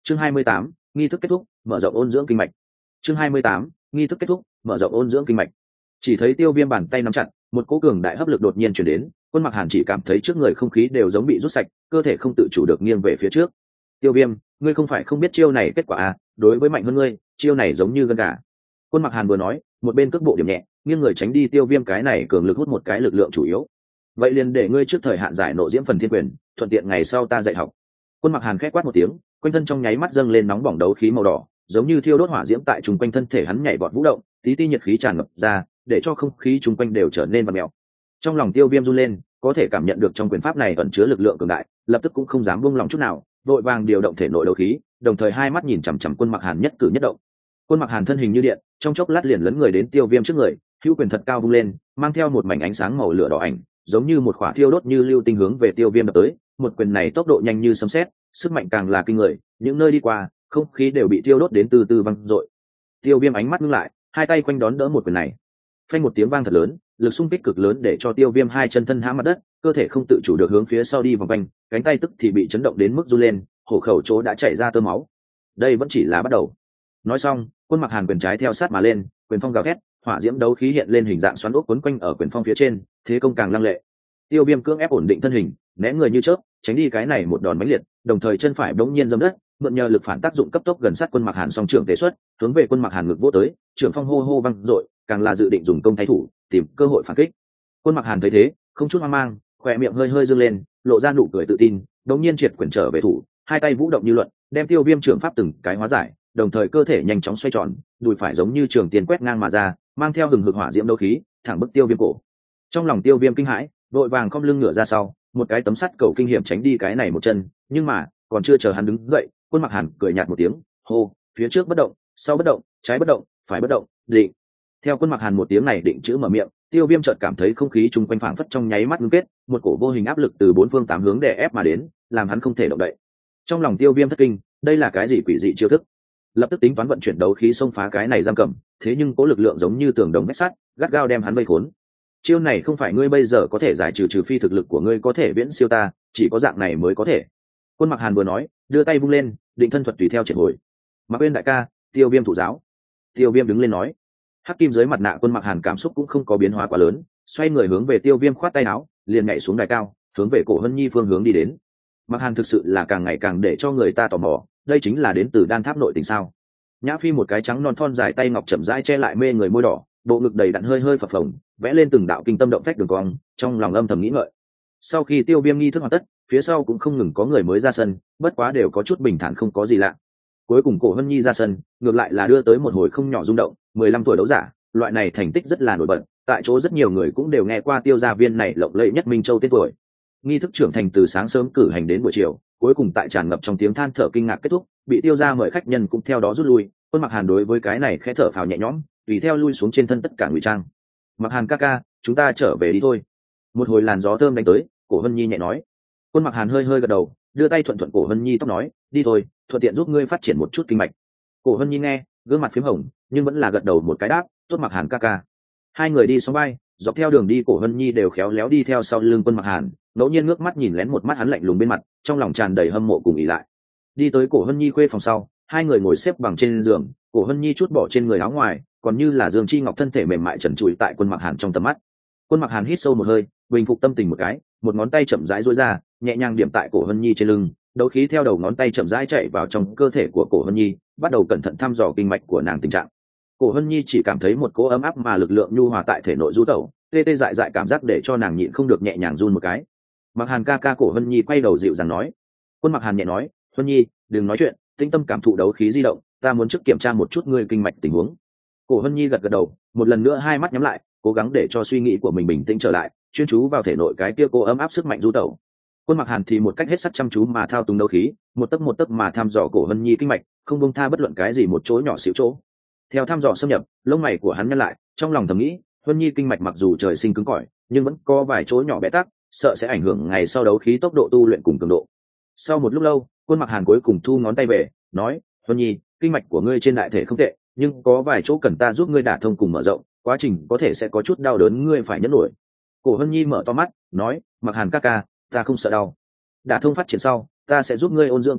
Chương 28, nghi thức kết thúc, mở rộng ôn dưỡng kinh mạch. Chương 28, nghi thức kết thúc, mở rộng ôn dưỡng kinh mạch. Chỉ thấy Tiêu Viêm bàn tay nắm chặt, một cỗ cường đại hấp lực đột nhiên truyền đến, Quân Mặc Hàn chỉ cảm thấy trước người không khí đều giống bị rút sạch, cơ thể không tự chủ được nghiêng về phía trước. Tiêu Viêm, ngươi không phải không biết chiêu này kết quả à? Đối với mạnh hơn ngươi, chiêu này giống như gân gà. Quân Mặc Hàn vừa nói, một bên cước bộ điểm nhẹ, nghiêng người tránh đi Tiêu Viêm cái này cường lực hút một cái lực lượng chủ yếu. Vậy liền để ngươi trước thời hạn giải nộ diễm phần thiên quyền, thuận tiện ngày sau ta dạy học. Quân Mặc Hàn khẽ quát một tiếng, quanh thân trong nháy mắt dâng lên nóng bỏng đấu khí màu đỏ, giống như thiêu đốt hỏa diễm tại trung quanh thân thể hắn nhảy vọt vũ động, tí ti nhiệt khí tràn ngập ra, để cho không khí chung quanh đều trở nên vặn mèo. Trong lòng Tiêu Viêm run lên, có thể cảm nhận được trong quyền pháp này ẩn chứa lực lượng cường đại, lập tức cũng không dám buông lòng chút nào, vội vàng điều động thể nội đấu khí, đồng thời hai mắt nhìn chằm chằm Quân Mặc Hàn nhất cử nhất động. Quân Mặc Hàn thân hình như điện, trong chốc lát liền lấn người đến Tiêu Viêm trước người, hữu quyền thật cao vung lên, mang theo một mảnh ánh sáng màu lửa đỏ ảnh, giống như một khỏa thiêu đốt như lưu tinh hướng về Tiêu Viêm đập tới. Một quyền này tốc độ nhanh như sấm sét, sức mạnh càng là kinh người, những nơi đi qua, không khí đều bị thiêu đốt đến từ từ văng dội. Tiêu Viêm ánh mắt ngưng lại, hai tay quanh đón đỡ một quyền này. Phanh một tiếng vang thật lớn, lực xung kích cực lớn để cho Tiêu Viêm hai chân thân hãm mặt đất, cơ thể không tự chủ được hướng phía sau đi vòng quanh, cánh tay tức thì bị chấn động đến mức run lên, hổ khẩu chỗ đã chảy ra tơ máu. Đây vẫn chỉ là bắt đầu. Nói xong, Quân Mặc Hàn quyền trái theo sát mà lên, quyền phong gào thét, hỏa diễm đấu khí hiện lên hình dạng xoắn ốc quấn quanh ở quyền phong phía trên, thế công càng lăng lệ. Tiêu Viêm cưỡng ép ổn định thân hình, né người như chớp, tránh đi cái này một đòn mãnh liệt, đồng thời chân phải bỗng nhiên giẫm đất, mượn nhờ lực phản tác dụng cấp tốc gần sát Quân Mặc Hàn song trưởng tế xuất, hướng về Quân Mặc Hàn ngực vỗ tới, trưởng phong hô hô vang dội, càng là dự định dùng công thái thủ, tìm cơ hội phản kích. Quân Mặc Hàn thấy thế, không chút hoang mang, khóe miệng hơi hơi dương lên, lộ ra nụ cười tự tin, đống nhiên triệt quyền trở về thủ, hai tay vũ động như luận, đem Tiêu Viêm trưởng pháp từng cái hóa giải, đồng thời cơ thể nhanh chóng xoay tròn, đùi phải giống như trường tiền quét ngang mà ra, mang theo hừng hực hỏa diễm đấu khí, thẳng bức Tiêu Viêm cổ. Trong lòng Tiêu Viêm kinh hãi, vội vàng khom lưng ngửa ra sau, một cái tấm sắt cầu kinh hiểm tránh đi cái này một chân, nhưng mà còn chưa chờ hắn đứng dậy, Quân Mặc Hàn cười nhạt một tiếng, hô, phía trước bất động, sau bất động, trái bất động, phải bất động, định. Theo Quân Mặc Hàn một tiếng này định chữ mở miệng, Tiêu Viêm chợt cảm thấy không khí chung quanh phảng phất trong nháy mắt ngưng kết, một cổ vô hình áp lực từ bốn phương tám hướng đè ép mà đến, làm hắn không thể động đậy. Trong lòng Tiêu Viêm thất kinh, đây là cái gì quỷ dị chiêu thức? Lập tức tính toán vận chuyển đấu khí xông phá cái này giam cầm, thế nhưng cố lực lượng giống như tường đồng vách sắt, gắt gao đem hắn vây khốn. Chiêu này không phải ngươi bây giờ có thể giải trừ, trừ phi thực lực của ngươi có thể viễn siêu ta, chỉ có dạng này mới có thể. Quân Mặc Hàn vừa nói, đưa tay vung lên, định thân thuật tùy theo triển hồi. Mặc Uyên đại ca, Tiêu Viêm thủ giáo. Tiêu Viêm đứng lên nói. Hắc kim dưới mặt nạ Quân Mặc Hàn cảm xúc cũng không có biến hóa quá lớn, xoay người hướng về Tiêu Viêm khoát tay áo, liền nhảy xuống đài cao, hướng về Cổ Hân Nhi phương hướng đi đến. Mặc Hàn thực sự là càng ngày càng để cho người ta tò mò, đây chính là đến từ Đan Tháp nội tình sao? Nhã Phi một cái trắng non thon dài tay ngọc chậm rãi che lại mê người môi đỏ, bộ ngực đầy đặn hơi hơi phập phồng, vẽ lên từng đạo kinh tâm động phách đường cong, trong lòng âm thầm nghĩ ngợi. Sau khi Tiêu Viêm nghi thức hoàn tất, phía sau cũng không ngừng có người mới ra sân, bất quá đều có chút bình thản không có gì lạ. Cuối cùng Cổ Hân Nhi ra sân, ngược lại là đưa tới một hồi không nhỏ rung động, 15 tuổi đấu giả, loại này thành tích rất là nổi bật, tại chỗ rất nhiều người cũng đều nghe qua Tiêu gia viên này lộng lẫy nhất Minh Châu tên tuổi. Nghi thức trưởng thành từ sáng sớm cử hành đến buổi chiều, cuối cùng tại tràn ngập trong tiếng than thở kinh ngạc kết thúc, bị Tiêu gia mời khách nhân cũng theo đó rút lui. Quân Mặc Hàn đối với cái này khẽ thở phào nhẹ nhõm, tùy theo lui xuống trên thân tất cả ngụy trang. Mặc Hàn ca ca, chúng ta trở về đi thôi. Một hồi làn gió thơm đánh tới, Cổ Hân Nhi nhẹ nói. Quân Mặc Hàn hơi hơi gật đầu, đưa tay thuận thuận Cổ Hân Nhi tóc nói, đi thôi, thuận tiện giúp ngươi phát triển một chút kinh mạch. Cổ Hân Nhi nghe, gương mặt phím hồng, nhưng vẫn là gật đầu một cái đáp, tốt Mặc Hàn ca ca. Hai người đi sóng bay, dọc theo đường đi Cổ Hân Nhi đều khéo léo đi theo sau lưng Quân Mặc Hàn, ngẫu nhiên ngước mắt nhìn lén một mắt hắn lạnh lùng bên mặt, trong lòng tràn đầy hâm mộ cùng ỷ lại. Đi tới Cổ Hân Nhi khuê phòng sau, hai người ngồi xếp bằng trên giường, Cổ Hân Nhi chút bỏ trên người áo ngoài, còn như là Dương Chi Ngọc thân thể mềm mại trần trụi tại Quân Mặc Hàn trong tầm mắt. Quân Mặc Hàn hít sâu một hơi, bình phục tâm tình một cái, một ngón tay chậm rãi duỗi ra, nhẹ nhàng điểm tại Cổ Hân Nhi trên lưng, đấu khí theo đầu ngón tay chậm rãi chạy vào trong cơ thể của Cổ Hân Nhi, bắt đầu cẩn thận thăm dò kinh mạch của nàng tình trạng. Cổ Hân Nhi chỉ cảm thấy một cỗ ấm áp mà lực lượng nhu hòa tại thể nội du tẩu, tê tê dại dại cảm giác để cho nàng nhịn không được nhẹ nhàng run một cái. Mặc Hàn ca ca, Cổ Hân Nhi quay đầu dịu dàng nói. Quân Mặc Hàn nhẹ nói, Hân Nhi, đừng nói chuyện, tĩnh tâm cảm thụ đấu khí di động, ta muốn trước kiểm tra một chút ngươi kinh mạch tình huống. Cổ Hân Nhi gật gật đầu, một lần nữa hai mắt nhắm lại, cố gắng để cho suy nghĩ của mình bình tĩnh trở lại, chuyên chú vào thể nội cái kia cô ấm áp sức mạnh du tẩu. Quân Mặc Hàn thì một cách hết sức chăm chú mà thao túng đấu khí, một tấc mà thăm dò Cổ Hân Nhi kinh mạch, không buông tha bất luận cái gì một chỗ nhỏ xíu chỗ. Theo thăm dò xâm nhập, lông mày của hắn nhăn lại, trong lòng thầm nghĩ, Hân Nhi kinh mạch mặc dù trời sinh cứng cỏi, nhưng vẫn có vài chỗ nhỏ bẽ tắc, sợ sẽ ảnh hưởng ngày sau đấu khí tốc độ tu luyện cùng cường độ. Sau một lúc lâu, Quân Mặc Hàn cuối cùng thu ngón tay về, nói, Hân Nhi, kinh mạch của ngươi trên đại thể không tệ, nhưng có vài chỗ cần ta giúp ngươi đả thông cùng mở rộng, quá trình có thể sẽ có chút đau đớn, ngươi phải nhẫn nổi. Cổ Hân Nhi mở to mắt, nói, Mặc Hàn ca ca, ta không sợ đau. Đả thông phát triển sau, ta sẽ giúp ngươi ôn dưỡng kinh mạch,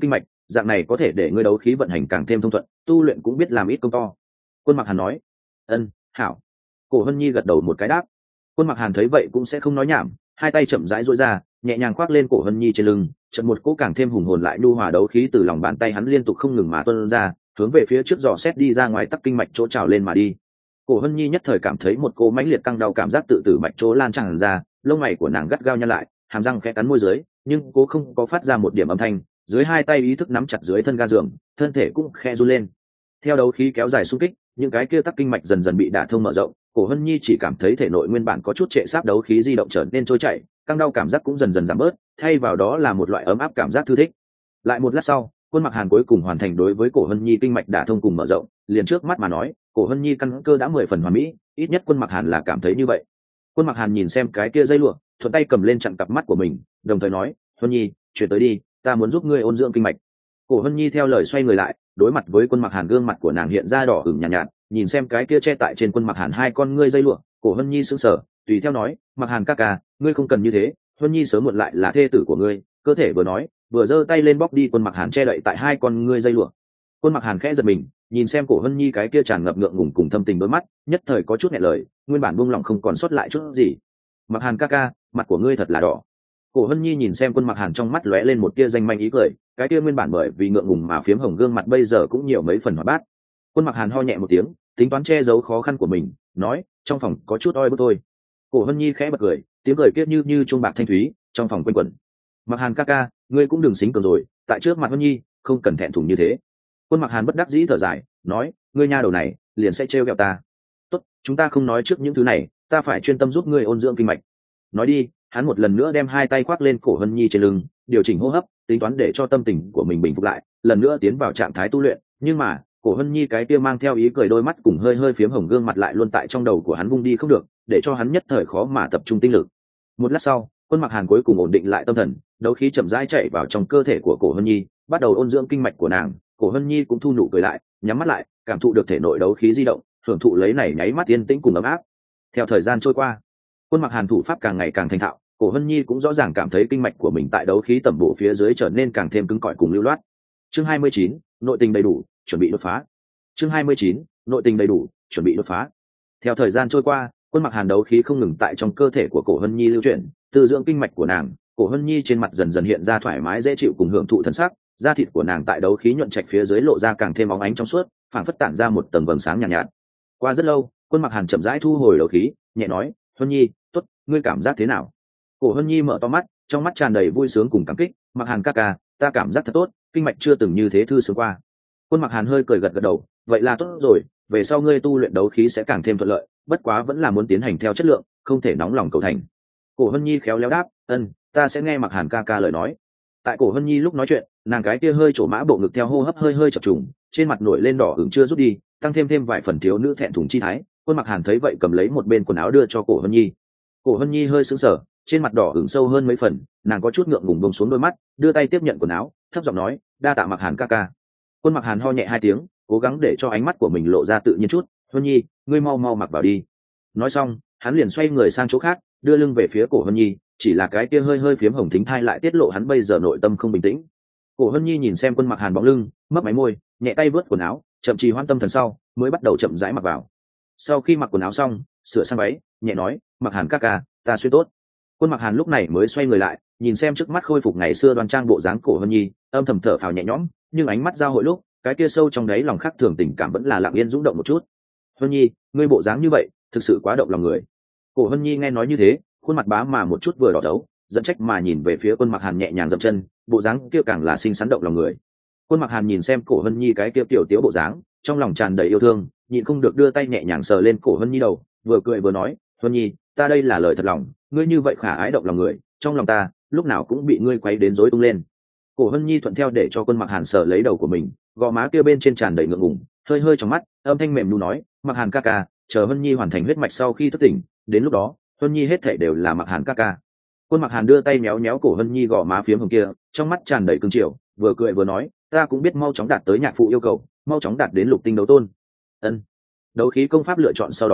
dạng này có thể để ngươi đấu khí vận hành càng thêm thông thuận, tu luyện cũng biết làm ít công to. Quân Mặc Hàn nói. Ân, hảo. Cổ Hân Nhi gật đầu một cái đáp. Quân Mặc Hàn thấy vậy cũng sẽ không nói nhảm, hai tay chậm rãi duỗi ra, nhẹ nhàng khoác lên Cổ Hân Nhi trên lưng, chợt một cỗ càng thêm hùng hồn lại nhu hòa đấu khí từ lòng bàn tay hắn liên tục không ngừng mà tuôn ra, hướng về phía trước dò xét đi ra ngoài tắc kinh mạch chỗ trào lên mà đi. Cổ Hân Nhi nhất thời cảm thấy một cỗ mãnh liệt căng đau cảm giác tự tử mạch chỗ lan tràn ra, lông mày của nàng gắt gao nhăn lại, hàm răng khẽ cắn môi dưới, nhưng cố không có phát ra một điểm âm thanh, dưới hai tay ý thức nắm chặt dưới thân ga giường, thân thể cũng khẽ run lên. Theo đấu khí kéo dài xung kích, những cái kia tắc kinh mạch dần dần bị đả thông mở rộng, Cổ Hân Nhi chỉ cảm thấy thể nội nguyên bản có chút trệ sáp đấu khí di động trở nên trôi chảy, căng đau cảm giác cũng dần dần giảm bớt, thay vào đó là một loại ấm áp cảm giác thư thích. Lại một lát sau, Quân Mặc Hàn cuối cùng hoàn thành đối với Cổ Hân Nhi kinh mạch đả thông cùng mở rộng, liền trước mắt mà nói, Cổ Hân Nhi căn cơ đã 10 phần hoàn mỹ, ít nhất Quân Mặc Hàn là cảm thấy như vậy. Quân Mặc Hàn nhìn xem cái kia dây lụa, thuận tay cầm lên chặn cặp mắt của mình, đồng thời nói, "Hân Nhi, chuyển tới đi, ta muốn giúp ngươi ôn dưỡng kinh mạch." Cổ Hân Nhi theo lời xoay người lại, đối mặt với Quân Mặc Hàn, gương mặt của nàng hiện ra đỏ ửng nhàn nhạt, nhìn xem cái kia che tại trên Quân Mặc Hàn hai con ngươi dây lụa, Cổ Hân Nhi sững sờ, tùy theo nói, "Mặc Hàn ca ca, ngươi không cần như thế, Hân Nhi sớm muộn lại là thê tử của ngươi." Cơ thể vừa nói, vừa giơ tay lên bóc đi Quân Mặc Hàn che đậy tại hai con ngươi dây lụa. Quân Mặc Hàn khẽ giật mình, nhìn xem Cổ Hân Nhi cái kia tràn ngập ngượng ngùng cùng thâm tình đôi mắt, nhất thời có chút nghẹn lời, nguyên bản buông lỏng không còn sót lại chút gì. "Mặc Hàn ca ca, mặt của ngươi thật là đỏ." Cổ Hân Nhi nhìn xem Quân Mặc Hàn, trong mắt lóe lên một tia danh manh ý cười, cái tia nguyên bản bởi vì ngượng ngùng mà phiếm hồng gương mặt bây giờ cũng nhiều mấy phần hoạt bát. Quân Mặc Hàn ho nhẹ một tiếng, tính toán che giấu khó khăn của mình, nói, "Trong phòng có chút oi bức thôi." Cổ Hân Nhi khẽ bật cười, tiếng cười kia như chuông bạc thanh thúy, trong phòng quanh quẩn. "Mặc Hàn ca ca, ngươi cũng đừng xính cường rồi, tại trước mặt Hân Nhi, không cần thẹn thùng như thế." Quân Mặc Hàn bất đắc dĩ thở dài, nói, "Ngươi nha đầu này, liền sẽ trêu ghẹo ta. Tốt, chúng ta không nói trước những thứ này, ta phải chuyên tâm giúp ngươi ôn dưỡng kinh mạch." Nói đi, hắn một lần nữa đem hai tay khoác lên Cổ Hân Nhi trên lưng, điều chỉnh hô hấp, tính toán để cho tâm tình của mình bình phục lại, lần nữa tiến vào trạng thái tu luyện. Nhưng mà Cổ Hân Nhi cái kia mang theo ý cười đôi mắt cùng hơi hơi phiếm hồng gương mặt lại luôn tại trong đầu của hắn vung đi không được, để cho hắn nhất thời khó mà tập trung tinh lực. Một lát sau, Quân Mặc Hàn cuối cùng ổn định lại tâm thần, đấu khí chậm rãi chạy vào trong cơ thể của Cổ Hân Nhi, bắt đầu ôn dưỡng kinh mạch của nàng. Cổ Hân Nhi cũng thu nụ cười lại, nhắm mắt lại, cảm thụ được thể nội đấu khí di động, hưởng thụ lấy này nháy mắt yên tĩnh cùng ấm áp. Theo thời gian trôi qua, Quân Mặc Hàn thủ pháp càng ngày càng thành thạo, Cổ Hân Nhi cũng rõ ràng cảm thấy kinh mạch của mình tại đấu khí tầm bổ phía dưới trở nên càng thêm cứng cỏi cùng lưu loát. Chương 29, nội tình đầy đủ, chuẩn bị đột phá. Chương 29, nội tình đầy đủ, chuẩn bị đột phá. Theo thời gian trôi qua, Quân Mặc Hàn đấu khí không ngừng tại trong cơ thể của Cổ Hân Nhi lưu chuyển, từ dưỡng kinh mạch của nàng, Cổ Hân Nhi trên mặt dần dần hiện ra thoải mái dễ chịu cùng hưởng thụ thần sắc, da thịt của nàng tại đấu khí nhuận trạch phía dưới lộ ra càng thêm óng ánh trong suốt, phảng phất tản ra một tầng vầng sáng nhàn nhạt. Qua rất lâu, Quân Mặc Hàn chậm rãi thu hồi đấu khí, nhẹ nói, "Hân Nhi, tốt, ngươi cảm giác thế nào?" Cổ Hân Nhi mở to mắt, trong mắt tràn đầy vui sướng cùng cảm kích, "Mặc Hàn ca ca, ta cảm giác thật tốt, kinh mạch chưa từng như thế thư sướng qua." Quân Mặc Hàn hơi cười gật gật đầu, "Vậy là tốt rồi, về sau ngươi tu luyện đấu khí sẽ càng thêm thuận lợi, bất quá vẫn là muốn tiến hành theo chất lượng, không thể nóng lòng cầu thành." Cổ Hân Nhi khéo léo đáp, "Ân, ta sẽ nghe Mặc Hàn ca ca lời nói." Tại Cổ Hân Nhi lúc nói chuyện, nàng cái kia hơi trổ mã bộ ngực theo hô hấp hơi hơi chập trùng, trên mặt nổi lên đỏ ửng chưa rút đi, tăng thêm vài phần thiếu nữ thẹn thùng chi thái. Quân Mặc Hàn thấy vậy cầm lấy một bên quần áo đưa cho Cổ Hân Nhi. Cổ Hân Nhi hơi sững sờ, trên mặt đỏ ửng sâu hơn mấy phần, nàng có chút ngượng ngùng buông xuống đôi mắt, đưa tay tiếp nhận quần áo, thấp giọng nói, "Đa tạ Mặc Hàn ca ca." Quân Mặc Hàn ho nhẹ hai tiếng, cố gắng để cho ánh mắt của mình lộ ra tự nhiên chút, "Hân Nhi, ngươi mau mau mặc vào đi." Nói xong, hắn liền xoay người sang chỗ khác, đưa lưng về phía Cổ Hân Nhi, chỉ là cái kia hơi hơi phiếm hồng thính thai lại tiết lộ hắn bây giờ nội tâm không bình tĩnh. Cổ Hân Nhi nhìn xem Quân Mặc Hàn bóng lưng, mấp máy môi, nhẹ tay vớt quần áo, chậm trì hoan tâm thần sau, mới bắt đầu chậm rãi mặc vào. Sau khi mặc quần áo xong, sửa sang váy, nhẹ nói, "Mặc Hàn ca ca, ta xuyên tốt." Quân Mặc Hàn lúc này mới xoay người lại, nhìn xem trước mắt khôi phục ngày xưa đoan trang bộ dáng Cổ Hân Nhi, âm thầm thở phào nhẹ nhõm, nhưng ánh mắt giao hội lúc, cái kia sâu trong đáy lòng khác thường tình cảm vẫn là lặng yên rung động một chút. "Hân Nhi, ngươi bộ dáng như vậy, thực sự quá động lòng người." Cổ Hân Nhi nghe nói như thế, khuôn mặt bá mà một chút vừa đỏ đấu, dẫn trách mà nhìn về phía Quân Mặc Hàn nhẹ nhàng dậm chân, bộ dáng kia càng là xinh xắn động lòng người. Quân Mặc Hàn nhìn xem Cổ Hân Nhi cái kia tiểu tiếu bộ dáng, trong lòng tràn đầy yêu thương, nhịn không được đưa tay nhẹ nhàng sờ lên Cổ Hân Nhi đầu, vừa cười vừa nói, "Hân Nhi, ta đây là lời thật lòng, ngươi như vậy khả ái động lòng người, trong lòng ta lúc nào cũng bị ngươi quấy đến rối tung lên." Cổ Hân Nhi thuận theo để cho Quân Mặc Hàn sờ lấy đầu của mình, gò má kia bên trên tràn đầy ngượng ngùng, hơi hơi trong mắt, âm thanh mềm nu nói, "Mặc Hàn ca ca, chờ Hân Nhi hoàn thành huyết mạch sau khi thức tỉnh, đến lúc đó, Hân Nhi hết thảy đều là Mặc Hàn ca ca." Quân Mặc Hàn đưa tay méo méo cổ Hân Nhi gò má phiếm hồng kia, trong mắt tràn đầy cương triều, vừa cười vừa nói, "Ta cũng biết mau chóng đạt tới nhạc phụ yêu cầu, mau chóng đạt đến lục tinh đấu tôn." Ân. Đấu khí công pháp lựa chọn sau đó,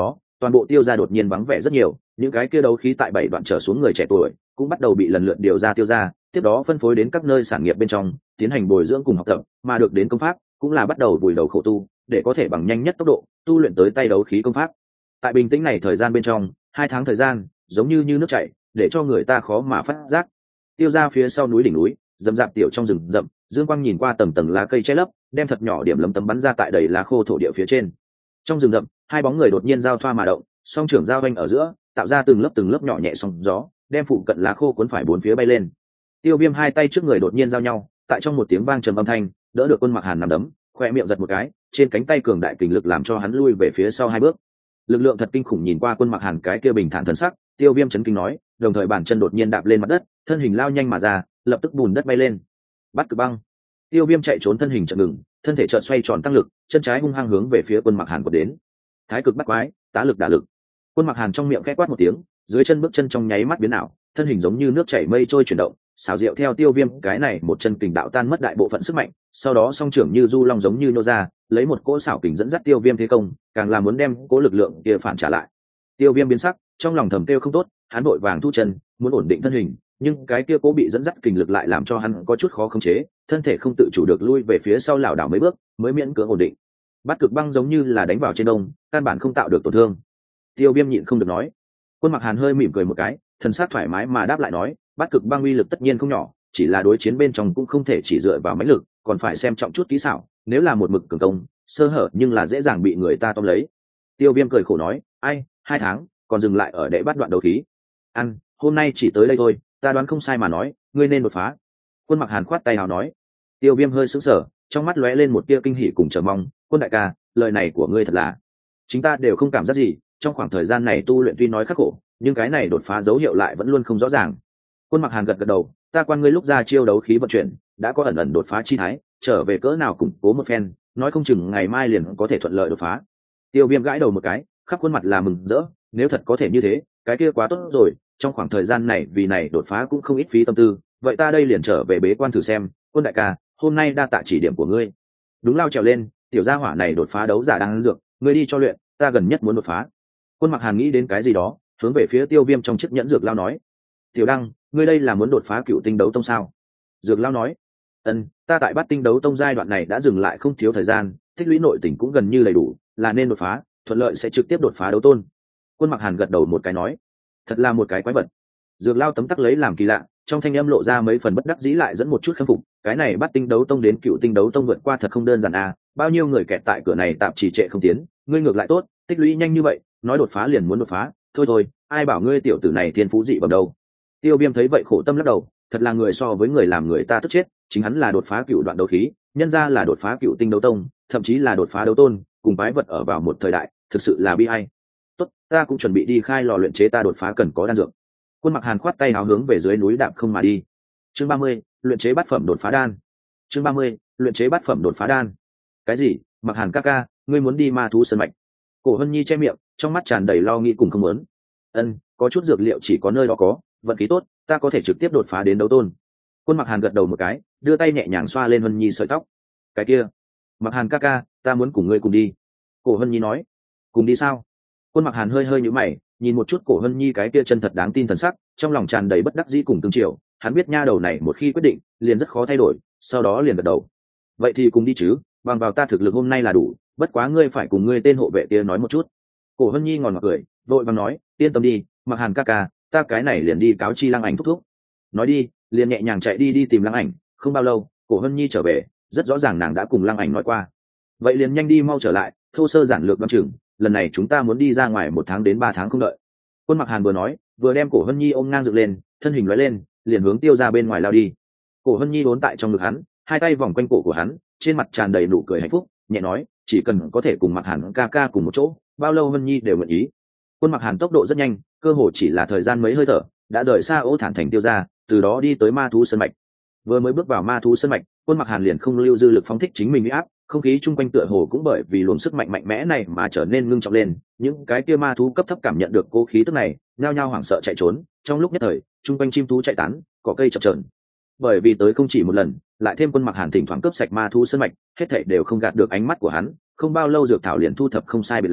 toàn bộ tiêu gia đột nhiên vắng vẻ rất nhiều, những cái kia đấu khí tại 7 đoạn trở xuống người trẻ tuổi cũng bắt đầu bị lần lượt điều ra tiêu gia, tiếp đó phân phối đến các nơi sản nghiệp bên trong tiến hành bồi dưỡng cùng học tập, mà được đến công pháp cũng là bắt đầu vùi đầu khổ tu để có thể bằng nhanh nhất tốc độ tu luyện tới tay đấu khí công pháp. Tại bình tĩnh này thời gian bên trong, 2 tháng thời gian giống như nước chảy, để cho người ta khó mà phát giác. Tiêu gia phía sau núi đỉnh núi, rậm rạp tiểu trong rừng rậm, dương quang nhìn qua tầng tầng lá cây che lấp, đem thật nhỏ điểm lấm tấm bắn ra tại đầy lá khô thổ địa phía trên. Trong rừng rậm, hai bóng người đột nhiên giao thoa mà động, song trưởng giao vanh ở giữa, tạo ra từng lớp nhỏ nhẹ sóng gió, đem phụ cận lá khô cuốn phải bốn phía bay lên. Tiêu Viêm hai tay trước người đột nhiên giao nhau, tại trong một tiếng vang trầm âm thanh, đỡ được Quân Mặc Hàn nằm đấm, khoe miệng giật một cái, trên cánh tay cường đại kình lực làm cho hắn lui về phía sau 2 bước. Lực lượng thật kinh khủng nhìn qua Quân Mặc Hàn cái kia bình thản thần sắc, Tiêu Viêm chấn kinh nói, đồng thời bàn chân đột nhiên đạp lên mặt đất, thân hình lao nhanh mà ra, lập tức bùn đất bay lên. Bắt Cực Băng. Tiêu Viêm chạy trốn thân hình chợt ngừng, thân thể chợt xoay tròn tăng lực, chân trái hung hăng hướng về phía Quân Mặc Hàn của đến. Thái Cực Bắt Quái, tá lực đả lực. Quân Mặc Hàn trong miệng khẽ quát một tiếng, dưới chân bước chân trong nháy mắt biến ảo, thân hình giống như nước chảy mây trôi chuyển động, xảo diệu theo Tiêu Viêm cái này một chân kình đạo tan mất đại bộ phận sức mạnh, sau đó song trưởng như du long giống như nô ra, lấy một cỗ xảo kình dẫn dắt Tiêu Viêm thế công, càng là muốn đem cỗ lực lượng kia phản trả lại. Tiêu Viêm biến sắc, trong lòng thầm kêu không tốt, hắn vội vàng thu chân, muốn ổn định thân hình, nhưng cái kia cố bị dẫn dắt kình lực lại làm cho hắn có chút khó khống chế, thân thể không tự chủ được lui về phía sau lảo đảo mấy bước, mới miễn cưỡng ổn định. Bắt Cực Băng giống như là đánh vào trên đông, căn bản không tạo được tổn thương. Tiêu Viêm nhịn không được nói. Quân Mặc Hàn hơi mỉm cười một cái, thần sắc thoải mái mà đáp lại nói, Bắt Cực Băng uy lực tất nhiên không nhỏ, chỉ là đối chiến bên trong cũng không thể chỉ dựa vào mãnh lực, còn phải xem trọng chút kỹ xảo, nếu là một mực cường công, sơ hở nhưng là dễ dàng bị người ta tóm lấy. Tiêu Viêm cười khổ nói, ai, 2 tháng, còn dừng lại ở đệ bắt đoạn đấu khí. Ăn, hôm nay chỉ tới đây thôi, ta đoán không sai mà nói, ngươi nên đột phá. Quân Mặc Hàn khoát tay hào nói. Tiêu Viêm hơi sững sờ, trong mắt lóe lên một tia kinh hỉ cùng chờ mong, Quân đại ca, lời này của ngươi thật là, chúng ta đều không cảm giác gì, trong khoảng thời gian này tu luyện tuy nói khắc khổ, nhưng cái này đột phá dấu hiệu lại vẫn luôn không rõ ràng. Quân Mặc Hàn gật gật đầu, ta quan ngươi lúc ra chiêu đấu khí vận chuyển, đã có ẩn ẩn đột phá chi thái, trở về cỡ nào củng cố một phen, nói không chừng ngày mai liền có thể thuận lợi đột phá. Tiêu Viêm gãi đầu một cái, khắp khuôn mặt là mừng rỡ, nếu thật có thể như thế, cái kia quá tốt rồi, trong khoảng thời gian này vì này đột phá cũng không ít phí tâm tư, vậy ta đây liền trở về bế quan thử xem. Quân đại ca, hôm nay đa tạ chỉ điểm của ngươi. Đúng lao trèo lên, tiểu gia hỏa này đột phá đấu giả đang ăn dược, ngươi đi cho luyện, ta gần nhất muốn đột phá. Quân Mặc Hàn nghĩ đến cái gì đó, hướng về phía Tiêu Viêm trong chiếc nhẫn dược lao nói, tiểu đăng, ngươi đây là muốn đột phá cựu tinh đấu tông sao? Dược lao nói, ta tại bát tinh đấu tông giai đoạn này đã dừng lại không thiếu thời gian, tích lũy nội tình cũng gần như đầy đủ, là nên đột phá, thuận lợi sẽ trực tiếp đột phá đấu tôn. Quân Mặc Hàn gật đầu một cái nói, thật là một cái quái vật. Dược lao tấm tắc lấy làm kỳ lạ, trong thanh âm lộ ra mấy phần bất đắc dĩ lại dẫn một chút khâm phục, cái này bát tinh đấu tông đến cựu tinh đấu tông vượt qua thật không đơn giản à, bao nhiêu người kẹt tại cửa này tạm trì trệ không tiến, ngươi ngược lại tốt, tích lũy nhanh như vậy, nói đột phá liền muốn đột phá, thôi, ai bảo ngươi tiểu tử này thiên phú dị bẩm đâu. Tiêu Viêm thấy vậy khổ tâm lắc đầu, thật là người so với người làm người ta tức chết, chính hắn là đột phá cựu đoạn đấu khí, nhân ra là đột phá cựu tinh đấu tông, thậm chí là đột phá đấu tôn, cùng quái vật ở vào một thời đại, thực sự là bi ai. Tốt, ta cũng chuẩn bị đi khai lò luyện chế ta đột phá cần có đan dược. Quân Mặc Hàn khoát tay áo hướng về dưới núi đạp không mà đi. Chương 30, luyện chế bát phẩm đột phá đan. Chương 30, luyện chế bát phẩm đột phá đan. Cái gì? Mặc Hàn ca ca, ngươi muốn đi ma thú sơn mạch? Cổ Hân Nhi che miệng, trong mắt tràn đầy lo nghĩ cùng không muốn. Có chút dược liệu chỉ có nơi đó có, vận khí tốt, ta có thể trực tiếp đột phá đến đấu tôn. Quân Mặc Hàn gật đầu một cái, đưa tay nhẹ nhàng xoa lên Hân Nhi sợi tóc. Cái kia, Mặc Hàn ca ca, ta muốn cùng ngươi cùng đi. Cổ Hân Nhi nói. Cùng đi sao? Quân Mặc Hàn hơi nhíu mày, nhìn một chút Cổ Hân Nhi cái kia chân thật đáng tin thần sắc, trong lòng tràn đầy bất đắc dĩ cùng tương chiều, hắn biết nha đầu này một khi quyết định, liền rất khó thay đổi, sau đó liền gật đầu. Vậy thì cùng đi chứ, bằng vào ta thực lực hôm nay là đủ, bất quá ngươi phải cùng ngươi tên hộ vệ kia nói một chút. Cổ Hân Nhi ngòn mặt cười, vội vàng nói, yên tâm đi, Mặc Hàn ca ca, ta cái này liền đi cáo chi Lăng Ảnh thúc thúc. Nói đi, liền nhẹ nhàng chạy đi tìm Lăng Ảnh. Không bao lâu, Cổ Hân Nhi trở về, rất rõ ràng nàng đã cùng Lăng Ảnh nói qua. Vậy liền nhanh đi mau trở lại, thô sơ giản lược đoán chừng, lần này chúng ta muốn đi ra ngoài 1 tháng đến 3 tháng không đợi. Quân Mặc Hàn vừa nói, vừa đem Cổ Hân Nhi ôm ngang dựng lên, thân hình lóe lên, liền hướng Tiêu ra bên ngoài lao đi. Cổ Hân Nhi vốn tại trong ngực hắn, hai tay vòng quanh cổ của hắn, trên mặt tràn đầy nụ cười hạnh phúc, nhẹ nói, chỉ cần có thể cùng Mặc Hàn ca ca cùng một chỗ, bao lâu Hân Nhi đều nguyện ý. Quân Mặc Hàn tốc độ rất nhanh, cơ hồ chỉ là thời gian mấy hơi thở, đã rời xa Ô Thản thành Tiêu ra, từ đó đi tới Ma thú sơn mạch. Vừa mới bước vào Ma thú sơn mạch, Quân Mặc Hàn liền không lưu dư lực phóng thích chính mình uy áp, không khí chung quanh tựa hồ cũng bởi vì luồng sức mạnh mẽ này mà trở nên ngưng trọng lên, những cái kia ma thú cấp thấp cảm nhận được cố khí tức này, nhao nhao hoảng sợ chạy trốn, trong lúc nhất thời, chung quanh chim thú chạy tán, cỏ cây chập chờn. Bởi vì tới không chỉ một lần, lại thêm Quân Mặc Hàn thỉnh thoảng cướp sạch ma thú sơn mạch, hết thảy đều không gạt được ánh mắt của hắn, không bao lâu dược thảo liền thu thập không sai biệt lắm,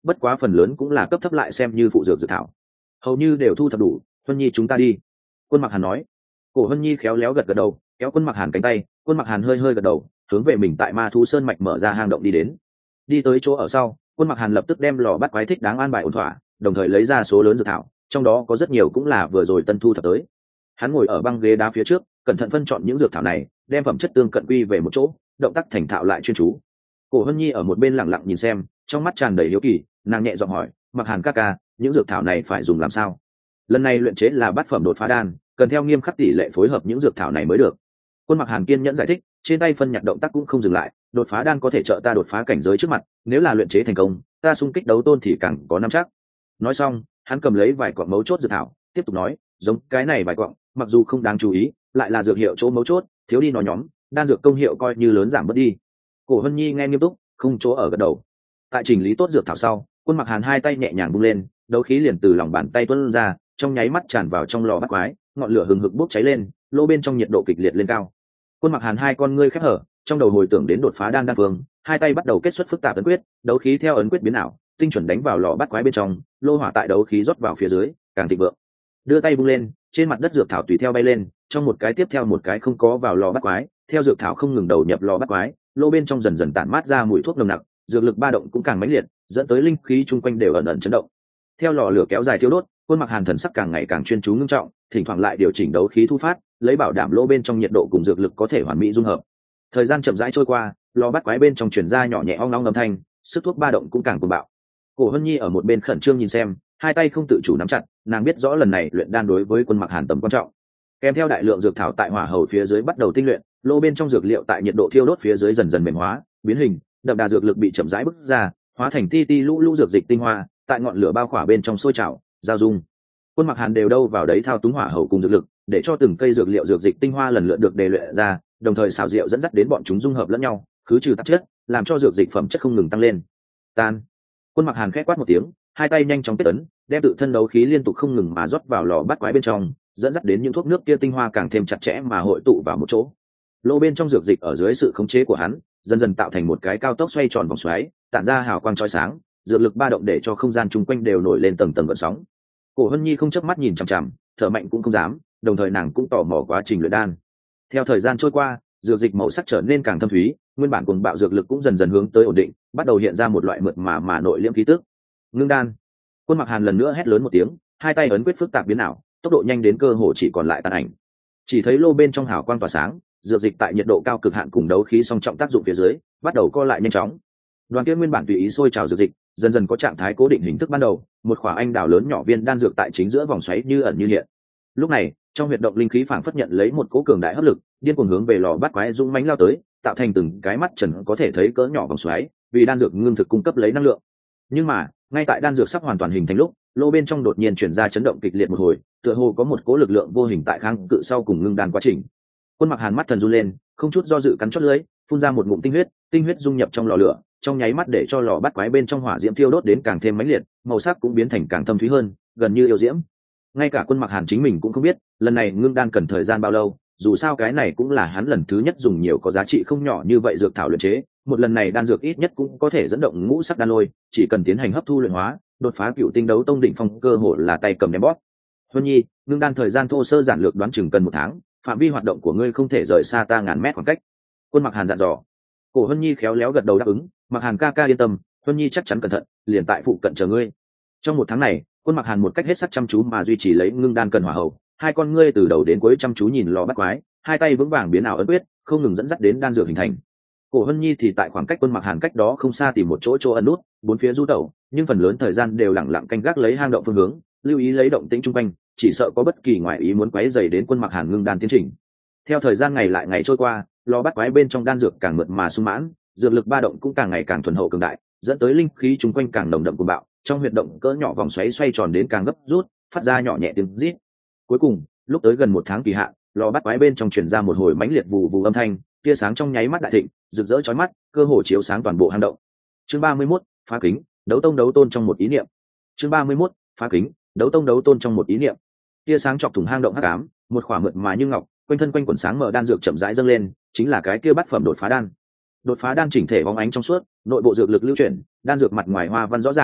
bất quá phần lớn cũng là cấp thấp lại xem như phụ dược dược thảo, hầu như đều thu thập đủ. Huân Nhi chúng ta đi. Quân Mặc Hàn nói. Cổ Huân Nhi khéo léo gật gật đầu, kéo Quân Mặc Hàn cánh tay. Quân Mặc Hàn hơi hơi gật đầu, hướng về mình tại Ma Thú Sơn mạch mở ra hang động đi đến. Đi tới chỗ ở sau, Quân Mặc Hàn lập tức đem lò bắt quái thích đáng an bài ổn thỏa, đồng thời lấy ra số lớn dược thảo, trong đó có rất nhiều cũng là vừa rồi tân thu thập tới. Hắn ngồi ở băng ghế đá phía trước, cẩn thận phân chọn những dược thảo này, đem phẩm chất tương cận quy về một chỗ, động tác thành thạo lại chuyên chú. Cổ Huân Nhi ở một bên lặng lặng nhìn xem, trong mắt tràn đầy hiếu kỳ, nàng nhẹ giọng hỏi, Mặc Hàn ca ca, những dược thảo này phải dùng làm sao? Lần này luyện chế là bát phẩm đột phá đan, cần theo nghiêm khắc tỷ lệ phối hợp những dược thảo này mới được. Quân Mặc Hàn kiên nhẫn giải thích, trên tay phân nhặt động tác cũng không dừng lại, đột phá đan có thể trợ ta đột phá cảnh giới trước mặt, nếu là luyện chế thành công, ta xung kích đấu tôn thì càng có nắm chắc. Nói xong, hắn cầm lấy vài cọng mấu chốt dược thảo, tiếp tục nói, giống cái này vài cọng, mặc dù không đáng chú ý, lại là dược hiệu chỗ mấu chốt, thiếu đi nó nhóm, đan dược công hiệu coi như lớn giảm bớt đi. Cổ Hân Nhi nghe nghiêm túc, không chỗ ở gật đầu. Tại chỉnh lý tốt dược thảo sau, Quân Mặc Hàn hai tay nhẹ nhàng vung lên, đấu khí liền từ lòng bàn tay tuôn ra, trong nháy mắt tràn vào trong lò bắt quái, ngọn lửa hừng hực bốc cháy lên, lô bên trong nhiệt độ kịch liệt lên cao. Quân Mặc Hàn hai con ngươi khép hở, trong đầu hồi tưởng đến đột phá đan phương, hai tay bắt đầu kết xuất phức tạp ấn quyết, đấu khí theo ấn quyết biến ảo, tinh chuẩn đánh vào lò bắt quái bên trong, lô hỏa tại đấu khí rót vào phía dưới, càng thịnh vượng. Đưa tay vung lên, trên mặt đất dược thảo tùy theo bay lên, trong một cái tiếp theo một cái không có vào lò bắt quái, theo dược thảo không ngừng đầu nhập lò bắt quái, lô bên trong dần dần tản mát ra mùi thuốc nồng nặc, dược lực ba động cũng càng mãnh liệt, dẫn tới linh khí chung quanh đều ẩn ẩn chấn động. Theo lò lửa kéo dài thiêu đốt, Quân Mặc Hàn thần sắc càng ngày càng chuyên chú ngưng trọng, thỉnh thoảng lại điều chỉnh đấu khí thu phát, lấy bảo đảm lô bên trong nhiệt độ cùng dược lực có thể hoàn mỹ dung hợp. Thời gian chậm rãi trôi qua, lò bắt quái bên trong truyền ra nhỏ nhẹ ong ong âm thanh, sức thuốc ba động cũng càng cuồng bạo. Cổ Hân Nhi ở một bên khẩn trương nhìn xem, hai tay không tự chủ nắm chặt, nàng biết rõ lần này luyện đan đối với Quân Mặc Hàn tầm quan trọng. Kèm theo đại lượng dược thảo tại hỏa hầu phía dưới bắt đầu tinh luyện, lô bên trong dược liệu tại nhiệt độ thiêu đốt phía dưới dần dần mềm hóa, biến hình, đậm đà dược lực bị chậm rãi bức ra, hóa thành ti ti lũ lũ dược dịch tinh hoa, tại ngọn lửa bao khỏa bên trong sôi trào, giao dung. Quân Mặc Hàn đều đâu vào đấy thao túng hỏa hầu cùng dược lực, để cho từng cây dược liệu dược dịch tinh hoa lần lượt được đề luyện ra, đồng thời xảo diệu dẫn dắt đến bọn chúng dung hợp lẫn nhau, khứ trừ tạp chất, làm cho dược dịch phẩm chất không ngừng tăng lên. Tan. Quân Mặc Hàn khẽ quát một tiếng, hai tay nhanh chóng kết ấn, đem tự thân đấu khí liên tục không ngừng mà rót vào lò bắt quái bên trong, dẫn dắt đến những thuốc nước kia tinh hoa càng thêm chặt chẽ mà hội tụ vào một chỗ. Lô bên trong dược dịch ở dưới sự khống chế của hắn, dần dần tạo thành một cái cao tốc xoay tròn vòng xoáy, tản ra hào quang chói sáng, dược lực ba động để cho không gian chung quanh đều nổi lên tầng tầng gợn sóng. Cổ Hân Nhi không chớp mắt nhìn chằm chằm, thở mạnh cũng không dám, đồng thời nàng cũng tò mò quá trình luyện đan. Theo thời gian trôi qua, dược dịch màu sắc trở nên càng thâm thúy, nguyên bản cuồng bạo dược lực cũng dần dần hướng tới ổn định, bắt đầu hiện ra một loại mượt mà nội liễm khí tức. Ngưng đan. Quân Mặc Hàn lần nữa hét lớn một tiếng, hai tay ấn quyết phức tạp biến ảo, tốc độ nhanh đến cơ hồ chỉ còn lại tàn ảnh. Chỉ thấy lô bên trong hào quang tỏa sáng, dược dịch tại nhiệt độ cao cực hạn cùng đấu khí song trọng tác dụng phía dưới, bắt đầu co lại nhanh chóng. Đoàn kia nguyên bản tùy ý sôi trào dược dịch, dần dần có trạng thái cố định hình thức ban đầu, một quả anh đào lớn nhỏ viên đan dược tại chính giữa vòng xoáy như ẩn như hiện. Lúc này, trong huyệt động linh khí phảng phất nhận lấy một cỗ cường đại hấp lực, điên cuồng hướng về lò bắt quái dũng mãnh lao tới, tạo thành từng cái mắt trần có thể thấy cỡ nhỏ vòng xoáy, vì đan dược ngưng thực cung cấp lấy năng lượng. Nhưng mà, ngay tại đan dược sắp hoàn toàn hình thành lúc, lô bên trong đột nhiên chuyển ra chấn động kịch liệt một hồi, tựa hồ có một cỗ lực lượng vô hình tại kháng cự sau cùng ngưng đan quá trình. Quân Mặc Hàn mắt thần run lên, không chút do dự cắn chót lưỡi, phun ra một ngụm tinh huyết dung nhập trong lò lửa, trong nháy mắt để cho lò bắt quái bên trong hỏa diễm thiêu đốt đến càng thêm mãnh liệt, màu sắc cũng biến thành càng thâm thúy hơn, gần như yêu diễm. Ngay cả Quân Mặc Hàn chính mình cũng không biết, lần này ngưng đan cần thời gian bao lâu, dù sao cái này cũng là hắn lần thứ nhất dùng nhiều có giá trị không nhỏ như vậy dược thảo luyện chế, một lần này đan dược ít nhất cũng có thể dẫn động ngũ sắc đan lôi, chỉ cần tiến hành hấp thu luyện hóa, đột phá cựu tinh đấu tông đỉnh phong cơ hội là tay cầm ném bóp. Huân Nhi, ngưng đan thời gian thô sơ giản lược đoán chừng cần 1 tháng, phạm vi hoạt động của ngươi không thể rời xa ta ngàn mét khoảng cách. Quân Mặc Hàn dặn dò. Cổ Huân Nhi khéo léo gật đầu đáp ứng, Mặc Hàn ca ca yên tâm, Huân Nhi chắc chắn cẩn thận, liền tại phụ cận chờ ngươi. Trong 1 tháng này, Quân Mặc Hàn một cách hết sức chăm chú mà duy trì lấy ngưng đan cần hỏa hầu, hai con ngươi từ đầu đến cuối chăm chú nhìn lò bắt quái, hai tay vững vàng biến ảo ấn quyết, không ngừng dẫn dắt đến đan dược hình thành. Cổ Huân Nhi thì tại khoảng cách Quân Mặc Hàn cách đó không xa tìm một chỗ ẩn nút, bốn phía du tẩu, nhưng phần lớn thời gian đều lặng lặng canh gác lấy hang động phương hướng, lưu ý lấy động tĩnh chung quanh, chỉ sợ có bất kỳ ngoại ý muốn quấy rầy đến Quân Mặc Hàn ngưng đan tiến trình. Theo thời gian ngày lại ngày trôi qua, lò bắt quái bên trong đan dược càng mượt mà sung mãn, dược lực ba động cũng càng ngày càng thuần hậu cường đại, dẫn tới linh khí chung quanh càng nồng đậm cuồng bạo, trong huyệt động cỡ nhỏ vòng xoáy xoay tròn đến càng gấp rút, phát ra nhỏ nhẹ tiếng rít. Cuối cùng, lúc tới gần 1 tháng kỳ hạn, lò bắt quái bên trong truyền ra một hồi mãnh liệt vù vù âm thanh, tia sáng trong nháy mắt đại thịnh, rực rỡ chói mắt, cơ hồ chiếu sáng toàn bộ hang động. Chương 31, phá kính, đấu tông đấu tôn trong một ý niệm. Chương 31, phá kính, đấu tông đấu tôn trong một ý niệm. Tia sáng chọc thủng hang động hắc ám, một khỏa mượt mà như ngọc, quanh thân quanh quần sáng mở đan dược chậm rãi dâng lên, chính là cái kia bát phẩm đột phá đan. Đột phá đan chỉnh thể bóng ánh trong suốt, nội bộ dược lực lưu chuyển, đan dược mặt ngoài hoa văn rõ ràng,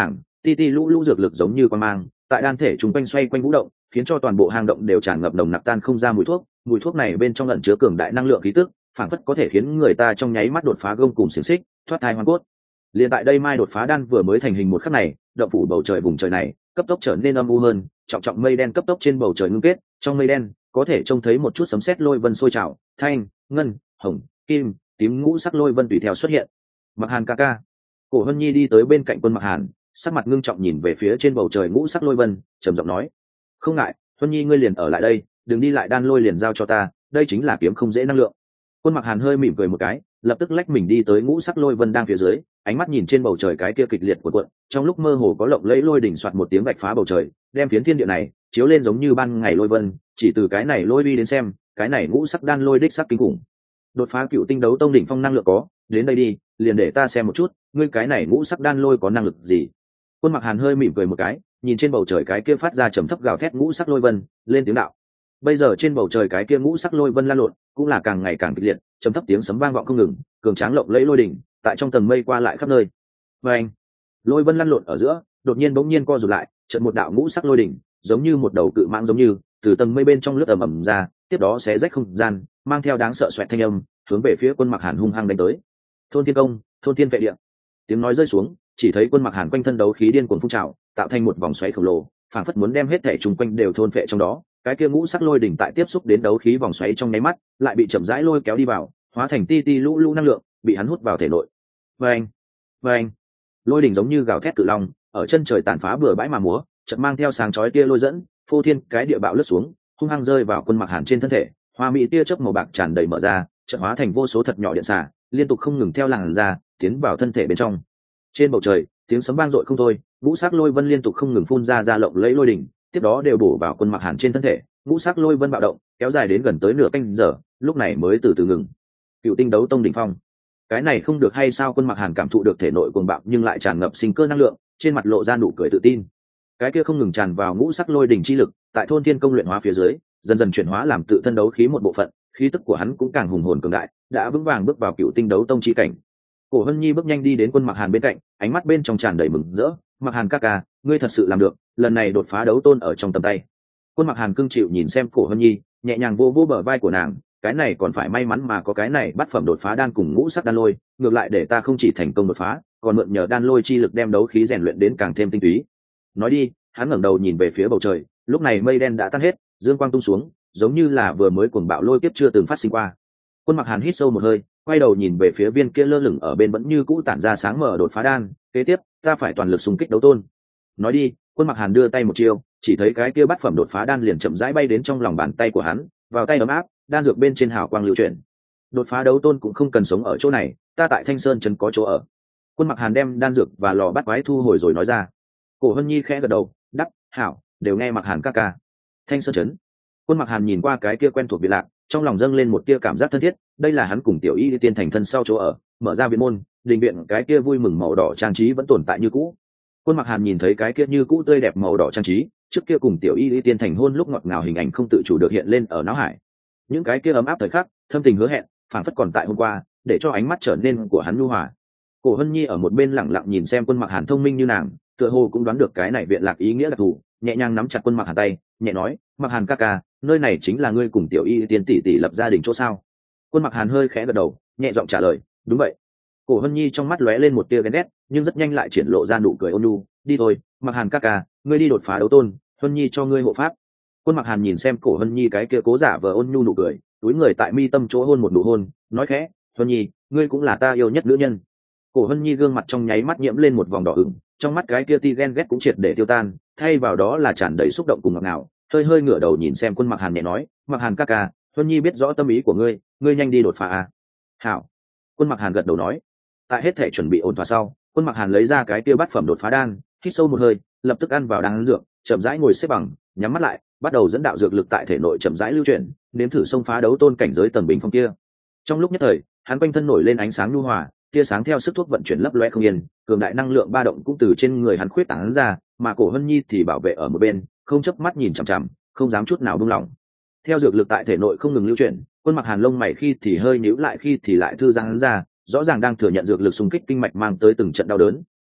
ti ti lũ lũ dược lực giống như quan mang tại đan thể chúng quanh xoay quanh vũ động, khiến cho toàn bộ hang động đều tràn ngập nồng nặc tan không ra mùi thuốc này bên trong ẩn chứa cường đại năng lượng khí tức, phảng phất có thể khiến người ta trong nháy mắt đột phá gông cùng xiềng xích, thoát thai hoàn cốt. Liền tại đây mai đột phá đan vừa mới thành hình một khắc này, động phủ bầu trời vùng trời này cấp tốc trở nên âm u hơn, trọng trọng mây đen cấp tốc trên bầu trời ngưng kết, trong mây đen có thể trông thấy một chút sấm sét lôi vân sôi trào, thanh, ngân, hồng, kim, tím ngũ sắc lôi vân tùy theo xuất hiện. Mặc Hàn ca ca. Cổ Hân Nhi đi tới bên cạnh Quân Mặc Hàn, sắc mặt ngưng trọng nhìn về phía trên bầu trời ngũ sắc lôi vân, trầm giọng nói: "Không ngại, Hân Nhi ngươi liền ở lại đây, đừng đi lại, đan lôi liền giao cho ta, đây chính là kiếm không dễ năng lượng." Quân Mặc Hàn hơi mỉm cười một cái, lập tức lách mình đi tới ngũ sắc lôi vân đang phía dưới, ánh mắt nhìn trên bầu trời cái kia kịch liệt của cuộn, trong lúc mơ hồ có lộng lẫy lôi đỉnh soạt một tiếng vạch phá bầu trời, đem phiến thiên địa này chiếu lên giống như ban ngày lôi vân, chỉ từ cái này lôi uy đến xem, cái này ngũ sắc đan lôi đích sắc kinh khủng. Đột phá cựu tinh đấu tông đỉnh phong năng lượng có, đến đây đi, liền để ta xem một chút, ngươi cái này ngũ sắc đan lôi có năng lực gì. Quân Mặc Hàn hơi mỉm cười một cái, nhìn trên bầu trời cái kia phát ra trầm thấp gào thét ngũ sắc lôi vân, lên tiếng đạo. Bây giờ trên bầu trời cái kia ngũ sắc lôi vân lan lộn, cũng là càng ngày càng kịch liệt, trầm thấp tiếng sấm vang vọng không ngừng, cường tráng lộng lẫy lôi đỉnh, tại trong tầng mây qua lại khắp nơi. Và anh, lôi vân lăn lộn ở giữa, đột nhiên bỗng nhiên co rụt lại, chợt một đạo ngũ sắc lôi đỉnh, giống như một đầu cự mãng giống như, từ tầng mây bên trong lướt ầm ầm ra, tiếp đó xé rách không gian, mang theo đáng sợ xoẹt thanh âm, hướng về phía Quân Mặc Hàn hung hăng đánh tới. Thôn Thiên Công, thôn thiên vệ địa. Tiếng nói rơi xuống, chỉ thấy Quân Mặc Hàn quanh thân đấu khí điên cuồng phun trào, tạo thành một vòng xoáy khổng lồ, phảng phất muốn đem hết thể chung quanh đều thôn phệ trong đó. Cái kia ngũ sắc lôi đỉnh tại tiếp xúc đến đấu khí vòng xoáy trong nháy mắt, lại bị chậm rãi lôi kéo đi vào, hóa thành ti ti lũ lũ năng lượng, bị hắn hút vào thể nội. Vâng, vâng, lôi đỉnh giống như gào thét cự long, ở chân trời tàn phá bừa bãi mà múa, chợt mang theo sáng chói tia lôi dẫn, phô thiên cái địa bạo lướt xuống, hung hăng rơi vào Quân Mặc Hàn trên thân thể, hoa mỹ tia chớp màu bạc tràn đầy mở ra, chợt hóa thành vô số thật nhỏ điện xả, liên tục không ngừng theo làn ra, tiến vào thân thể bên trong. Trên bầu trời, tiếng sấm vang dội không thôi, ngũ sắc lôi vân liên tục không ngừng phun ra lộng lẫy lôi đỉnh, tiếp đó đều bổ vào Quân Mặc Hàn trên thân thể, ngũ sắc lôi vân bạo động, kéo dài đến gần tới nửa canh giờ, lúc này mới từ từ ngừng. Cựu tinh đấu tông đỉnh phong, cái này không được hay sao? Quân Mặc Hàn cảm thụ được thể nội cuồng bạo nhưng lại tràn ngập sinh cơ năng lượng, trên mặt lộ ra nụ cười tự tin. Cái kia không ngừng tràn vào ngũ sắc lôi đỉnh chi lực, tại thôn thiên công luyện hóa phía dưới, dần dần chuyển hóa làm tự thân đấu khí một bộ phận, khí tức của hắn cũng càng hùng hồn cường đại, đã vững vàng bước vào cựu tinh đấu tông chi cảnh. Cổ Hân Nhi bước nhanh đi đến Quân Mặc Hàn bên cạnh, ánh mắt bên trong tràn đầy mừng rỡ. Mặc Hàn ca ca, ngươi thật sự làm được, lần này đột phá đấu tôn ở trong tầm tay. Quân Mặc Hàn cưng chịu nhìn xem Cổ Hân Nhi, nhẹ nhàng vô vô bờ vai của nàng, cái này còn phải may mắn mà có cái này bát phẩm đột phá đan cùng ngũ sắc đan lôi, ngược lại để ta không chỉ thành công đột phá, còn mượn nhờ đan lôi chi lực đem đấu khí rèn luyện đến càng thêm tinh túy. Nói đi, hắn ngẩng đầu nhìn về phía bầu trời, lúc này mây đen đã tan hết, dương quang tung xuống, giống như là vừa mới cuồng bạo lôi kiếp chưa từng phát sinh qua. Quân Mặc Hàn hít sâu một hơi, quay đầu nhìn về phía viên kia lơ lửng ở bên vẫn như cũ tản ra sáng mở đột phá đan, kế tiếp ta phải toàn lực xung kích đấu tôn. Nói đi, Quân Mặc Hàn đưa tay một chiêu, chỉ thấy cái kia bát phẩm đột phá đan liền chậm rãi bay đến trong lòng bàn tay của hắn, vào tay ấm áp, đan dược bên trên hào quang lưu chuyển. Đột phá đấu tôn cũng không cần sống ở chỗ này, ta tại Thanh Sơn trấn có chỗ ở. Quân Mặc Hàn đem đan dược và lò bát quái thu hồi rồi nói ra. Cổ Hân Nhi khẽ gật đầu, đáp, hảo, đều nghe Mặc Hàn ca ca. Thanh Sơn trấn. Quân Mặc Hàn nhìn qua cái kia quen thuộc biệt lạc, trong lòng dâng lên một tia cảm giác thân thiết, đây là hắn cùng Tiểu Y Tiên thành thân sau chỗ ở, mở ra viện môn, đình viện cái kia vui mừng màu đỏ trang trí vẫn tồn tại như cũ. Quân Mặc Hàn nhìn thấy cái kia như cũ tươi đẹp màu đỏ trang trí, trước kia cùng Tiểu Y Tiên thành hôn lúc ngọt ngào hình ảnh không tự chủ được hiện lên ở não hải. Những cái kia ấm áp thời khắc, thâm tình hứa hẹn, phảng phất còn tại hôm qua, để cho ánh mắt trở nên của hắn nhu hòa. Cổ Hân Nhi ở một bên lặng lặng nhìn xem Quân Mặc Hàn thông minh như nàng, tựa hồ cũng đoán được cái này viện lạc ý nghĩa đặc thù, nhẹ nhàng nắm chặt Quân Mặc Hàn tay, nhẹ nói, Mặc Hàn ca ca, nơi này chính là ngươi cùng Tiểu Y Tiên tỷ tỷ lập gia đình chỗ sao? Quân Mặc Hàn hơi khẽ gật đầu, nhẹ giọng trả lời, đúng vậy. Cổ Hân Nhi trong mắt lóe lên một tia ghen ghét, nhưng rất nhanh lại triển lộ ra nụ cười ôn nhu, đi thôi, Mặc Hàn ca ca, ngươi đi đột phá đấu tôn, Hân Nhi cho ngươi hộ pháp. Quân Mặc Hàn nhìn xem Cổ Hân Nhi cái kia cố giả vờ ôn nhu nụ cười, túi người tại mi tâm chỗ hôn một nụ hôn, nói khẽ, Hân Nhi, ngươi cũng là ta yêu nhất nữ nhân. Cổ Hân Nhi gương mặt trong nháy mắt nhiễm lên một vòng đỏ ửng, trong mắt cái kia ti ghen ghét cũng triệt để tiêu tan, thay vào đó là tràn đầy xúc động cùng ngọt ngào, hơi hơi ngửa đầu nhìn xem Quân Mặc Hàn nhẹ nói, Mặc Hàn ca ca, Hân Nhi biết rõ tâm ý của ngươi, ngươi nhanh đi đột phá à? Hảo. Quân Mặc Hàn gật đầu nói. Tại hết thể chuẩn bị ổn thỏa sau, Quân Mặc Hàn lấy ra cái kia bát phẩm đột phá đan, hít sâu một hơi, lập tức ăn vào đan dược, chậm rãi ngồi xếp bằng, nhắm mắt lại, bắt đầu dẫn đạo dược lực tại thể nội chậm rãi lưu chuyển, nếm thử xông phá đấu tôn cảnh giới tầng bình phong kia. Trong lúc nhất thời, hắn quanh thân nổi lên ánh sáng nhu hòa, tia sáng theo sức thuốc vận chuyển lấp loe không yên, cường đại năng lượng ba động cũng từ trên người hắn khuyết tán ra, mà Cổ Hân Nhi thì bảo vệ ở một bên, không chớp mắt nhìn chằm chằm, không dám chút nào buông lỏng. Theo dược lực tại thể nội không ngừng lưu chuyển, Quân Mặc Hàn lông mày khi thì hơi nhíu lại khi thì lại thư giãn ra, rõ ràng đang thừa nhận dược lực xung kích kinh mạch mang tới từng trận đau đớn,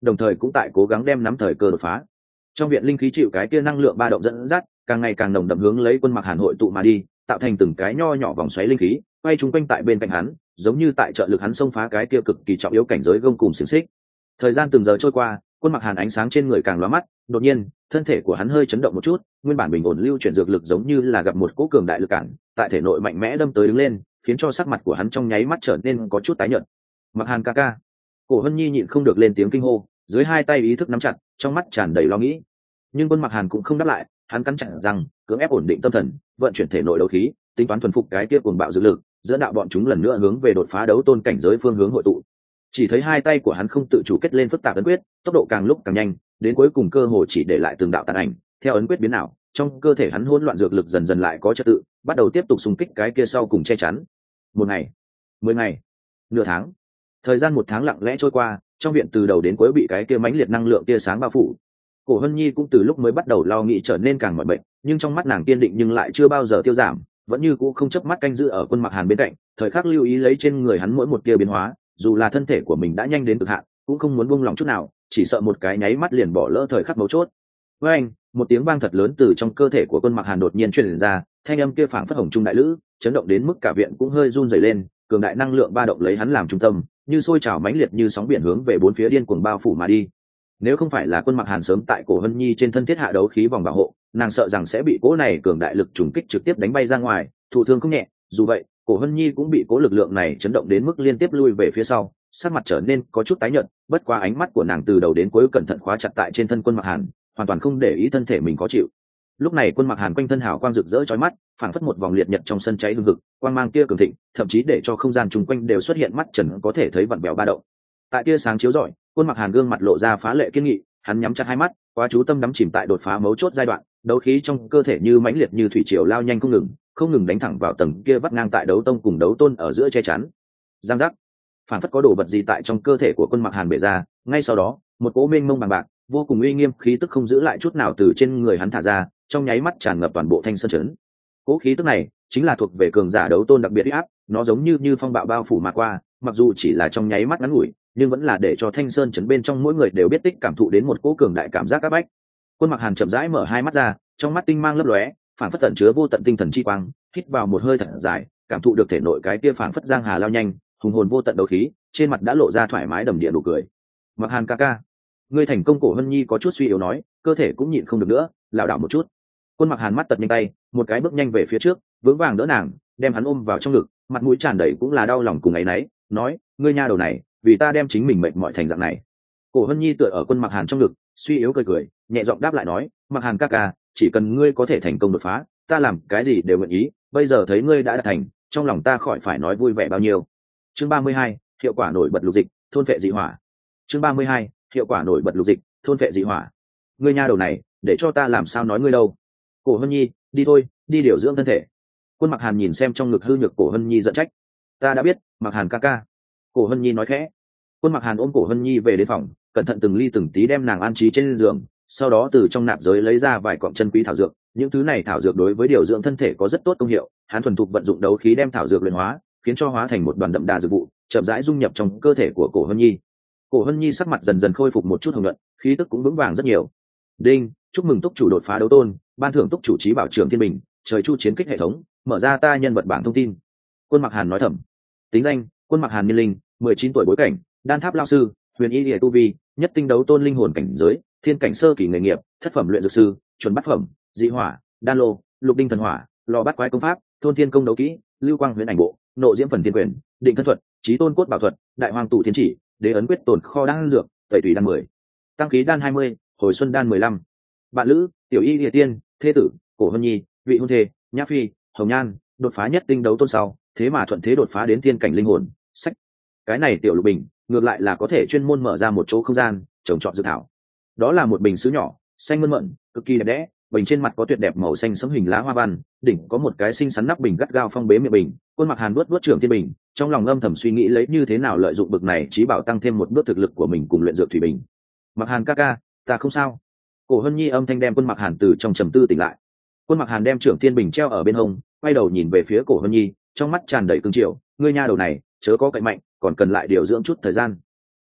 đồng thời cũng tại cố gắng đem nắm thời cơ đột phá. Trong viện linh khí chịu cái kia năng lượng ba động dẫn dắt, càng ngày càng nồng đậm hướng lấy Quân Mặc Hàn hội tụ mà đi, tạo thành từng cái nho nhỏ vòng xoáy linh khí quay chung quanh tại bên cạnh hắn, giống như tại trợ lực hắn xông phá cái kia cực kỳ trọng yếu cảnh giới gông cùng xiềng xích. Thời gian từng giờ trôi qua, Quân Mặc Hàn ánh sáng trên người càng lóa mắt, đột nhiên thân thể của hắn hơi chấn động một chút, nguyên bản bình ổn lưu chuyển dược lực giống như là gặp một cỗ cường đại lực cản, tại thể nội mạnh mẽ đâm tới đứng lên, khiến cho sắc mặt của hắn trong nháy mắt trở nên có chút tái nhợt. Mặc Hàn ca ca. Cổ Hân Nhi nhịn không được lên tiếng kinh hô, dưới hai tay ý thức nắm chặt, trong mắt tràn đầy lo nghĩ. Nhưng Quân Mặc Hàn cũng không đáp lại, hắn cắn chặt răng, cưỡng ép ổn định tâm thần, vận chuyển thể nội đấu khí, tính toán thuần phục cái kia cuồng bạo dược lực, dẫn đạo bọn chúng lần nữa hướng về đột phá đấu tôn cảnh giới phương hướng hội tụ. Chỉ thấy hai tay của hắn không tự chủ kết lên phức tạp ấn quyết, tốc độ càng lúc càng nhanh, đến cuối cùng cơ hồ chỉ để lại từng đạo tàn ảnh. Theo ấn quyết biến ảo, trong cơ thể hắn hỗn loạn dược lực dần dần lại có trật tự, bắt đầu tiếp tục xung kích cái kia sau cùng che chắn. Một ngày, 10 ngày, nửa tháng, thời gian một tháng lặng lẽ trôi qua, trong viện từ đầu đến cuối bị cái kia mãnh liệt năng lượng tia sáng bao phủ. Cổ Hân Nhi cũng từ lúc mới bắt đầu lo nghĩ trở nên càng mỏi mệt, nhưng trong mắt nàng kiên định nhưng lại chưa bao giờ tiêu giảm, vẫn như cũ không chớp mắt canh giữ ở Quân Mặc Hàn bên cạnh, thời khắc lưu ý lấy trên người hắn mỗi một tia biến hóa, dù là thân thể của mình đã nhanh đến cực hạn, cũng không muốn buông lòng chút nào, chỉ sợ một cái nháy mắt liền bỏ lỡ thời khắc mấu chốt. Với anh, một tiếng vang thật lớn từ trong cơ thể của Quân Mặc Hàn đột nhiên truyền ra, thanh âm kia phảng phất hồng trung đại lữ, chấn động đến mức cả viện cũng hơi run rẩy lên, cường đại năng lượng ba động lấy hắn làm trung tâm, như sôi trào mãnh liệt như sóng biển hướng về bốn phía điên cuồng bao phủ mà đi. Nếu không phải là Quân Mặc Hàn sớm tại Cổ Hân Nhi trên thân thiết hạ đấu khí vòng bảo hộ, nàng sợ rằng sẽ bị cỗ này cường đại lực trùng kích trực tiếp đánh bay ra ngoài, thụ thương không nhẹ. Dù vậy, Cổ Hân Nhi cũng bị cỗ lực lượng này chấn động đến mức liên tiếp lui về phía sau, sắc mặt trở nên có chút tái nhợt, bất quá ánh mắt của nàng từ đầu đến cuối cẩn thận khóa chặt tại trên thân Quân Mặc Hàn, hoàn toàn không để ý thân thể mình có chịu. Lúc này Quân Mặc Hàn quanh thân hào quang rực rỡ chói mắt, phảng phất một vòng liệt nhật trong sân cháy hừng hực, quang mang kia cường thịnh, thậm chí để cho không gian chung quanh đều xuất hiện mắt trần có thể thấy vặn vẹo ba động. Tại tia sáng chiếu rọi, Quân Mặc Hàn gương mặt lộ ra phá lệ kiên nghị, hắn nhắm chặt hai mắt, quá chú tâm đắm chìm tại đột phá mấu chốt giai đoạn, đấu khí trong cơ thể như mãnh liệt như thủy triều lao nhanh không ngừng đánh thẳng vào tầng kia vắt ngang tại đấu tông cùng đấu tôn ở giữa che chắn. Giang giác, phảng phất có đồ vật gì tại trong cơ thể của Quân Mặc Hàn bể ra, ngay sau đó, một cỗ mênh mông bằng bạc, vô cùng uy nghiêm khí tức không giữ lại chút nào từ trên người hắn thả ra, trong nháy mắt tràn ngập toàn bộ Thanh Sơn trấn. Cỗ khí tức này chính là thuộc về cường giả đấu tôn đặc biệt uy áp, nó giống như phong bạo bao phủ mà qua, mặc dù chỉ là trong nháy mắt ngắn ngủi, nhưng vẫn là để cho Thanh Sơn trấn bên trong mỗi người đều biết tích cảm thụ đến một cỗ cường đại cảm giác áp bách. Quân Mặc Hàn chậm rãi mở hai mắt ra, trong mắt tinh mang lấp lóe, phảng phất tẩn chứa vô tận tinh thần chi quang, hít vào một hơi thật dài, cảm thụ được thể nội cái kia phảng phất giang hà lao nhanh, hùng hồn vô tận đấu khí, trên mặt đã lộ ra thoải mái đầm địa nụ cười. Mặc Hàn ca ca, ngươi thành công. Cổ Hân Nhi có chút suy yếu nói, cơ thể cũng nhịn không được nữa, lảo đảo một chút. Quân Mặc Hàn mắt tật nhanh tay, một cái bước nhanh về phía trước, vững vàng đỡ nàng, đem hắn ôm vào trong ngực, mặt mũi tràn đầy cũng là đau lòng cùng áy náy, nói, ngươi nha đầu này, vì ta đem chính mình mệt mỏi thành dạng này. Cổ Hân Nhi tựa ở Quân Mặc Hàn trong ngực, suy yếu cười cười, nhẹ giọng đáp lại nói, Mặc Hàn ca ca, chỉ cần ngươi có thể thành công đột phá, ta làm cái gì đều nguyện ý. Bây giờ thấy ngươi đã đạt thành, trong lòng ta khỏi phải nói vui vẻ bao nhiêu. Chương 32, hiệu quả nổi bật lục dịch, thôn phệ dị hỏa. Chương 32, hiệu quả nổi bật lục dịch, thôn phệ dị hỏa. Ngươi nha đầu này, để cho ta làm sao nói ngươi đâu. Cổ Hân Nhi, đi thôi, đi điều dưỡng thân thể. Quân Mặc Hàn nhìn xem trong ngực hư nhược Cổ Hân Nhi giận trách. Ta đã biết, Mặc Hàn ca ca. Cổ Hân Nhi nói khẽ. Quân Mặc Hàn ôm Cổ Hân Nhi về đến phòng, cẩn thận từng ly từng tí đem nàng an trí trên giường, sau đó từ trong nạp giới lấy ra vài cọng chân quý thảo dược. Những thứ này thảo dược đối với điều dưỡng thân thể có rất tốt công hiệu, hắn thuần thục vận dụng đấu khí đem thảo dược luyện hóa, khiến cho hóa thành một đoàn đậm đà dược vụ, chậm rãi dung nhập trong cơ thể của Cổ Hân Nhi. Cổ Hân Nhi sắc mặt dần dần khôi phục một chút hồng nhuận, khí tức cũng vững vàng rất nhiều. Đinh, chúc mừng túc chủ đột phá đấu tôn, ban thưởng túc chủ trí bảo trưởng thiên bình, trời chu chiến kích hệ thống, mở ra ta nhân vật bảng thông tin. Quân Mặc Hàn nói thầm. Tính danh, Quân Mặc Hàn niên linh, 19 tuổi, bối cảnh, đan tháp lao sư, huyền y liệt tu vi, nhất tinh đấu tôn linh hồn cảnh giới, thiên cảnh sơ kỳ nghề nghiệp, thất phẩm luyện dược sư, chuẩn bát phẩm, dị hỏa, đan lô, lục đinh thần hỏa, lò bát quái công pháp, thôn thiên công đấu kỹ, lưu quang huyền ảnh bộ, nộ diễm phần thiên quyền, định thân thuật, chí tôn cốt bảo thuật, đại hoàng tụ thiên chỉ, đế ấn quyết tồn kho đan dược, tẩy tùy đan 10, tăng khí đan 20, hồi xuân đan 15. Bạn lữ, tiểu y liệt tiên, thê tử, Cổ Hân Nhi, vị hôn thê, nhã phi, hồng nhan, đột phá nhất tinh đấu tôn sau, thế mà thuận thế đột phá đến thiên cảnh linh hồn. Sách, cái này tiểu lục bình ngược lại là có thể chuyên môn mở ra một chỗ không gian trồng trọt dược thảo. Đó là một bình sứ nhỏ, xanh mơn mận, cực kỳ đẹp đẽ, bình trên mặt có tuyệt đẹp màu xanh sẫm hình lá hoa văn, đỉnh có một cái xinh xắn nắp bình gắt gao phong bế miệng bình. Quân Mặc Hàn vuốt trưởng thiên bình, trong lòng âm thầm suy nghĩ lấy như thế nào lợi dụng bực này chí bảo tăng thêm một bước thực lực của mình cùng luyện dược thủy bình. Mặc Hàn ca ca, ta không sao. Cổ Hân Nhi âm thanh đem Quân Mặc Hàn từ trong trầm tư tỉnh lại. Quân Mặc Hàn đem trưởng thiên bình treo ở bên hông, quay đầu nhìn về phía Cổ Hân Nhi, trong mắt tràn đầy cương triều, ngươi nha đầu này chớ có cậy mạnh, còn cần lại điều dưỡng chút thời gian.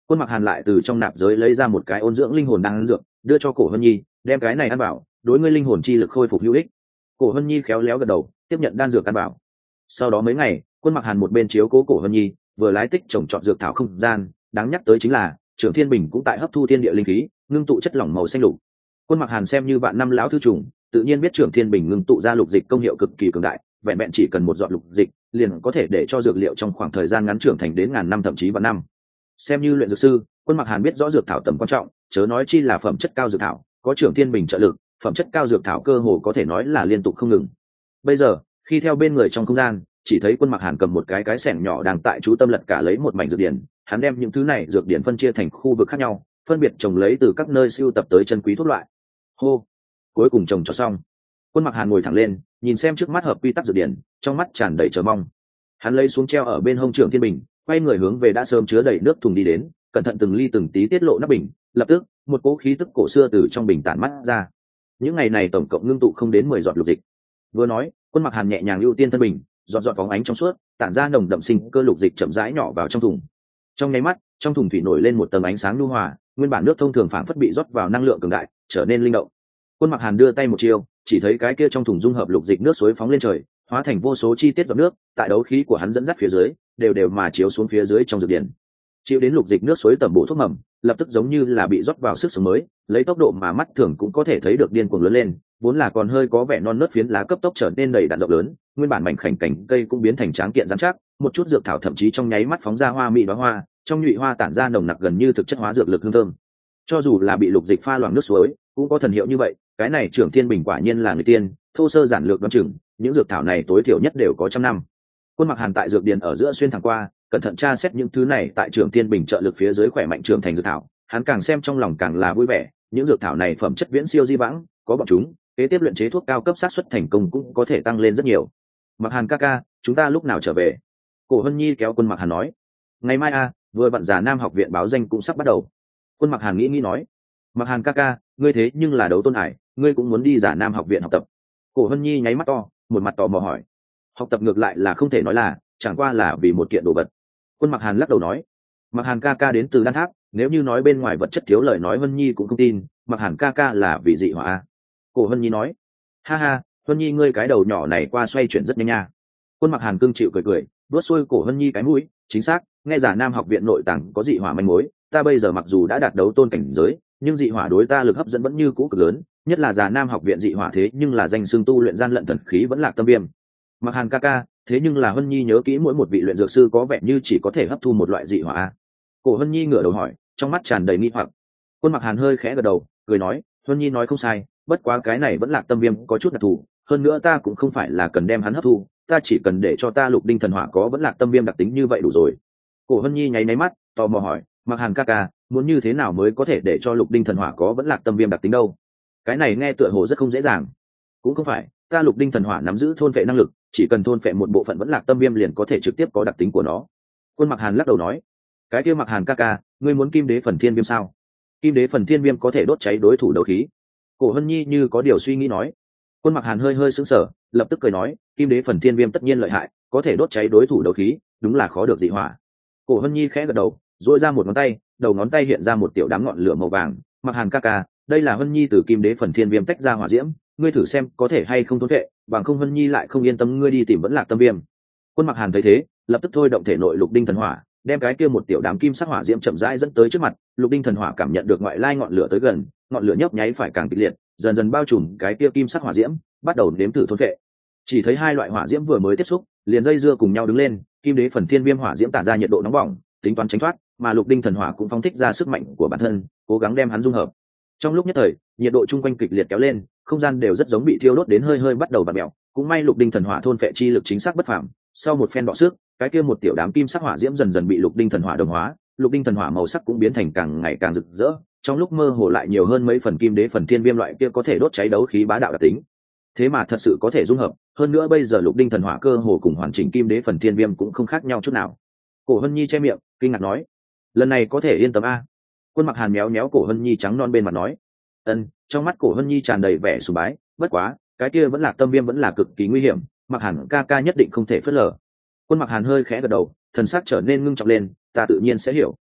Quân Mặc Hàn lại từ trong nạp giới lấy ra một cái ôn dưỡng linh hồn đang ăn dược, đưa cho Cổ Hân Nhi, đem cái này ăn bảo, đối ngươi linh hồn chi lực khôi phục hữu ích. Cổ Hân Nhi khéo léo gật đầu, tiếp nhận đan dược ăn bảo. Sau đó mấy ngày, Quân Mặc Hàn một bên chiếu cố Cổ Hân Nhi, vừa lái tích trồng trọt dược thảo không gian. Đáng nhắc tới chính là Trưởng Thiên Bình cũng tại hấp thu thiên địa linh khí, ngưng tụ chất lỏng màu xanh lục. Quân Mặc Hàn xem như vạn năm lão thư trùng, tự nhiên biết Trưởng Thiên Bình ngưng tụ ra lục dịch công hiệu cực kỳ cường đại, vẹn vẹn chỉ cần một giọt lục dịch, liền có thể để cho dược liệu trong khoảng thời gian ngắn trưởng thành đến ngàn năm thậm chí vạn năm. Xem như luyện dược sư, Quân Mặc Hàn biết rõ dược thảo tầm quan trọng, chớ nói chi là phẩm chất cao dược thảo, có Trưởng Thiên Bình trợ lực, phẩm chất cao dược thảo cơ hồ có thể nói là liên tục không ngừng. Bây giờ, khi theo bên người trong không gian, chỉ thấy Quân Mặc Hàn cầm một cái xẻng nhỏ đang tại chú tâm lật cả lấy một mảnh dược điển, hắn đem những thứ này dược điển phân chia thành khu vực khác nhau, phân biệt trồng lấy từ các nơi siêu tập tới chân quý thuốc loại. Hô, cuối cùng trồng cho xong. Quân Mặc Hàn ngồi thẳng lên, nhìn xem trước mắt hợp quy tắc dược điển, trong mắt tràn đầy chờ mong. Hắn lấy xuống treo ở bên hông Trưởng Thiên Bình, quay người hướng về đã sớm chứa đầy nước thùng đi đến, cẩn thận từng ly từng tí tiết lộ nắp bình, lập tức một cỗ khí tức cổ xưa từ trong bình tản mắt ra. Những ngày này tổng cộng ngưng tụ không đến 10 giọt lục dịch. Vừa nói, Quân Mặc Hàn nhẹ nhàng ưu tiên thân bình, giọt giọt phóng ánh trong suốt, tản ra nồng đậm sinh cơ lục dịch chậm rãi nhỏ vào trong thùng. Trong nháy mắt, trong thùng thủy nổi lên một tầng ánh sáng nhu hòa, nguyên bản nước thông thường phảng phất bị rót vào năng lượng cường đại, trở nên linh động. Quân Mặc Hàn đưa tay một chiêu, chỉ thấy cái kia trong thùng dung hợp lục dịch nước suối phóng lên trời, hóa thành vô số chi tiết giọt nước, tại đấu khí của hắn dẫn dắt phía dưới, đều đều mà chiếu xuống phía dưới trong dược điển. Chịu đến lục dịch nước suối tẩm bổ thuốc mầm, lập tức giống như là bị rót vào sức sống mới, lấy tốc độ mà mắt thường cũng có thể thấy được điên cuồng lớn lên, vốn là còn hơi có vẻ non nớt phiến lá cấp tốc trở nên đầy đặn rộng lớn, nguyên bản mảnh khảnh cành cây cũng biến thành tráng kiện rắn chắc, một chút dược thảo thậm chí trong nháy mắt phóng ra hoa mỹ đóa hoa, trong nhụy hoa tản ra nồng nặc gần như thực chất hóa dược lực hương thơm. Cho dù là bị lục dịch pha loãng nước suối, cũng có thần hiệu như vậy, cái này Trưởng Thiên Bình quả nhiên là người tiên, thô sơ giản lược đoán chừng, những dược thảo này tối thiểu nhất đều có trăm năm. Quân Mặc Hàn tại dược điền ở giữa xuyên thẳng qua, cẩn thận tra xét những thứ này tại Trưởng Thiên Bình trợ lực phía dưới khỏe mạnh trưởng thành dược thảo, hắn càng xem trong lòng càng là vui vẻ, những dược thảo này phẩm chất viễn siêu di vãng, có bọn chúng, kế tiếp luyện chế thuốc cao cấp xác suất thành công cũng có thể tăng lên rất nhiều. Mặc Hàn ca ca, chúng ta lúc nào trở về? Cổ Hân Nhi kéo Quân Mặc Hàn nói. Ngày mai vừa vặn Già Nam học viện báo danh cũng sắp bắt đầu. Quân Mặc Hàn nghĩ nói. Mặc Hàn ca ca, ngươi thế nhưng là đấu tôn hải, ngươi cũng muốn đi Già Nam học viện học tập? Cổ Hân Nhi nháy mắt to, một mặt tò mò hỏi. Học tập ngược lại là không thể nói là, chẳng qua là vì một kiện đồ vật. Quân Mặc Hàn lắc đầu nói. Mặc Hàn ca ca đến từ Đan Tháp, nếu như nói bên ngoài vật chất thiếu lời nói Hân Nhi cũng không tin, Mặc Hàn ca ca là vì dị hỏa. Cổ Hân Nhi nói. Ha ha, Hân Nhi ngươi cái đầu nhỏ này qua xoay chuyển rất nhanh nha. Quân Mặc Hàn cương chịu cười cười, vuốt xuôi Cổ Hân Nhi cái mũi, chính xác, nghe Già Nam học viện nội tàng có dị hỏa manh mối, ta bây giờ mặc dù đã đạt đấu tôn cảnh giới, nhưng dị hỏa đối ta lực hấp dẫn vẫn như cũ cực lớn, nhất là Già Nam học viện dị hỏa thế nhưng là danh xưng tu luyện gian lận thần khí vẫn lạc tâm viêm. Mặc Hàn ca ca, thế nhưng là Hân Nhi nhớ kỹ mỗi một vị luyện dược sư có vẻ như chỉ có thể hấp thu một loại dị hỏa. Cổ Hân Nhi ngửa đầu hỏi, trong mắt tràn đầy nghi hoặc. Quân Mặc Hàn hơi khẽ gật đầu, cười nói, Hân Nhi nói không sai, bất quá cái này vẫn lạc tâm viêm có chút đặc thù, hơn nữa ta cũng không phải là cần đem hắn hấp thu, ta chỉ cần để cho ta lục đinh thần hỏa có vẫn lạc tâm viêm đặc tính như vậy đủ rồi. Cổ Hân Nhi nháy máy mắt, tò mò hỏi, Mặc Hàn ca ca, muốn như thế nào mới có thể để cho lục đinh thần hỏa có vẫn lạc tâm viêm đặc tính đâu? Cái này nghe tựa hồ rất không dễ dàng. Cũng không phải, ta lục đinh thần hỏa nắm giữ thôn phệ năng lực, chỉ cần thôn phệ một bộ phận vẫn lạc tâm viêm liền có thể trực tiếp có đặc tính của nó. Quân Mặc Hàn lắc đầu nói, cái kia Mặc Hàn ca ca, ngươi muốn kim đế phần thiên viêm sao? Kim đế phần thiên viêm có thể đốt cháy đối thủ đấu khí. Cổ Hân Nhi như có điều suy nghĩ nói. Quân Mặc Hàn hơi hơi sững sờ, lập tức cười nói, kim đế phần thiên viêm tất nhiên lợi hại, có thể đốt cháy đối thủ đấu khí, đúng là khó được dị hỏa. Cổ Hân Nhi khẽ gật đầu, duỗi ra một ngón tay, đầu ngón tay hiện ra một tiểu đám ngọn lửa màu vàng. Mặc Hàn ca ca, đây là Hân Nhi từ kim đế phần thiên viêm tách ra hỏa diễm, ngươi thử xem có thể hay không thôn vệ, bằng không Hân Nhi lại không yên tâm ngươi đi tìm vẫn lạc tâm viêm. Quân Mặc Hàn thấy thế, lập tức thôi động thể nội lục đinh thần hỏa, đem cái kia một tiểu đám kim sắc hỏa diễm chậm rãi dẫn tới trước mặt. Lục đinh thần hỏa cảm nhận được ngoại lai ngọn lửa tới gần, ngọn lửa nhấp nháy phải càng kịch liệt, dần dần bao trùm cái kia kim sắc hỏa diễm, bắt đầu nếm thử thôn vệ. Chỉ thấy hai loại hỏa diễm vừa mới tiếp xúc, liền dây dưa cùng nhau đứng lên, kim đế phần thiên viêm hỏa diễm tản ra nhiệt độ nóng bỏng, tính toán tránh thoát, mà lục đinh thần hỏa cũng phóng thích ra sức mạnh của bản thân, cố gắng đem hắn dung hợp. Trong lúc nhất thời, nhiệt độ chung quanh kịch liệt kéo lên, không gian đều rất giống bị thiêu đốt đến hơi hơi bắt đầu bặm mèo. Cũng may lục đinh thần hỏa thôn phệ chi lực chính xác bất phàm, sau một phen đọ sức, cái kia một tiểu đám kim sắc hỏa diễm dần dần bị lục đinh thần hỏa đồng hóa, lục đinh thần hỏa màu sắc cũng biến thành càng ngày càng rực rỡ, trong lúc mơ hồ lại nhiều hơn mấy phần kim đế phần thiên viêm loại kia có thể đốt cháy đấu khí bá đạo đặc tính. Thế mà thật sự có thể dung hợp, hơn nữa bây giờ lục đinh thần hỏa cơ hồ cùng hoàn chỉnh kim đế phần thiên viêm cũng không khác nhau chút nào. Cổ Hân Nhi che miệng, kinh ngạc nói, lần này có thể yên tâm a? Quân Mặc Hàn méo méo Cổ Hân Nhi trắng non bên mặt nói. Ân, trong mắt Cổ Hân Nhi tràn đầy vẻ sùng bái, bất quá, cái kia vẫn là tâm viêm vẫn là cực kỳ nguy hiểm, Mặc Hàn ca ca nhất định không thể phớt lờ. Quân Mặc Hàn hơi khẽ gật đầu, thần sắc trở nên ngưng trọng lên, ta tự nhiên sẽ hiểu.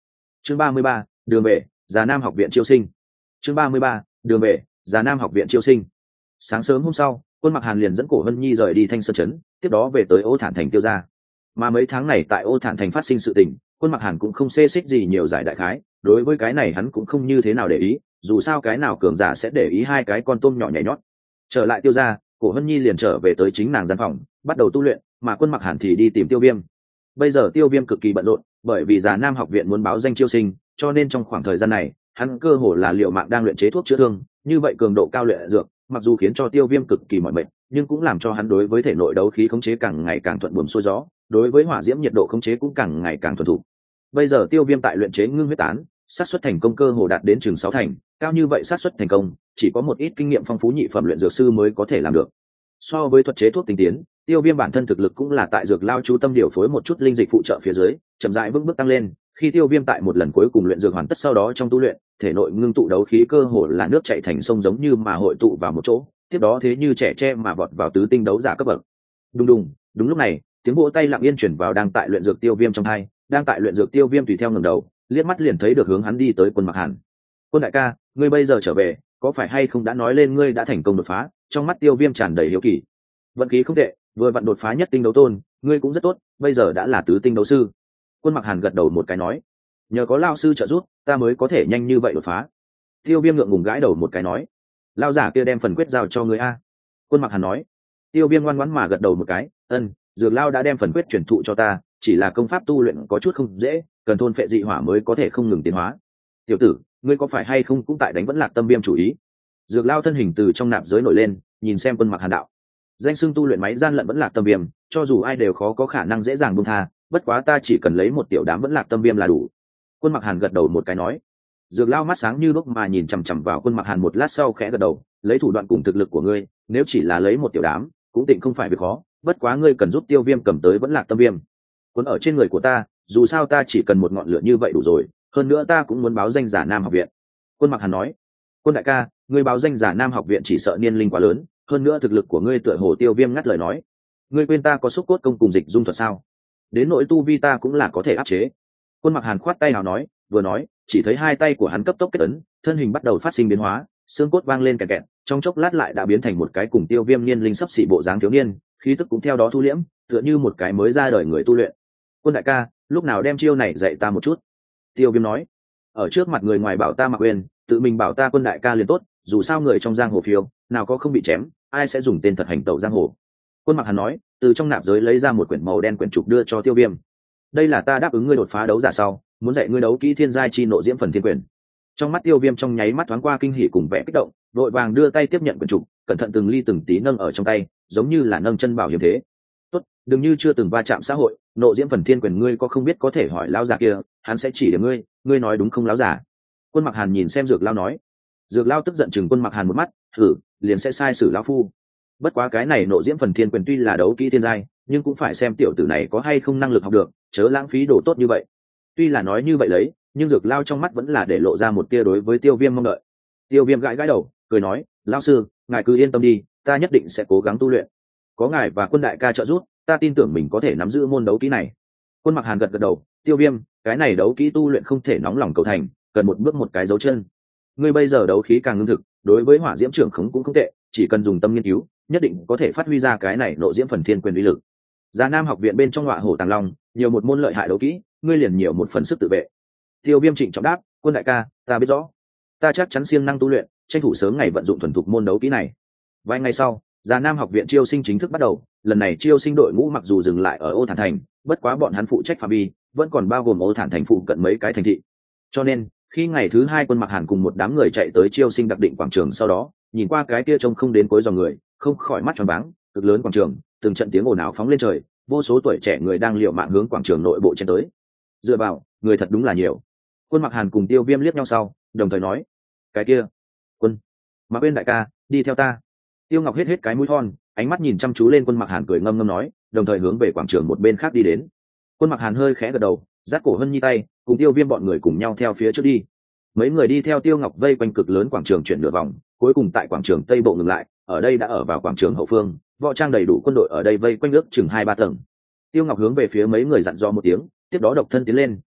Chương 33, đường về, Già Nam học viện chiêu sinh. Chương 33, đường về, Già Nam học viện chiêu sinh. Sáng sớm hôm sau, Quân Mặc Hàn liền dẫn Cổ Hân Nhi rời đi Thanh Sơn trấn, tiếp đó về tới Ô Thản thành tiêu gia. Mà mấy tháng này tại Ô Thản thành phát sinh sự tình, Quân Mặc Hàn cũng không xê xích gì nhiều giải đại khái, đối với cái này hắn cũng không như thế nào để ý, dù sao cái nào cường giả sẽ để ý hai cái con tôm nhỏ nhảy nhót. Trở lại tiêu gia, Cổ Hân Nhi liền trở về tới chính nàng gian phòng, bắt đầu tu luyện, mà Quân Mặc Hàn thì đi tìm Tiêu Viêm. Bây giờ Tiêu Viêm cực kỳ bận rộn, bởi vì Già Nam học viện muốn báo danh chiêu sinh, cho nên trong khoảng thời gian này, hắn cơ hồ là liệu mạng đang luyện chế thuốc chữa thương, như vậy cường độ cao luyện dược, mặc dù khiến cho Tiêu Viêm cực kỳ mỏi mệt, nhưng cũng làm cho hắn đối với thể nội đấu khí khống chế càng ngày càng thuận buồm xuôi gió, đối với hỏa diễm nhiệt độ khống chế cũng càng ngày càng thuần thục. Bây giờ Tiêu Viêm tại luyện chế ngưng huyết tán, xác suất thành công cơ hồ đạt đến chừng 6 thành, cao như vậy xác suất thành công, chỉ có một ít kinh nghiệm phong phú nhị phẩm luyện dược sư mới có thể làm được. So với thuật chế thuốc tinh tiến, Tiêu Viêm bản thân thực lực cũng là tại dược lao chú tâm điều phối một chút linh dịch phụ trợ phía dưới, chậm rãi vững bước tăng lên. Khi Tiêu Viêm tại một lần cuối cùng luyện dược hoàn tất sau đó trong tu luyện, thể nội ngưng tụ đấu khí cơ hồ là nước chảy thành sông giống như mà hội tụ vào một chỗ, tiếp đó thế như trẻ tre mà vọt vào tứ tinh đấu giả cấp bậc. Đùng đùng, đúng lúc này, tiếng vỗ tay lặng yên chuyển vào đang tại luyện dược Tiêu Viêm trong hai, đang tại luyện dược Tiêu Viêm tùy theo ngẩng đầu, liếc mắt liền thấy được hướng hắn đi tới Quân Mặc Hàn. Quân đại ca, ngươi bây giờ trở về, có phải hay không đã nói lên ngươi đã thành công đột phá? Trong mắt Tiêu Viêm tràn đầy hiếu kỳ. Vận khí không tệ, vừa vặn đột phá nhất tinh đấu tôn, ngươi cũng rất tốt, bây giờ đã là tứ tinh đấu sư. Quân Mặc Hàn gật đầu một cái nói, nhờ có lao sư trợ giúp, ta mới có thể nhanh như vậy đột phá. Tiêu Viêm ngượng ngùng gãi đầu một cái nói, lao giả kia đem phần quyết giao cho ngươi a. Quân Mặc Hàn nói. Tiêu Viêm ngoan ngoãn mà gật đầu một cái, dược lao đã đem phần quyết truyền thụ cho ta, chỉ là công pháp tu luyện có chút không dễ, cần thôn phệ dị hỏa mới có thể không ngừng tiến hóa. Tiểu tử, ngươi có phải hay không cũng tại đánh Vẫn Lạc Tâm Viêm chủ ý? Dược lao thân hình từ trong nạp giới nổi lên, nhìn xem Quân Mặc Hàn đạo, danh xưng tu luyện máy gian lận Vẫn Lạc Tâm Viêm, cho dù ai đều khó có khả năng dễ dàng buông tha, bất quá ta chỉ cần lấy một tiểu đám Vẫn Lạc Tâm Viêm là đủ. Quân Mặc Hàn gật đầu một cái nói. Dược lao mắt sáng như đuốc mà nhìn chằm chằm vào Quân Mặc Hàn một lát sau khẽ gật đầu, lấy thủ đoạn cùng thực lực của ngươi, nếu chỉ là lấy một tiểu đám, cũng tịnh không phải việc khó, bất quá ngươi cần giúp Tiêu Viêm cầm tới Vẫn Lạc Tâm Viêm. Cuốn ở trên người của ta, dù sao ta chỉ cần một ngọn lửa như vậy đủ rồi, hơn nữa ta cũng muốn báo danh Già Nam học viện. Quân Mặc Hàn nói. Quân đại ca, ngươi báo danh Già Nam học viện chỉ sợ niên linh quá lớn, hơn nữa thực lực của ngươi tựa hồ Tiêu Viêm ngắt lời nói, ngươi quên ta có xúc cốt công cùng dịch dung thuật sao? Đến nội tu vi ta cũng là có thể áp chế. Quân Mặc Hàn khoát tay nào nói, vừa nói, chỉ thấy hai tay của hắn cấp tốc kết ấn, thân hình bắt đầu phát sinh biến hóa, xương cốt vang lên kẹt kẹt, trong chốc lát lại đã biến thành một cái cùng Tiêu Viêm niên linh sắp xỉ bộ dáng thiếu niên, khí tức cũng theo đó thu liễm, tựa như một cái mới ra đời người tu luyện. Quân đại ca, lúc nào đem chiêu này dạy ta một chút? Tiêu Viêm nói. Ở trước mặt người ngoài bảo ta mặc quên, tự mình bảo ta Quân đại ca liền tốt, dù sao người trong giang hồ phiêu, nào có không bị chém, ai sẽ dùng tên thật hành tẩu giang hồ. Quân Mặc Hàn nói, từ trong nạp giới lấy ra một quyển màu đen quyển trục đưa cho Tiêu Viêm. Đây là ta đáp ứng ngươi đột phá đấu giả sau, muốn dạy ngươi đấu kỹ thiên giai chi nộ diễm phần thiên quyền. Trong mắt Tiêu Viêm trong nháy mắt thoáng qua kinh hỉ cùng vẻ kích động, vội vàng đưa tay tiếp nhận quyển trục, cẩn thận từng ly từng tí nâng ở trong tay, giống như là nâng chân bảo hiểm thế. Tốt, đừng như chưa từng va chạm xã hội, nộ diễm phần thiên quyền ngươi có không biết có thể hỏi lão già kia, hắn sẽ chỉ điểm ngươi, ngươi nói đúng không lão già? Quân Mặc Hàn nhìn xem Dược Lao nói. Dược Lao tức giận chừng Quân Mặc Hàn một mắt, liền sẽ sai xử lão phu. Bất quá cái này nộ diễm phần thiên quyền tuy là đấu kỹ thiên giai, nhưng cũng phải xem tiểu tử này có hay không năng lực học được, chớ lãng phí đồ tốt như vậy. Tuy là nói như vậy lấy, nhưng Dược Lao trong mắt vẫn là để lộ ra một tia đối với Tiêu Viêm mong đợi. Tiêu Viêm gãi gãi đầu, cười nói, lão sư, ngài cứ yên tâm đi, ta nhất định sẽ cố gắng tu luyện. Có ngài và Quân đại ca trợ giúp, ta tin tưởng mình có thể nắm giữ môn đấu kỹ này. Quân Mặc Hàn gật gật đầu, Tiêu Viêm, cái này đấu kỹ tu luyện không thể nóng lòng cầu thành, cần một bước một cái dấu chân. Ngươi bây giờ đấu khí càng ngưng thực, đối với hỏa diễm trưởng khống cũng không tệ, chỉ cần dùng tâm nghiên cứu, nhất định có thể phát huy ra cái này nộ diễm phần thiên quyền uy lực. Già Nam học viện bên trong Ngọa Hổ Tàng Long, nhiều một môn lợi hại đấu kỹ, ngươi liền nhiều một phần sức tự vệ. Tiêu Viêm trịnh trọng đáp, Quân đại ca, ta biết rõ, ta chắc chắn siêng năng tu luyện, tranh thủ sớm ngày vận dụng thuần thục môn đấu kỹ này. Vài ngày sau, Già Nam học viện chiêu sinh chính thức bắt đầu, lần này chiêu sinh đội ngũ mặc dù dừng lại ở Ô Thản thành, bất quá bọn hắn phụ trách phạm vi vẫn còn bao gồm Ô Thản thành phụ cận mấy cái thành thị. Cho nên, khi ngày thứ hai Quân Mặc Hàn cùng một đám người chạy tới chiêu sinh đặc định quảng trường sau đó, nhìn qua cái kia trông không đến cuối dòng người, không khỏi mắt tròn váng, cực lớn quảng trường, từng trận tiếng ồn ào phóng lên trời, vô số tuổi trẻ người đang liều mạng hướng quảng trường nội bộ chen tới. Dựa vào, người thật đúng là nhiều. Quân Mặc Hàn cùng Tiêu Viêm liếc nhau sau, đồng thời nói, cái kia, Quân Mặc Uyên đại ca, đi theo ta. Tiêu Ngọc hết cái mũi thon, ánh mắt nhìn chăm chú lên Quân Mặc Hàn cười ngâm ngâm nói, đồng thời hướng về quảng trường một bên khác đi đến. Quân Mặc Hàn hơi khẽ gật đầu, dắt cổ Hân Nhi tay, cùng Tiêu Viêm bọn người cùng nhau theo phía trước đi. Mấy người đi theo Tiêu Ngọc vây quanh cực lớn quảng trường chuyển nửa vòng, cuối cùng tại quảng trường Tây Bộ ngừng lại, ở đây đã ở vào quảng trường hậu phương, võ trang đầy đủ quân đội ở đây vây quanh ước chừng 2-3 tầng. Tiêu Ngọc hướng về phía mấy người dặn dò một tiếng, tiếp đó độc thân tiến lên,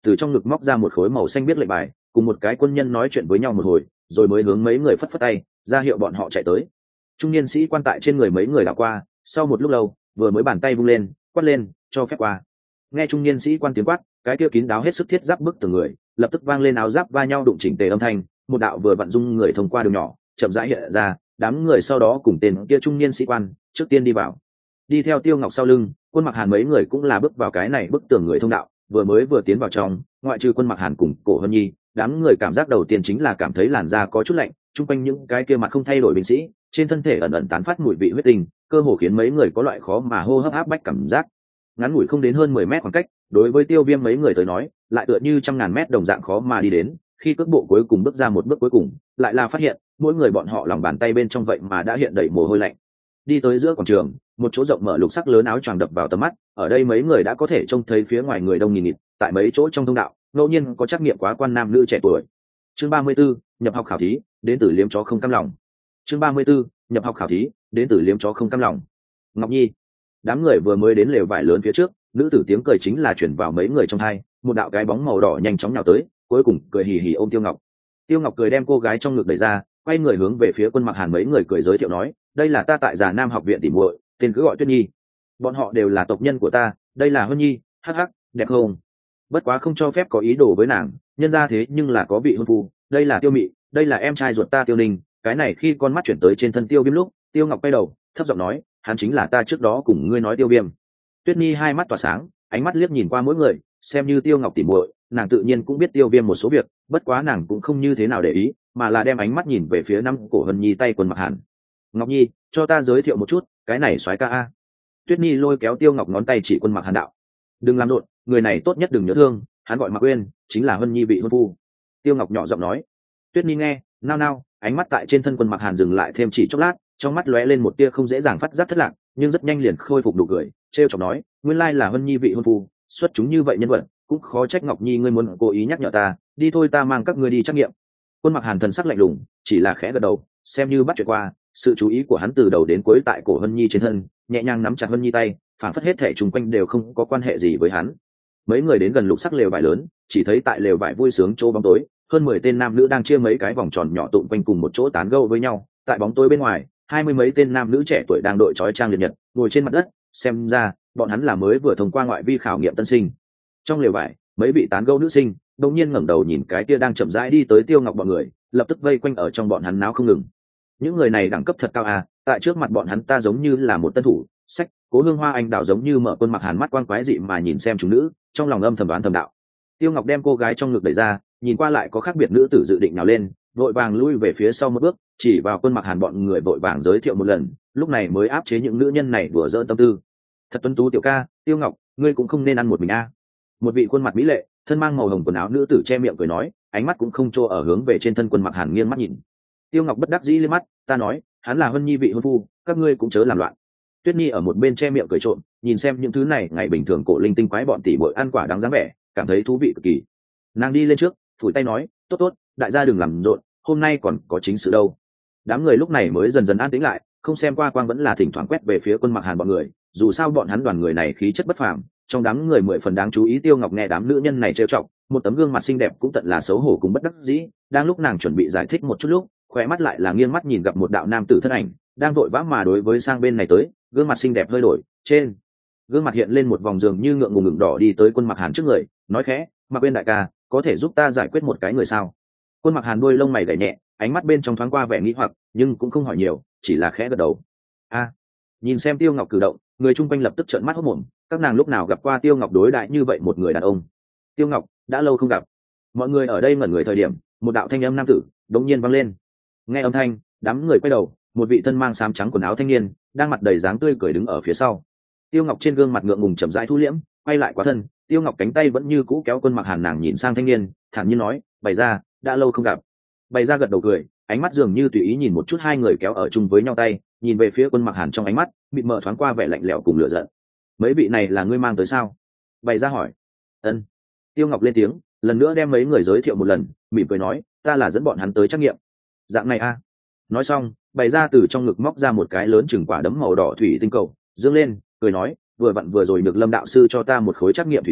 từ trong ngực móc ra một khối màu xanh biết lệnh bài, cùng một cái quân nhân nói chuyện với nhau một hồi, rồi mới hướng mấy người phất phất tay ra hiệu bọn họ chạy tới. Trung niên sĩ quan tại trên người mấy người đảo qua, sau một lúc lâu vừa mới bàn tay vung lên quát lên cho phép qua. Nghe trung niên sĩ quan tiếng quát, cái kia kín đáo hết sức thiết giáp bức từng người lập tức vang lên áo giáp va nhau đụng chỉnh tề âm thanh, một đạo vừa vặn dung người thông qua đường nhỏ chậm rãi hiện ra, đám người sau đó cùng tên kia trung niên sĩ quan trước tiên đi vào. Đi theo Tiêu Ngọc sau lưng, Quân Mặc Hàn mấy người cũng là bước vào cái này bức tường người thông đạo, vừa tiến vào trong, ngoại trừ Quân Mặc Hàn cùng Cổ Hân Nhi, đám người cảm giác đầu tiên chính là cảm thấy làn da có chút lạnh, chung quanh những cái kia mặt không thay đổi binh sĩ, trên thân thể ẩn ẩn tán phát mùi vị huyết tinh, cơ hồ khiến mấy người có loại khó mà hô hấp áp bách cảm giác. Ngắn ngủi không đến hơn 10 mét khoảng cách, đối với Tiêu Viêm mấy người tới nói, lại tựa như trăm ngàn mét đồng dạng khó mà đi đến, khi cước bộ cuối cùng bước ra một bước cuối cùng, lại là phát hiện, mỗi người bọn họ lòng bàn tay bên trong vậy mà đã hiện đầy mồ hôi lạnh. Đi tới giữa quảng trường, một chỗ rộng mở lục sắc lớn áo choàng đập vào tầm mắt, ở đây mấy người đã có thể trông thấy phía ngoài người đông nghìn nghịt, tại mấy chỗ trong thông đạo, ngẫu nhiên có trắc nghiệm quá quan nam nữ trẻ tuổi. Chương 34, nhập học khảo thí, đến từ liếm chó không cam lòng. Chương 34, nhập học khảo thí, đến từ liếm chó không cam lòng. Ngọc Nhi. Đám người vừa mới đến lều vải lớn phía trước, nữ tử tiếng cười chính là chuyển vào mấy người trong hai, một đạo cái bóng màu đỏ nhanh chóng nhào tới, cuối cùng cười hì hì ôm Tiêu Ngọc. Tiêu Ngọc cười đem cô gái trong ngực đẩy ra, quay người hướng về phía Quân Mặc Hàn mấy người cười giới thiệu nói, đây là ta tại Già Nam học viện tỉ muội, tên cứ gọi Tuyết Nhi. Bọn họ đều là tộc nhân của ta, đây là Hân Nhi, hắc hắc, đẹp không? Bất quá không cho phép có ý đồ với nàng, nhân ra thế nhưng là có vị hôn phu, đây là Tiêu Mị, đây là em trai ruột ta Tiêu Ninh. Cái này khi con mắt chuyển tới trên thân Tiêu Viêm lúc, Tiêu Ngọc quay đầu, thấp giọng nói, hắn chính là ta trước đó cùng ngươi nói Tiêu Viêm. Tuyết Nhi hai mắt tỏa sáng, ánh mắt liếc nhìn qua mỗi người, xem như Tiêu Ngọc tỉ muội, nàng tự nhiên cũng biết Tiêu Viêm một số việc, bất quá nàng cũng không như thế nào để ý, mà là đem ánh mắt nhìn về phía năm cổ Hân Nhi tay Quân Mặc Hàn. Ngọc Nhi, cho ta giới thiệu một chút, cái này soái ca a. Tuyết Nhi lôi kéo Tiêu Ngọc ngón tay chỉ Quân Mặc Hàn đạo, đừng làm rộn, người này tốt nhất đừng nhớ thương, hắn gọi Mặc Uyên, chính là Hân Nhi vị hôn phu. Tiêu Ngọc nhỏ giọng nói. Tuyết Nhi nghe, nao nao, ánh mắt tại trên thân Quân Mặc Hàn dừng lại thêm chỉ chốc lát, trong mắt lóe lên một tia không dễ dàng phát giác thất lạc, nhưng rất nhanh liền khôi phục nụ cười, trêu chọc nói, nguyên lai là Hân Nhi vị hôn phu, xuất chúng như vậy nhân vật, cũng khó trách Ngọc Nhi ngươi muốn cố ý nhắc nhở ta, đi thôi ta mang các ngươi đi trắc nghiệm. Quân Mặc Hàn thần sắc lạnh lùng, chỉ là khẽ gật đầu, xem như bắt chuyện qua, sự chú ý của hắn từ đầu đến cuối tại cổ Hân Nhi trên thân, nhẹ nhàng nắm chặt Hân Nhi tay, phản phất hết thể chung quanh đều không có quan hệ gì với hắn. Mấy người đến gần lục sắc lều vải lớn, chỉ thấy tại lều vải vui sướng chỗ bóng tối, hơn 10 tên nam nữ đang chia mấy cái vòng tròn nhỏ tụm quanh cùng một chỗ tán gẫu với nhau, tại bóng tối bên ngoài, 20 mấy tên nam nữ trẻ tuổi đang đội trói trang liệt nhật, ngồi trên mặt đất, xem ra bọn hắn là mới vừa thông qua ngoại vi khảo nghiệm tân sinh. Trong lều vải, mấy vị tán gẫu nữ sinh đột nhiên ngẩng đầu nhìn cái kia đang chậm rãi đi tới Tiêu Ngọc bọn người, lập tức vây quanh ở trong bọn hắn náo không ngừng. Những người này đẳng cấp thật cao à, tại trước mặt bọn hắn ta giống như là một tân thủ, sách, Cố Hương Hoa Anh đào giống như mở Quân Mặc Hàn mắt quang quái dị mà nhìn xem chúng nữ, trong lòng âm thầm đoán thầm đạo. Tiêu Ngọc đem cô gái trong ngực đẩy ra, nhìn qua lại có khác biệt nữ tử dự định nào lên, vội vàng lui về phía sau một bước, chỉ vào Quân Mặc Hàn bọn người vội vàng giới thiệu một lần, lúc này mới áp chế những nữ nhân này đùa giỡn tâm tư. Thật tuấn tú tiểu ca, Tiêu Ngọc, ngươi cũng không nên ăn một mình a. Một vị khuôn mặt mỹ lệ, thân mang màu hồng quần áo nữ tử che miệng cười nói, ánh mắt cũng không trô ở hướng về trên thân Quân Mặc Hàn nghiêng mắt nhìn. Tiêu Ngọc bất đắc dĩ liếc mắt, ta nói, hắn là Hân Nhi vị hôn phu, các ngươi cũng chớ làm loạn. Tuyết Nhi ở một bên che miệng cười trộm, nhìn xem những thứ này ngày bình thường cổ linh tinh quái bọn tỷ muội ăn quả đáng dáng vẻ, cảm thấy thú vị cực kỳ. Nàng đi lên trước, phủi tay nói, tốt tốt, đại gia đừng làm rộn, hôm nay còn có chính sự đâu. Đám người lúc này mới dần dần an tĩnh lại, không xem qua quang vẫn là thỉnh thoảng quét về phía Quân Mặc Hàn bọn người, dù sao bọn hắn đoàn người này khí chất bất phàm, trong đám người 10 phần đáng chú ý. Tiêu Ngọc nghe đám nữ nhân này trêu chọc, một tấm gương mặt xinh đẹp cũng tận là xấu hổ cùng bất đắc dĩ, đang lúc nàng chuẩn bị giải thích một chút lúc, khóe mắt lại là nghiêng mắt nhìn gặp một đạo nam tử thân ảnh, đang vội vã mà đối với sang bên này tới, gương mặt xinh đẹp hơi đổi, trên gương mặt hiện lên một vòng dường như ngượng ngùng ngẩng đỏ đi tới Quân Mặc Hàn trước người, nói khẽ, Mặc Uyên đại ca, có thể giúp ta giải quyết một cái người sao? Quân Mặc Hàn đuôi lông mày gảy nhẹ, ánh mắt bên trong thoáng qua vẻ nghi hoặc, nhưng cũng không hỏi nhiều, chỉ là khẽ gật đầu. A, nhìn xem Tiêu Ngọc cử động, người chung quanh lập tức trợn mắt hốt mồm, các nàng lúc nào gặp qua Tiêu Ngọc đối đãi như vậy một người đàn ông. Tiêu Ngọc, đã lâu không gặp. Mọi người ở đây ngẩn người thời điểm, một đạo thanh âm nam tử đột nhiên vang lên. Nghe âm thanh, đám người quay đầu, một vị thân mang xám trắng quần áo thanh niên, đang mặt đầy dáng tươi cười đứng ở phía sau. Tiêu Ngọc trên gương mặt ngượng ngùng chậm rãi thu liễm, quay lại quá thân, Tiêu Ngọc cánh tay vẫn như cũ kéo Quân Mặc Hàn, nàng nhìn sang thanh niên, thản nhiên nói, bày ra, đã lâu không gặp. Bày ra gật đầu cười, ánh mắt dường như tùy ý nhìn một chút hai người kéo ở chung với nhau tay, nhìn về phía Quân Mặc Hàn trong ánh mắt bị mờ thoáng qua vẻ lạnh lẽo cùng lửa giận. Mấy vị này là ngươi mang tới sao? Bày ra hỏi. Ân. Tiêu Ngọc lên tiếng, lần nữa đem mấy người giới thiệu một lần, mỉm cười nói, ta là dẫn bọn hắn tới trắc nghiệm. Dạng này a. Nói xong, bày ra từ trong ngực móc ra một cái lớn chừng quả đấm màu đỏ thủy tinh cầu, dương lên, cười nói, vừa vặn vừa rồi được Lâm đạo sư cho ta một khối trắc nghiệm thủy tinh,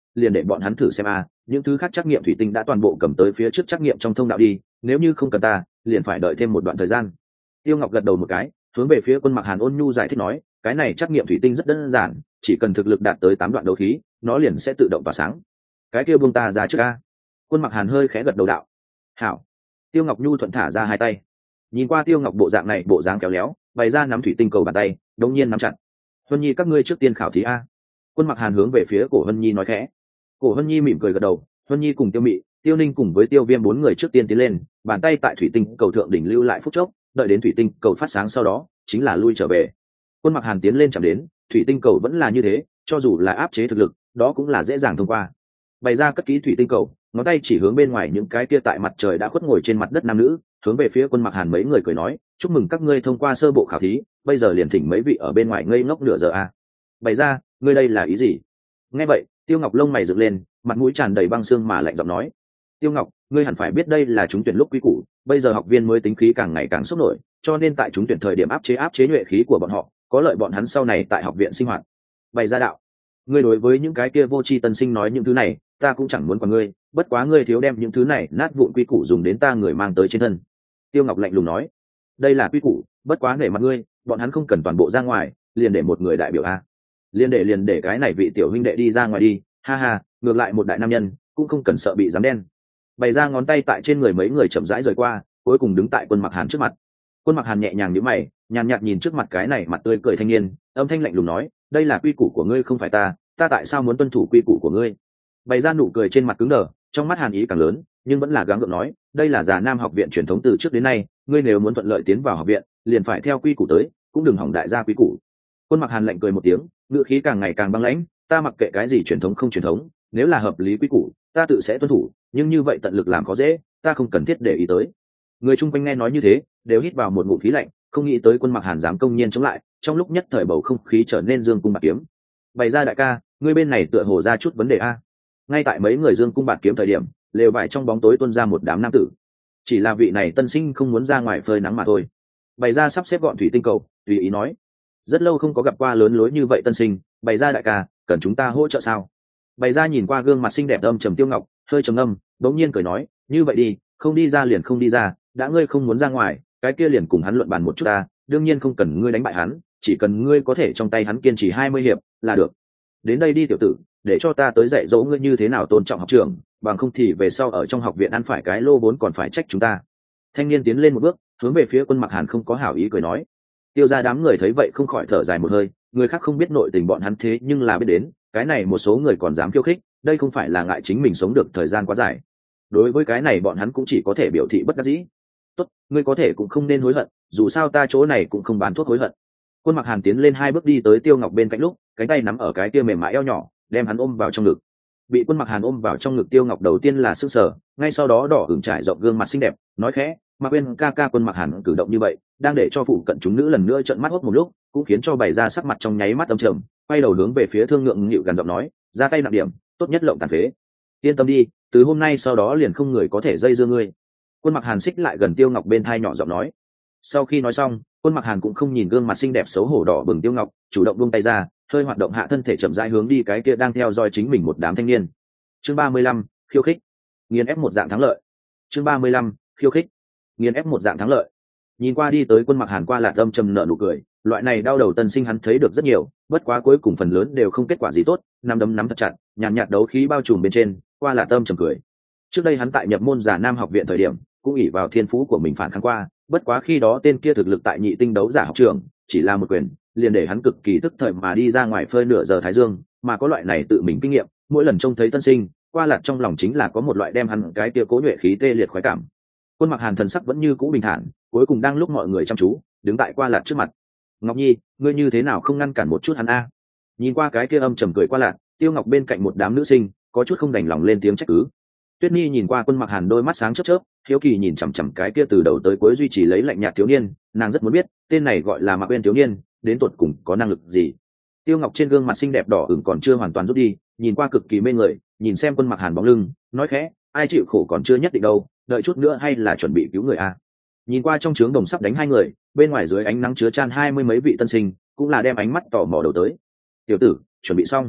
liền để bọn hắn thử xem a, những thứ khác trắc nghiệm thủy tinh đã toàn bộ cầm tới phía trước trắc nghiệm trong thông đạo đi, nếu như không cần ta liền phải đợi thêm một đoạn thời gian. Tiêu Ngọc gật đầu một cái, hướng về phía Quân Mặc Hàn ôn nhu giải thích nói, cái này trắc nghiệm thủy tinh rất đơn giản, chỉ cần thực lực đạt tới 8 đoạn đấu khí nó liền sẽ tự động tỏa sáng. Cái kia buông ta ra trước a. Quân Mặc Hàn hơi khẽ gật đầu đạo. Hảo. Tiêu Ngọc nhu thuận thả ra hai tay, nhìn qua Tiêu Ngọc bộ dạng này bộ dáng kéo léo, bày ra nắm thủy tinh cầu bàn tay đống nhiên nắm chặt. Huân Nhi các ngươi trước tiên khảo thí a. Quân Mặc Hàn hướng về phía Cổ Huân Nhi nói khẽ. Cổ Huân Nhi mỉm cười gật đầu. Huân Nhi cùng Tiêu Mị, Tiêu Ninh cùng với Tiêu Viêm bốn người trước tiên tiến lên, bàn tay tại thủy tinh cầu thượng đỉnh lưu lại phút chốc, đợi đến thủy tinh cầu phát sáng sau đó chính là lui trở về. Quân Mặc Hàn tiến lên chạm đến thủy tinh cầu vẫn là như thế, cho dù là áp chế thực lực đó cũng là dễ dàng thông qua. Bày ra cất kỹ thủy tinh cầu, ngón tay chỉ hướng bên ngoài những cái kia tại mặt trời đã khuất ngồi trên mặt đất nam nữ, hướng về phía Quân Mặc Hàn mấy người cười nói, chúc mừng các ngươi thông qua sơ bộ khảo thí, bây giờ liền thỉnh mấy vị ở bên ngoài ngây ngốc nửa giờ a. Bày ra, ngươi đây là ý gì? Nghe vậy Tiêu Ngọc lông mày dựng lên, mặt mũi tràn đầy băng xương mà lạnh giọng nói, Tiêu Ngọc, ngươi hẳn phải biết đây là trúng tuyển lúc quý củ, bây giờ học viên mới tính khí càng ngày càng sốc nổi, cho nên tại trúng tuyển thời điểm áp chế nhuệ khí của bọn họ, có lợi bọn hắn sau này tại học viện sinh hoạt. Bày ra đạo, ngươi đối với những cái kia vô tri tân sinh nói những thứ này ta cũng chẳng muốn quản ngươi, bất quá ngươi thiếu đem những thứ này nát vụn quy củ dùng đến ta người mang tới trên thân. Tiêu Ngọc lạnh lùng nói, đây là quy củ, bất quá để mặt ngươi, bọn hắn không cần toàn bộ ra ngoài, liền để một người đại biểu a. Liền để cái này vị tiểu huynh đệ đi ra ngoài đi, ha ha, ngược lại một đại nam nhân cũng không cần sợ bị giám đen. Bày ra ngón tay tại trên người mấy người chậm rãi rời qua, cuối cùng đứng tại Quân Mặc Hàn trước mặt. Quân Mặc Hàn nhẹ nhàng nhíu mày, nhàn nhạt nhìn trước mặt cái này mặt tươi cười thanh niên, âm thanh lạnh lùng nói, đây là quy củ của ngươi không phải ta tại sao muốn tuân thủ quy củ của ngươi? Bày ra nụ cười trên mặt cứng đờ, trong mắt hàn ý càng lớn, nhưng vẫn là gắng gượng nói, đây là Già Nam học viện truyền thống từ trước đến nay, ngươi nếu muốn thuận lợi tiến vào học viện liền phải theo quy củ tới, cũng đừng hỏng đại gia quy củ. Quân Mặc Hàn lạnh cười một tiếng, ngữ khí càng ngày càng băng lãnh, ta mặc kệ cái gì truyền thống không truyền thống, nếu là hợp lý quy củ ta tự sẽ tuân thủ, nhưng như vậy tận lực làm khó dễ ta không cần thiết để ý tới. Người chung quanh nghe nói như thế đều hít vào một ngụm khí lạnh, không nghĩ tới Quân Mặc Hàn dám công nhiên chống lại, trong lúc nhất thời bầu không khí trở nên dương cung bạt kiếm. Bày ra đại ca, ngươi bên này tựa hồ ra chút vấn đề a. Ngay tại mấy người dương cung bạt kiếm thời điểm, lều vải trong bóng tối tuôn ra một đám nam tử. Chỉ là vị này tân sinh không muốn ra ngoài phơi nắng mà thôi. Bày ra sắp xếp gọn thủy tinh cầu, tùy ý nói, rất lâu không có gặp qua lớn lối như vậy tân sinh, bày ra đại ca, cần chúng ta hỗ trợ sao? Bày ra nhìn qua gương mặt xinh đẹp âm trầm Tiêu Ngọc, hơi trầm ngâm, đống nhiên cười nói, như vậy đi, không đi ra liền không đi ra, đã ngươi không muốn ra ngoài, cái kia liền cùng hắn luận bàn một chút ta, đương nhiên không cần ngươi đánh bại hắn, chỉ cần ngươi có thể trong tay hắn kiên trì 20 hiệp là được. Đến đây đi tiểu tử, để cho ta tới dạy dỗ ngươi như thế nào tôn trọng học trưởng, bằng không thì về sau ở trong học viện ăn phải cái lô vốn còn phải trách chúng ta. Thanh niên tiến lên một bước, hướng về phía Quân Mặc Hàn không có hảo ý cười nói. Tiêu ra đám người thấy vậy không khỏi thở dài một hơi, người khác không biết nội tình bọn hắn thế nhưng là biết đến, cái này một số người còn dám khiêu khích, đây không phải là ngại chính mình sống được thời gian quá dài. Đối với cái này bọn hắn cũng chỉ có thể biểu thị bất đắc dĩ. Tốt, ngươi có thể cũng không nên hối hận, dù sao ta chỗ này cũng không bán thuốc hối hận. Quân Mặc Hàn tiến lên 2 bước đi tới Tiêu Ngọc bên cạnh lúc, cánh tay nắm ở cái kia mềm mại eo nhỏ, đem hắn ôm vào trong ngực. Bị Quân Mặc Hàn ôm vào trong ngực Tiêu Ngọc đầu tiên là sững sờ, ngay sau đó đỏ ửng trải rộng gương mặt xinh đẹp, nói khẽ, "Mạc Uyên ca ca." Quân Mặc Hàn cử động như vậy, đang để cho phụ cận chúng nữ lần nữa trợn mắt hốt một lúc, cũng khiến cho bày ra sắc mặt trong nháy mắt âm trầm, quay đầu hướng về phía Thương Ngượng Nghịu gần giọng nói, "Ra tay nặng điểm, tốt nhất lộng tàn phế. Yên tâm đi, từ hôm nay sau đó liền không người có thể dây dưa ngươi." Quân Mặc Hàn xích lại gần Tiêu Ngọc bên thai nhỏ giọng nói. Sau khi nói xong, Quân Mặc Hàn cũng không nhìn gương mặt xinh đẹp xấu hổ đỏ bừng Tiêu Ngọc, chủ động buông tay ra, hơi hoạt động hạ thân thể chậm rãi hướng đi cái kia đang theo dõi chính mình một đám thanh niên. Chương 35, khiêu khích. Nghiền ép một dạng thắng lợi. Chương 35, khiêu khích. Nghiền ép một dạng thắng lợi. Nhìn qua đi tới Quân Mặc Hàn qua Lạt Âm trầm nợ nụ cười, loại này đau đầu tân sinh hắn thấy được rất nhiều, bất quá cuối cùng phần lớn đều không kết quả gì tốt, nắm đấm nắm thật chặt, nhàn nhạt đấu khí bao trùm bên trên, qua Lạt Âm trầm cười. Trước đây hắn tại nhập môn Già Nam học viện thời điểm, cũng ỷ vào thiên phú của mình phản kháng qua, bất quá khi đó tên kia thực lực tại nhị tinh đấu giả học trường, chỉ là một quyền, liền để hắn cực kỳ tức thời mà đi ra ngoài phơi nửa giờ thái dương, mà có loại này tự mình kinh nghiệm, mỗi lần trông thấy tân sinh, qua Lạt trong lòng chính là có một loại đem hắn cái kia cố nhuệ khí tê liệt khoái cảm. Quân Mặc Hàn thần sắc vẫn như cũ bình thản, cuối cùng đang lúc mọi người chăm chú, đứng tại qua Lạt trước mặt. "Ngọc Nhi, ngươi như thế nào không ngăn cản một chút hắn a?" Nhìn qua cái kia âm trầm cười qua Lạt, Tiêu Ngọc bên cạnh một đám nữ sinh, có chút không đành lòng lên tiếng trách cứ. Tuyết Nhi nhìn qua Quân Mặc Hàn đôi mắt sáng chớp chớp, hiếu kỳ nhìn chằm chằm cái kia từ đầu tới cuối duy trì lấy lạnh nhạt thiếu niên, nàng rất muốn biết, tên này gọi là Mạc Uyên thiếu niên, đến tột cùng có năng lực gì. Tiêu Ngọc trên gương mặt xinh đẹp đỏ ửng còn chưa hoàn toàn rút đi, nhìn qua cực kỳ mê người, nhìn xem Quân Mặc Hàn bóng lưng, nói khẽ, ai chịu khổ còn chưa nhất định đâu, đợi chút nữa hay là chuẩn bị cứu người a. Nhìn qua trong trướng đồng sắp đánh hai người, bên ngoài dưới ánh nắng chứa chan 20 mấy vị tân sinh, cũng là đem ánh mắt tò mò đầu tới. "Tiểu tử, chuẩn bị xong."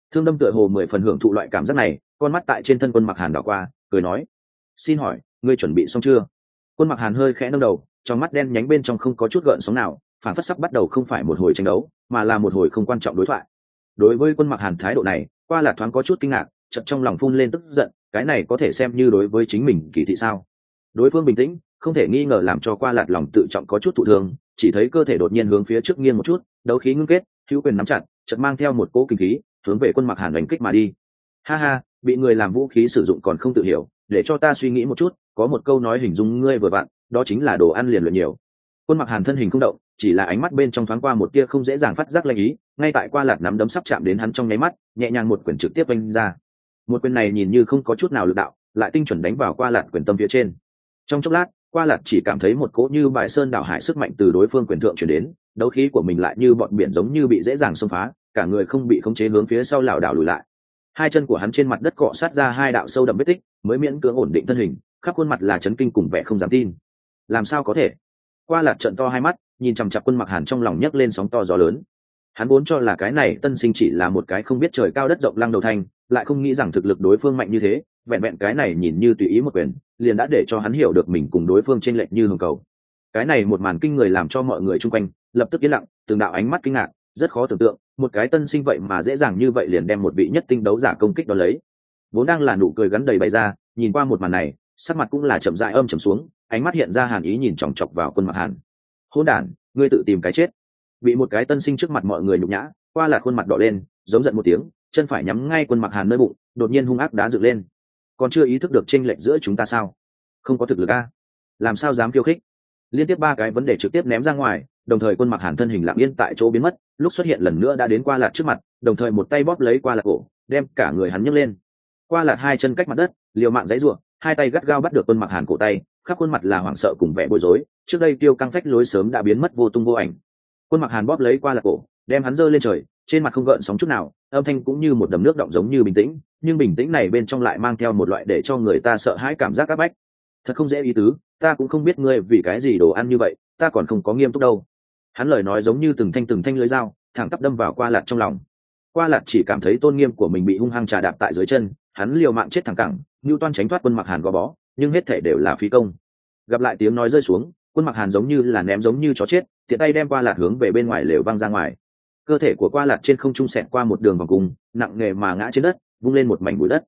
Thương Đâm tựa hồ 10 phần hưởng thụ loại cảm giác này, con mắt tại trên thân Quân Mặc Hàn đảo qua, cười nói: "Xin hỏi, ngươi chuẩn bị xong chưa?" Quân Mặc Hàn hơi khẽ nâng đầu, trong mắt đen nhánh bên trong không có chút gợn sóng nào, phản phất sắp bắt đầu không phải một hồi tranh đấu, mà là một hồi không quan trọng đối thoại. Đối với Quân Mặc Hàn thái độ này, Qua Lạt thoáng có chút kinh ngạc, chợt trong lòng phun lên tức giận, cái này có thể xem như đối với chính mình kỳ thị sao? Đối phương bình tĩnh, không thể nghi ngờ làm cho Qua Lạt lòng tự trọng có chút thụ thương, chỉ thấy cơ thể đột nhiên hướng phía trước nghiêng một chút, đấu khí ngưng kết, hữu quyền nắm chặt, chợt mang theo một cỗ kinh khí, hướng về Quân Mặc Hàn đánh kích mà đi. Ha ha, bị người làm vũ khí sử dụng còn không tự hiểu, để cho ta suy nghĩ một chút, có một câu nói hình dung ngươi vừa vặn, đó chính là đồ ăn liền luyện nhiều. Quân Mặc Hàn thân hình không động, chỉ là ánh mắt bên trong thoáng qua một tia không dễ dàng phát giác lanh ý, ngay tại Qua Lạt nắm đấm sắp chạm đến hắn trong nháy mắt, nhẹ nhàng một quyền trực tiếp vung ra. Một quyền này nhìn như không có chút nào lực đạo, lại tinh chuẩn đánh vào Qua Lạt quyền tâm phía trên. Trong chốc lát, Qua Lạt chỉ cảm thấy một cỗ như bài sơn đảo hải sức mạnh từ đối phương quyền thượng truyền đến, đấu khí của mình lại như bọn biển giống như bị dễ dàng xông phá, cả người không bị khống chế hướng phía sau lảo đảo lùi lại. Hai chân của hắn trên mặt đất cọ sát ra hai đạo sâu đậm vết tích, mới miễn cưỡng ổn định thân hình, khắp khuôn mặt là chấn kinh cùng vẻ không dám tin. Làm sao có thể? Qua Lạt trợn to hai mắt, nhìn chằm chằm Quân Mặc Hàn trong lòng nhấc lên sóng to gió lớn. Hắn vốn cho là cái này tân sinh chỉ là một cái không biết trời cao đất rộng lăng đầu thanh, lại không nghĩ rằng thực lực đối phương mạnh như thế, vẹn vẹn cái này nhìn như tùy ý một quyền, liền đã để cho hắn hiểu được mình cùng đối phương chênh lệch như hồng cầu. Cái này một màn kinh người làm cho mọi người chung quanh lập tức yên lặng, từng đạo ánh mắt kinh ngạc, rất khó tưởng tượng, một cái tân sinh vậy mà dễ dàng như vậy liền đem một vị nhất tinh đấu giả công kích đó lấy. Vốn đang là nụ cười gắn đầy bày ra, nhìn qua một màn này, sắc mặt cũng là chậm rãi âm trầm xuống, ánh mắt hiện ra hàn ý nhìn chòng chọc vào Quân Mặc Hàn. Hỗn đản, ngươi tự tìm cái chết. Bị một cái tân sinh trước mặt mọi người nhục nhã, Qua Lạt khuôn mặt đỏ lên, giống giận một tiếng, chân phải nhắm ngay Quân Mặc Hàn nơi bụng, đột nhiên hung ác đá dựng lên. Còn chưa ý thức được chênh lệch giữa chúng ta sao? Không có thực lực a, làm sao dám khiêu khích? Liên tiếp ba cái vấn đề trực tiếp ném ra ngoài, đồng thời Quân Mặc Hàn thân hình lặng yên tại chỗ biến mất, lúc xuất hiện lần nữa đã đến Qua Lạt trước mặt, đồng thời một tay bóp lấy Qua Lạt cổ, đem cả người hắn nhấc lên. Qua Lạt hai chân cách mặt đất, liều mạng giãy giụa, hai tay gắt gao bắt được Quân Mặc Hàn cổ tay, khắp khuôn mặt là hoảng sợ cùng vẻ bối rối, trước đây tiêu căng phách lối sớm đã biến mất vô tung vô ảnh. Quân Mặc Hàn bóp lấy Qua Lạt cổ, đem hắn giơ lên trời, trên mặt không gợn sóng chút nào, âm thanh cũng như một đầm nước động giống như bình tĩnh, nhưng bình tĩnh này bên trong lại mang theo một loại để cho người ta sợ hãi cảm giác áp bách. Thật không dễ ý tứ, ta cũng không biết ngươi vì cái gì đồ ăn như vậy, ta còn không có nghiêm túc đâu. Hắn lời nói giống như từng thanh lưỡi dao, thẳng tắp đâm vào Qua Lạt trong lòng. Qua Lạt chỉ cảm thấy tôn nghiêm của mình bị hung hăng trà đạp tại dưới chân, hắn liều mạng chết thẳng cẳng, Nưu Toan tránh thoát Quân Mặc Hàn gò bó, nhưng hết thể đều là phí công. Gặp lại tiếng nói rơi xuống, Quân Mặc Hàn giống như là ném giống như chó chết, tiện tay đem Qua Lạt hướng về bên ngoài lều văng ra ngoài. Cơ thể của Qua Lạt trên không trung xẹt qua một đường vòng cung, nặng nề mà ngã trên đất, vung lên một mảnh bụi đất.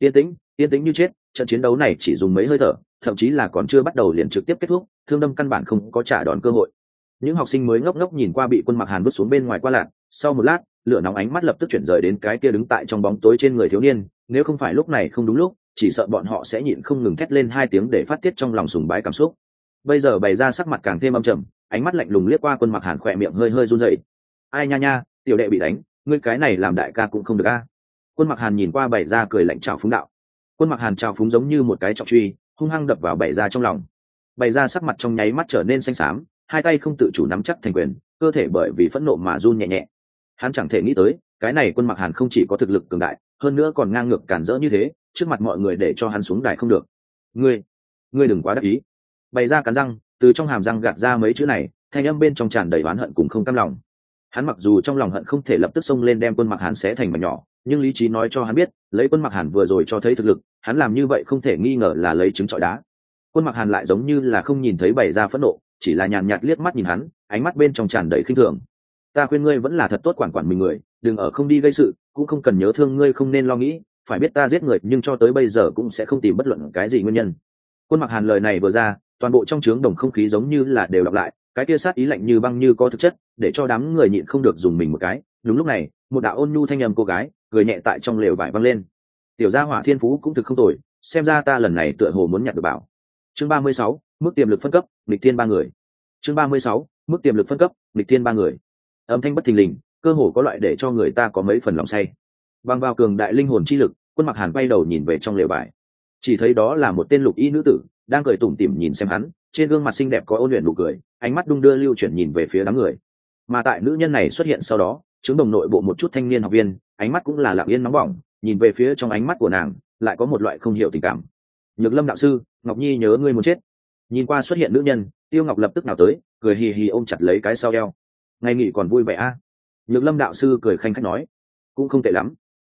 Yên tĩnh như chết, trận chiến đấu này chỉ dùng mấy hơi thở, thậm chí là còn chưa bắt đầu liền trực tiếp kết thúc, Thương Đâm căn bản không có trả đòn cơ hội. Những học sinh mới ngốc ngốc nhìn qua bị Quân Mặc Hàn vứt xuống bên ngoài Qua Lạt, sau một lát, lửa nóng ánh mắt lập tức chuyển rời đến cái kia đứng tại trong bóng tối trên người thiếu niên, nếu không phải lúc này không đúng lúc, chỉ sợ bọn họ sẽ nhịn không ngừng thét lên hai tiếng để phát tiết trong lòng sùng bái cảm xúc. Bây giờ bày ra sắc mặt càng thêm âm trầm, ánh mắt lạnh lùng liếc qua Quân Mặc Hàn, khỏe miệng hơi hơi run rẩy. Ai nha nha, tiểu đệ bị đánh, ngươi cái này làm đại ca cũng không được a. Quân Mặc Hàn nhìn qua bày ra cười lạnh chào phúng đạo. Quân Mặc Hàn chào phúng giống như một cái trọng truy, hung hăng đập vào bày ra trong lòng. Bày ra sắc mặt trong nháy mắt trở nên xanh xám, hai tay không tự chủ nắm chắc thành quyền, cơ thể bởi vì phẫn nộ mà run nhẹ nhẹ. Hắn chẳng thể nghĩ tới, cái này Quân Mặc Hàn không chỉ có thực lực cường đại, hơn nữa còn ngang ngược cản rỡ như thế, trước mặt mọi người để cho hắn xuống đài không được. Ngươi đừng quá đắc ý. Bày ra cắn răng, từ trong hàm răng gạt ra mấy chữ này, thanh âm bên trong tràn đầy oán hận cùng không cam lòng. Hắn mặc dù trong lòng hận không thể lập tức xông lên đem Quân Mặc Hàn xé thành mảnh nhỏ, nhưng lý trí nói cho hắn biết, lấy Quân Mặc Hàn vừa rồi cho thấy thực lực, hắn làm như vậy không thể nghi ngờ là lấy trứng trọi đá. Quân Mặc Hàn lại giống như là không nhìn thấy bày ra phẫn nộ, chỉ là nhàn nhạt liếc mắt nhìn hắn, ánh mắt bên trong tràn đầy khinh thường. Ta khuyên ngươi vẫn là thật tốt quản mình người, đừng ở không đi gây sự, cũng không cần nhớ thương, ngươi không nên lo nghĩ, phải biết ta giết người nhưng cho tới bây giờ cũng sẽ không tìm bất luận cái gì nguyên nhân. Quân Mặc Hàn lời này vừa ra, toàn bộ trong trướng đồng không khí giống như là đều đọc lại, cái kia sát ý lạnh như băng như có thực chất, để cho đám người nhịn không được dùng mình một cái. Đúng lúc này, một đạo ôn nhu thanh âm cô gái cười nhẹ tại trong lều vải vang lên. Tiểu gia hỏa thiên phú cũng thực không tồi, xem ra ta lần này tựa hồ muốn nhặt được bảo. Chương 36, mức tiềm lực phân cấp, nghịch thiên ba người. Chương 36, mức tiềm lực phân cấp, nghịch thiên ba người. Âm thanh bất thình lình, cơ hồ có loại để cho người ta có mấy phần lòng say. Bằng vào cường đại linh hồn chi lực, Quân Mặc Hàn quay đầu nhìn về trong lều vải, chỉ thấy đó là một tên lục y nữ tử đang cười tủm tỉm nhìn xem hắn, trên gương mặt xinh đẹp có ôn luyện nụ cười, ánh mắt đung đưa lưu chuyển nhìn về phía đám người. Mà tại nữ nhân này xuất hiện sau đó, chứng đồng nội bộ một chút thanh niên học viên, ánh mắt cũng là lặng yên nóng bỏng, nhìn về phía trong ánh mắt của nàng lại có một loại không hiểu tình cảm. Nhược Lâm đạo sư, Ngọc Nhi nhớ ngươi muốn chết. Nhìn qua xuất hiện nữ nhân, Tiêu Ngọc lập tức nào tới, cười hì hì ôm chặt lấy cái sau eo. Ngày nghỉ còn vui vẻ a? Nhược Lâm đạo sư cười khanh khách nói. Cũng không tệ lắm.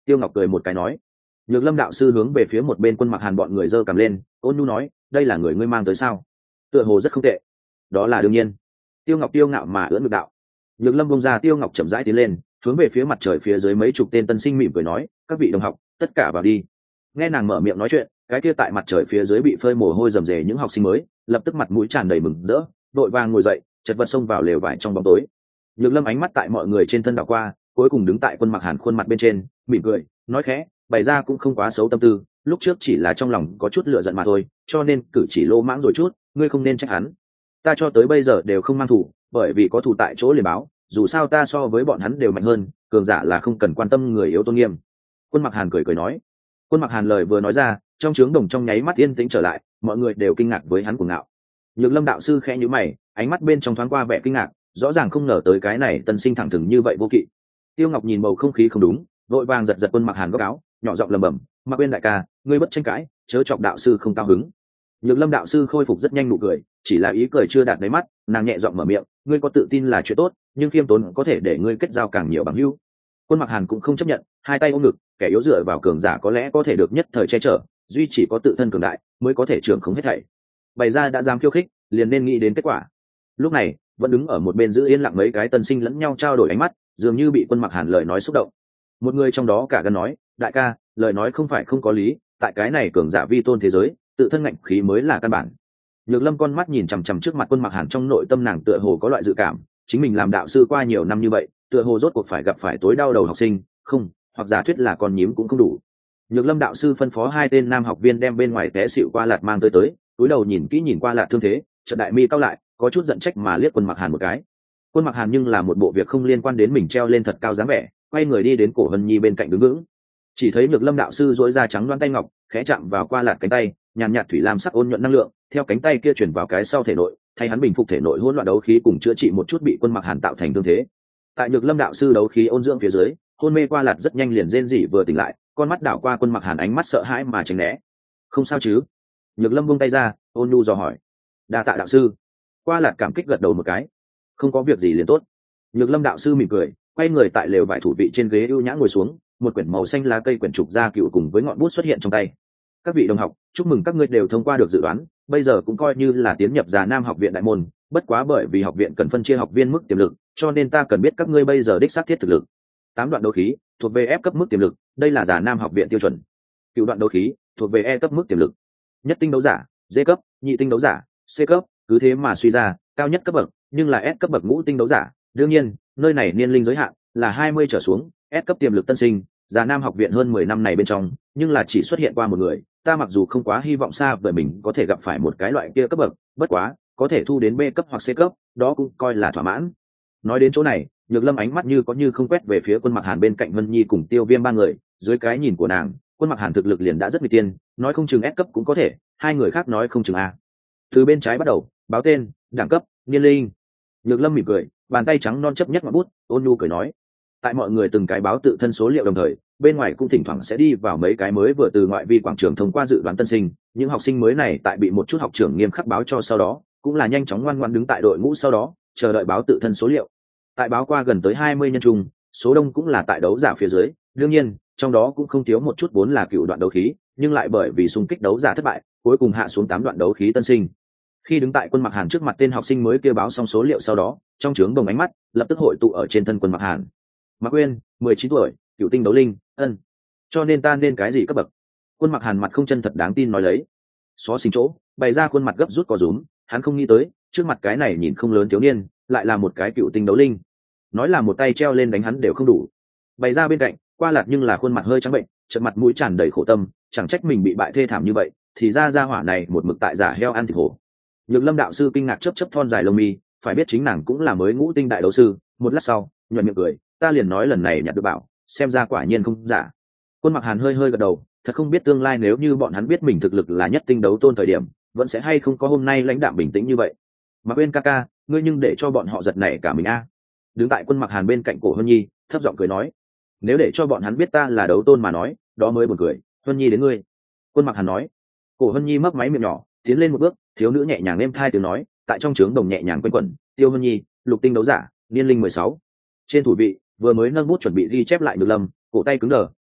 Tiêu Ngọc cười một cái nói. Nhược Lâm đạo sư hướng về phía một bên Quân Mặc Hàn bọn người giơ cầm lên, ôn nhu nói, đây là người ngươi mang tới sao? Tựa hồ rất không tệ. Đó là đương nhiên. Tiêu Ngọc tiêu ngạo mà ưỡn ngực đạo. Nhược Lâm bông ra, Tiêu Ngọc chậm rãi tiến lên, hướng về phía mặt trời phía dưới mấy chục tên tân sinh mỉm cười nói, các vị đồng học, tất cả vào đi. Nghe nàng mở miệng nói chuyện, cái kia tại mặt trời phía dưới bị phơi mồ hôi rầm rề những học sinh mới lập tức mặt mũi tràn đầy mừng rỡ, đội vàng ngồi dậy, chật vật xông vào lều vải trong bóng tối. Nhược Lâm ánh mắt tại mọi người trên thân đảo qua, cuối cùng đứng tại Quân Mặc Hàn khuôn mặt bên trên, mỉm cười nói khẽ, bày ra cũng không quá xấu tâm tư, lúc trước chỉ là trong lòng có chút lựa giận mà thôi, cho nên cử chỉ lô mãng rồi chút, ngươi không nên trách hắn. Ta cho tới bây giờ đều không mang thủ, bởi vì có thủ tại chỗ liền báo, dù sao ta so với bọn hắn đều mạnh hơn, cường giả là không cần quan tâm người yếu tôn nghiêm. Quân Mặc Hàn cười cười nói. Quân Mặc Hàn lời vừa nói ra, trong trướng đồng trong nháy mắt yên tĩnh trở lại, mọi người đều kinh ngạc với hắn cuồng ngạo. Nhược Lâm đạo sư khẽ nhíu mày, ánh mắt bên trong thoáng qua vẻ kinh ngạc, rõ ràng không ngờ tới cái này tân sinh thẳng thừng như vậy vô kỵ. Tiêu Ngọc nhìn bầu không khí không đúng, vội vàng giật giật Quân Mặc Hàn góc áo, nhỏ giọng lẩm bẩm, Mặc Uyên đại ca, ngươi bất tranh cãi, chớ chọc đạo sư không cao hứng. Nhược Lâm đạo sư khôi phục rất nhanh nụ cười, chỉ là ý cười chưa đạt đáy mắt, nàng nhẹ giọng mở miệng, ngươi có tự tin là chuyện tốt, nhưng khiêm tốn có thể để ngươi kết giao càng nhiều bằng hữu. Quân Mặc Hàn cũng không chấp nhận, hai tay ôm ngực, kẻ yếu dựa vào cường giả có lẽ có thể được nhất thời che chở, duy chỉ có tự thân cường đại mới có thể trưởng không hết thảy. Bày ra đã dám khiêu khích, liền nên nghĩ đến kết quả. Lúc này, vẫn đứng ở một bên giữ yên lặng mấy cái tân sinh lẫn nhau trao đổi ánh mắt, dường như bị Quân Mặc Hàn lời nói xúc động. Một người trong đó cả gan nói, đại ca, lời nói không phải không có lý, tại cái này cường giả vi tôn thế giới, tự thân ngạnh khí mới là căn bản. Nhược Lâm con mắt nhìn chằm chằm trước mặt Quân Mặc Hàn, trong nội tâm nàng tựa hồ có loại dự cảm, chính mình làm đạo sư qua nhiều năm như vậy, tựa hồ rốt cuộc phải gặp phải tối đau đầu học sinh, không, hoặc giả thuyết là con nhím cũng không đủ. Nhược Lâm đạo sư phân phó hai tên nam học viên đem bên ngoài té xịu Qua Lạt mang tới, túi đầu nhìn kỹ nhìn Qua Lạt thương thế, chợt đại mi cau lại, có chút giận trách mà liếc Quân Mặc Hàn một cái. Quân Mặc Hàn nhưng là một bộ việc không liên quan đến mình treo lên thật cao dáng vẻ, quay người đi đến Cổ Hân Nhi bên cạnh đứng vững. Chỉ thấy Nhược Lâm đạo sư duỗi ra trắng đoán tay ngọc, khẽ chạm vào Qua Lạt cánh tay, nhàn nhạt thủy lam sắc ôn nhuận năng lượng, theo cánh tay kia truyền vào cái sau thể nội, thay hắn bình phục thể nội hỗn loạn đấu khí cùng chữa trị một chút bị Quân Mặc Hàn tạo thành thương thế. Tại Nhược Lâm đạo sư đấu khí ôn dưỡng phía dưới, hôn mê Qua Lạt rất nhanh liền rên rỉ vừa tỉnh lại, con mắt đảo qua Quân Mặc Hàn, ánh mắt sợ hãi mà tránh né. Không sao chứ? Nhược Lâm buông tay ra, ôn nhu dò hỏi. Đa tạ đạo sư. Qua Lạt cảm kích gật đầu một cái. Không có việc gì liền tốt. Nhược Lâm đạo sư mỉm cười, quay người tại lều vải thủ vị trên ghế ưu nhã ngồi xuống, một quyển màu xanh lá cây quyển trục gia cựu cùng với ngọn bút xuất hiện trong tay. Các vị đồng học, chúc mừng các ngươi đều thông qua được dự đoán, bây giờ cũng coi như là tiến nhập Già Nam học viện đại môn, bất quá bởi vì học viện cần phân chia học viên mức tiềm lực, cho nên ta cần biết các ngươi bây giờ đích xác thiết thực lực. 8 đoạn đấu khí thuộc về F cấp mức tiềm lực, đây là Già Nam học viện tiêu chuẩn. Cựu đoạn đấu khí thuộc về E cấp mức tiềm lực. Nhất tinh đấu giả, D cấp, nhị tinh đấu giả, C cấp, cứ thế mà suy ra, cao nhất cấp bậc nhưng là S cấp bậc ngũ tinh đấu giả. Đương nhiên, nơi này niên linh giới hạn là 20 trở xuống, S cấp tiềm lực tân sinh, Già Nam học viện hơn 10 năm này bên trong, nhưng là chỉ xuất hiện qua một người, ta mặc dù không quá hy vọng xa vời mình có thể gặp phải một cái loại kia cấp bậc, bất quá, có thể thu đến B cấp hoặc C cấp, đó cũng coi là thỏa mãn. Nói đến chỗ này, Nhược Lâm ánh mắt như có như không quét về phía Quân Mặc Hàn bên cạnh Vân Nhi cùng Tiêu Viêm ba người, dưới cái nhìn của nàng, Quân Mặc Hàn thực lực liền đã rất nguy tiên, nói không chừng S cấp cũng có thể, hai người khác nói không chừng A. Từ bên trái bắt đầu, báo tên, đẳng cấp, niên linh. Nhược Lâm mỉm cười, bàn tay trắng non chấp nhất ngọn bút, ôn nhu cười nói. Tại mọi người từng cái báo tự thân số liệu đồng thời, bên ngoài cũng thỉnh thoảng sẽ đi vào mấy cái mới vừa từ ngoại vi quảng trường thông qua dự đoán tân sinh, những học sinh mới này tại bị một chút học trưởng nghiêm khắc báo cho sau đó, cũng là nhanh chóng ngoan ngoãn đứng tại đội ngũ sau đó, chờ đợi báo tự thân số liệu. Tại báo qua gần tới 20 nhân trung, số đông cũng là tại đấu giả phía dưới, đương nhiên, trong đó cũng không thiếu một chút vốn là cựu đoạn đấu khí, nhưng lại bởi vì xung kích đấu giả thất bại, cuối cùng hạ xuống 8 đoạn đấu khí tân sinh. Khi đứng tại Quân Mặc Hàn trước mặt tên học sinh mới kia báo xong số liệu sau đó, trong trướng đồng ánh mắt lập tức hội tụ ở trên thân Quân Mặc Hàn. Mạc Uyên, 19 tuổi, cựu tinh đấu linh, ân. Cho nên ta nên cái gì cấp bậc? Quân Mặc Hàn mặt không chân thật đáng tin nói lấy. Xó xỉnh chỗ, bày ra khuôn mặt gấp rút có rúm, hắn không nghĩ tới, trước mặt cái này nhìn không lớn thiếu niên, lại là một cái cựu tinh đấu linh. Nói là một tay treo lên đánh hắn đều không đủ. Bày ra bên cạnh, Qua Lạt nhưng là khuôn mặt hơi trắng bệnh, chợt mặt mũi tràn đầy khổ tâm, chẳng trách mình bị bại thê thảm như vậy, thì ra hỏa này một mực tại giả heo ăn thịt hổ. Nhược Lâm đạo sư kinh ngạc chớp chớp thon dài lông mi, phải biết chính nàng cũng là mới ngũ tinh đại đấu sư, một lát sau, nhuận miệng cười, ta liền nói lần này nhặt được bảo, xem ra quả nhiên không giả. Quân Mặc Hàn hơi hơi gật đầu, thật không biết tương lai nếu như bọn hắn biết mình thực lực là nhất tinh đấu tôn thời điểm, vẫn sẽ hay không có hôm nay lãnh đạm bình tĩnh như vậy. Mạc Uyên ca ca, ngươi nhưng để cho bọn họ giật nảy cả mình a. Đứng tại Quân Mặc Hàn bên cạnh Cổ Hân Nhi, thấp giọng cười nói, nếu để cho bọn hắn biết ta là đấu tôn mà nói, đó mới buồn cười. Hân Nhi đến ngươi. Quân Mặc Hàn nói. Cổ Hân Nhi mấp máy miệng nhỏ, tiến lên một bước, thiếu nữ nhẹ nhàng êm thai tiếng nói, tại trong trướng đồng nhẹ nhàng quanh quẩn, Tiêu Hân Nhi, lục tinh đấu giả, niên linh 16. Trên thủ vị, vừa mới nâng bút chuẩn bị ghi chép lại Nhược Lâm, cổ tay cứng đờ,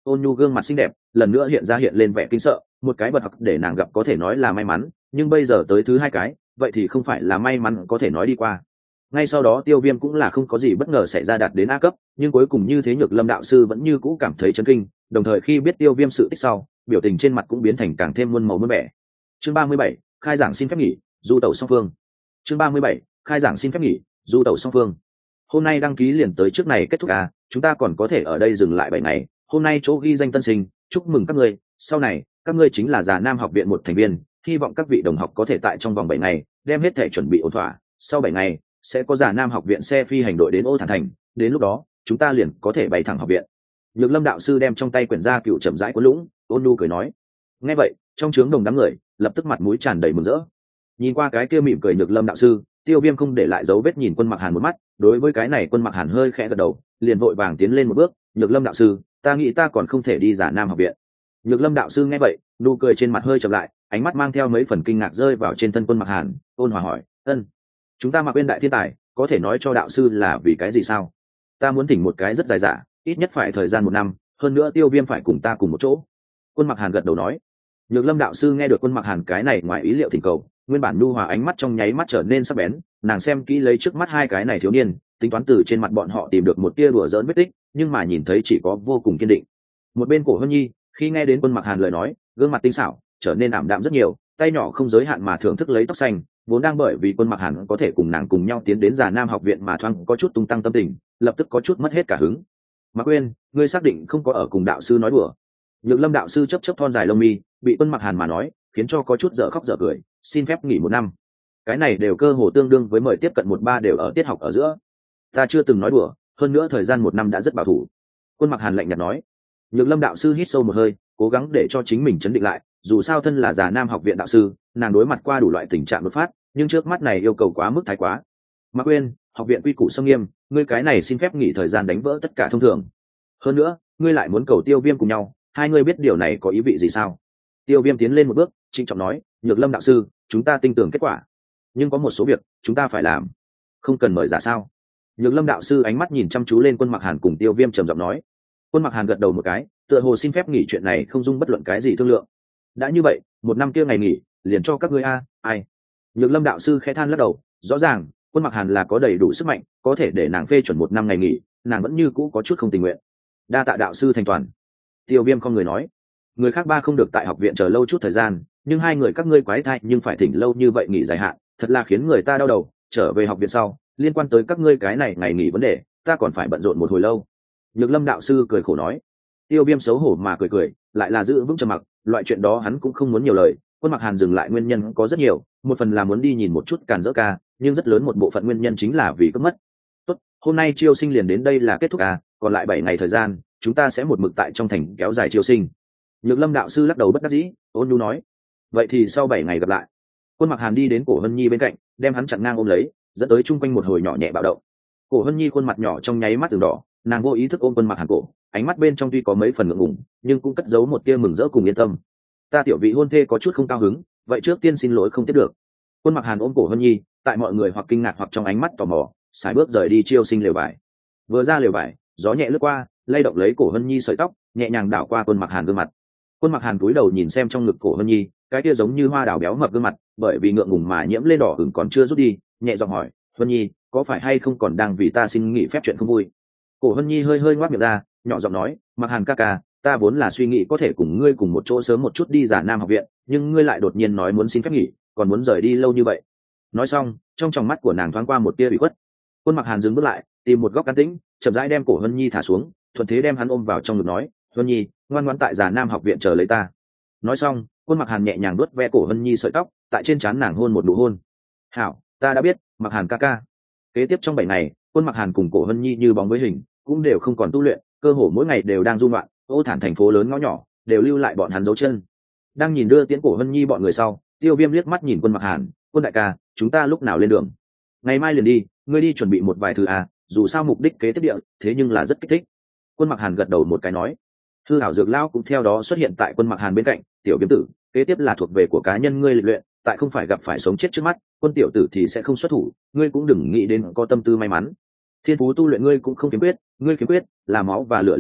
Ôn Nhu gương mặt xinh đẹp lần nữa hiện lên vẻ kinh sợ, một cái bật học để nàng gặp có thể nói là may mắn, nhưng bây giờ tới thứ hai cái, vậy thì không phải là may mắn có thể nói đi qua. Ngay sau đó Tiêu Viêm cũng là không có gì bất ngờ xảy ra đạt đến A cấp, nhưng cuối cùng như thế Nhược Lâm đạo sư vẫn như cũ cảm thấy chấn kinh, đồng thời khi biết Tiêu Viêm sự tích sau, biểu tình trên mặt cũng biến thành càng thêm muôn màu muôn vẻ. Chương 37, khai giảng xin phép nghỉ, du tẩu song phương. Chương 37, khai giảng xin phép nghỉ, du tẩu song phương. Hôm nay đăng ký liền tới trước này kết thúc à, chúng ta còn có thể ở đây dừng lại 7 ngày. Hôm nay chỗ ghi danh tân sinh, chúc mừng các ngươi, sau này các ngươi chính là Già Nam học viện một thành viên, hy vọng các vị đồng học có thể tại trong vòng 7 ngày đem hết thể chuẩn bị ổn thỏa, sau 7 ngày sẽ có Già Nam học viện xe phi hành đội đến Ô Thản thành, đến lúc đó chúng ta liền có thể bay thẳng học viện. Nhược Lâm đạo sư đem trong tay quyển gia cựu chậm rãi cuốn lũng, Ôn Nhu cười nói. Nghe vậy, trong trướng đồng đám người lập tức mặt mũi tràn đầy mừng rỡ. Nhìn qua cái kia mỉm cười Nhược Lâm đạo sư, Tiêu Viêm không để lại dấu vết nhìn Quân Mặc Hàn một mắt, đối với cái này Quân Mặc Hàn hơi khẽ gật đầu, liền vội vàng tiến lên một bước, "Nhược Lâm đạo sư, ta nghĩ ta còn không thể đi Già Nam học viện." Nhược Lâm đạo sư nghe vậy, nụ cười trên mặt hơi chậm lại, ánh mắt mang theo mấy phần kinh ngạc rơi vào trên thân Quân Mặc Hàn, ôn hòa hỏi, "Ân, chúng ta Mặc Uyên đại thiên tài, có thể nói cho đạo sư là vì cái gì sao?" "Ta muốn thỉnh một cái rất dài dả, ít nhất phải thời gian 1 năm, hơn nữa Tiêu Viêm phải cùng ta cùng một chỗ." Quân Mặc Hàn gật đầu nói. Nhược Lâm đạo sư nghe được Quân Mặc Hàn cái này ngoài ý liệu thỉnh cầu, nguyên bản nhu hòa ánh mắt trong nháy mắt trở nên sắc bén, nàng xem kỹ lấy trước mắt hai cái này thiếu niên, tính toán từ trên mặt bọn họ tìm được một tia đùa giỡn vết tích, nhưng mà nhìn thấy chỉ có vô cùng kiên định. Một bên Cổ Hân Nhi, khi nghe đến Quân Mặc Hàn lời nói, gương mặt tinh xảo trở nên ảm đạm rất nhiều, tay nhỏ không giới hạn mà thưởng thức lấy tóc xanh, vốn đang bởi vì Quân Mặc Hàn có thể cùng nàng cùng nhau tiến đến Già Nam học viện mà thoáng có chút tung tăng tâm tình, lập tức có chút mất hết cả hứng. "Mặc Uyên, ngươi xác định không có ở cùng đạo sư nói đùa?" Nhược Lâm đạo sư chớp thon dài lông mi, bị Quân Mặc Hàn mà nói khiến cho có chút dở khóc dở cười, "Xin phép nghỉ 1 năm." Cái này đều cơ hồ tương đương với mời tiếp cận 1/3 đều ở tiết học ở giữa. "Ta chưa từng nói đùa, hơn nữa thời gian 1 năm đã rất bảo thủ." Quân Mặc Hàn lạnh nhạt nói. Nhược Lâm đạo sư hít sâu một hơi, cố gắng để cho chính mình chấn định lại, dù sao thân là Già Nam học viện đạo sư, nàng đối mặt qua đủ loại tình trạng đột phát, nhưng trước mắt này yêu cầu quá mức thái quá. "Mặc Uyên, học viện quy củ nghiêm nghiêm, ngươi cái này xin phép nghỉ thời gian đánh vỡ tất cả thông thường. Hơn nữa, ngươi lại muốn cầu Tiêu Viêm cùng nhau, hai ngươi biết điều này có ý vị gì sao?" Tiêu Viêm tiến lên một bước, trịnh trọng nói, "Nhược Lâm đạo sư, chúng ta tin tưởng kết quả, nhưng có một số việc chúng ta phải làm." "Không cần mời giả sao?" Nhược Lâm đạo sư ánh mắt nhìn chăm chú lên Quân Mặc Hàn cùng Tiêu Viêm trầm giọng nói. Quân Mặc Hàn gật đầu một cái, tựa hồ xin phép nghỉ chuyện này không dung bất luận cái gì thương lượng. "Đã như vậy, 1 năm kia ngày nghỉ liền cho các ngươi a." "Ai?" Nhược Lâm đạo sư khẽ than lắc đầu, rõ ràng Quân Mặc Hàn là có đầy đủ sức mạnh, có thể để nàng phê chuẩn 1 năm ngày nghỉ, nàng vẫn như cũ có chút không tình nguyện. "Đa tạ đạo sư thành toàn." Tiêu Viêm không người nói. "Người khác ba không được tại học viện chờ lâu chút thời gian, nhưng hai người các ngươi quái thai nhưng phải thỉnh lâu như vậy nghỉ dài hạn, thật là khiến người ta đau đầu. Trở về học viện sau, liên quan tới các ngươi cái này ngày nghỉ vấn đề, ta còn phải bận rộn một hồi lâu." Nhược Lâm đạo sư cười khổ nói. Tiêu Viêm xấu hổ mà cười cười, lại là giữ vững trầm mặc, loại chuyện đó hắn cũng không muốn nhiều lời. Quân Mặc Hàn dừng lại nguyên nhân có rất nhiều, một phần là muốn đi nhìn một chút Càn Dỡ Ca, nhưng rất lớn một bộ phận nguyên nhân chính là vì cấp mất. "Tốt, hôm nay chiêu sinh liền đến đây là kết thúc à, còn lại 7 ngày thời gian, chúng ta sẽ một mực tại trong thành kéo dài chiêu sinh." Nhược Lâm đạo sư lắc đầu bất đắc dĩ, Ôn Nhu nói, "Vậy thì sau 7 ngày gặp lại." Quân Mặc Hàn đi đến Cổ Hân Nhi bên cạnh, đem hắn chặn ngang ôm lấy, dẫn tới chung quanh một hồi nhỏ nhẹ bạo động. Cổ Hân Nhi khuôn mặt nhỏ trong nháy mắt từng đỏ, nàng vô ý thức ôm Quân Mặc Hàn cổ, ánh mắt bên trong tuy có mấy phần ngượng ngùng, nhưng cũng cất giấu một tia mừng rỡ cùng yên tâm. "Ta tiểu vị hôn thê có chút không cao hứng, vậy trước tiên xin lỗi không tiếp được." Quân Mặc Hàn ôm Cổ Hân Nhi, tại mọi người hoặc kinh ngạc hoặc trong ánh mắt tò mò, sải bước rời đi chiêu sinh lều vải. Vừa ra lều vải, gió nhẹ lướt qua, lay động lấy Cổ Hân Nhi sợi tóc, nhẹ nhàng đảo qua Quân Mặc Hàn gương mặt. Quân Mặc Hàn cúi đầu nhìn xem trong ngực Cổ Hân Nhi, cái kia giống như hoa đào béo mập gương mặt, bởi vì ngượng ngùng mà nhiễm lên đỏ ửng còn chưa rút đi, nhẹ giọng hỏi, "Hân Nhi, có phải hay không còn đang vì ta xin nghỉ phép chuyện không vui?" Cổ Hân Nhi hơi hơi ngoác miệng ra, nhỏ giọng nói, "Mặc Hàn ca ca, ta vốn là suy nghĩ có thể cùng ngươi cùng một chỗ sớm một chút đi Già Nam học viện, nhưng ngươi lại đột nhiên nói muốn xin phép nghỉ, còn muốn rời đi lâu như vậy." Nói xong, trong tròng mắt của nàng thoáng qua một tia ủy khuất. Quân Mặc Hàn dừng bước lại, tìm một góc an tĩnh, chậm rãi đem Cổ Hân Nhi thả xuống, thuận thế đem hắn ôm vào trong ngực nói, "Hân Nhi, ngoan ngoãn tại Già Nam học viện chờ lấy ta." Nói xong, Quân Mặc Hàn nhẹ nhàng vuốt ve Cổ Hân Nhi sợi tóc, tại trên trán nàng hôn một nụ hôn. "Hảo, ta đã biết, Mặc Hàn ca ca." Kế tiếp trong 7 ngày, Quân Mặc Hàn cùng Cổ Hân Nhi như bóng với hình, cũng đều không còn tu luyện, cơ hồ mỗi ngày đều đang du ngoạn, Ô Thản thành phố lớn ngõ nhỏ đều lưu lại bọn hắn dấu chân. Đang nhìn đưa tiễn Cổ Hân Nhi bọn người sau, Tiêu Viêm liếc mắt nhìn Quân Mặc Hàn, "Quân đại ca, chúng ta lúc nào lên đường?" "Ngày mai liền đi, ngươi đi chuẩn bị một vài thứ à, dù sao mục đích kế tiếp địa, thế nhưng là rất kích thích." Quân Mặc Hàn gật đầu một cái nói. Hư Hảo Dược Lão cũng theo đó xuất hiện tại Quân Mặc Hàn bên cạnh, "Tiểu Viêm tử, kế tiếp là thuộc về của cá nhân ngươi luyện, tại không phải gặp phải sống chết trước mắt, Quân tiểu tử thì sẽ không xuất thủ, ngươi cũng đừng nghĩ đến có tâm tư may mắn. Thiên phú tu luyện ngươi cũng không kiếm quyết, ngươi kiếm quyết là máu và lửa lịch luyện,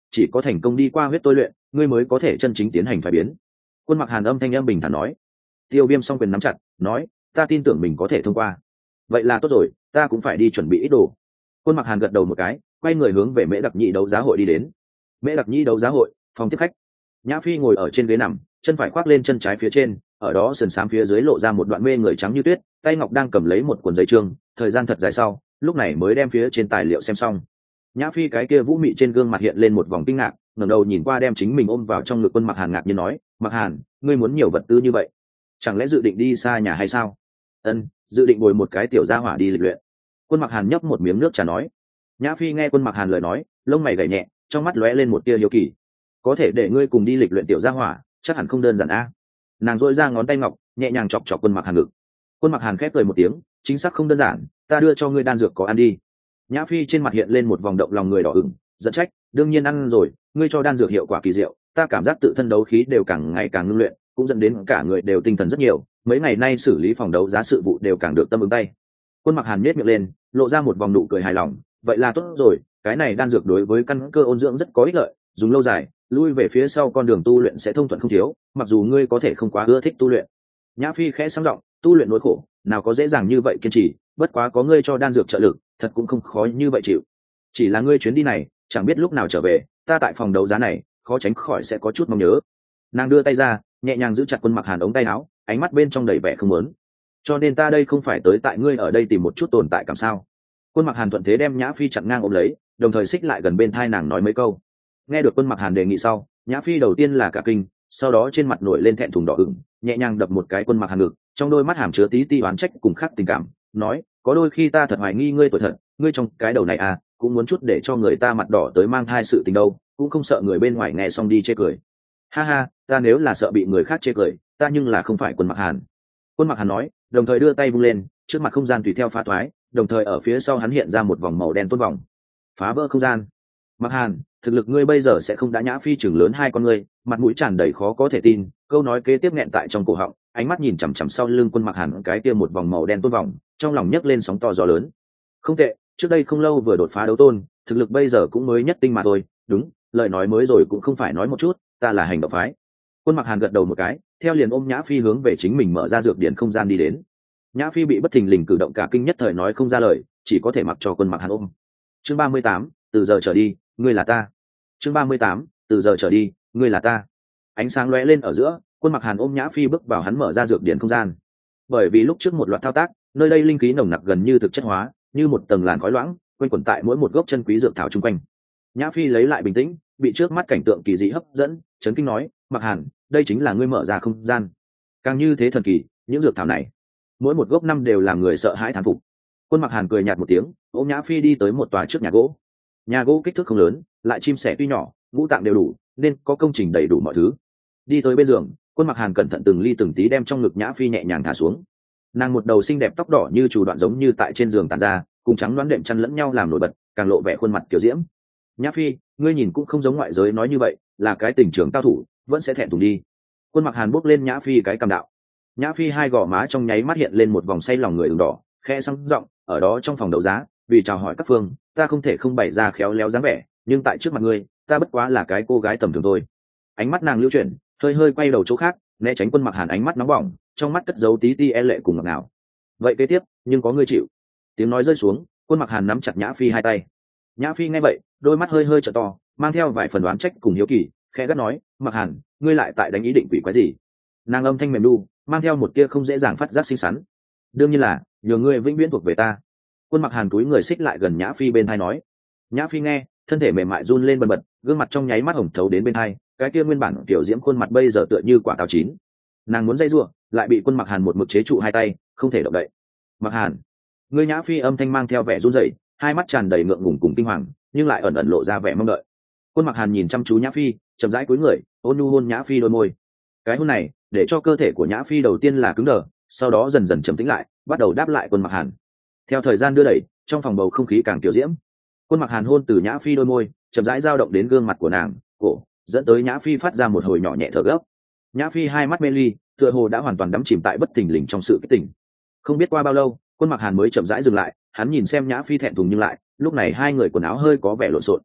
chỉ có thành công đi qua huyết tôi luyện ngươi mới có thể chân chính tiến hành phải biến. Quân Mặc Hàn âm thanh âm bình thản nói. Tiêu Viêm song quyền nắm chặt nói, ta tin tưởng mình có thể thông qua. Vậy là tốt rồi, ta cũng phải đi chuẩn bị ít đồ. Quân Mặc Hàn gật đầu một cái, quay người hướng về Mễ Đặc Nhĩ đấu giá hội đi đến. Mễ Đặc Nhĩ đấu giá hội, phòng tiếp khách. Nhã Phi ngồi ở trên ghế nằm, chân phải khoác lên chân trái phía trên, ở đó sườn xám phía dưới lộ ra một đoạn mê người trắng như tuyết, tay ngọc đang cầm lấy một cuốn giấy chương, thời gian thật dài sau, lúc này mới đem phía trên tài liệu xem xong. Nhã Phi cái kia vũ mị trên gương mặt hiện lên một vòng kinh ngạc, ngẩng đầu nhìn qua đem chính mình ôm vào trong ngực Quân Mặc Hàn, ngạc nhiên nói, Mặc Hàn, ngươi muốn nhiều vật tư như vậy, chẳng lẽ dự định đi xa nhà hay sao? Ân, dự định bồi một cái tiểu gia hỏa đi lịch luyện. Quân Mặc Hàn nhấp một miếng nước trà nói. Nhã Phi nghe Quân Mặc Hàn lời nói, lông mày gảy nhẹ, trong mắt lóe lên một tia hiếu kỳ. Có thể để ngươi cùng đi lịch luyện tiểu gia hỏa, chắc hẳn không đơn giản a. Nàng duỗi ra ngón tay ngọc, nhẹ nhàng chọc chọc Quân Mặc Hàn ngực. Quân Mặc Hàn khép cười một tiếng, chính xác không đơn giản, ta đưa cho ngươi đan dược có ăn đi. Nhã Phi trên mặt hiện lên một vòng động lòng người đỏ ửng, giận trách, đương nhiên ăn rồi, ngươi cho đan dược hiệu quả kỳ diệu, ta cảm giác tự thân đấu khí đều càng ngày càng ngưng luyện, cũng dẫn đến cả người đều tinh thần rất nhiều, mấy ngày nay xử lý phòng đấu giá sự vụ đều càng được tâm ứng tay. Quân Mặc Hàn nhếch miệng lên, lộ ra một vòng nụ cười hài lòng, vậy là tốt rồi, cái này đan dược đối với căn cơ ôn dưỡng rất có ích lợi, dùng lâu dài, lui về phía sau con đường tu luyện sẽ thông thuận không thiếu, mặc dù ngươi có thể không quá ưa thích tu luyện. Nhã Phi khẽ sáng giọng, tu luyện nỗi khổ, nào có dễ dàng như vậy kiên trì, bất quá có ngươi cho đan dược trợ lực, thật cũng không khó như vậy chịu. Chỉ là ngươi chuyến đi này, chẳng biết lúc nào trở về, ta tại phòng đấu giá này, khó tránh khỏi sẽ có chút mong nhớ. Nàng đưa tay ra, nhẹ nhàng giữ chặt Quân Mặc Hàn ống tay áo, ánh mắt bên trong đầy vẻ không muốn. Cho nên ta đây không phải tới tại ngươi ở đây tìm một chút tồn tại cảm sao? Quân Mặc Hàn thuận thế đem Nhã Phi chặn ngang ôm lấy, đồng thời xích lại gần bên thai nàng nói mấy câu. Nghe được Quân Mặc Hàn đề nghị sau, Nhã Phi đầu tiên là cả kinh, sau đó trên mặt nổi lên thẹn thùng đỏ ửng, nhẹ nhàng đập một cái Quân Mặc Hàn ngực, trong đôi mắt hàm chứa tí tí oán trách cùng khác tình cảm, nói, có đôi khi ta thật hoài nghi ngươi tuổi thật, ngươi trong cái đầu này à, cũng muốn chút để cho người ta mặt đỏ tới mang thai sự tình đâu, cũng không sợ người bên ngoài nghe xong đi chê cười. Ha ha, ta nếu là sợ bị người khác chê cười, ta nhưng là không phải Quân Mặc Hàn. Quân Mặc Hàn nói, đồng thời đưa tay vung lên, trước mặt không gian tùy theo phá thoái, đồng thời ở phía sau hắn hiện ra một vòng màu đen tôn vòng, phá vỡ không gian. Mặc Hàn, thực lực ngươi bây giờ sẽ không đã. Nhã Phi chừng lớn hai con ngươi, mặt mũi tràn đầy khó có thể tin, câu nói kế tiếp nghẹn tại trong cổ họng, ánh mắt nhìn chằm chằm sau lưng Quân Mặc Hàn cái kia một vòng màu đen tôn vòng, trong lòng nhấc lên sóng to gió lớn. Không tệ, trước đây không lâu vừa đột phá đấu tôn, thực lực bây giờ cũng mới nhất tinh mà thôi. Đúng, lời nói mới rồi cũng không phải nói một chút, ta là hành động phái. Quân Mặc Hàn gật đầu một cái, theo liền ôm Nhã Phi hướng về chính mình mở ra dược điển không gian đi đến. Nhã Phi bị bất thình lình cử động cả kinh, nhất thời nói không ra lời, chỉ có thể mặc cho Quân Mặc Hàn ôm. Chương 38, từ giờ trở đi, ngươi là ta. Chương 38, từ giờ trở đi, ngươi là ta. Ánh sáng lóe lên ở giữa, Quân Mặc Hàn ôm Nhã Phi bước vào hắn mở ra dược điển không gian. Bởi vì lúc trước một loạt thao tác, nơi đây linh khí nồng nặc gần như thực chất hóa, như một tầng làn khói loãng, quanh quẩn tại mỗi một gốc chân quý dược thảo chung quanh. Nhã Phi lấy lại bình tĩnh, bị trước mắt cảnh tượng kỳ dị hấp dẫn, chấn kinh nói, Mặc Hàn, đây chính là ngươi mở ra không gian. Càng như thế thần kỳ, những dược thảo này, mỗi một gốc năm đều làm người sợ hãi thán phục. Quân Mặc Hàn cười nhạt một tiếng, ôm Nhã Phi đi tới một tòa trước nhà gỗ. Nhà gỗ kích thước không lớn, lại chim sẻ tuy nhỏ, ngũ tạng đều đủ, nên có công trình đầy đủ mọi thứ. Đi tới bên giường, Quân Mặc Hàn cẩn thận từng ly từng tí đem trong ngực Nhã Phi nhẹ nhàng thả xuống. Nàng một đầu xinh đẹp tóc đỏ như chủ đoạn giống như tại trên giường tàn ra, cùng trắng đoán đệm chăn lẫn nhau làm nổi bật, càng lộ vẻ khuôn mặt kiểu diễm. Nhã Phi, ngươi nhìn cũng không giống ngoại giới nói như vậy, là cái tình trường cao thủ, vẫn sẽ thẹn thùng đi. Quân Mặc Hàn bước lên Nhã Phi cái cằm đạo. Nhã Phi hai gò má trong nháy mắt hiện lên một vòng say lòng người ửng đỏ, khẽ sang giọng, ở đó trong phòng đấu giá, vì chào hỏi các phương, ta không thể không bày ra khéo léo dáng vẻ, nhưng tại trước mặt ngươi, ta bất quá là cái cô gái tầm thường thôi. Ánh mắt nàng lưu chuyển, hơi hơi quay đầu chỗ khác, né tránh Quân Mặc Hàn ánh mắt nóng bỏng, trong mắt cất giấu tí ti e lệ cùng ngọt ngào. Vậy kế tiếp, nhưng có ngươi chịu. Tiếng nói rơi xuống, Quân Mặc Hàn nắm chặt Nhã Phi hai tay. Nhã Phi nghe vậy, đôi mắt hơi hơi trợ to, mang theo vài phần đoán trách cùng hiếu kỳ, khẽ gắt nói, Mặc Hàn, ngươi lại tại đánh ý định quỷ quái gì? Nàng âm thanh mềm nu, mang theo một tia không dễ dàng phát giác xinh xắn. Đương nhiên là nhờ ngươi vĩnh viễn thuộc về ta. Quân Mặc Hàn túi người xích lại gần Nhã Phi bên tai nói. Nhã Phi nghe, thân thể mềm mại run lên bần bật, gương mặt trong nháy mắt hồng thấu đến bên tai, cái kia nguyên bản tiểu diễm khuôn mặt bây giờ tựa như quả táo chín. Nàng muốn dây giụa, lại bị Quân Mặc Hàn một mực chế trụ hai tay, không thể động đậy. Mặc Hàn, ngươi. Nhã Phi âm thanh mang theo vẻ run rẩy, hai mắt tràn đầy ngượng ngùng cùng kinh hoàng, nhưng lại ẩn ẩn lộ ra vẻ mong đợi. Quân Mặc Hàn nhìn chăm chú Nhã Phi, chậm rãi cúi người, ôn nhu hôn Nhã Phi đôi môi. Cái hôn này, để cho cơ thể của Nhã Phi đầu tiên là cứng đờ, sau đó dần dần trầm tĩnh lại, bắt đầu đáp lại Quân Mặc Hàn. Theo thời gian đưa đẩy, trong phòng bầu không khí càng tiểu diễm. Quân Mặc Hàn hôn từ Nhã Phi đôi môi, chậm rãi dao động đến gương mặt của nàng, cổ, dẫn tới Nhã Phi phát ra một hồi nhỏ nhẹ thở gấp. Nhã Phi hai mắt mê ly, tựa hồ đã hoàn toàn đắm chìm tại bất thình lình trong sự kích tỉnh. Không biết qua bao lâu, Quân Mặc Hàn mới chậm rãi dừng lại, hắn nhìn xem Nhã Phi thẹn thùng nhưng lại, lúc này hai người quần áo hơi có vẻ lộn xộn.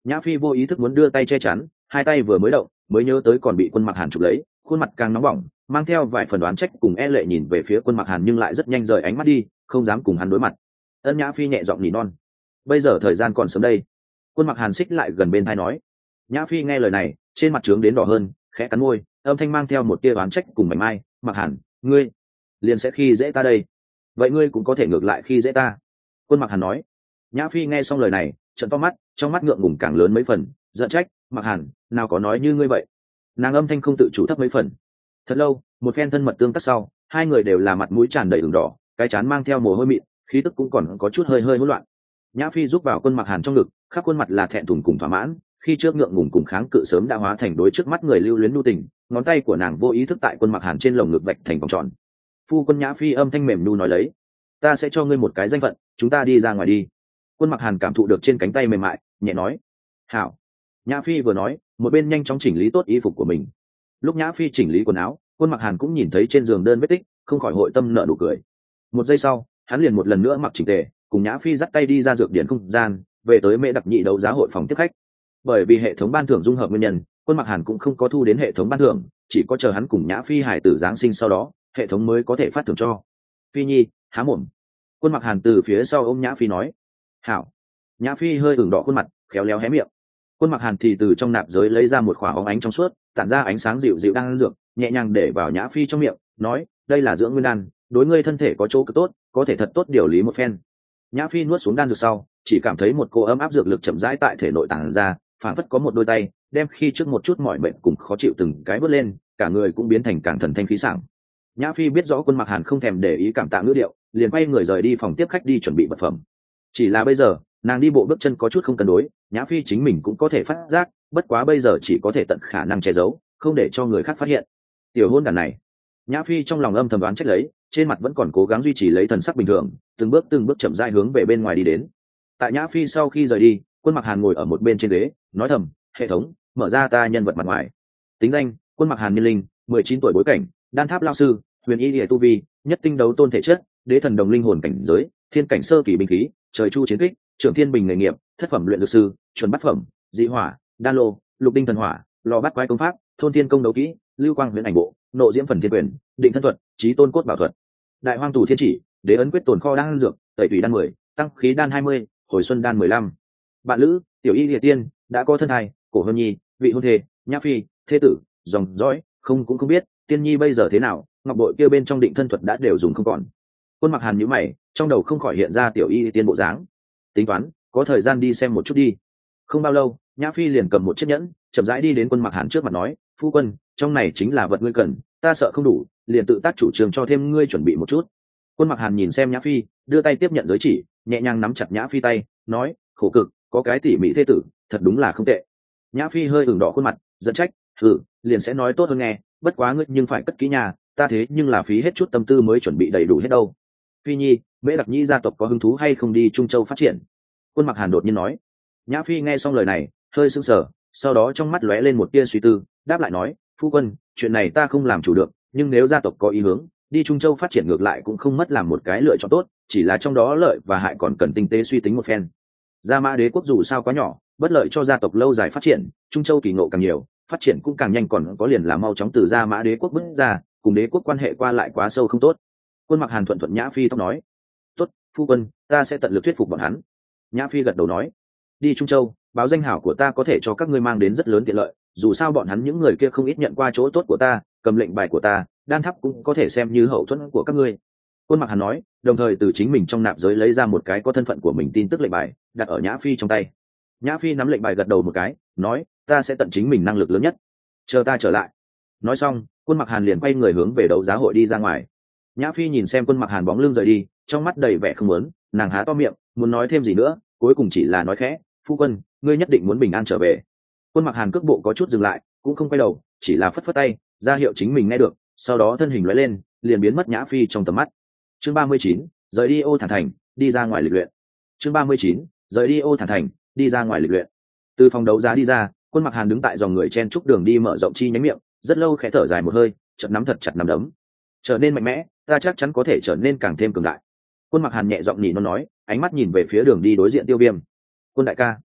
Nhã Phi vô ý thức muốn đưa tay che chắn, hai tay vừa mới động mới nhớ tới còn bị Quân Mặc Hàn chụp lấy, khuôn mặt càng nóng bỏng, mang theo vài phần đoán trách cùng e lệ nhìn về phía Quân Mặc Hàn, nhưng lại rất nhanh rời ánh mắt đi, không dám cùng hắn đối mặt. Ân Nhã Phi nhẹ giọng nỉ non, bây giờ thời gian còn sớm đây. Quân Mặc Hàn xích lại gần bên tai nói. Nhã Phi nghe lời này, trên mặt trướng đến đỏ hơn, khẽ cắn môi, âm thanh mang theo một tia đoán trách cùng mảnh mai. Mặc Hàn, ngươi liền sẽ khi dễ ta đây, vậy ngươi cũng có thể ngược lại khi dễ ta. Quân Mặc Hàn nói. Nhã Phi nghe xong lời này, trợn to mắt, trong mắt ngượng ngùng càng lớn mấy phần, giận trách. Mặc Hàn, nào có nói như ngươi vậy. Nàng âm thanh không tự chủ thấp mấy phần. Thật lâu, một phen thân mật tương tác sau, hai người đều là mặt mũi tràn đầy ửng đỏ, cái trán mang theo mồ hôi mịn, khí tức cũng còn có chút hơi hỗn loạn. Nhã Phi giúp vào Quân Mặc Hàn trong ngực, khắp khuôn mặt là thẹn thùng cùng thỏa mãn, khi trước ngượng ngùng cùng kháng cự sớm đã hóa thành đối trước mắt người lưu luyến nhu tình, ngón tay của nàng vô ý thức tại Quân Mặc Hàn trên lồng ngực vạch thành vòng tròn. Phu quân. Nhã Phi âm thanh mềm nhu nói lấy, ta sẽ cho ngươi một cái danh phận, chúng ta đi ra ngoài đi. Quân Mặc Hàn cảm thụ được trên cánh tay mềm mại, nhẹ nói, hảo. Nhã Phi vừa nói, một bên nhanh chóng chỉnh lý tốt y phục của mình. Lúc Nhã Phi chỉnh lý quần áo, Quân Mặc Hàn cũng nhìn thấy trên giường đơn vết tích, không khỏi hội tâm nở nụ cười. Một giây sau, hắn liền một lần nữa mặc chỉnh tề, cùng Nhã Phi dắt tay đi ra dược điển không gian, về tới Mễ Đặc Nhị đấu giá hội phòng tiếp khách. Bởi vì hệ thống ban thưởng dung hợp nguyên nhân, Quân Mặc Hàn cũng không có thu đến hệ thống ban thưởng, chỉ có chờ hắn cùng Nhã Phi hải tử giáng sinh sau đó, hệ thống mới có thể phát thưởng cho. Phi nhi, há mồm. Quân Mặc Hàn từ phía sau ôm Nhã Phi nói, hảo. Nhã Phi hơi ửng đỏ khuôn mặt, khéo léo hé miệng. Quân Mặc Hàn thì từ trong nạp giới lấy ra một khỏa óng ánh trong suốt, tản ra ánh sáng dịu dịu đang dược, nhẹ nhàng để vào Nhã Phi trong miệng, nói, đây là dưỡng nguyên đan, đối ngươi thân thể có chỗ cực tốt, có thể thật tốt điều lý một phen. Nhã Phi nuốt xuống đan dược sau, chỉ cảm thấy một cô ấm áp dược lực chậm rãi tại thể nội tản ra, phản phất có một đôi tay đem khi trước một chút mỏi mệt cùng khó chịu từng cái vớt lên, cả người cũng biến thành càng thần thanh khí sảng. Nhã Phi biết rõ Quân Mặc Hàn không thèm để ý cảm tạ ngữ điệu, liền quay người rời đi phòng tiếp khách đi chuẩn bị vật phẩm. Chỉ là bây giờ nàng đi bộ bước chân có chút không cân đối, Nhã Phi chính mình cũng có thể phát giác, bất quá bây giờ chỉ có thể tận khả năng che giấu, không để cho người khác phát hiện. Tiểu hôn đàn này. Nhã Phi trong lòng âm thầm đoán trách lấy, trên mặt vẫn còn cố gắng duy trì lấy thần sắc bình thường, từng bước chậm rãi hướng về bên ngoài đi đến. Tại Nhã Phi sau khi rời đi, Quân Mặc Hàn ngồi ở một bên trên ghế, nói thầm, hệ thống mở ra ta nhân vật mặt ngoài. Tính danh: Quân Mặc Hàn, niên linh 19 tuổi, bối cảnh đan tháp lao sư, huyền y địa tu vi, nhất tinh đấu tôn thể chất, đế thần đồng linh hồn cảnh giới, thiên cảnh sơ kỳ binh khí, trời chu chiến kích, trưởng thiên bình nghề nghiệp, thất phẩm luyện dược sư, chuẩn bát phẩm, dị hỏa, đan lô, lục đinh thần hỏa, lò bát quái công pháp, thôn thiên công đấu kỹ, lưu quang huyền ảnh bộ, nộ diễm phần thiên quyền, định thân thuật, chí tôn cốt bảo thuật, đại hoang tù thiên chỉ, đế ấn quyết tồn kho đan dược, tẩy thủy đan 10, tăng khí đan 20, hồi xuân đan 15. Bạn lữ: tiểu y địa tiên, đã có thân thai, cổ hôn nhi, vị hôn thê, Nhã Phi, thế tử, dòng dõi không cũng không biết, tiên nhi bây giờ thế nào, ngọc bội kia bên trong định thân thuật đã đều dùng không còn. Quân Mặc Hàn nhíu mày, trong đầu không khỏi hiện ra tiểu y tiên bộ dáng, tính toán có thời gian đi xem một chút đi. Không bao lâu, Nhã Phi liền cầm một chiếc nhẫn, chậm rãi đi đến Quân Mặc Hàn trước mặt nói, phu quân, trong này chính là vật ngươi cần, ta sợ không đủ, liền tự tác chủ trương cho thêm ngươi chuẩn bị một chút. Quân Mặc Hàn nhìn xem Nhã Phi, đưa tay tiếp nhận giới chỉ, nhẹ nhàng nắm chặt Nhã Phi tay, nói, khổ cực, có cái tỉ mỉ thế tử, thật đúng là không tệ. Nhã Phi hơi ửng đỏ khuôn mặt, giận trách, liền sẽ nói tốt hơn nghe, bất quá ngươi nhưng phải cất kỹ nhà, ta thế nhưng là phí hết chút tâm tư mới chuẩn bị đầy đủ hết đâu. Phi nhi, Mễ Đặc Nhĩ gia tộc có hứng thú hay không đi Trung Châu phát triển? Quân Mặc Hàn đột nhiên nói. Nhã Phi nghe xong lời này, hơi sững sờ, sau đó trong mắt lóe lên một tia suy tư, đáp lại nói, phu quân, chuyện này ta không làm chủ được, nhưng nếu gia tộc có ý hướng đi Trung Châu phát triển, ngược lại cũng không mất làm một cái lựa chọn tốt, chỉ là trong đó lợi và hại còn cần tinh tế suy tính một phen. Gia Mã Đế quốc dù sao quá nhỏ, bất lợi cho gia tộc lâu dài phát triển, Trung Châu kỳ ngộ càng nhiều, phát triển cũng càng nhanh, còn có liền là mau chóng từ Gia Mã Đế quốc bước ra, cùng đế quốc quan hệ qua lại quá sâu không tốt. Quân Mặc Hàn thuận thuận Nhã Phi tóc nói, tốt, phu quân, ta sẽ tận lực thuyết phục bọn hắn. Nhã Phi gật đầu nói, đi Trung Châu, báo danh hảo của ta có thể cho các ngươi mang đến rất lớn tiện lợi, dù sao bọn hắn những người kia không ít nhận qua chỗ tốt của ta, cầm lệnh bài của ta, đan tháp cũng có thể xem như hậu thuẫn của các ngươi. Quân Mặc Hàn nói, đồng thời từ chính mình trong nạp giới lấy ra một cái có thân phận của mình tin tức lệnh bài, đặt ở Nhã Phi trong tay. Nhã Phi nắm lệnh bài gật đầu một cái, nói, ta sẽ tận chính mình năng lực lớn nhất, chờ ta trở lại. Nói xong, Quân Mặc Hàn liền quay người hướng về đấu giá hội đi ra ngoài. Nhã Phi nhìn xem Quân Mặc Hàn bóng lưng rời đi, trong mắt đầy vẻ không muốn, nàng há to miệng muốn nói thêm gì nữa, cuối cùng chỉ là nói khẽ, phu quân, ngươi nhất định muốn bình an trở về. Quân Mặc Hàn cước bộ có chút dừng lại, cũng không quay đầu, chỉ là phất phất tay ra hiệu chính mình nghe được, sau đó thân hình lóe lên, liền biến mất Nhã Phi trong tầm mắt. Chương 39, rời đi Ô Thản Thành, đi ra ngoài lịch luyện. Chương 39, rời đi Ô Thản Thành, đi ra ngoài lịch luyện. Từ phòng đấu giá đi ra, Quân Mặc Hàn đứng tại dòng người chen trúc đường đi mở rộng chi nhánh miệng, rất lâu khẽ thở dài một hơi, chợt nắm thật chặt nắm đấm. Trở nên mạnh mẽ, ta chắc chắn có thể trở nên càng thêm cường đại. Quân Mặc Hàn nhẹ giọng nhỉ nó nói, ánh mắt nhìn về phía đường đi đối diện Tiêu Viêm. Quân đại ca.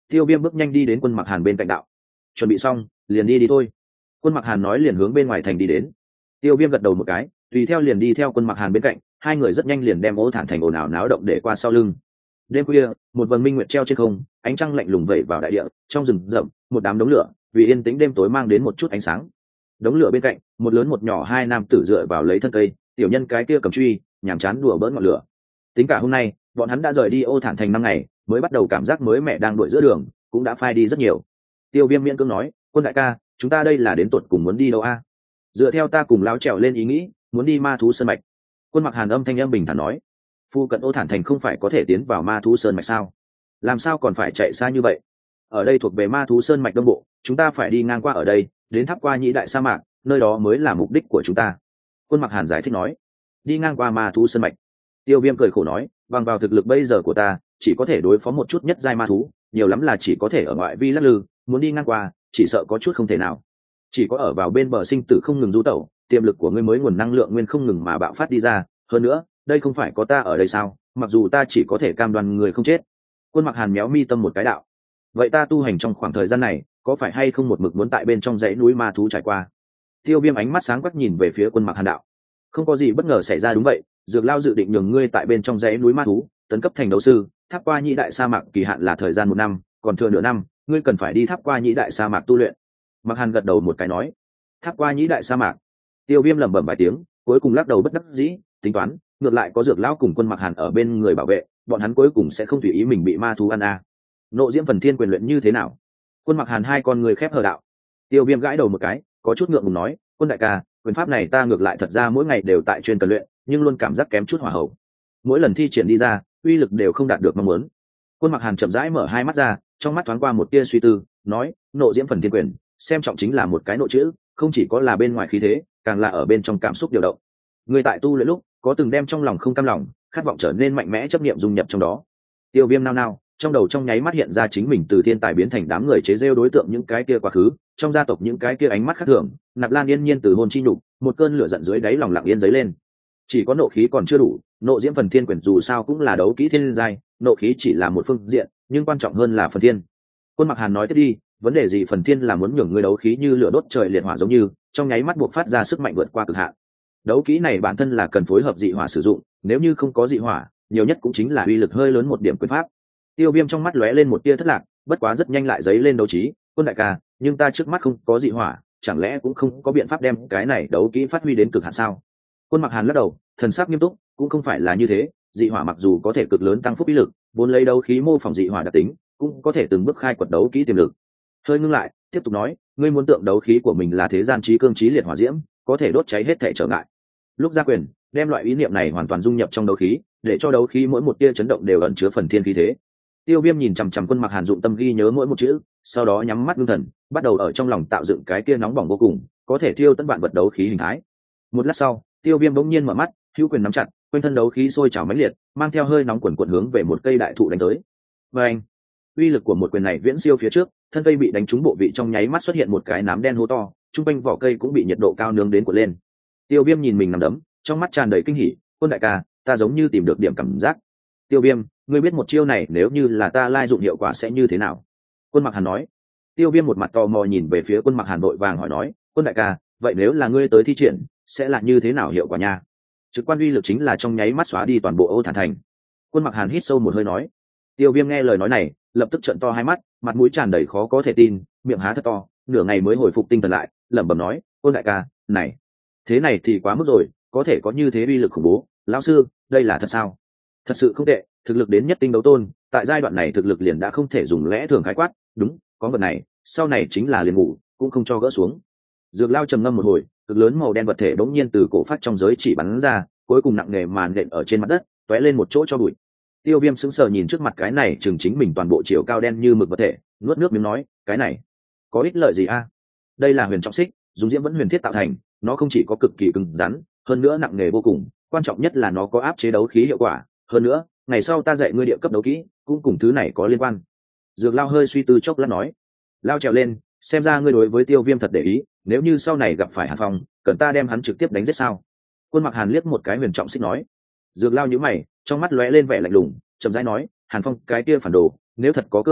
Tiêu Viêm bước nhanh đi đến Quân Mặc Hàn bên cạnh đạo: chuẩn bị xong liền đi thôi. Quân Mặc Hàn nói liền hướng bên ngoài thành đi đến. Tiêu Viêm gật đầu một cái, tùy theo liền đi theo Quân Mặc Hàn bên cạnh, hai người rất nhanh liền đem Ô Thản thành ồn ào náo động để qua sau lưng. Đêm khuya, một vầng minh nguyệt treo trên không, ánh trăng lạnh lùng vẩy vào đại địa, trong rừng rậm, một đám đống lửa, vì yên tĩnh đêm tối mang đến một chút ánh sáng. Đống lửa bên cạnh, một lớn một nhỏ hai nam tử dựa vào lấy thân cây, tiểu nhân cái kia cầm truy, nhàm chán đùa bỡn ngọn lửa. Tính cả hôm nay, bọn hắn đã rời đi Ô Thản thành 5 ngày, mới bắt đầu cảm giác mới mẻ đang đuổi giữa đường, cũng đã phai đi rất nhiều. Tiêu Viêm miễn cưỡng nói: "Quân đại ca, chúng ta đây là đến tuột cùng muốn đi đâu a?" Dựa theo ta cùng lão trèo lên ý nghĩ, muốn đi Ma thú sơn mạch. Quân Mặc Hàn âm thanh âm bình thản nói: "Phu cận Ô Thản thành không phải có thể tiến vào Ma thú sơn mạch sao? Làm sao còn phải chạy xa như vậy? Ở đây thuộc về Ma thú sơn mạch đông bộ, chúng ta phải đi ngang qua ở đây, đến tháp qua Nhĩ đại sa mạc, nơi đó mới là mục đích của chúng ta." Quân Mặc Hàn giải thích nói: "Đi ngang qua Ma thú sơn mạch?" Tiêu Viêm cười khổ nói: "Bằng vào thực lực bây giờ của ta, chỉ có thể đối phó một chút nhất giai ma thú, nhiều lắm là chỉ có thể ở ngoại vi lắc lư, muốn đi ngang qua, chỉ sợ có chút không thể nào. Chỉ có ở vào bên bờ sinh tử không ngừng du tẩu, tiềm lực của ngươi mới nguồn năng lượng nguyên không ngừng mà bạo phát đi ra, hơn nữa, đây không phải có ta ở đây sao, mặc dù ta chỉ có thể cam đoan người không chết." Quân Mặc Hàn méo mi tâm một cái đạo: "Vậy ta tu hành trong khoảng thời gian này, có phải hay không một mực muốn tại bên trong dãy núi ma thú trải qua?" Tiêu Viêm ánh mắt sáng quắc nhìn về phía Quân Mặc Hàn đạo: "Không có gì bất ngờ xảy ra đúng vậy, Dược Lao dự định nhường ngươi tại bên trong dãy núi ma thú, tấn cấp thành đấu sư, tháp qua Nhĩ đại sa mạc kỳ hạn là thời gian 1 năm, còn thừa nửa năm, ngươi cần phải đi tháp qua Nhĩ đại sa mạc tu luyện." Mặc Hàn gật đầu một cái nói: "Tháp qua Nhĩ đại sa mạc?" Tiêu Viêm lẩm bẩm vài tiếng, cuối cùng lắc đầu bất đắc dĩ, tính toán, ngược lại có Dược Lão cùng Quân Mặc Hàn ở bên người bảo vệ, bọn hắn cuối cùng sẽ không tùy ý mình bị ma thú ăn à. Nộ Diễm Phần Thiên quyền luyện như thế nào? Quân Mặc Hàn hai con người khép hờ đạo. Tiêu Viêm gãi đầu một cái, có chút ngượng ngùng nói: "Quân đại ca, quyền pháp này ta ngược lại thật ra mỗi ngày đều tại chuyên cần luyện, nhưng luôn cảm giác kém chút hỏa hậu. Mỗi lần thi triển đi ra, uy lực đều không đạt được mong muốn." Quân Mặc Hàn chậm rãi mở hai mắt ra, trong mắt thoáng qua một tia suy tư, nói: "Nộ Diễm Phần Thiên quyền, xem trọng chính là một cái nội chữ, không chỉ có là bên ngoài khí thế, càng là ở bên trong cảm xúc điều động. Người tại tu luyện lúc, có từng đem trong lòng không cam lòng, khát vọng trở nên mạnh mẽ chấp niệm dung nhập trong đó." Tiêu Viêm nao nao, trong đầu trong nháy mắt hiện ra chính mình từ thiên tài biến thành đám người chế giễu đối tượng những cái kia quá khứ, trong gia tộc những cái kia ánh mắt khác thường, Nạp Lan Yên Nhiên từ hôn chi nhục, một cơn lửa giận dưới đáy lòng lặng yên dấy lên. Chỉ có nộ khí còn chưa đủ, Nộ Diễm Phần Thiên quyền dù sao cũng là đấu kỹ thiên giai, nộ khí chỉ là một phương diện, nhưng quan trọng hơn là phần thiên. Quân Mặc Hàn nói tiếp đi: "Vấn đề gì phần thiên là muốn nhường người đấu khí như lửa đốt trời liệt hỏa giống như, trong nháy mắt buộc phát ra sức mạnh vượt qua cực hạn. Đấu kỹ này bản thân là cần phối hợp dị hỏa sử dụng, nếu như không có dị hỏa, nhiều nhất cũng chính là uy lực hơi lớn một điểm quyền pháp." Tiêu Viêm trong mắt lóe lên một tia thất lạc, bất quá rất nhanh lại dấy lên đấu trí: "Quân đại ca, nhưng ta trước mắt không có dị hỏa, chẳng lẽ cũng không có biện pháp đem cái này đấu kỹ phát huy đến cực hạn sao?" Quân Mặc Hàn lắc đầu, thần sắc nghiêm túc: "Cũng không phải là như thế, dị hỏa mặc dù có thể cực lớn tăng phúc uy lực, vốn lấy đấu khí mô phỏng dị hỏa đặc tính, cũng có thể từng bước khai quật đấu kỹ tiềm lực." Hơi ngưng lại, tiếp tục nói: "Ngươi muốn tượng đấu khí của mình là thế gian chí cương chí liệt hỏa diễm, có thể đốt cháy hết thảy trở ngại." Lúc ra quyền, đem loại ý niệm này hoàn toàn dung nhập trong đấu khí, để cho đấu khí mỗi một tia chấn động đều ẩn chứa phần thiên khí thế. Tiêu Viêm nhìn chằm chằm Quân Mặc Hàn dụng tâm ghi nhớ mỗi một chữ, sau đó nhắm mắt ngưng thần, bắt đầu ở trong lòng tạo dựng cái kia nóng bỏng vô cùng, có thể thiêu tận vạn vật đấu khí hình thái. Một lát sau, Tiêu Viêm bỗng nhiên mở mắt, hữu quyền nắm chặt, quanh thân đấu khí sôi trào mãnh liệt, mang theo hơi nóng quần quần hướng về một cây đại thụ đánh tới. Và anh, uy lực của một quyền này viễn siêu phía trước, thân cây bị đánh trúng bộ vị trong nháy mắt xuất hiện một cái nám đen hố to, trung quanh vỏ cây cũng bị nhiệt độ cao nướng đến cuộn lên. Tiêu Viêm nhìn mình nằm đấm, trong mắt tràn đầy kinh hỉ: "Quân đại ca, ta giống như tìm được điểm cảm giác." "Tiêu Viêm, ngươi biết một chiêu này nếu như là ta lai dụng hiệu quả sẽ như thế nào?" Quân Mặc Hàn nói. Tiêu Viêm một mặt tò mò nhìn về phía Quân Mặc Hàn, vội vàng hỏi nói: "Quân đại ca, vậy nếu là ngươi tới thi triển, sẽ là như thế nào hiệu quả nha?" Trực quan uy lực chính là trong nháy mắt xóa đi toàn bộ Ô Thản thành. Quân Mặc Hàn hít sâu một hơi nói. Tiêu Viêm nghe lời nói này, lập tức trợn to hai mắt, mặt mũi tràn đầy khó có thể tin, miệng há thật to, nửa ngày mới hồi phục tinh thần lại, lẩm bẩm nói: "Ôn đại ca, này, thế này thì quá mức rồi, có thể có như thế uy lực khủng bố, lão sư, đây là thật sao?" Thật sự không tệ, thực lực đến nhất tinh đấu tôn, tại giai đoạn này thực lực liền đã không thể dùng lẽ thường khái quát, đúng, có vật này, sau này chính là liền ngủ, cũng không cho gỡ xuống. Dược Lao trầm ngâm một hồi, cực lớn màu đen vật thể bỗng nhiên từ cổ phát trong giới chỉ bắn ra, cuối cùng nặng nề màn nện ở trên mặt đất, tóe lên một chỗ cho bụi. Tiêu Viêm sững sờ nhìn trước mặt cái này chừng chính mình toàn bộ chiều cao đen như mực vật thể, nuốt nước miếng nói: "Cái này có ích lợi gì a?" Đây là huyền trọng xích, dùng diễm vẫn huyền thiết tạo thành, nó không chỉ có cực kỳ cứng rắn, hơn nữa nặng nề vô cùng, quan trọng nhất là nó có áp chế đấu khí hiệu quả, hơn nữa, ngày sau ta dạy ngươi địa cấp đấu kỹ, cũng cùng thứ này có liên quan. Dược Lao hơi suy tư chốc lát nói: "Lao trèo lên, xem ra ngươi đối với Tiêu Viêm thật để ý, nếu như sau này gặp phải Hàn Phong, cần ta đem hắn trực tiếp đánh giết sao?" Quân Mặc Hàn liếc một cái huyền trọng xích nói. Dược Lao nhíu mày, trong mắt lóe lên vẻ lạnh lùng, chậm rãi nói: "Hàn Phong cái kia phản đồ, nếu thật có cơ hội,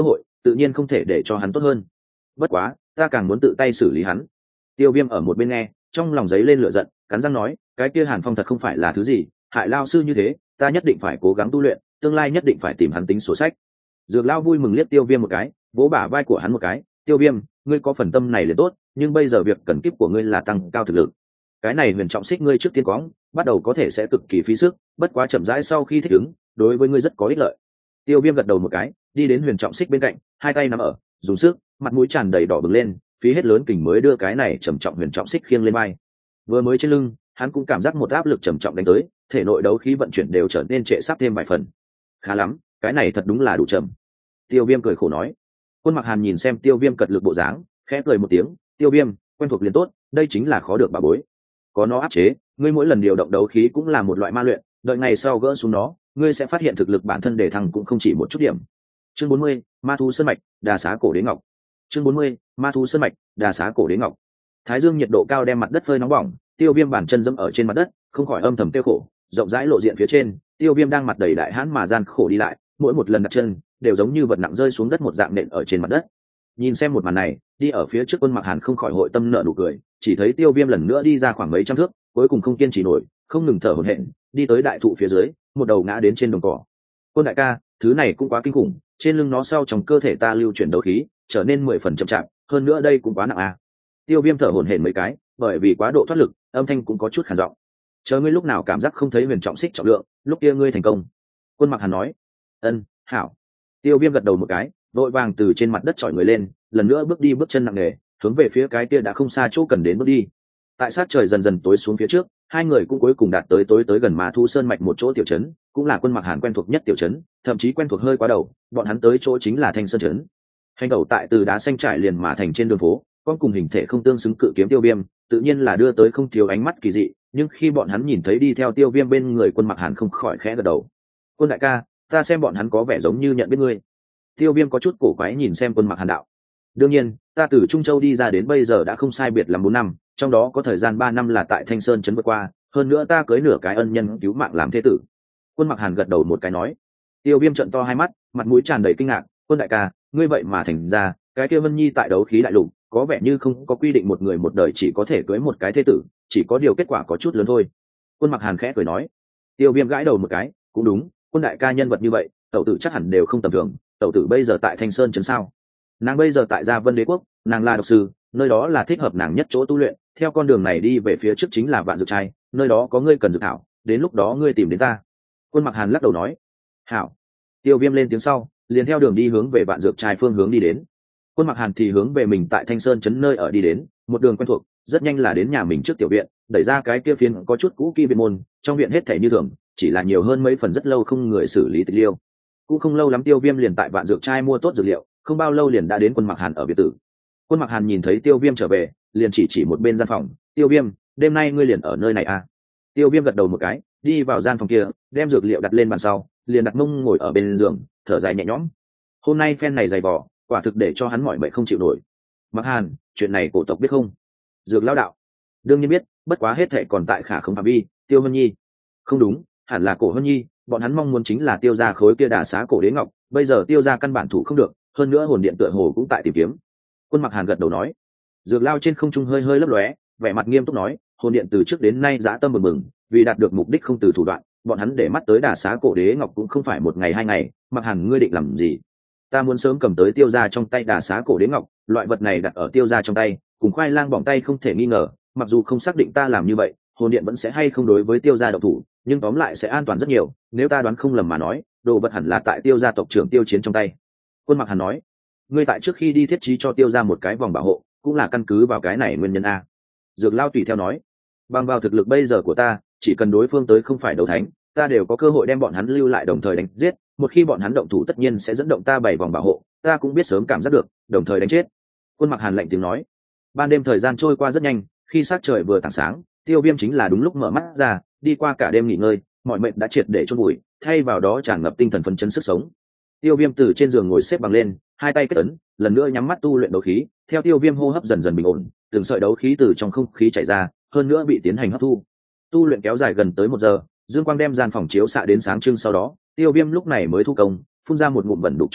tự nhiên không thể để cho hắn tốt hơn. Bất quá ta càng muốn tự tay xử lý hắn. Tiêu Viêm ở một bên nghe, trong lòng giấy lên lửa giận, cắn răng nói, cái kia Hàn Phong thật không phải là thứ gì, hại lao sư như thế, ta nhất định phải cố gắng tu luyện, tương lai nhất định phải tìm hắn tính sổ sách. Dược Lao vui mừng liếc Tiêu Viêm một cái, vỗ bả vai của hắn một cái, Tiêu Viêm, ngươi có phần tâm này liền tốt, nhưng bây giờ việc cần kíp của ngươi là tăng cao thực lực. Cái này huyền trọng xích ngươi trước tiên quõng, bắt đầu có thể sẽ cực kỳ phí sức, bất quá chậm rãi sau khi thích ứng, đối với ngươi rất có ích lợi. Tiêu Viêm gật đầu một cái, đi đến huyền trọng xích bên cạnh, hai tay nắm ở, dùng sức, mặt mũi tràn đầy đỏ bừng lên, phí hết lớn kình mới đưa cái này trầm trọng huyền trọng xích khiêng lên vai. Vừa mới trên lưng, hắn cũng cảm giác một áp lực trầm trọng đánh tới, thể nội đấu khí vận chuyển đều trở nên trệ sắp thêm vài phần. Khá lắm, cái này thật đúng là đủ chậm. Tiêu Viêm cười khổ nói. Quân Mặc Hàn nhìn xem Tiêu Viêm cật lực bộ dáng, khẽ cười một tiếng, Tiêu Viêm, quen thuộc liền tốt, đây chính là khó được bà bối. Có nó áp chế, ngươi mỗi lần điều động đấu khí cũng là một loại ma luyện, đợi ngày sau gỡ xuống nó, ngươi sẽ phát hiện thực lực bản thân để thăng cũng không chỉ một chút điểm. Chương 40, Ma thú sơn mạch, Đà Xá cổ đế ngọc. Chương 40, Ma thú sơn mạch, Đà Xá cổ đế ngọc. Thái dương nhiệt độ cao đem mặt đất phơi nóng bỏng, Tiêu Viêm bản chân dẫm ở trên mặt đất, không khỏi âm thầm tiêu khổ, rộng rãi lộ diện phía trên, Tiêu Viêm đang mặt đầy đại hãn mà gian khổ đi lại, mỗi một lần đặt chân đều giống như vật nặng rơi xuống đất một dạng nện ở trên mặt đất. Nhìn xem một màn này, đi ở phía trước Quân Mặc Hàn không khỏi hội tâm nở nụ cười, chỉ thấy Tiêu Viêm lần nữa đi ra khoảng mấy trăm thước, cuối cùng không kiên trì nổi, không ngừng thở hổn hển, đi tới đại thụ phía dưới, một đầu ngã đến trên đồng cỏ. Quân đại ca, thứ này cũng quá kinh khủng, trên lưng nó sau trong cơ thể ta lưu chuyển đấu khí, trở nên 10 phần chậm chạp, hơn nữa đây cũng quá nặng à. Tiêu Viêm thở hổn hển mấy cái, bởi vì quá độ thoát lực, âm thanh cũng có chút khàn giọng. Chờ ngươi lúc nào cảm giác không thấy huyền trọng xích trọng lượng, lúc kia ngươi thành công. Quân Mặc Hàn nói. Ân, hảo. Tiêu Viêm gật đầu một cái, vội vàng từ trên mặt đất chọi người lên, lần nữa bước đi bước chân nặng nề, hướng về phía cái kia đã không xa chỗ cần đến bước đi. Tại sát trời dần dần tối xuống phía trước, hai người cũng cuối cùng đạt tới tối tới gần Ma Thú Sơn mạch một chỗ tiểu trấn, cũng là Quân Mặc Hàn quen thuộc nhất tiểu trấn, thậm chí quen thuộc hơi quá đầu, bọn hắn tới chỗ chính là Thanh Sơn trấn. Hành đầu tại từ đá xanh trải liền mà thành trên đường phố, con cùng hình thể không tương xứng cự kiếm Tiêu Viêm, tự nhiên là đưa tới không thiếu ánh mắt kỳ dị, nhưng khi bọn hắn nhìn thấy đi theo Tiêu Viêm bên người Quân Mặc Hàn không khỏi khẽ gật đầu. Quân đại ca, ta xem bọn hắn có vẻ giống như nhận biết ngươi. Tiêu Viêm có chút cổ quái nhìn xem Quân Mặc Hàn đạo. Đương nhiên, ta từ Trung Châu đi ra đến bây giờ đã không sai biệt làm 4 năm, trong đó có thời gian 3 năm là tại Thanh Sơn trấn vượt qua, hơn nữa ta cưới nửa cái ân nhân cứu mạng làm thế tử. Quân Mặc Hàn gật đầu một cái nói. Tiêu Viêm trợn to hai mắt, mặt mũi tràn đầy kinh ngạc, Quân đại ca, ngươi vậy mà thành ra, cái kia Vân Nhi tại đấu khí đại lục, có vẻ như không có quy định một người một đời chỉ có thể cưới một cái thế tử, chỉ có điều kết quả có chút lớn thôi. Quân Mặc Hàn khẽ cười nói. Tiêu Viêm gãi đầu một cái, cũng đúng, Quân đại ca nhân vật như vậy, tẩu tử chắc hẳn đều không tầm thường, tẩu tử bây giờ tại Thanh Sơn trấn sao? Nàng bây giờ tại Gia Vân Đế quốc, nàng là độc sư, nơi đó là thích hợp nàng nhất chỗ tu luyện, theo con đường này đi về phía trước chính là Vạn Dược Trai, nơi đó có ngươi cần dược thảo, đến lúc đó ngươi tìm đến ta. Quân Mặc Hàn lắc đầu nói. Hảo. Tiêu Viêm lên tiếng sau, liền theo đường đi hướng về Vạn Dược Trai phương hướng đi đến. Quân Mặc Hàn thì hướng về mình tại Thanh Sơn trấn nơi ở đi đến, một đường quen thuộc, rất nhanh là đến nhà mình trước tiểu viện, đẩy ra cái kia phiến có chút cũ kỹ viện môn, trong viện hết thảy như thường, chỉ là nhiều hơn mấy phần rất lâu không người xử lý tịch liêu. Cũng không lâu lắm Tiêu Viêm liền tại Vạn Dược Trai mua tốt dược liệu, không bao lâu liền đã đến Quân Mặc Hàn ở biệt tử. Quân Mặc Hàn nhìn thấy Tiêu Viêm trở về, liền chỉ một bên gian phòng, Tiêu Viêm, đêm nay ngươi liền ở nơi này à? Tiêu Viêm gật đầu một cái, đi vào gian phòng kia, đem dược liệu đặt lên bàn sau, liền đặt mông ngồi ở bên giường, thở dài nhẹ nhõm. Hôm nay phen này dày vò, quả thực để cho hắn mỏi mệt không chịu nổi. Mặc Hàn, chuyện này cổ tộc biết không? Dược lão đạo, đương nhiên biết, bất quá hết thệ còn tại khả không phạm vi. Tiêu Vân Nhi, không đúng, hẳn là Cổ Vân Nhi, bọn hắn mong muốn chính là Tiêu gia khối kia Đà Xá cổ đế ngọc, bây giờ Tiêu gia căn bản thủ không được, hơn nữa hồn điện tựa hồ cũng tại tìm kiếm. Quân Mặc Hàn gật đầu nói. Dược lao trên không trung hơi hơi lấp lóe, vẻ mặt nghiêm túc nói, hồn điện từ trước đến nay dã tâm mừng mừng, vì đạt được mục đích không từ thủ đoạn, bọn hắn để mắt tới Đà Xá cổ đế ngọc cũng không phải một ngày hai ngày. Mặc Hàn ngươi định làm gì? Ta muốn sớm cầm tới Tiêu gia trong tay Đà Xá cổ đế ngọc, loại vật này đặt ở Tiêu gia trong tay, cùng khoai lang bỏng tay không thể nghi ngờ, mặc dù không xác định ta làm như vậy hồn điện vẫn sẽ hay không đối với Tiêu gia độc thủ, nhưng tóm lại sẽ an toàn rất nhiều, nếu ta đoán không lầm mà nói, đồ vật hẳn là tại Tiêu gia tộc trưởng Tiêu Chiến trong tay. Quân Mặc Hàn nói. Ngươi tại trước khi đi thiết trí cho Tiêu gia một cái vòng bảo hộ, cũng là căn cứ vào cái này nguyên nhân a. Dược lao tùy theo nói. Bằng vào thực lực bây giờ của ta, chỉ cần đối phương tới không phải đấu thánh, ta đều có cơ hội đem bọn hắn lưu lại đồng thời đánh giết, một khi bọn hắn động thủ tất nhiên sẽ dẫn động ta 7 vòng bảo hộ, ta cũng biết sớm cảm giác được, đồng thời đánh chết. Quân Mặc Hàn lạnh tiếng nói. Ban đêm thời gian trôi qua rất nhanh, khi sắc trời vừa tảng sáng, Tiêu Viêm chính là đúng lúc mở mắt ra, đi qua cả đêm nghỉ ngơi, mọi mệnh đã triệt để chôn vùi, thay vào đó tràn ngập tinh thần phấn chấn sức sống. Tiêu Viêm từ trên giường ngồi xếp bằng lên, hai tay kết ấn, lần nữa nhắm mắt tu luyện đấu khí, theo Tiêu Viêm hô hấp dần dần bình ổn, từng sợi đấu khí từ trong không khí chảy ra, hơn nữa bị tiến hành hấp thu. Tu luyện kéo dài gần tới 1 giờ, dương quang đem gian phòng chiếu xạ đến sáng trưng, sau đó, Tiêu Viêm lúc này mới thu công, phun ra một ngụm bẩn đục trọc khí,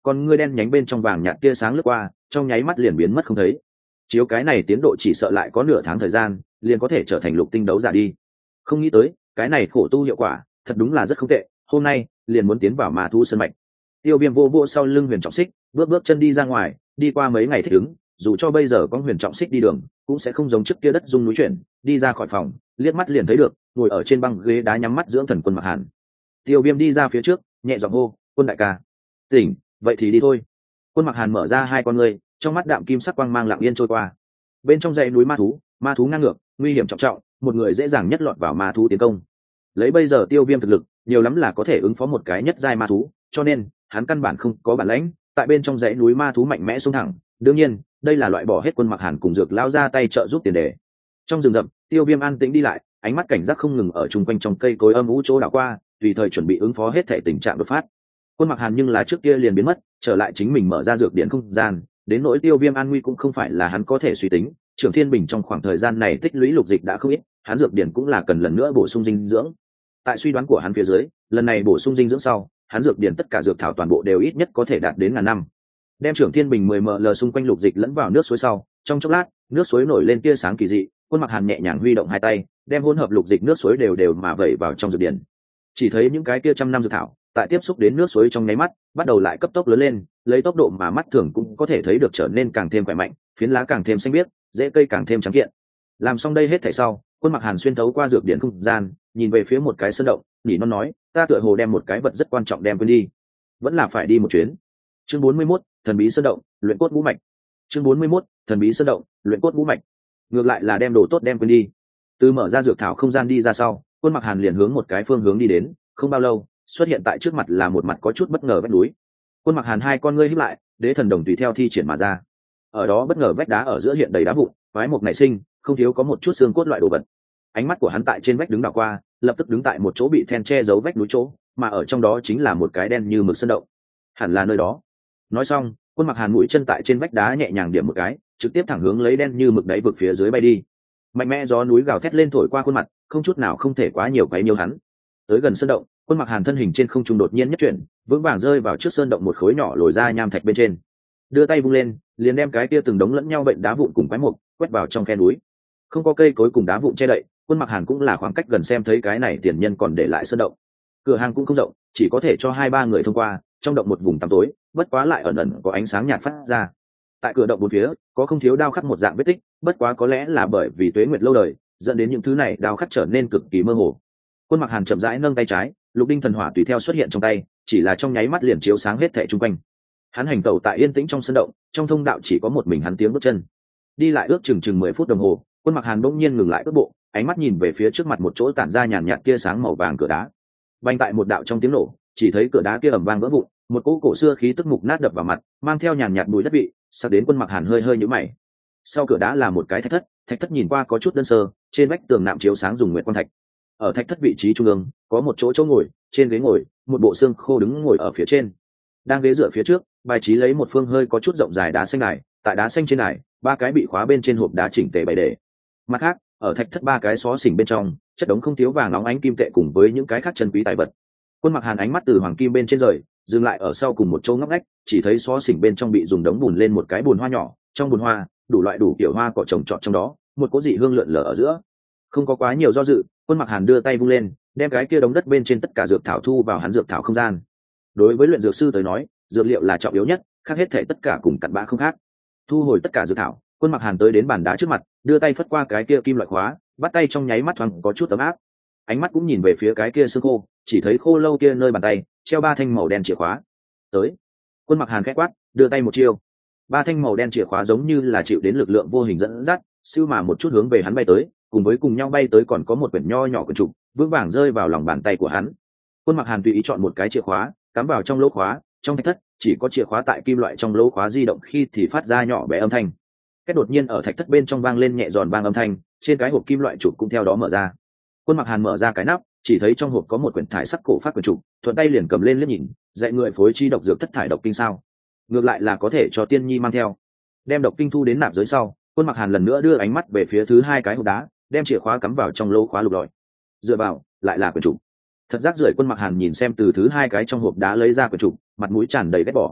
còn ngươi đen nhánh bên trong vàng nhạt tia sáng lướt qua, trong nháy mắt liền biến mất không thấy. Chiếu cái này tiến độ chỉ sợ lại có nửa tháng thời gian liền có thể trở thành lục tinh đấu giả đi. Không nghĩ tới cái này khổ tu hiệu quả thật đúng là rất không tệ, hôm nay liền muốn tiến vào ma thu sân mạch. Tiêu Viêm vô vô sau lưng Huyền Trọng Xích, bước bước chân đi ra ngoài, đi qua mấy ngày thích ứng, dù cho bây giờ có Huyền Trọng Xích đi đường cũng sẽ không giống trước kia đất rung núi chuyển. Đi ra khỏi phòng, liếc mắt liền thấy được ngồi ở trên băng ghế đá nhắm mắt dưỡng thần Quân Mặc Hàn. Tiêu Viêm đi ra phía trước, nhẹ giọng hô: "Quân đại ca." "Tỉnh, vậy thì đi thôi." Quân Mặc Hàn mở ra hai con ngươi, trong mắt đạm kim sắc quang mang lặng yên trôi qua. Bên trong dãy núi ma thú ngang ngược, nguy hiểm trọng trọng, một người dễ dàng nhất lọt vào ma thú tiến công. Lấy bây giờ Tiêu Viêm thực lực, nhiều lắm là có thể ứng phó một cái nhất giai ma thú, cho nên hắn căn bản không có bản lãnh tại bên trong dãy núi ma thú mạnh mẽ xuống thẳng. Đương nhiên, đây là loại bỏ hết Quân Mặc Hàn cùng Dược lão ra tay trợ giúp tiền đề. Trong rừng rậm, Tiêu Viêm an tĩnh đi lại, ánh mắt cảnh giác không ngừng ở chung quanh trong cây cối âm u chỗ đảo qua, tùy thời chuẩn bị ứng phó hết thể tình trạng đột phát. Quân Mặc Hàn nhưng là trước kia liền biến mất, trở lại chính mình mở ra dược điện không gian, đến nỗi Tiêu Viêm an nguy cũng không phải là hắn có thể suy tính. Trưởng Thiên Bình trong khoảng thời gian này tích lũy lục dịch đã không ít, hắn dược điện cũng là cần lần nữa bổ sung dinh dưỡng. Tại suy đoán của hắn phía dưới, lần này bổ sung dinh dưỡng sau, hắn dược điển tất cả dược thảo toàn bộ đều ít nhất có thể đạt đến ngàn năm. Đem Trưởng Thiên Bình 10 ml xung quanh lục dịch lẫn vào nước suối sau, trong chốc lát, nước suối nổi lên tia sáng kỳ dị, Quân Mặc Hàn nhẹ nhàng huy động hai tay, đem hỗn hợp lục dịch nước suối đều đều mà vẩy vào trong dược điển. Chỉ thấy những cái kia trăm năm dược thảo, tại tiếp xúc đến nước suối trong nháy mắt, bắt đầu lại cấp tốc lớn lên, lấy tốc độ mà mắt thường cũng có thể thấy được trở nên càng thêm khỏe mạnh, phiến lá càng thêm xanh biếc, rễ cây càng thêm trắng kiện. Làm xong đây hết thảy sau, Quân Mặc Hàn xuyên thấu qua dược điển không gian, nhìn về phía một cái sơn động, nhỉ non nói: "Ta tựa hồ đem một cái vật rất quan trọng đem quên đi, vẫn là phải đi một chuyến." Chương 41, thần bí sơn động, luyện cốt ngũ mạch. Chương 41, thần bí sơn động, luyện cốt ngũ mạch. Ngược lại là đem đồ tốt đem quên đi. Từ mở ra dược thảo không gian đi ra sau, Quân Mặc Hàn liền hướng một cái phương hướng đi đến, không bao lâu, xuất hiện tại trước mặt là một mặt có chút bất ngờ vách núi. Quân Mặc Hàn hai con ngươi híp lại, đế thần đồng tùy theo thi triển mà ra. Ở đó bất ngờ vách đá ở giữa hiện đầy đá vụn, quái mục nảy sinh, không thiếu có một chút xương cốt loại đồ vật. Ánh mắt của hắn tại trên vách đứng đảo qua, lập tức đứng tại một chỗ bị then che giấu vách núi chỗ, mà ở trong đó chính là một cái đen như mực sơn động. Hẳn là nơi đó. Nói xong, Quân Mặc Hàn mũi chân tại trên vách đá nhẹ nhàng điểm một cái, trực tiếp thẳng hướng lấy đen như mực đáy vực phía dưới bay đi. Mạnh mẽ gió núi gào thét lên thổi qua khuôn mặt, không chút nào không thể quá nhiều quấy nhiễu hắn. Tới gần sơn động, Quân Mặc Hàn thân hình trên không trung đột nhiên nhất chuyển, vững vàng rơi vào trước sơn động một khối nhỏ lồi ra nham thạch bên trên. Đưa tay vung lên, liền đem cái kia từng đống lẫn nhau bệnh đá vụn cùng quái mục quét vào trong khe núi. Không có cây cối cùng đá vụn che đậy, Quân Mặc Hàn cũng là khoảng cách gần xem thấy cái này tiền nhân còn để lại sơn động. Cửa hàng cũng không rộng, chỉ có thể cho 2-3 người thông qua, trong động một vùng tăm tối, bất quá lại ẩn ẩn có ánh sáng nhạt phát ra. Tại cửa động bốn phía, có không thiếu đao khắc một dạng vết tích, bất quá có lẽ là bởi vì tuế nguyệt lâu đời, dẫn đến những thứ này đao khắc trở nên cực kỳ mơ hồ. Quân Mặc Hàn chậm rãi nâng tay trái, lục đinh thần hỏa tùy theo xuất hiện trong tay, chỉ là trong nháy mắt liền chiếu sáng hết thảy xung quanh. Hắn hành tẩu tại yên tĩnh trong sân động, trong thông đạo chỉ có một mình hắn tiếng bước chân. Đi lại ước chừng 10 phút đồng hồ, Quân Mặc Hàn bỗng nhiên ngừng lại cước bộ, ánh mắt nhìn về phía trước mặt một chỗ tản ra nhàn nhạt tia sáng màu vàng cửa đá. Vang tại một đạo trong tiếng nổ, chỉ thấy cửa đá kia ầm vang vỡ vụn, một cỗ cổ xưa khí tức mục nát đập vào mặt, mang theo nhàn nhạt mùi đất vị, sắc đến Quân Mặc Hàn hơi hơi nhíu mày. Sau cửa đá là một cái thạch thất nhìn qua có chút đơn sơ, trên vách tường nạm chiếu sáng dùng nguyệt quang thạch. Ở thạch thất vị trí trung ương, có một chỗ ngồi, trên ghế ngồi, một bộ xương khô đứng ngồi ở phía trên. Đang ghế dựa phía trước, bài trí lấy một phương hơi có chút rộng dài đá xanh đài, tại đá xanh trên đài, 3 cái bị khóa bên trên hộp đá chỉnh tề bày để. Mặt khác, ở thạch thất 3 cái xó xỉnh bên trong, chất đống không thiếu vàng óng ánh kim tệ cùng với những cái khác chân quý tài vật. Quân Mặc Hàn ánh mắt từ hoàng kim bên trên rời, dừng lại ở sau cùng một chỗ ngóc ngách, chỉ thấy xó xỉnh bên trong bị dùng đống bùn lên một cái bùn hoa nhỏ, trong bùn hoa, đủ loại đủ kiểu hoa cỏ trồng trọt trong đó, một cỗ dị hương lượn lờ ở giữa. Không có quá nhiều do dự, Quân Mặc Hàn đưa tay vung lên, đem cái kia đống đất bên trên tất cả dược thảo thu vào hắn dược thảo không gian. Đối với luyện dược sư tới nói, dược liệu là trọng yếu nhất, khác hết thể tất cả cùng cặn bã không khác. Thu hồi tất cả dược thảo, Quân Mặc Hàn tới đến bàn đá trước mặt, đưa tay phất qua cái kia kim loại khóa, bắt tay trong nháy mắt thoáng có chút ấm áp. Ánh mắt cũng nhìn về phía cái kia xương khô, chỉ thấy khô lâu kia nơi bàn tay treo 3 thanh màu đen chìa khóa. Tới. Quân Mặc Hàn khẽ quát, đưa tay một chiêu. 3 thanh màu đen chìa khóa giống như là chịu đến lực lượng vô hình dẫn dắt, siêu mà một chút hướng về hắn bay tới, cùng nhau bay tới còn có một quyển nho nhỏ quyển trục, vững vàng rơi vào lòng bàn tay của hắn. Quân Mặc Hàn tùy ý chọn một cái chìa khóa, cắm vào trong lỗ khóa, trong thạch thất chỉ có chìa khóa tại kim loại trong lỗ khóa di động khi thì phát ra nhỏ bé âm thanh. Cái đột nhiên ở thạch thất bên trong vang lên nhẹ giòn vang âm thanh, trên cái hộp kim loại trục cũng theo đó mở ra. Quân Mặc Hàn mở ra cái nắp, chỉ thấy trong hộp có một quyển thải sắc cổ phát quyển trục, thuận tay liền cầm lên liếc nhìn, dạy người phối chi độc dược thất thải độc kinh sao? Ngược lại là có thể cho tiên nhi mang theo. Đem độc kinh thu đến nạp giới sau, Quân Mặc Hàn lần nữa đưa ánh mắt về phía thứ 2 cái hộp đá, đem chìa khóa cắm vào trong lỗ khóa lục lọi. Dựa vào, lại là quyển trục. Thật rác rưởi. Quân Mặc Hàn nhìn xem từ thứ 2 cái trong hộp đá lấy ra quyển trục, mặt mũi tràn đầy ghét bỏ.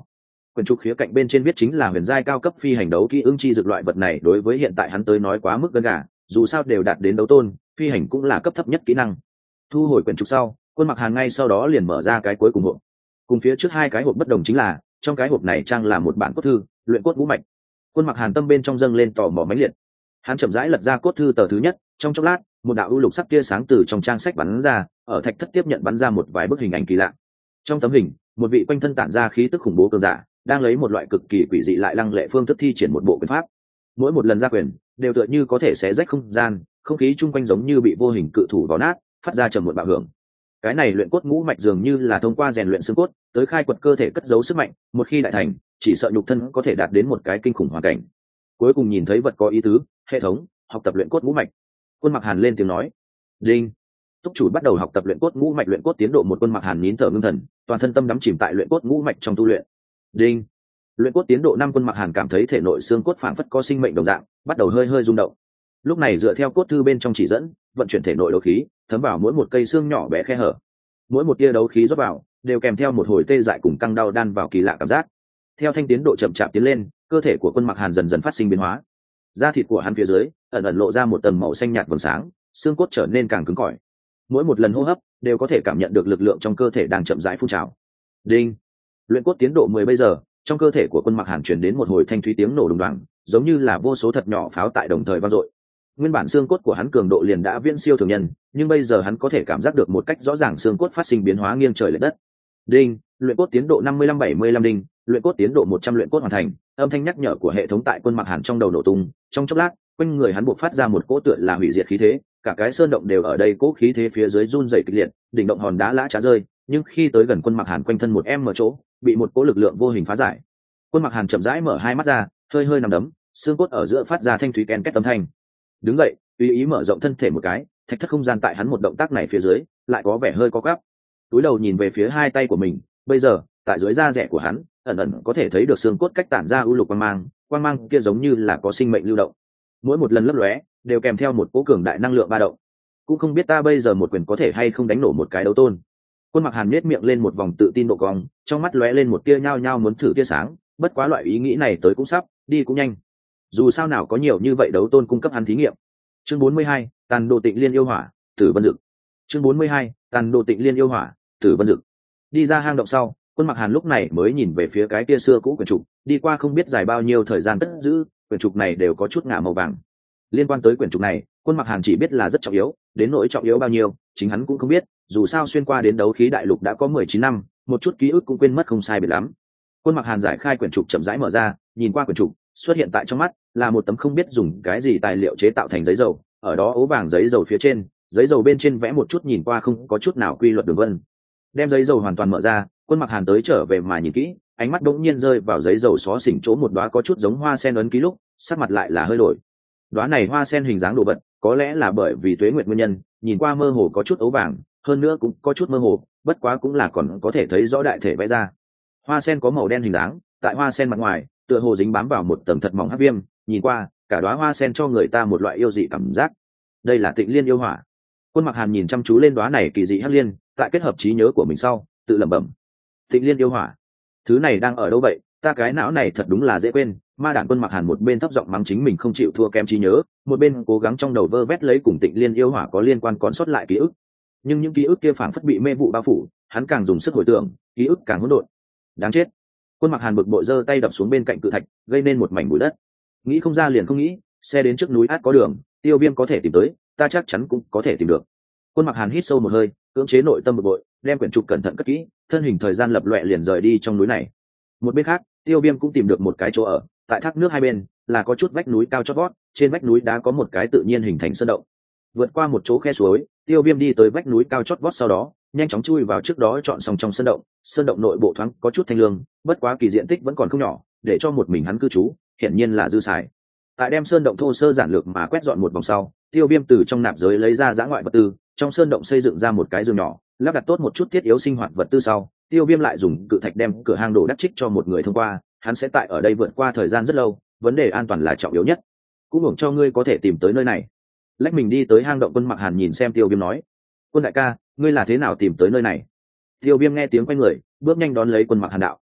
quyển trục khía cạnh bên trên viết chính là huyền giai cao cấp phi hành đấu kỹ ưng chi dược. Loại vật này đối với hiện tại hắn tới nói quá mức gần gà, dù sao đều đạt đến đấu tôn, phi hành cũng là cấp thấp nhất kỹ năng. Thu hồi quyển trục sau, Quân Mặc Hàn ngay sau đó liền mở ra cái cuối cùng hộp. Cùng phía trước hai cái hộp bất đồng chính là trong cái hộp này trang là một bản cốt thư luyện cốt ngũ mạch. Quân Mặc Hàn tâm bên trong dâng lên tò mò mãnh liệt, hắn chậm rãi lật ra cốt thư tờ thứ nhất, trong chốc lát một đạo ưu lục sắc tia sáng từ trong trang sách bắn ra, ở thạch thất tiếp nhận bắn ra một vài bức hình ảnh kỳ lạ. Trong tấm hình, một vị quanh thân tản ra khí tức khủng bố cường giả đang lấy một loại cực kỳ quỷ dị lại lăng lệ phương thức thi triển một bộ quyền pháp. Mỗi một lần ra quyền đều tựa như có thể xé rách không gian, không khí chung quanh giống như bị vô hình cự thủ vò nát, phát ra trầm một bạo hưởng. Cái này luyện cốt ngũ mạch dường như là thông qua rèn luyện xương cốt tới khai quật cơ thể cất giấu sức mạnh, một khi đại thành chỉ sợ nhục thân có thể đạt đến một cái kinh khủng hoàn cảnh. Cuối cùng nhìn thấy vật có ý tứ, hệ thống học tập luyện cốt ngũ mạch. Quân Mặc Hàn lên tiếng nói. Đinh. Túc chủ bắt đầu học tập luyện cốt ngũ mạch. Luyện cốt tiến độ một. Quân Mặc Hàn nín thở ngưng thần, toàn thân tâm đắm chìm tại luyện cốt ngũ mạch trong tu luyện. Đinh. Luyện cốt tiến độ 5. Quân Mặc Hàn cảm thấy thể nội xương cốt phảng phất có sinh mệnh đồng dạng, bắt đầu hơi hơi rung động. Lúc này dựa theo cốt thư bên trong chỉ dẫn, vận chuyển thể nội đấu khí, thấm vào mỗi một cây xương nhỏ bé khe hở. Mỗi một tia đấu khí rót vào, đều kèm theo một hồi tê dại cùng căng đau đan vào kỳ lạ cảm giác. Theo thanh tiến độ chậm chạp tiến lên, cơ thể của Quân Mặc Hàn dần dần phát sinh biến hóa. Da thịt của hắn phía dưới ẩn ẩn lộ ra một tầng màu xanh nhạt vầng sáng, xương cốt trở nên càng cứng cỏi. Mỗi một lần hô hấp đều có thể cảm nhận được lực lượng trong cơ thể đang chậm rãi phun trào. Đinh. Luyện cốt tiến độ 10. Bây giờ trong cơ thể của Quân Mặc Hàn truyền đến một hồi thanh thúy tiếng nổ đùng đoàng, giống như là vô số thật nhỏ pháo tại đồng thời vang dội. Nguyên bản xương cốt của hắn cường độ liền đã viễn siêu thường nhân, nhưng bây giờ hắn có thể cảm giác được một cách rõ ràng xương cốt phát sinh biến hóa nghiêng trời lệch đất. Đinh. Luyện cốt tiến độ 55-75. Đinh. Luyện cốt tiến độ 100. Luyện cốt hoàn thành. Âm thanh nhắc nhở của hệ thống tại Quân Mặc Hàn trong đầu nổ tung, trong chốc lát quanh người hắn buộc phát ra một cỗ tựa là hủy diệt khí thế, cả cái sơn động đều ở đây cỗ khí thế phía dưới run rẩy kịch liệt, đỉnh động hòn đá lã chả rơi, nhưng khi tới gần Quân Mặc Hàn quanh thân một em mở chỗ bị một cỗ lực lượng vô hình phá giải. Quân Mặc Hàn chậm rãi mở hai mắt ra, hơi hơi nằm đấm, xương cốt ở giữa phát ra thanh thúy ken két âm thanh. Đứng dậy, tùy ý mở rộng thân thể một cái, thạch thất không gian tại hắn một động tác này phía dưới lại có vẻ hơi co quắp. Túi đầu nhìn về phía hai tay của mình, bây giờ tại dưới da rẻ của hắn ẩn ẩn có thể thấy được xương cốt cách tản ra u lục quang mang kia giống như là có sinh mệnh lưu động, mỗi một lần lấp lóe đều kèm theo một cỗ cường đại năng lượng ba động. Cũng không biết ta bây giờ một quyền có thể hay không đánh nổ một cái đấu tôn. Quân Mặc Hàn nhếch miệng lên một vòng tự tin độ cong, trong mắt lóe lên một tia nhao nhao muốn thử tia sáng, bất quá loại ý nghĩ này tới cũng sắp, đi cũng nhanh. Dù sao nào có nhiều như vậy đấu tôn cung cấp hắn thí nghiệm. Chương 42, Tàn Đồ Tịnh Liên yêu hỏa, Tử Vân Dực. Chương 42, Tàn Đồ Tịnh Liên yêu hỏa, Tử Vân Dực. Đi ra hang động sau, Quân Mặc Hàn lúc này mới nhìn về phía cái kia xưa cũ quyển trục, đi qua không biết dài bao nhiêu thời gian cất giữ, quyển trục này đều có chút ngả màu vàng. Liên quan tới quyển trục này, Quân Mặc Hàn chỉ biết là rất trọng yếu, đến nỗi trọng yếu bao nhiêu, chính hắn cũng không biết, dù sao xuyên qua đến đấu khí đại lục đã có 19 năm, một chút ký ức cũng quên mất không sai biệt lắm. Quân Mặc Hàn giải khai quyển trục chậm rãi mở ra, nhìn qua quyển trục, xuất hiện tại trong mắt là một tấm không biết dùng cái gì tài liệu chế tạo thành giấy dầu, ở đó ố vàng giấy dầu phía trên, giấy dầu bên trên vẽ một chút nhìn qua không có chút nào quy luật đường vân. Đem giấy dầu hoàn toàn mở ra, Quân Mặc Hàn tới trở về mà nhìn kỹ, ánh mắt đột nhiên rơi vào giấy dầu xó xỉnh chỗ một đóa có chút giống hoa sen ấn ký lúc, sắc mặt lại là hơi đổi. Đóa này hoa sen hình dáng đồ vật, có lẽ là bởi vì tuế nguyệt nguyên nhân, nhìn qua mơ hồ có chút ấu vàng, hơn nữa cũng có chút mơ hồ, bất quá cũng là còn có thể thấy rõ đại thể vẽ ra. Hoa sen có màu đen hình dáng, tại hoa sen mặt ngoài, tựa hồ dính bám vào một tầng thật mỏng hắc viêm, nhìn qua, cả đóa hoa sen cho người ta một loại yêu dị cảm giác. Đây là Tịnh Liên yêu hỏa. Quân Mặc Hàn nhìn chăm chú lên đóa này kỳ dị hắc liên, tại kết hợp trí nhớ của mình sau, tự lẩm bẩm. Tịnh Liên yêu hỏa, thứ này đang ở đâu vậy? Ta cái não này thật đúng là dễ quên. Ma đản. Quân Mặc Hàn một bên thấp giọng mắng chính mình không chịu thua kém trí nhớ, một bên cố gắng trong đầu vơ vét lấy cùng Tịnh Liên yêu hỏa có liên quan còn sót lại ký ức. Nhưng những ký ức kia phảng phất bị mê vụ bao phủ, hắn càng dùng sức hồi tưởng, ký ức càng hỗn độn. Đáng chết. Quân Mặc Hàn bực bội giơ tay đập xuống bên cạnh cự thạch, gây nên một mảnh bụi đất. Nghĩ không ra liền không nghĩ, xe đến trước núi át có đường, Tiêu Viêm có thể tìm tới, ta chắc chắn cũng có thể tìm được. Quân Mặc Hàn hít sâu một hơi, cưỡng chế nội tâm bực bội, đem quyển trục cẩn thận cất kỹ, thân hình thời gian lập loè liền rời đi trong núi này. Một bên khác, Tiêu Viêm cũng tìm được một cái chỗ ở, tại thác nước hai bên là có chút vách núi cao chót vót, trên vách núi đá có một cái tự nhiên hình thành sơn động. Vượt qua một chỗ khe suối, Tiêu Viêm đi tới vách núi cao chót vót, sau đó nhanh chóng chui vào trước đó chọn xong trong sơn động. Sơn động nội bộ thoáng có chút thanh lương, bất quá kỳ diện tích vẫn còn không nhỏ, để cho một mình hắn cư trú hiển nhiên là dư xài. Tại đem sơn động thô sơ giản lược mà quét dọn một vòng sau, Tiêu Viêm từ trong nạp giới lấy ra dã ngoại vật tư, trong sơn động xây dựng ra một cái giường nhỏ, lắp đặt tốt một chút thiết yếu sinh hoạt vật tư sau, Tiêu Viêm lại dùng cự thạch đem cửa hang đổ đắc trích cho một người thông qua, hắn sẽ tại ở đây vượt qua thời gian rất lâu, vấn đề an toàn là trọng yếu nhất. Cũng hưởng cho ngươi có thể tìm tới nơi này. Lách mình đi tới hang động, Quân Mặc Hàn nhìn xem Tiêu Viêm nói: Quân đại ca, ngươi là thế nào tìm tới nơi này? Tiêu Viêm nghe tiếng quay người, bước nhanh đón lấy Quân Mặc Hàn đạo: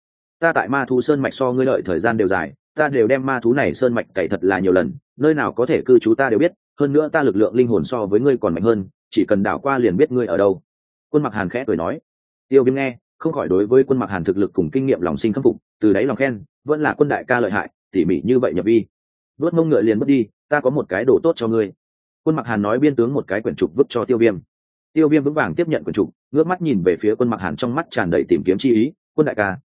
ta tại ma thú sơn mạch so ngươi lợi thời gian đều dài, ta đều đem ma thú này sơn mạch cày thật là nhiều lần, nơi nào có thể cư trú ta đều biết, hơn nữa ta lực lượng linh hồn so với ngươi còn mạnh hơn, chỉ cần đảo qua liền biết ngươi ở đâu. Quân Mặc Hàn khẽ cười nói. Tiêu Viêm nghe, không khỏi đối với Quân Mặc Hàn thực lực cùng kinh nghiệm lòng sinh khâm phục, từ đáy lòng khen, vẫn là Quân đại ca lợi hại, tỉ mỉ như vậy nhập vi. Vớt mông ngựa liền mất đi, ta có một cái đồ tốt cho ngươi. Quân Mặc Hàn nói biên tướng một cái quyển trục vứt cho Tiêu Viêm. Tiêu Viêm vững vàng tiếp nhận quyển trục, ngước mắt nhìn về phía Quân Mặc Hàn trong mắt tràn đầy tìm kiếm chi ý. Quân đại ca,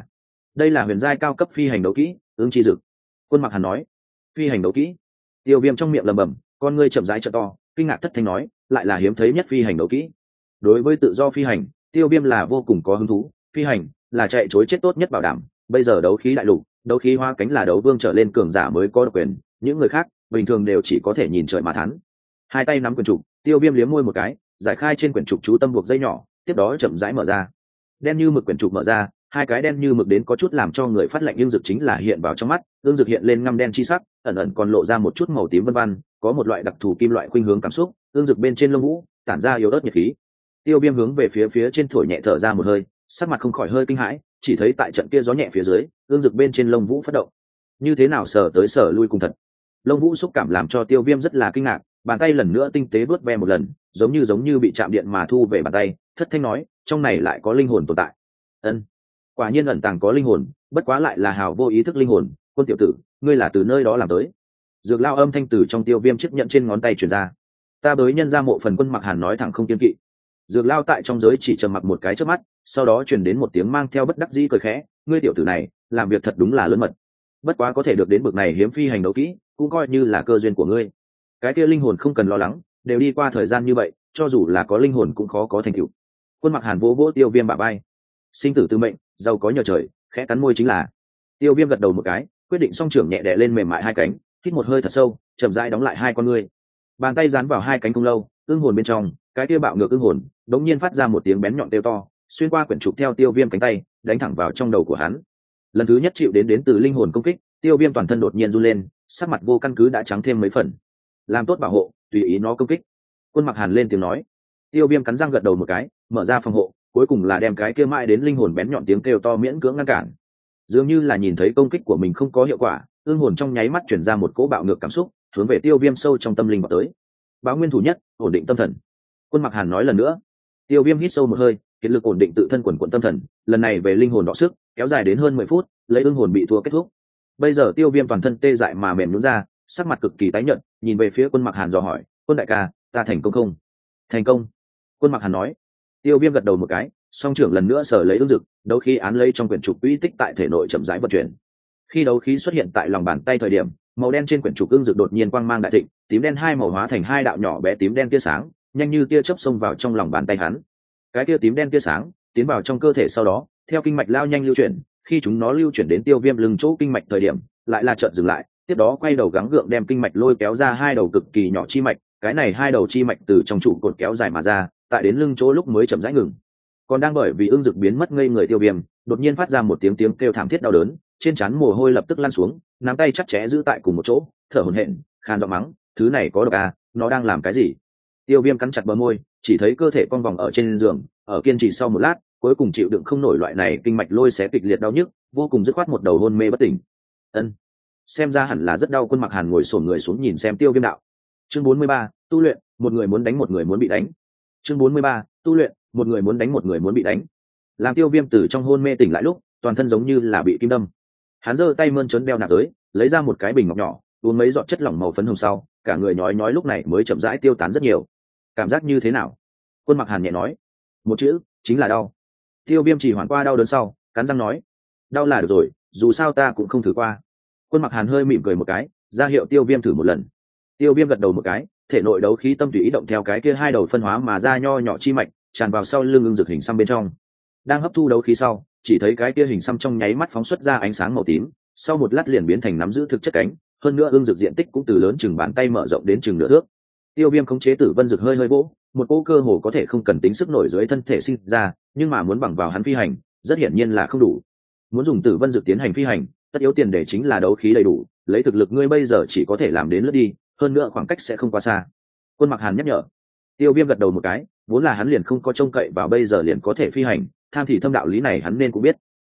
đây là huyền giai cao cấp phi hành đấu kỹ, ương chi dực. Quân Mặc Hàn nói. Phi hành đấu kỹ. Tiêu Viêm trong miệng lẩm bẩm, con ngươi chậm rãi trợ to, kinh ngạc thất thanh nói, lại là hiếm thấy nhất phi hành đấu kỹ. Đối với tự do phi hành, Tiêu Viêm là vô cùng có hứng thú, phi hành là chạy trối chết tốt nhất bảo đảm. Bây giờ đấu khí đại lục, đấu khí hoa cánh là đấu vương trở lên cường giả mới có độc quyền, những người khác bình thường đều chỉ có thể nhìn trời mà thán. Hai tay nắm quyển trục, Tiêu Viêm liếm môi một cái, giải khai trên quyển trục chú tâm buộc dây nhỏ, tiếp đó chậm rãi mở ra. Đen như mực quyển trục mở ra, hai cái đen như mực đến có chút làm cho người phát lạnh ương dực chính là hiện vào trong mắt, ương dực hiện lên ngăm đen chi sắc, ẩn ẩn còn lộ ra một chút màu tím vân vân, có một loại đặc thù kim loại khuynh hướng cảm xúc, ương dực bên trên lông vũ tản ra yếu ớt nhiệt khí. Tiêu Viêm hướng về phía trên thổi nhẹ thở ra một hơi, sắc mặt không khỏi hơi kinh hãi, chỉ thấy tại trận kia gió nhẹ phía dưới, ương dực bên trên lông vũ phát động. Như thế nào sờ tới sờ lui cùng thật. Lông vũ xúc cảm làm cho Tiêu Viêm rất là kinh ngạc, bàn tay lần nữa tinh tế vuốt ve một lần, giống như bị chạm điện mà thu về bàn tay, thất thanh nói, trong này lại có linh hồn tồn tại. Ân, quả nhiên ẩn tàng có linh hồn, bất quá lại là hào vô ý thức linh hồn. Quân tiểu tử, ngươi là từ nơi đó làm tới? Dược lao âm thanh từ trong Tiêu Viêm chiếc nhận trên ngón tay truyền ra. Ta bới nhân ra mộ phần. Quân Mặc Hàn nói thẳng không kiêng kỵ. Dược lao tại trong giới chỉ trầm mặc một cái trước mắt, sau đó truyền đến một tiếng mang theo bất đắc dĩ cười khẽ, ngươi tiểu tử này làm việc thật đúng là lớn mật, bất quá có thể được đến bực này hiếm phi hành đấu kỹ cũng coi như là cơ duyên của ngươi. Cái kia linh hồn không cần lo lắng, đều đi qua thời gian như vậy, cho dù là có linh hồn cũng khó có thành tựu. Quân Mặc Hàn vỗ vỗ Tiêu Viêm bả vai. Sinh tử tư mệnh, giàu có nhờ trời, khẽ cắn môi chính là. Tiêu Viêm gật đầu một cái, quyết định song trưởng nhẹ đè lên mềm mại hai cánh, hít một hơi thật sâu, chậm rãi đóng lại hai con ngươi. Bàn tay dán vào hai cánh không lâu, ương hồn bên trong, cái kia bạo ngược ương hồn đống nhiên phát ra một tiếng bén nhọn kêu to, xuyên qua quyển trục theo Tiêu Viêm cánh tay, đánh thẳng vào trong đầu của hắn. Lần thứ nhất chịu đến từ linh hồn công kích, Tiêu Viêm toàn thân đột nhiên run lên, sắc mặt vô căn cứ đã trắng thêm mấy phần. Làm tốt bảo hộ, tùy ý nó công kích. Quân Mặc Hàn lên tiếng nói. Tiêu Viêm cắn răng gật đầu một cái, mở ra phòng hộ, cuối cùng là đem cái kia mãi đến linh hồn bén nhọn tiếng kêu to miễn cưỡng ngăn cản. Dường như là nhìn thấy công kích của mình không có hiệu quả, ương hồn trong nháy mắt chuyển ra một cỗ bạo ngược cảm xúc, hướng về Tiêu Viêm sâu trong tâm linh vào tới. Báo nguyên thủ nhất, ổn định tâm thần. Quân Mặc Hàn nói lần nữa. Tiêu Viêm hít sâu một hơi, kiệt lực ổn định tự thân quần quần tâm thần, lần này về linh hồn đọ sức, kéo dài đến hơn 10 phút, lấy ương hồn bị thua kết thúc. Bây giờ Tiêu Viêm toàn thân tê dại mà mềm nhũn ra, sắc mặt cực kỳ tái nhợt, nhìn về phía Quân Mặc Hàn dò hỏi, "Quân đại ca, ta thành công không?" "Thành công." Quân Mặc Hàn nói. Tiêu Viêm gật đầu một cái, song trưởng lần nữa sở lấy ương dực, đấu khí án lấy trong quyển trục uy tích tại thể nội chậm rãi vận chuyển. Khi đấu khí xuất hiện tại lòng bàn tay thời điểm, màu đen trên quyển trục ương dực đột nhiên quang mang đại thịnh, tím đen hai màu hóa thành hai đạo nhỏ bé tím đen tia sáng, nhanh như tia chớp xông vào trong lòng bàn tay hắn. Cái tia tím đen tia sáng tiến vào trong cơ thể, sau đó theo kinh mạch lao nhanh lưu chuyển, khi chúng nó lưu chuyển đến Tiêu Viêm lưng chỗ kinh mạch thời điểm, lại là chợt dừng lại, tiếp đó quay đầu gắng gượng đem kinh mạch lôi kéo ra hai đầu cực kỳ nhỏ chi mạch, cái này hai đầu chi mạch từ trong trụ cột kéo dài mà ra, tại đến lưng chỗ lúc mới chậm rãi ngừng. Còn đang bởi vì ương dực biến mất ngây người Tiêu Viêm, đột nhiên phát ra một tiếng kêu thảm thiết đau đớn, trên trán mồ hôi lập tức lăn xuống, nắm tay chặt chẽ giữ tại cùng một chỗ, thở hổn hển, khan giọng mắng, thứ này có độc à, nó đang làm cái gì? Tiêu Viêm cắn chặt bờ môi, chỉ thấy cơ thể cong vòng ở trên giường, ở kiên trì sau một lát, cuối cùng chịu đựng không nổi loại này kinh mạch lôi xé kịch liệt đau nhức, vô cùng dứt khoát một đầu hôn mê bất tỉnh. Ân, xem ra hẳn là rất đau. Quân Mặc Hàn ngồi xổm người xuống nhìn xem Tiêu Viêm đạo. Chương 43, tu luyện, một người muốn đánh một người muốn bị đánh. Chương 43, tu luyện, một người muốn đánh một người muốn bị đánh. Làm Tiêu Viêm từ trong hôn mê tỉnh lại lúc, toàn thân giống như là bị kim đâm. Hắn giơ tay mơn trớn đeo nạp tới, lấy ra một cái bình ngọc nhỏ, uống mấy giọt chất lỏng màu phấn hồng sau, cả người nhói lúc này mới chậm rãi tiêu tán rất nhiều. Cảm giác như thế nào? Quân Mặc Hàn nhẹ nói. Một chữ, chính là đau. Tiêu Viêm chỉ hoảng qua đau đớn sau, cắn răng nói, đau là được rồi, dù sao ta cũng không thử qua. Quân Mặc Hàn hơi mỉm cười một cái, ra hiệu Tiêu Viêm thử một lần. Tiêu Viêm gật đầu một cái, thể nội đấu khí tâm tùy ý động theo cái kia hai đầu phân hóa mà ra nho nhỏ chi mạch, tràn vào sau lưng ương dực hình xăm bên trong. Đang hấp thu đấu khí sau, chỉ thấy cái kia hình xăm trong nháy mắt phóng xuất ra ánh sáng màu tím, sau một lát liền biến thành nắm giữ thực chất cánh, hơn nữa ương dực diện tích cũng từ lớn chừng bàn tay mở rộng đến chừng nửa thước. Tiêu Viêm khống chế Tử Vân Dực hơi hơi vỗ, một cỗ cơ hồ có thể không cần tính sức nổi dưới thân thể sinh ra, nhưng mà muốn bằng vào hắn phi hành, rất hiển nhiên là không đủ. Muốn dùng Tử Vân Dực tiến hành phi hành, tất yếu tiền đề chính là đấu khí đầy đủ, lấy thực lực ngươi bây giờ chỉ có thể làm đến lướt đi, hơn nữa khoảng cách sẽ không quá xa. Quân Mặc Hàn nhắc nhở. Tiêu Viêm gật đầu một cái, vốn là hắn liền không có trông cậy vào bây giờ liền có thể phi hành, tham thì thâm đạo lý này hắn nên cũng biết.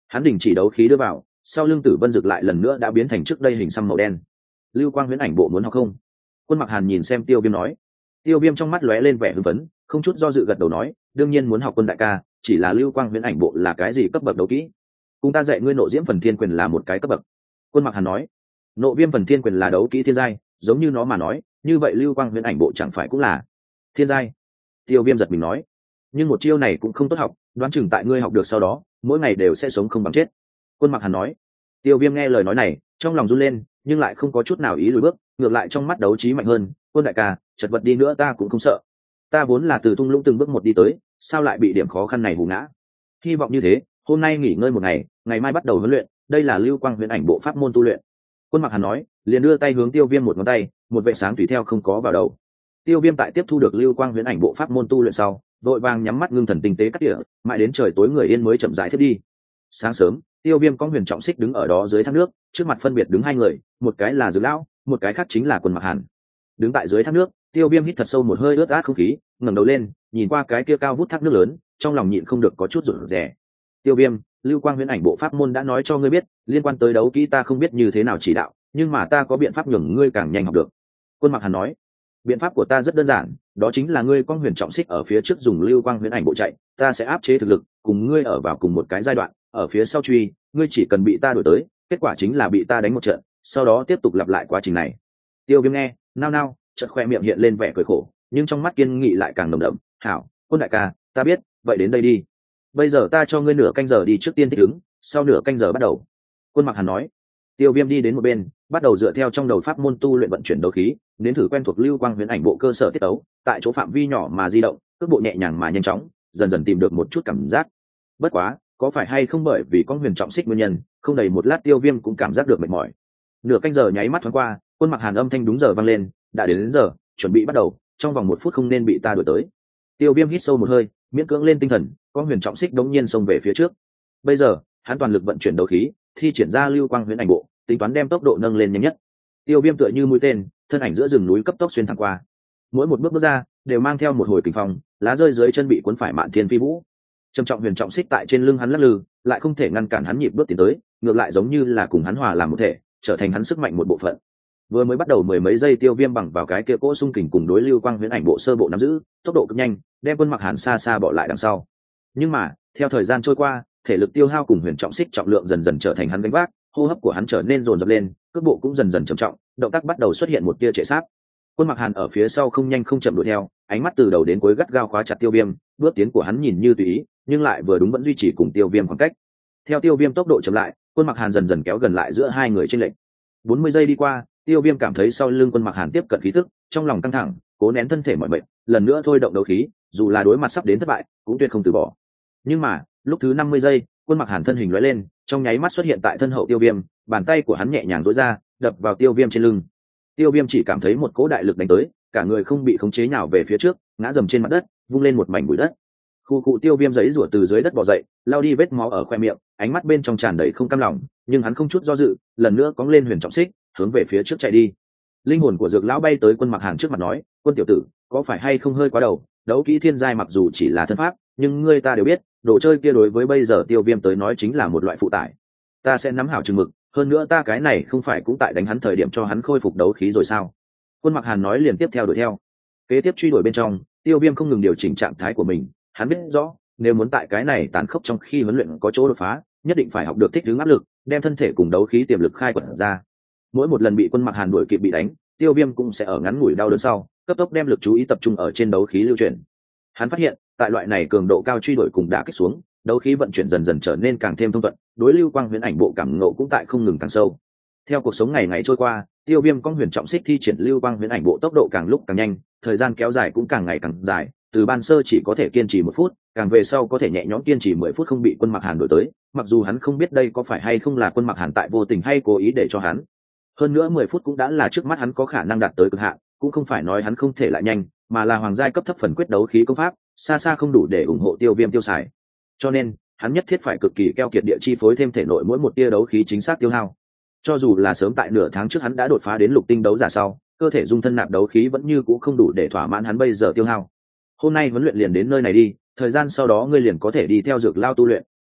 Hắn đình chỉ đấu khí đưa vào, sau lưng Tử Vân Dực lại lần nữa đã biến thành trước đây hình xăm màu đen. Lưu Quang Huyễn Ảnh Bộ muốn học không? Quân Mặc Hàn nhìn xem Tiêu Viêm nói. Tiêu Viêm trong mắt lóe lên vẻ hưng phấn, không chút do dự gật đầu nói, đương nhiên muốn học Quân đại ca, chỉ là Lưu Quang Huyễn Ảnh Bộ là cái gì cấp bậc đấu kỹ? Cùng ta dạy ngươi Nộ Diễm Phần Thiên Quyền là một cái cấp bậc. Quân Mặc Hàn nói. Nộ Viêm Phần Thiên Quyền là đấu kỹ thiên giai, giống như nó mà nói, như vậy Lưu Quang Huyễn Ảnh Bộ chẳng phải cũng là thiên giai? Tiêu Viêm giật mình nói. Nhưng một chiêu này cũng không tốt học, đoán chừng tại ngươi học được sau đó, mỗi ngày đều sẽ sống không bằng chết. Quân Mặc Hàn nói. Tiêu Viêm nghe lời nói này, trong lòng run lên, nhưng lại không có chút nào ý lùi bước, ngược lại trong mắt đấu trí mạnh hơn. Quân đại ca, chật vật đi nữa ta cũng không sợ. Ta vốn là từ thung lũng từng bước một đi tới, sao lại bị điểm khó khăn này hù ngã? Hy vọng như thế, hôm nay nghỉ ngơi một ngày, ngày mai bắt đầu huấn luyện. Đây là Lưu Quang Huyễn Ảnh Bộ pháp môn tu luyện. Quân Mặc Hàn nói, liền đưa tay hướng Tiêu Viêm một ngón tay, một vệ sáng tùy theo không có vào đầu. Tiêu Viêm tại tiếp thu được Lưu Quang Huyễn Ảnh Bộ pháp môn tu luyện sau, vội vàng nhắm mắt ngưng thần tinh tế cắt tỉa, mãi đến trời tối người yên mới chậm rãi thiết đi. Sáng sớm, Tiêu Viêm có Huyền Trọng Xích đứng ở đó dưới thác nước, trước mặt phân biệt đứng hai người, một cái là Dược Lão, một cái khác chính là Quân Mặc Hàn. Đứng tại dưới thác nước, Tiêu Viêm hít thật sâu một hơi ướt át không khí, ngẩng đầu lên, nhìn qua cái kia cao vút thác nước lớn, trong lòng nhịn không được có chút rụt rè. Tiêu Viêm, Lưu Quang Huyễn Ảnh Bộ pháp môn đã nói cho ngươi biết, liên quan tới đấu kỹ ta không biết như thế nào chỉ đạo, nhưng mà ta có biện pháp nhường ngươi càng nhanh học được. Quân Mặc Hàn nói. Biện pháp của ta rất đơn giản, đó chính là ngươi con Huyền Trọng Xích ở phía trước dùng Lưu Quang Huyễn Ảnh Bộ chạy, ta sẽ áp chế thực lực, cùng ngươi ở vào cùng một cái giai đoạn, ở phía sau truy, ngươi chỉ cần bị ta đuổi tới, kết quả chính là bị ta đánh một trận, sau đó tiếp tục lặp lại quá trình này. Tiêu Viêm nghe, nao nao, chợt khoe miệng hiện lên vẻ cười khổ, nhưng trong mắt kiên nghị lại càng nồng đậm. Hảo, Quân đại ca, ta biết, vậy đến đây đi. Bây giờ ta cho ngươi nửa canh giờ đi trước tiên thích ứng, sau nửa canh giờ bắt đầu. Quân Mặc Hàn nói. Tiêu Viêm đi đến một bên, bắt đầu dựa theo trong đầu pháp môn tu luyện vận chuyển đấu khí, nếm thử quen thuộc Lưu Quang Huyễn Ảnh Bộ cơ sở tiết tấu, tại chỗ phạm vi nhỏ mà di động, cước bộ nhẹ nhàng mà nhanh chóng, dần dần tìm được một chút cảm giác. Bất quá, có phải hay không bởi vì con Huyền Trọng Xích nguyên nhân, không đầy một lát Tiêu Viêm cũng cảm giác được mệt mỏi. Nửa canh giờ nháy mắt thoáng qua, Quân Mặc Hàn âm thanh đúng giờ vang lên, đã đến giờ, chuẩn bị bắt đầu, trong vòng 1 phút không nên bị ta đuổi tới. Tiêu Viêm hít sâu một hơi, miễn cưỡng lên tinh thần, con Huyền Trọng Xích đống nhiên xông về phía trước. Bây giờ, hắn toàn lực vận chuyển đấu khí, thi triển ra Lưu Quang Huyễn Ảnh Bộ, tính toán đem tốc độ nâng lên nhanh nhất. Tiêu Viêm tựa như mũi tên, thân ảnh giữa rừng núi cấp tốc xuyên thẳng qua. Mỗi một bước ra, đều mang theo một hồi kình phong, lá rơi dưới chân bị cuốn phải mạn thiên phi vũ. Trầm trọng Huyền Trọng Xích tại trên lưng hắn lắc lư, lại không thể ngăn cản hắn nhịp bước tiến tới, ngược lại giống như là cùng hắn hòa làm một thể, trở thành hắn sức mạnh một bộ phận. Vừa mới bắt đầu mười mấy giây, Tiêu Viêm bằng vào cái kia cỗ xung kình cùng đối Lưu Quang Huyễn Ảnh Bộ sơ bộ nắm giữ, tốc độ cực nhanh, đem Quân Mặc Hàn xa xa bỏ lại đằng sau. Nhưng mà, theo thời gian trôi qua, thể lực tiêu hao cùng Huyền Trọng Xích trọng lượng dần dần trở thành hắn gánh vác, hô hấp của hắn trở nên dồn dập lên, cước bộ cũng dần dần trầm trọng, động tác bắt đầu xuất hiện một tia trệ sát. Quân Mặc Hàn ở phía sau không nhanh không chậm đuổi theo, ánh mắt từ đầu đến cuối gắt gao khóa chặt Tiêu Viêm, bước tiến của hắn nhìn như tùy ý, nhưng lại vừa đúng vẫn duy trì cùng Tiêu Viêm khoảng cách. Theo Tiêu Viêm tốc độ chậm lại, Quân Mặc Hàn dần dần kéo gần lại giữa hai người chênh lệch. 40 giây đi qua, Tiêu Viêm cảm thấy sau lưng Quân Mặc Hàn tiếp cận khí tức, trong lòng căng thẳng, cố nén thân thể mỏi mệt, lần nữa thôi động đấu khí, dù là đối mặt sắp đến thất bại, cũng tuyệt không từ bỏ. Nhưng mà, lúc thứ 50 giây, Quân Mặc Hàn thân hình lóe lên, trong nháy mắt xuất hiện tại thân hậu Tiêu Viêm, bàn tay của hắn nhẹ nhàng duỗi ra, đập vào Tiêu Viêm trên lưng. Tiêu Viêm chỉ cảm thấy một cỗ đại lực đánh tới, cả người không bị khống chế nhào về phía trước, ngã dầm trên mặt đất, vung lên một mảnh bụi đất. Khu cụ Tiêu Viêm giãy giụa từ dưới đất bò dậy, lao đi vết máu ở khoe miệng, ánh mắt bên trong tràn đầy không cam lòng, nhưng hắn không chút do dự, lần nữa cóng lên Huyền Trọng Xích, hướng về phía trước chạy đi. Linh hồn của Dược lão bay tới Quân Mặc Hàn trước mặt nói, "Quân tiểu tử, có phải hay không hơi quá đầu? Đấu kỹ thiên giai mặc dù chỉ là thân pháp, nhưng ngươi ta đều biết, đồ chơi kia đối với bây giờ Tiêu Viêm tới nói chính là một loại phụ tải. Ta sẽ nắm hảo chừng mực, hơn nữa ta cái này không phải cũng tại đánh hắn thời điểm cho hắn khôi phục đấu khí rồi sao?" Quân Mặc Hàn nói liền tiếp theo đuổi theo. Kế tiếp truy đuổi bên trong, Tiêu Viêm không ngừng điều chỉnh trạng thái của mình, hắn biết rõ, nếu muốn tại cái này tàn khốc trong khi huấn luyện có chỗ đột phá, nhất định phải học được thích ứng áp lực, đem thân thể cùng đấu khí tiềm lực khai quật ra. Mỗi một lần bị Quân Mặc Hàn đuổi kịp bị đánh, Tiêu Viêm cũng sẽ ở ngắn ngủi đau đớn sau, cấp tốc đem lực chú ý tập trung ở trên đấu khí lưu chuyển. Hắn phát hiện, tại loại này cường độ cao truy đuổi cùng đả kích xuống, đấu khí vận chuyển dần dần trở nên càng thêm thông thuận, đối Lưu Quang Huyễn Ảnh Bộ cảm ngộ cũng tại không ngừng càng sâu. Theo cuộc sống ngày ngày trôi qua, Tiêu Viêm con Huyền Trọng Xích thi triển Lưu Quang Huyễn Ảnh Bộ tốc độ càng lúc càng nhanh, thời gian kéo dài cũng càng ngày càng dài, từ ban sơ chỉ có thể kiên trì 1 phút, càng về sau có thể nhẹ nhõm kiên trì 10 phút không bị Quân Mặc Hàn đuổi tới, mặc dù hắn không biết đây có phải hay không là Quân Mặc Hàn tại vô tình hay cố ý để cho hắn. Hơn nữa 10 phút cũng đã là trước mắt hắn có khả năng đạt tới cực hạn, cũng không phải nói hắn không thể lại nhanh, mà là hoàng giai cấp thấp phần quyết đấu khí công pháp, xa xa không đủ để ủng hộ Tiêu Viêm tiêu xài. Cho nên, hắn nhất thiết phải cực kỳ keo kiệt địa chi phối thêm thể nội mỗi một tia đấu khí chính xác tiêu hao. Cho dù là sớm tại nửa tháng trước hắn đã đột phá đến lục tinh đấu giả sau, cơ thể dung thân nạp đấu khí vẫn như cũ không đủ để thỏa mãn hắn bây giờ tiêu hao. Hôm nay huấn luyện liền đến nơi này đi, thời gian sau đó ngươi liền có thể đi theo Dược Lao tu luyện.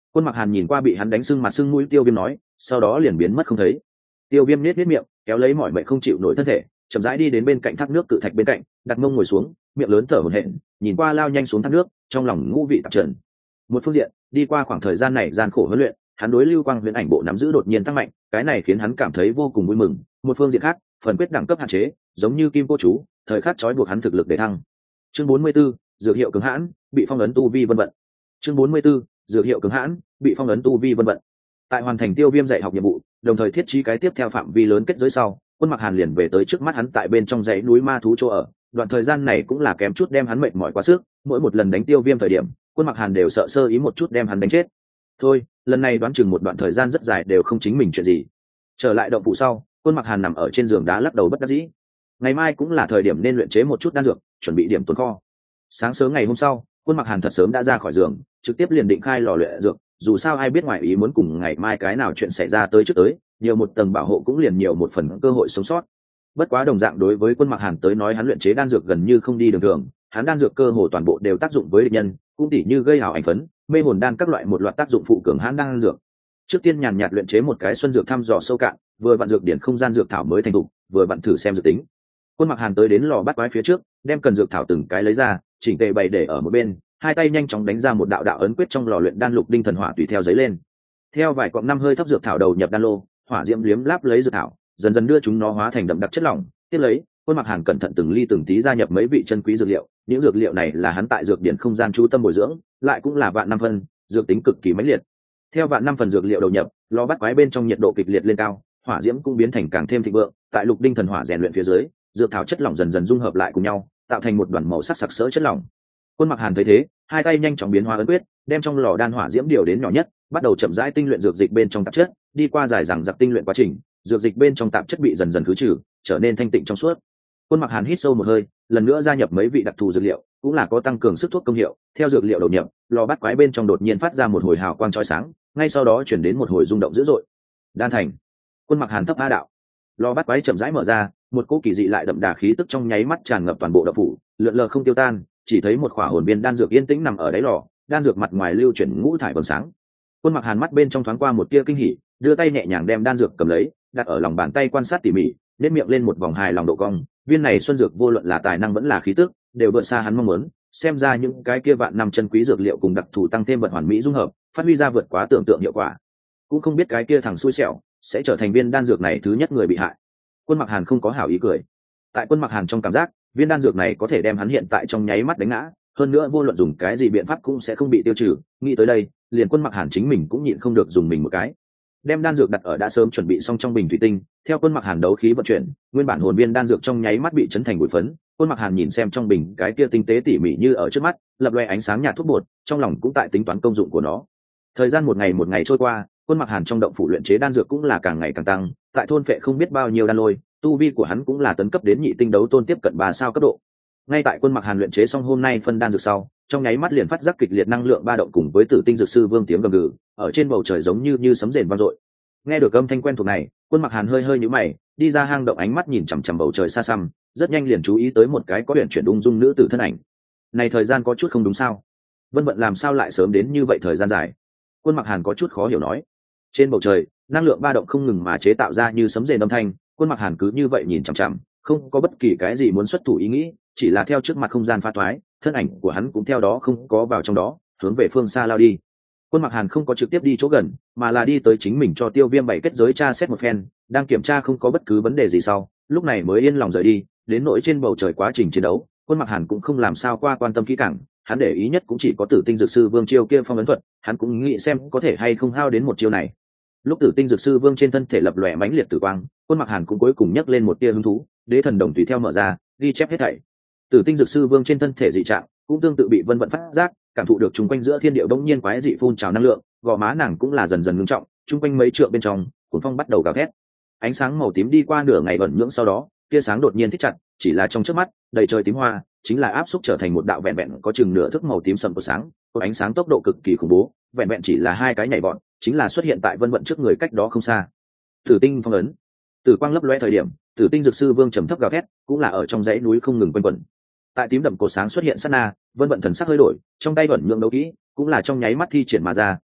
Quân Mặc Hàn nhìn qua bị hắn đánh sưng mặt sưng mũi Tiêu Viêm nói, sau đó liền biến mất không thấy. Tiêu Viêm nhếch miệng, kéo lấy mọi mệnh không chịu nổi thân thể, chậm rãi đi đến bên cạnh thác nước cự thạch bên cạnh, đặt mông ngồi xuống, miệng lớn thở hổn hển, nhìn qua lao nhanh xuống thác nước, trong lòng ngũ vị tạp trần. Một phương diện, đi qua khoảng thời gian này gian khổ huấn luyện, hắn đối lưu quang huyền ảnh bộ nắm giữ đột nhiên tăng mạnh, cái này khiến hắn cảm thấy vô cùng vui mừng. Một phương diện khác, phần quyết đẳng cấp hạn chế, giống như kim cô chú, thời khắc trói buộc hắn thực lực để thăng. Chương 44, dược hiệu cứng hãn, bị phong ấn tu vi vân vận. Chương 44, dược hiệu cứng hãn, bị phong ấn tu vi vân vận. Tại hoàn thành Tiêu Viêm dạy học nhiệm vụ, đồng thời thiết trí cái tiếp theo phạm vi lớn kết giới sau, Quân Mặc Hàn liền về tới trước mắt hắn tại bên trong dãy núi ma thú chỗ ở. Đoạn thời gian này cũng là kém chút đem hắn mệt mỏi quá sức, mỗi một lần đánh Tiêu Viêm thời điểm, Quân Mặc Hàn đều sợ sơ ý một chút đem hắn đánh chết. Thôi, lần này đoán chừng một đoạn thời gian rất dài đều không chính mình chuyện gì. Trở lại động phủ sau, Quân Mặc Hàn nằm ở trên giường đá lắc đầu bất đắc dĩ. Ngày mai cũng là thời điểm nên luyện chế một chút đan dược, chuẩn bị điểm tồn kho. Sáng sớm ngày hôm sau, Quân Mặc Hàn thật sớm đã ra khỏi giường, trực tiếp liền định khai lò luyện dược. Dù sao ai biết ngoài ý muốn cùng ngày mai cái nào chuyện xảy ra tới trước tới, nhiều một tầng bảo hộ cũng liền nhiều một phần cơ hội sống sót. Bất quá đồng dạng đối với Quân Mặc Hàn tới nói, hắn luyện chế đan dược gần như không đi đường thường, hắn đan dược cơ hồ toàn bộ đều tác dụng với địch nhân, cũng tỉ như gây hào ảnh phấn, mê hồn đan các loại một loạt tác dụng phụ cường hãn đan dược. Trước tiên nhàn nhạt luyện chế một cái xuân dược thăm dò sâu cạn, vừa vặn dược điển không gian dược thảo mới thành thục, vừa vặn thử xem dược tính. Quân Mặc Hàn tới đến lò bắt quái phía trước, đem cần dược thảo từng cái lấy ra, chỉnh tề bày để ở một bên, hai tay nhanh chóng đánh ra một đạo đạo ấn quyết trong lò luyện đan lục đinh thần hỏa tùy theo giấy lên. Theo vài quặng năm hơi thấp dược thảo đầu nhập đan lô, hỏa diễm liếm láp lấy dược thảo, dần dần đưa chúng nó hóa thành đậm đặc chất lỏng. Tiếp lấy, Quân Mặc Hàn cẩn thận từng ly từng tí gia nhập mấy vị chân quý dược liệu, những dược liệu này là hắn tại dược điển không gian chú tâm bồi dưỡng, lại cũng là vạn năm phân, dược tính cực kỳ mãnh liệt. Theo vạn năm phần dược liệu đầu nhập, lò bắt quái bên trong nhiệt độ kịch liệt lên cao, hỏa diễm cũng biến thành càng thêm thịnh vượng, tại lục đinh thần hỏa rèn luyện phía dưới, dược thảo chất lỏng dần dần dung hợp lại cùng nhau, tạo thành một đoàn màu sắc sặc sỡ chất lỏng. Quân Mặc Hàn thấy thế, hai tay nhanh chóng biến hóa ấn quyết, đem trong lò đan hỏa diễm điều đến nhỏ nhất, bắt đầu chậm rãi tinh luyện dược dịch bên trong tạp chất, đi qua dài dằng dặc tinh luyện quá trình, dược dịch bên trong tạp chất bị dần dần khứ trừ, trở nên thanh tịnh trong suốt. Quân Mặc Hàn hít sâu một hơi, lần nữa gia nhập mấy vị đặc thù dược liệu, cũng là có tăng cường sức thuốc công hiệu. Theo dược liệu đầu nhập, lò bắt quái bên trong đột nhiên phát ra một hồi hào quang chói sáng, ngay sau đó chuyển đến một hồi rung động dữ dội. Đan thành. Quân Mặc Hàn thấp a đạo. Lò bắt quái chậm rãi mở ra, một cỗ kỳ dị lại đậm đà khí tức trong nháy mắt tràn ngập toàn bộ động phủ, lượn lờ không tiêu tan, chỉ thấy một khỏa hồn viên đan dược yên tĩnh nằm ở đáy lò, đan dược mặt ngoài lưu chuyển ngũ thải vầng sáng. Quân Mặc Hàn mắt bên trong thoáng qua một tia kinh hỉ, đưa tay nhẹ nhàng đem đan dược cầm lấy, đặt ở lòng bàn tay quan sát tỉ mỉ, nếp miệng lên một vòng hài lòng độ cong. Viên này xuân dược vô luận là tài năng vẫn là khí tức, đều vượt xa hắn mong muốn, xem ra những cái kia vạn năm chân quý dược liệu cùng đặc thù tăng thêm vật hoàn mỹ dung hợp, phát huy ra vượt quá tưởng tượng hiệu quả. Cũng không biết cái kia thằng xui xẻo sẽ trở thành viên đan dược này thứ nhất người bị hại. Quân Mặc Hàn không có hảo ý cười. Tại Quân Mặc Hàn trong cảm giác, viên đan dược này có thể đem hắn hiện tại trong nháy mắt đánh ngã, hơn nữa vô luận dùng cái gì biện pháp cũng sẽ không bị tiêu trừ. Nghĩ tới đây, liền Quân Mặc Hàn chính mình cũng nhịn không được dùng mình một cái, đem đan dược đặt ở đã sớm chuẩn bị xong trong bình thủy tinh. Theo Quân Mặc Hàn đấu khí vận chuyển, nguyên bản hồn viên đan dược trong nháy mắt bị chấn thành bụi phấn. Quân Mặc Hàn nhìn xem trong bình cái kia tinh tế tỉ mỉ như ở trước mắt, lập loè ánh sáng nhạt thuốc bột, trong lòng cũng tại tính toán công dụng của nó. Thời gian một ngày trôi qua, Quân Mặc Hàn trong động phủ luyện chế đan dược cũng là càng ngày càng tăng, tại thôn phệ không biết bao nhiêu đan lôi, tu vi của hắn cũng là tấn cấp đến nhị tinh đấu tôn tiếp cận 3 sao cấp độ. Ngay tại Quân Mặc Hàn luyện chế xong hôm nay phân đan dược sau, trong nháy mắt liền phát giác kịch liệt năng lượng ba động cùng với Tử Tinh Dược Sư Vương tiếng gầm gừ, ở trên bầu trời giống như sấm rền vang dội. Nghe được âm thanh quen thuộc này, Quân Mặc Hàn hơi nhíu mày, đi ra hang động, ánh mắt nhìn chằm chằm bầu trời xa xăm, rất nhanh liền chú ý tới một cái có huyền chuyển ung dung nữ tử thân ảnh. Này thời gian có chút không đúng sao? Vân Vận làm sao lại sớm đến như vậy thời gian dài? Quân Mặc Hàn có chút khó hiểu nói. Trên bầu trời, năng lượng ba động không ngừng mà chế tạo ra như sấm rền âm thanh, Quân Mặc Hàn cứ như vậy nhìn chằm chằm, không có bất kỳ cái gì muốn xuất thủ ý nghĩ, chỉ là theo trước mặt không gian pha toái, thân ảnh của hắn cũng theo đó không có vào trong đó, hướng về phương xa lao đi. Quân Mặc Hàn không có trực tiếp đi chỗ gần, mà là đi tới chính mình cho Tiêu Viêm bày kết giới tra xét một phen, đang kiểm tra không có bất cứ vấn đề gì sau, lúc này mới yên lòng rời đi. Đến nỗi trên bầu trời quá trình chiến đấu, Quân Mặc Hàn cũng không làm sao qua quan tâm kỹ càng, hắn để ý nhất cũng chỉ có Tử Tinh Dược Sư Vương chiêu kia phong ấn thuật, hắn cũng nghĩ xem có thể hay không hao đến một chiêu này. Lúc Tử Tinh Dược Sư Vương trên thân thể lập lòe mãnh liệt tử quang, Quân Mặc Hàn cũng cuối cùng nhấc lên một tia hứng thú, Đế Thần Đồng tùy theo mở ra, ghi chép hết thảy. Tử Tinh Dược Sư Vương trên thân thể dị trạng, cũng tương tự bị Vân Vận phát giác, cảm thụ được chung quanh giữa thiên địa bỗng nhiên quái dị phun trào năng lượng, gò má nàng cũng là dần dần ngưng trọng, chung quanh mấy trượng bên trong, cuồng phong bắt đầu gào thét. Ánh sáng màu tím đi qua nửa ngày ẩn nhưỡng sau đó, tia sáng đột nhiên thích chặt, chỉ là trong chớp mắt, đầy trời tím hoa, chính là áp xúc trở thành một đạo vẹn vẹn có chừng nửa thước màu tím sẫm của sáng, có ánh sáng tốc độ cực kỳ khủng bố, vẹn vẹn chỉ là hai cái nhảy vọt, chính là xuất hiện tại Vân Vận trước người cách đó không xa. Tử Tinh phong ấn. Tử quang lấp lóe thời điểm, Tử Tinh Dược Sư Vương trầm thấp gào thét, cũng là ở trong dãy núi không ngừng quanh quẩn. Tại tím đậm cổ sáng xuất hiện sát na, Vân Vận thần sắc hơi đổi, trong tay vận nhượng đấu kỹ, cũng là trong nháy mắt thi triển mà ra,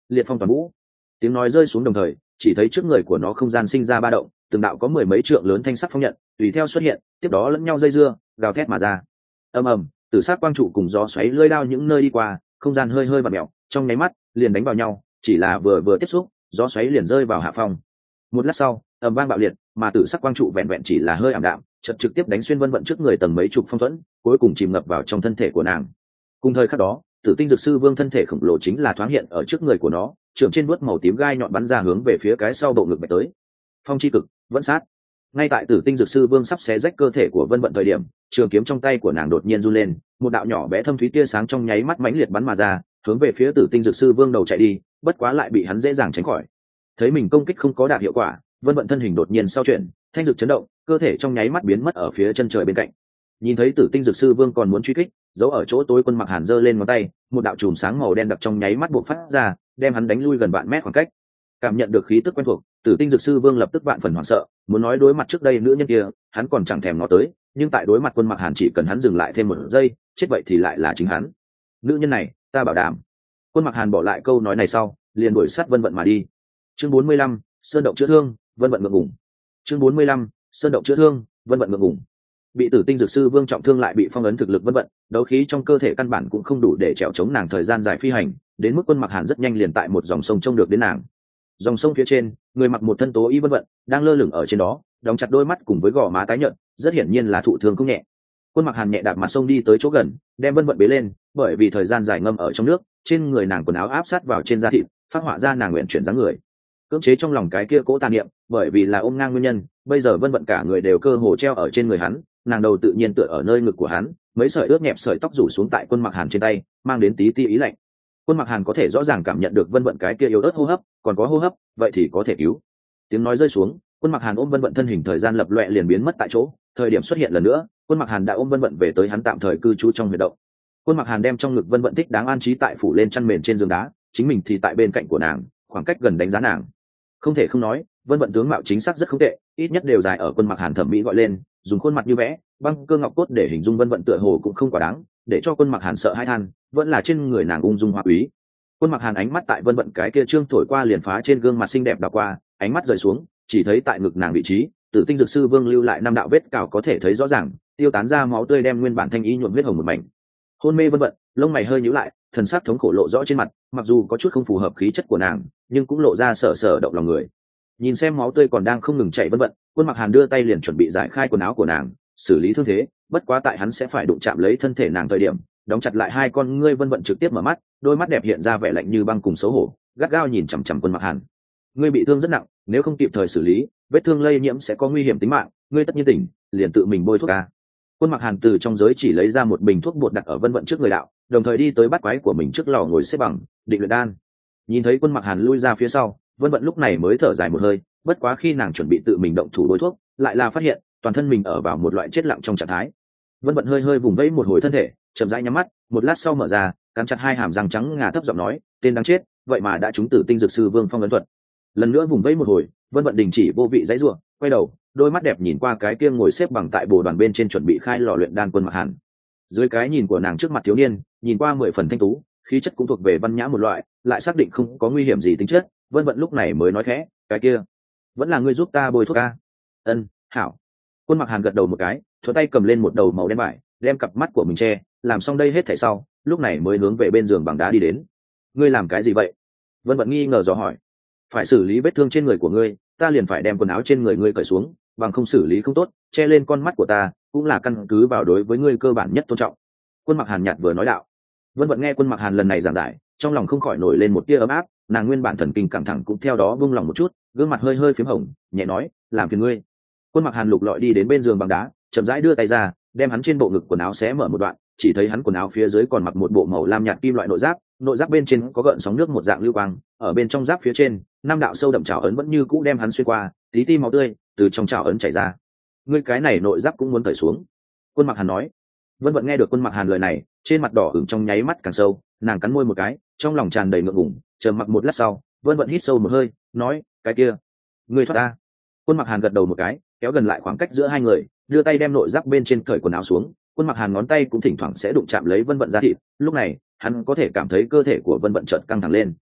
liệt phong toàn vũ. Tiếng nói rơi xuống đồng thời, chỉ thấy trước người của nó không gian sinh ra ba động, từng đạo có mười mấy trượng lớn thanh sắc phong nhận tùy theo xuất hiện, tiếp đó lẫn nhau dây dưa gào thét mà ra. Ầm ầm, tử sát quang trụ cùng gió xoáy lưỡi đao những nơi đi qua, không gian hơi hơi vặn mèo, trong nháy mắt liền đánh vào nhau, chỉ là vừa tiếp xúc, gió xoáy liền rơi vào hạ phong. Một lát sau, ầm vang bạo liệt, mà tử sắc quang trụ vẹn vẹn chỉ là hơi ảm đạm, chợt trực tiếp đánh xuyên Vân Vận trước người tầng mấy chục phong thuẫn, cuối cùng chìm ngập vào trong thân thể của nàng. Cùng thời khắc đó, Tử Tinh Dược Sư Vương thân thể khổng lồ chính là thoáng hiện ở trước người của nó, trường trên vuốt màu tím gai nhọn bắn ra hướng về phía cái sau bộ ngực bạch tới. Phong chi cực, vẫn sát. Ngay tại Tử Tinh Dược Sư Vương sắp xé rách cơ thể của Vân Vận thời điểm, trường kiếm trong tay của nàng đột nhiên run lên, một đạo nhỏ bé thâm thúy tia sáng trong nháy mắt mãnh liệt bắn mà ra, hướng về phía Tử Tinh Dược Sư Vương đầu chạy đi, bất quá lại bị hắn dễ dàng tránh khỏi. Thấy mình công kích không có đạt hiệu quả, Vân Vận thân hình đột nhiên sau chuyển, thanh dược chấn động, cơ thể trong nháy mắt biến mất ở phía chân trời bên cạnh. Nhìn thấy Tử Tinh Dược Sư Vương còn muốn truy kích, giấu ở chỗ tối Quân Mặc Hàn giơ lên ngón tay, một đạo chùm sáng màu đen đặc trong nháy mắt bộc phát ra, đem hắn đánh lui gần vạn mét khoảng cách. Cảm nhận được khí tức quen thuộc, Tử Tinh Dược Sư Vương lập tức vạn phần hoảng sợ, muốn nói đối mặt trước đây nữ nhân kia, hắn còn chẳng thèm ngó tới, nhưng tại đối mặt Quân Mặc Hàn chỉ cần hắn dừng lại thêm một giây, chết vậy thì lại là chính hắn. Nữ nhân này, ta bảo đảm. Quân Mặc Hàn bỏ lại câu nói này sau, liền đuổi sát Vân Vận mà đi. Chương 45, Sơn động chữa thương, Vân Vận ngượng ngùng. Chương 45, Sơn động chữa thương, Vân Vận ngượng ngùng. Bị Tử Tinh Dược Sư Vương trọng thương lại bị phong ấn thực lực Vân Vận, đấu khí trong cơ thể căn bản cũng không đủ để trèo chống nàng thời gian dài phi hành, đến mức Quân Mặc Hàn rất nhanh liền tại một dòng sông trông được đến nàng. Dòng sông phía trên, người mặc một thân tố y Vân Vận đang lơ lửng ở trên đó, đóng chặt đôi mắt cùng với gò má tái nhợt, rất hiển nhiên là thụ thương không nhẹ. Quân Mặc Hàn nhẹ đạp mặt sông đi tới chỗ gần, đem Vân Vận bế lên, bởi vì thời gian dài ngâm ở trong nước, trên người nàng quần áo áp sát vào trên da thịt, phát họa ra nàng nguyện chuyển dáng người. Cưỡng chế trong lòng cái kia cố tà niệm, bởi vì là ôm ngang nguyên nhân, bây giờ Vân Vận cả người đều cơ hồ treo ở trên người hắn, nàng đầu tự nhiên tựa ở nơi ngực của hắn, mấy sợi ướt nhẹp sợi tóc rủ xuống tại Quân Mặc Hàn trên tay, mang đến tí ý lạnh. Quân Mặc Hàn có thể rõ ràng cảm nhận được Vân Vận cái kia yếu ớt hô hấp, còn có hô hấp, vậy thì có thể cứu. Tiếng nói rơi xuống, Quân Mặc Hàn ôm Vân Vận thân hình thời gian lập loè liền biến mất tại chỗ, thời điểm xuất hiện lần nữa, Quân Mặc Hàn đã ôm Vân Vận về tới hắn tạm thời cư trú trong huyệt động. Quân Mặc Hàn đem trong ngực Vân Vận thích đáng an trí tại phủ lên chăn mền trên giường đá, chính mình thì tại bên cạnh của nàng, khoảng cách gần đánh giá nàng. Không thể không nói, Vân Vận tướng mạo chính xác rất không tệ, ít nhất đều dài ở Quân Mặc Hàn thẩm mỹ gọi lên, dùng khuôn mặt như vẽ, băng cơ ngọc cốt để hình dung Vân Vận tựa hồ cũng không quá đáng, để cho Quân Mặc Hàn sợ hãi than, vẫn là trên người nàng ung dung hoa quý. Quân Mặc Hàn ánh mắt tại Vân Vận cái kia trương thổi qua liền phá trên gương mặt xinh đẹp đảo qua, ánh mắt rời xuống, chỉ thấy tại ngực nàng vị trí, Tử Tinh Dược Sư Vương lưu lại năm đạo vết cào có thể thấy rõ ràng, tiêu tán ra máu tươi đem nguyên bản thanh ý nhuộm huyết hồng một mảnh. Hôn mê Vân Vận, lông mày hơi nhíu lại, thần sắc thống khổ lộ rõ trên mặt, mặc dù có chút không phù hợp khí chất của nàng, nhưng cũng lộ ra sợ động lòng người. Nhìn xem máu tươi còn đang không ngừng chảy Vân Vận, Quân Mặc Hàn đưa tay liền chuẩn bị giải khai quần áo của nàng, xử lý thương thế, bất quá tại hắn sẽ phải đụng chạm lấy thân thể nàng thời điểm, đóng chặt lại hai con ngươi Vân Vận trực tiếp mở mắt, đôi mắt đẹp hiện ra vẻ lạnh như băng cùng xấu hổ, gắt gao nhìn chằm chằm Quân Mặc Hàn. Ngươi bị thương rất nặng, nếu không kịp thời xử lý, vết thương lây nhiễm sẽ có nguy hiểm tính mạng, ngươi tất nhiên tỉnh, liền tự mình bôi thuốc a. Quân Mặc Hàn từ trong giới chỉ lấy ra một bình thuốc bột đặt ở Vân Vận trước người đạo, đồng thời đi tới bát quái của mình trước lò ngồi xếp bằng, định luyện đan. Nhìn thấy Quân Mặc Hàn lui ra phía sau, Vân Vận lúc này mới thở dài một hơi, bất quá khi nàng chuẩn bị tự mình động thủ bôi thuốc, lại là phát hiện toàn thân mình ở vào một loại chết lặng trong trạng thái. Vân Vận hơi vùng vẫy một hồi thân thể, chậm rãi nhắm mắt, một lát sau mở ra, cắn chặt hai hàm răng trắng ngà thấp giọng nói, tên đáng chết, vậy mà đã trúng Tử Tinh Dược Sư Vương phong ấn thuật. Lần nữa vùng vẫy một hồi, Vân Vận đình chỉ vô vị giãy giụa, quay đầu, đôi mắt đẹp nhìn qua cái kia ngồi xếp bằng tại bồ đoàn bên trên chuẩn bị khai lò luyện đan Quân Mặc Hàn. Dưới cái nhìn của nàng trước mặt thiếu niên, nhìn qua 10 phần thanh tú, khí chất cũng thuộc về văn nhã một loại, lại xác định không có nguy hiểm gì tính chất, Vân Vận lúc này mới nói khẽ, cái kia, vẫn là ngươi giúp ta bôi thuốc a. Ân, hảo. Quân Mặc Hàn gật đầu một cái, thuận tay cầm lên một đầu màu đen vải, đem cặp mắt của mình che, làm xong đây hết thảy sau, lúc này mới hướng về bên giường bằng đá đi đến. Ngươi làm cái gì vậy? Vân Vận nghi ngờ dò hỏi. Phải xử lý vết thương trên người của ngươi, ta liền phải đem quần áo trên người ngươi cởi xuống, bằng không xử lý không tốt, che lên con mắt của ta, cũng là căn cứ vào đối với ngươi cơ bản nhất tôn trọng. Quân Mặc Hàn nhạt vừa nói đạo. Vân Vận nghe Quân Mặc Hàn lần này giảng giải, trong lòng không khỏi nổi lên một tia ấm áp, nàng nguyên bản thần kinh căng thẳng cũng theo đó buông lòng một chút, gương mặt hơi phím hồng, nhẹ nói, làm phiền ngươi. Quân Mặc Hàn lục lọi đi đến bên giường bằng đá, chậm rãi đưa tay ra, đem hắn trên bộ ngực quần áo xé mở một đoạn, chỉ thấy hắn quần áo phía dưới còn mặc một bộ màu lam nhạt kim loại nội giáp bên trên có gợn sóng nước một dạng lưu quang, ở bên trong giáp phía trên, năm đạo sâu đậm trảo ấn vẫn như cũ đem hắn xuyên qua, tí ti máu tươi từ trong trảo ấn chảy ra. Ngươi cái này nội giáp cũng muốn cởi xuống? Quân Mặc Hàn nói. Vân Vận nghe được Quân Mặc Hàn lời này, trên mặt đỏ ửng trong nháy mắt càng sâu, nàng cắn môi một cái, trong lòng tràn đầy ngượng ngùng, chờ mặc một lát sau, Vân Vận hít sâu một hơi, nói, cái kia, ngươi thoát ta. Quân Mặc Hàn gật đầu một cái, kéo gần lại khoảng cách giữa hai người, đưa tay đem nội giáp bên trên cởi quần áo xuống. Quân Mặc Hàn ngón tay cũng thỉnh thoảng sẽ đụng chạm lấy Vân Vận da thịt, lúc này hắn có thể cảm thấy cơ thể của Vân Vận chợt căng thẳng lên.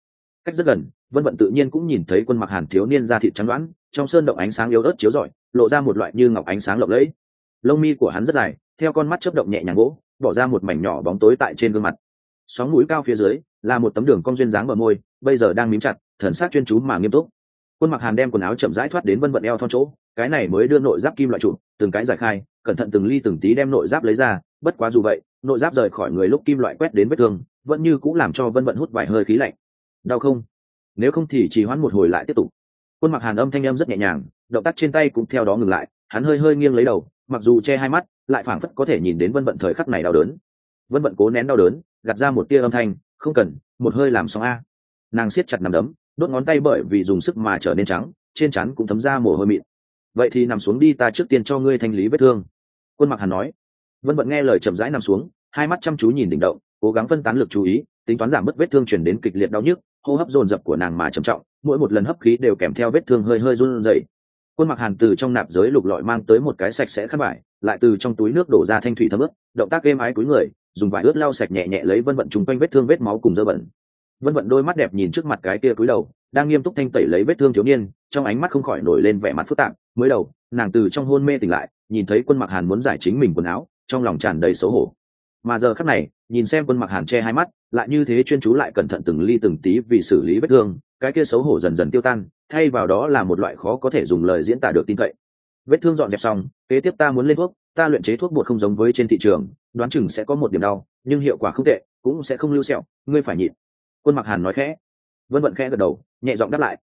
cách rất gần, vân vận tự nhiên cũng nhìn thấy Quân Mặc Hàn thiếu niên da thịt trắng đoán, trong sơn động ánh sáng yếu ớt chiếu rọi, lộ ra một loại như ngọc ánh sáng lộng lẫy. Lông mi của hắn rất dài, theo con mắt chớp động nhẹ nhàng gỗ, bỏ ra một mảnh nhỏ bóng tối tại trên gương mặt. Sóng mũi cao phía dưới là một tấm đường cong duyên dáng bờ môi, bây giờ đang mím chặt, thần sắc chuyên chú mà nghiêm túc. Quân Mặc Hàn đem quần áo chậm rãi thoát đến vân vận eo thon chỗ, cái này mới đưa nội giáp kim loại trụ từng cái giải khai, cẩn thận từng ly từng tí đem nội giáp lấy ra. Bất quá dù vậy, nội giáp rời khỏi người lúc kim loại quét đến vết thương, vẫn như cũng làm cho vân vận hút vài hơi khí lạnh. Đau không? Nếu không thì trì hoãn một hồi lại tiếp tục. Quân Mặc Hàn âm thanh em rất nhẹ nhàng, động tác trên tay cũng theo đó ngừng lại. Hắn hơi hơi nghiêng lấy đầu, mặc dù che hai mắt, lại phảng phất có thể nhìn đến vân vận thời khắc này đau đớn. Vân vận cố nén đau đớn, gạt ra một tia âm thanh, không cần, một hơi làm xong a. Nàng siết chặt nắm đấm, đốt ngón tay bởi vì dùng sức mà trở nên trắng, trên trán cũng thấm ra mồ hôi mịn. Vậy thì nằm xuống đi, ta trước tiên cho ngươi thanh lý vết thương. Quân Mặc Hàn nói. Vân vận nghe lời chậm rãi nằm xuống, hai mắt chăm chú nhìn đỉnh động, cố gắng phân tán lực chú ý, tính toán giảm bớt vết thương truyền đến kịch liệt đau nhức, hô hấp dồn dập của nàng mà trầm trọng, mỗi một lần hấp khí đều kèm theo vết thương hơi hơi run rẩy. Quân Mặc Hàn từ trong nạp giới lục lọi mang tới một cái sạch sẽ khăn vải, lại từ trong túi nước đổ ra thanh thủy thấm ướt, động tác êm ái cúi người, dùng vải ướt lau sạch nhẹ nhẹ lấy vân vận trùng quanh vết thương vết máu cùng dơ bẩn. Vân vận đôi mắt đẹp nhìn trước mặt cái kia cúi đầu, đang nghiêm túc thanh tẩy lấy vết thương thiếu niên, trong ánh mắt không khỏi nổi lên vẻ mặt phức tạp. Mới đầu, nàng từ trong hôn mê tỉnh lại, nhìn thấy Quân Mặc Hàn muốn giải chính mình quần áo, trong lòng tràn đầy xấu hổ. Mà giờ khắc này, nhìn xem Quân Mặc Hàn che hai mắt, lại như thế chuyên chú lại cẩn thận từng ly từng tí vì xử lý vết thương, cái kia xấu hổ dần dần tiêu tan, thay vào đó là một loại khó có thể dùng lời diễn tả được tin cậy. Vết thương dọn dẹp xong, kế tiếp ta muốn lên thuốc, ta luyện chế thuốc bột không giống với trên thị trường, đoán chừng sẽ có một điểm đau, nhưng hiệu quả không tệ, cũng sẽ không lưu sẹo, ngươi phải nhịn. Quân Mặc Hàn nói khẽ. Vân vận khẽ gật đầu, nhẹ giọng đáp lại,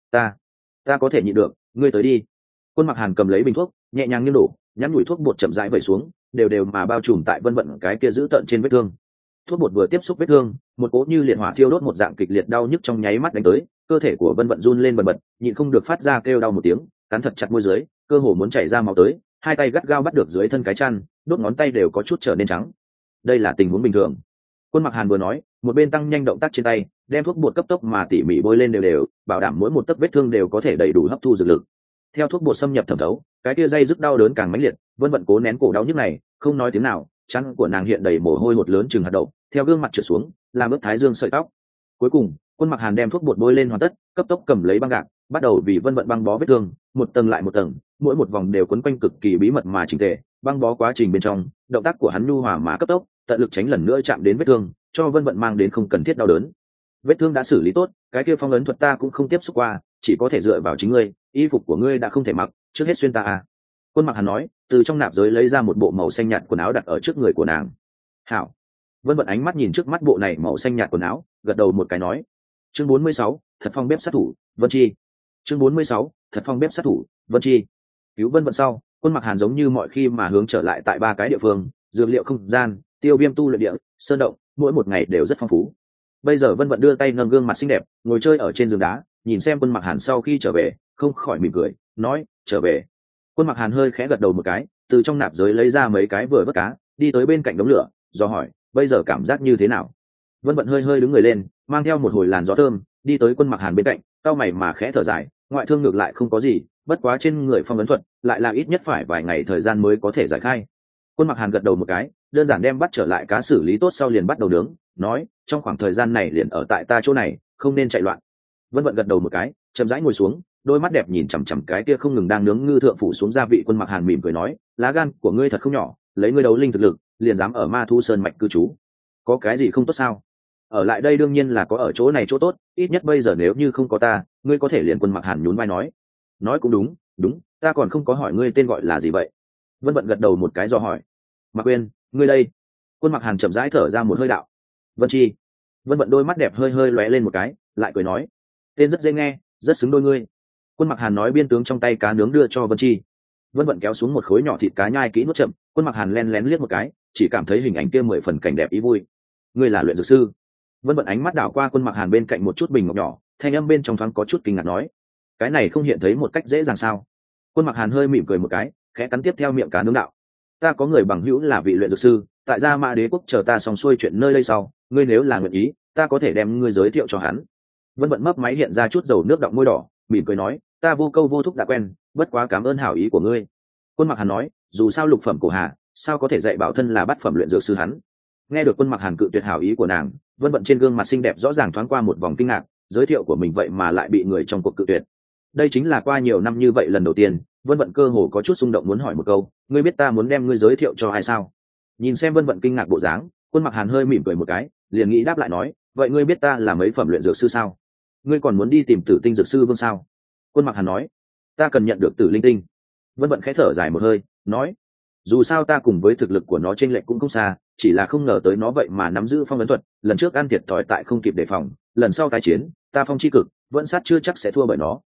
ta có thể nhịn được, ngươi tới đi. Quân Mặc Hàn cầm lấy bình thuốc, nhẹ nhàng nghiêng đổ, nhắn nhủi thuốc bột chậm rãi vẩy xuống, đều đều mà bao trùm tại vân vận cái kia giữ tận trên vết thương. Thuốc bột vừa tiếp xúc vết thương, một cỗ như liệt hỏa thiêu đốt một dạng kịch liệt đau nhức trong nháy mắt đánh tới, cơ thể của vân vận run lên bần bật, nhịn không được phát ra kêu đau một tiếng, cắn thật chặt môi dưới, cơ hồ muốn chảy ra máu tới, hai tay gắt gao bắt được dưới thân cái chăn, đốt ngón tay đều có chút trở nên trắng. Đây là tình huống bình thường. Quân Mặc Hàn vừa nói, một bên tăng nhanh động tác trên tay, đem thuốc bột cấp tốc mà tỉ mỉ bôi lên đều đều, bảo đảm mỗi một tấc vết thương đều có thể đầy đủ hấp thu dược lực. Theo thuốc bột xâm nhập thẩm thấu, cái kia dây dứt đau đớn càng mãnh liệt, vân vận cố nén cổ đau nhức này, không nói tiếng nào, trán của nàng hiện đầy mồ hôi hột lớn chừng hạt đậu, theo gương mặt trượt xuống, làm ướt thái dương sợi tóc. Cuối cùng, Quân Mặc Hàn đem thuốc bột bôi lên hoàn tất, cấp tốc cầm lấy băng gạc, bắt đầu vì vân vận băng bó vết thương, một tầng lại một tầng, mỗi một vòng đều quấn quanh cực kỳ bí mật mà chỉnh tề. Băng bó quá trình bên trong, động tác của hắn nhu hòa mà cấp tốc, tận lực tránh lần nữa chạm đến vết thương, cho vân vận mang đến không cần thiết đau đớn. Vết thương đã xử lý tốt, cái kia phong ấn thuật ta cũng không tiếp xúc qua, chỉ có thể dựa vào chính ngươi, y phục của ngươi đã không thể mặc, trước hết xuyên ta à. Quân Mặc Hàn nói, từ trong nạp giới lấy ra một bộ màu xanh nhạt quần áo đặt ở trước người của nàng. Hảo. Vân vận ánh mắt nhìn trước mắt bộ này màu xanh nhạt quần áo, gật đầu một cái nói. Chương 46, thật phong bếp sát thủ, Vân Chi. Chương 46, thật phong bếp sát thủ, Vân Chi. Cứu vân vận sau, Quân Mặc Hàn giống như mọi khi mà hướng trở lại tại ba cái địa phương, dược liệu không gian, tiêu viêm tu luyện địa, sơn động, mỗi một ngày đều rất phong phú. Bây giờ vân vận đưa tay nâng gương mặt xinh đẹp, ngồi chơi ở trên giường đá, nhìn xem Quân Mặc Hàn sau khi trở về, không khỏi mỉm cười, nói, trở về. Quân Mặc Hàn hơi khẽ gật đầu một cái, từ trong nạp giới lấy ra mấy cái vừa vớt cá, đi tới bên cạnh đống lửa, do hỏi, bây giờ cảm giác như thế nào? Vân vận hơi hơi đứng người lên, mang theo một hồi làn gió thơm, đi tới Quân Mặc Hàn bên cạnh, cau mày mà khẽ thở dài, ngoại thương ngược lại không có gì, bất quá trên người phong ấn thuật lại là ít nhất phải vài ngày thời gian mới có thể giải khai. Quân Mặc Hàn gật đầu một cái, đơn giản đem bắt trở lại cá xử lý tốt sau liền bắt đầu nướng, nói, trong khoảng thời gian này liền ở tại ta chỗ này, không nên chạy loạn. Vân vận gật đầu một cái, chậm rãi ngồi xuống, đôi mắt đẹp nhìn chằm chằm cái kia không ngừng đang nướng ngư thượng phủ xuống gia vị. Quân Mặc Hàn mỉm cười nói, lá gan của ngươi thật không nhỏ, lấy ngươi đấu linh thực lực, liền dám ở Ma Thu Sơn mạch cư trú, có cái gì không tốt sao? Ở lại đây đương nhiên là có ở chỗ này chỗ tốt, ít nhất bây giờ nếu như không có ta, ngươi có thể liền. Quân Mặc Hàn nhún vai nói cũng đúng, ta còn không có hỏi ngươi tên gọi là gì vậy? Vân vận gật đầu một cái do hỏi. Mặc Uyên, ngươi đây? Quân Mặc Hàn chậm rãi thở ra một hơi đạo. Vân Chi. Vân vận đôi mắt đẹp hơi hơi lóe lên một cái, lại cười nói, tên rất dễ nghe, rất xứng đôi ngươi. Quân Mặc Hàn nói biên tướng trong tay cá nướng đưa cho Vân Chi. Vân vận kéo xuống một khối nhỏ thịt cá nhai kỹ nuốt chậm, Quân Mặc Hàn len lén liếc một cái, chỉ cảm thấy hình ảnh kia 10 phần cảnh đẹp ý vui. Ngươi là luyện dược sư? Vân vận ánh mắt đảo qua Quân Mặc Hàn bên cạnh một chút bình ngọc nhỏ, thanh âm bên trong thoáng có chút kinh ngạc nói, cái này không hiện thấy một cách dễ dàng sao? Quân Mặc Hàn hơi mỉm cười một cái, khẽ cắn tiếp theo miệng cá nướng đạo, ta có người bằng hữu là vị luyện dược sư, tại Gia Mã Đế quốc, chờ ta xong xuôi chuyện nơi đây sau, ngươi nếu là nguyện ý, ta có thể đem ngươi giới thiệu cho hắn. Vân vận mấp máy hiện ra chút dầu nước đọng môi đỏ, mỉm cười nói, ta vô câu vô thúc đã quen, bất quá cảm ơn hảo ý của ngươi. Quân Mặc Hàn nói, dù sao lục phẩm cổ hà, sao có thể dạy bảo thân là bát phẩm luyện dược sư hắn. Nghe được Quân Mặc Hàn cự tuyệt hảo ý của nàng, Vân vận trên gương mặt xinh đẹp rõ ràng thoáng qua một vòng kinh ngạc, giới thiệu của mình vậy mà lại bị người trong cuộc cự tuyệt. Đây chính là qua nhiều năm như vậy lần đầu tiên Vân Vận cơ hồ có chút xung động muốn hỏi một câu, ngươi biết ta muốn đem ngươi giới thiệu cho ai sao? Nhìn xem Vân Vận kinh ngạc bộ dáng, Quân Mặc Hàn hơi mỉm cười một cái, liền nghĩ đáp lại nói, vậy ngươi biết ta là mấy phẩm luyện dược sư sao? Ngươi còn muốn đi tìm Tử Tinh dược sư vương sao? Quân Mặc Hàn nói, ta cần nhận được Tử Linh tinh. Vân Vận khẽ thở dài một hơi, nói, dù sao ta cùng với thực lực của nó chênh lệch cũng không xa, chỉ là không ngờ tới nó vậy mà nắm giữ phong ấn thuật, lần trước ăn thiệt thòi tại không kịp đề phòng, lần sau tái chiến, ta phong chi cực, vẫn sát chưa chắc sẽ thua bởi nó.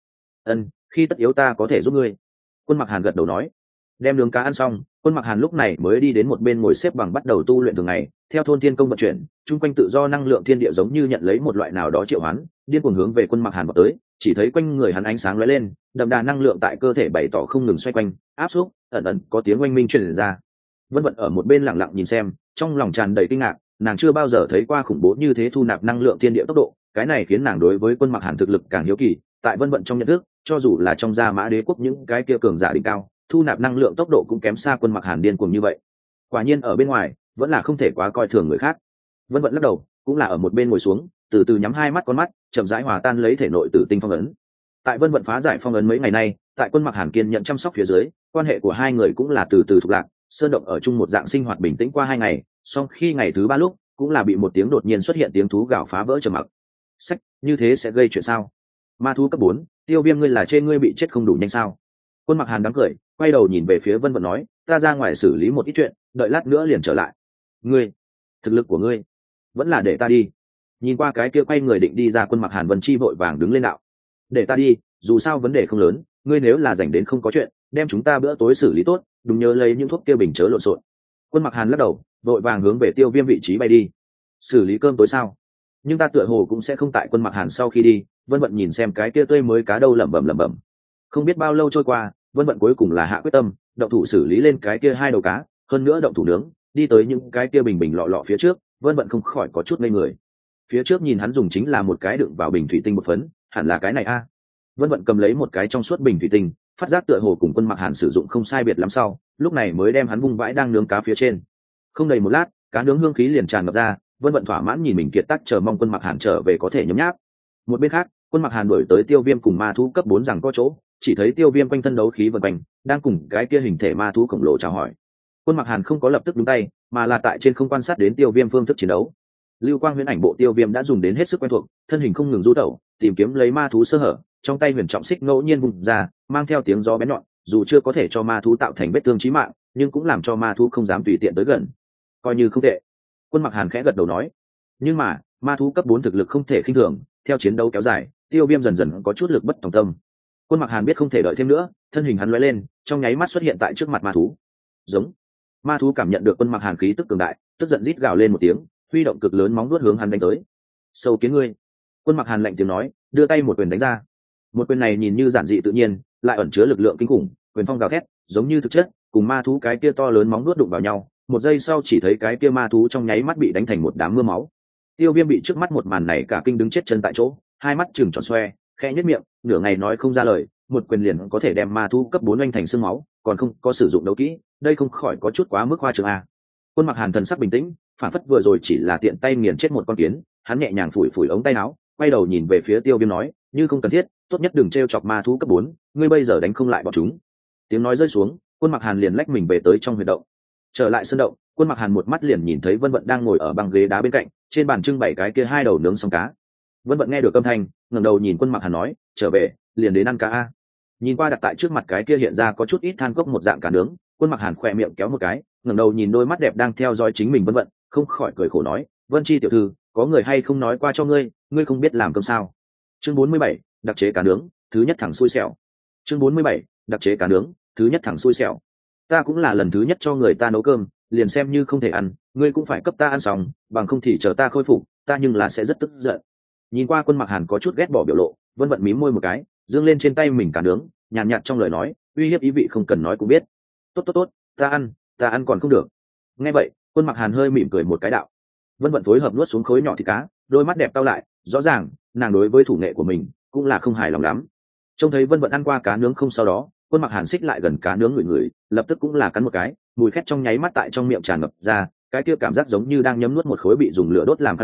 Khi tất yếu ta có thể giúp ngươi. Quân Mặc Hàn gật đầu nói. Đem nướng cá ăn xong, Quân Mặc Hàn lúc này mới đi đến một bên ngồi xếp bằng bắt đầu tu luyện thường ngày. Theo thôn thiên công vận chuyển, chung quanh tự do năng lượng thiên địa giống như nhận lấy một loại nào đó triệu hoán, điên cuồng hướng về Quân Mặc Hàn vào tới. Chỉ thấy quanh người hắn ánh sáng lóe lên, đậm đà năng lượng tại cơ thể bày tỏ không ngừng xoay quanh, áp xúc, ẩn ẩn có tiếng oanh minh truyền ra. Vân Vận ở một bên lặng lặng nhìn xem, trong lòng tràn đầy kinh ngạc, nàng chưa bao giờ thấy qua khủng bố như thế thu nạp năng lượng thiên địa tốc độ, cái này khiến nàng đối với Quân Mặc Hàn thực lực càng hiếu kỳ. Tại Vân Vận trong nhận thức, cho dù là trong gia mã đế quốc những cái kia cường giả đỉnh cao, thu nạp năng lượng tốc độ cũng kém xa Quân Mặc Hàn điên cuồng như vậy. Quả nhiên ở bên ngoài vẫn là không thể quá coi thường người khác. Vân Vận lắc đầu, cũng là ở một bên ngồi xuống, từ từ nhắm hai mắt con mắt, chậm rãi hòa tan lấy thể nội tử tinh phong ấn. Tại Vân Vận phá giải phong ấn mấy ngày nay, tại Quân Mặc Hàn kiên nhận chăm sóc phía dưới, quan hệ của hai người cũng là từ từ thuộc lạc, sơn động ở chung một dạng sinh hoạt bình tĩnh qua 2 ngày. Song khi ngày thứ 3 lúc, cũng là bị một tiếng đột nhiên xuất hiện tiếng thú gào phá vỡ trầm mặc. Sách, như thế sẽ gây chuyện sao? Ma thú cấp 4, Tiêu Viêm ngươi là trên ngươi bị chết không đủ nhanh sao? Quân Mặc Hàn đắng cười, quay đầu nhìn về phía Vân Vận nói, ta ra ngoài xử lý một ít chuyện, đợi lát nữa liền trở lại. Ngươi, thực lực của ngươi, vẫn là để ta đi. Nhìn qua cái kia quay người định đi ra, Quân Mặc Hàn Vân Chi vội vàng đứng lên đạo, để ta đi, dù sao vấn đề không lớn, ngươi nếu là rảnh đến không có chuyện, đem chúng ta bữa tối xử lý tốt, đúng nhớ lấy những thuốc kia bình chớ lộn xộn. Quân Mặc Hàn lắc đầu, vội vàng hướng về Tiêu Viêm vị trí bay đi. Xử lý cơm tối sao? Nhưng ta tựa hồ cũng sẽ không tại Quân Mặc Hàn sau khi đi. Vân Vận nhìn xem cái kia tươi mới cá đâu lẩm bẩm. Không biết bao lâu trôi qua, Vân Vận cuối cùng là hạ quyết tâm, động thủ xử lý lên cái kia 2 đầu cá, hơn nữa động thủ nướng, đi tới những cái kia bình lọ phía trước. Vân Vận không khỏi có chút ngây người. Phía trước nhìn hắn dùng chính là một cái đựng vào bình thủy tinh một phấn, hẳn là cái này a. Vân Vận cầm lấy một cái trong suốt bình thủy tinh, phát giác tựa hồ cùng Quân Mặc Hàn sử dụng không sai biệt lắm sau, lúc này mới đem hắn vung vãi đang nướng cá phía trên. Không đầy một lát, cá nướng hương khí liền tràn ngập ra. Vân Vận thỏa mãn nhìn mình kiệt tác, chờ mong Quân Mặc Hàn trở về có thể nhấm nháp. Một bên khác, Quân Mặc Hàn đuổi tới Tiêu Viêm cùng ma thú cấp 4 rằng có chỗ, chỉ thấy Tiêu Viêm quanh thân đấu khí vần quanh, đang cùng cái kia hình thể ma thú khổng lồ chào hỏi. Quân Mặc Hàn không có lập tức đúng tay, mà là tại trên không quan sát đến Tiêu Viêm phương thức chiến đấu. Lưu quang huyễn ảnh bộ Tiêu Viêm đã dùng đến hết sức quen thuộc, thân hình không ngừng du tẩu, tìm kiếm lấy ma thú sơ hở, trong tay huyền trọng xích ngẫu nhiên vùng ra, mang theo tiếng gió bén nhọn, dù chưa có thể cho ma thú tạo thành vết thương chí mạng, nhưng cũng làm cho ma thú không dám tùy tiện tới gần. Coi như không tệ. Quân Mặc Hàn khẽ gật đầu nói. Nhưng mà, ma thú cấp 4 thực lực không thể khinh thường, theo chiến đấu kéo dài, Tiêu Viêm dần dần có chút lực bất tòng tâm. Quân Mặc Hàn biết không thể đợi thêm nữa, thân hình hắn lóe lên, trong nháy mắt xuất hiện tại trước mặt ma thú. Giống. Ma thú cảm nhận được Quân Mặc Hàn khí tức cường đại, tức giận rít gào lên một tiếng, huy động cực lớn móng vuốt hướng hắn đánh tới. Sâu kiến ngươi. Quân Mặc Hàn lạnh tiếng nói, đưa tay một quyền đánh ra. Một quyền này nhìn như giản dị tự nhiên, lại ẩn chứa lực lượng kinh khủng, quyền phong gào thét, giống như thực chất, cùng ma thú cái kia to lớn móng vuốt đụng vào nhau. Một giây sau chỉ thấy cái kia ma thú trong nháy mắt bị đánh thành một đám mưa máu. Tiêu Viêm bị trước mắt một màn này cả kinh đứng chết chân tại chỗ, hai mắt trừng tròn xoe, khẽ nhếch miệng, nửa ngày nói không ra lời. Một quyền liền có thể đem ma thú cấp 4 oanh thành xương máu, còn không có sử dụng đấu kỹ, đây không khỏi có chút quá mức khoa trương a. Quân Mặc Hàn thần sắc bình tĩnh, phản phất vừa rồi chỉ là tiện tay nghiền chết một con kiến. Hắn nhẹ nhàng phủi phủi ống tay áo, quay đầu nhìn về phía Tiêu Viêm nói, như không cần thiết, tốt nhất đừng trêu chọc ma thú cấp 4, ngươi bây giờ đánh không lại bọn chúng. Tiếng nói rơi xuống, Quân Mặc Hàn liền lách mình về tới trong huyệt động. Trở lại sân động, Quân Mặc Hàn một mắt liền nhìn thấy Vân Vận đang ngồi ở băng ghế đá bên cạnh, trên bàn trưng bày cái kia 2 đầu nướng xong cá. Vân Vận nghe được âm thanh, ngẩng đầu nhìn Quân Mặc Hàn nói, trở về, liền đến ăn cá a. Nhìn qua đặt tại trước mặt cái kia hiện ra có chút ít than cốc một dạng cá nướng, Quân Mặc Hàn khỏe miệng kéo một cái, ngẩng đầu nhìn đôi mắt đẹp đang theo dõi chính mình Vân Vận, không khỏi cười khổ nói, Vân Chi tiểu thư, có người hay không nói qua cho ngươi, ngươi không biết làm cơm sao? Chương 47, đặc chế cá nướng, thứ nhất thẳng xui xẻo. Chương 47, đặc chế cá nướng, thứ nhất thẳng xui xẻo. Ta cũng là lần thứ nhất cho người ta nấu cơm, liền xem như không thể ăn, ngươi cũng phải cấp ta ăn xong, bằng không thì chờ ta khôi phục, ta nhưng là sẽ rất tức giận. Nhìn qua Quân Mặc Hàn có chút ghét bỏ biểu lộ, Vân Vận mím môi một cái, dương lên trên tay mình cá nướng, nhàn nhạt trong lời nói, uy hiếp ý vị không cần nói cũng biết. Tốt, ta ăn còn không được. Nghe vậy, Quân Mặc Hàn hơi mỉm cười một cái đạo. Vân Vận phối hợp nuốt xuống khối nhỏ thịt cá, đôi mắt đẹp cau lại, rõ ràng nàng đối với thủ nghệ của mình cũng là không hài lòng lắm. Trông thấy Vân Vận ăn qua cá nướng không, sau đó Quân Mặc Hàn xích lại gần cá nướng ngửi, lập tức cũng là cắn một cái, mùi khét trong nháy mắt tại trong miệng tràn ngập ra, cái kia cảm giác giống như đang nhấm nuốt một khối bị dùng lửa đốt làm khăn lau,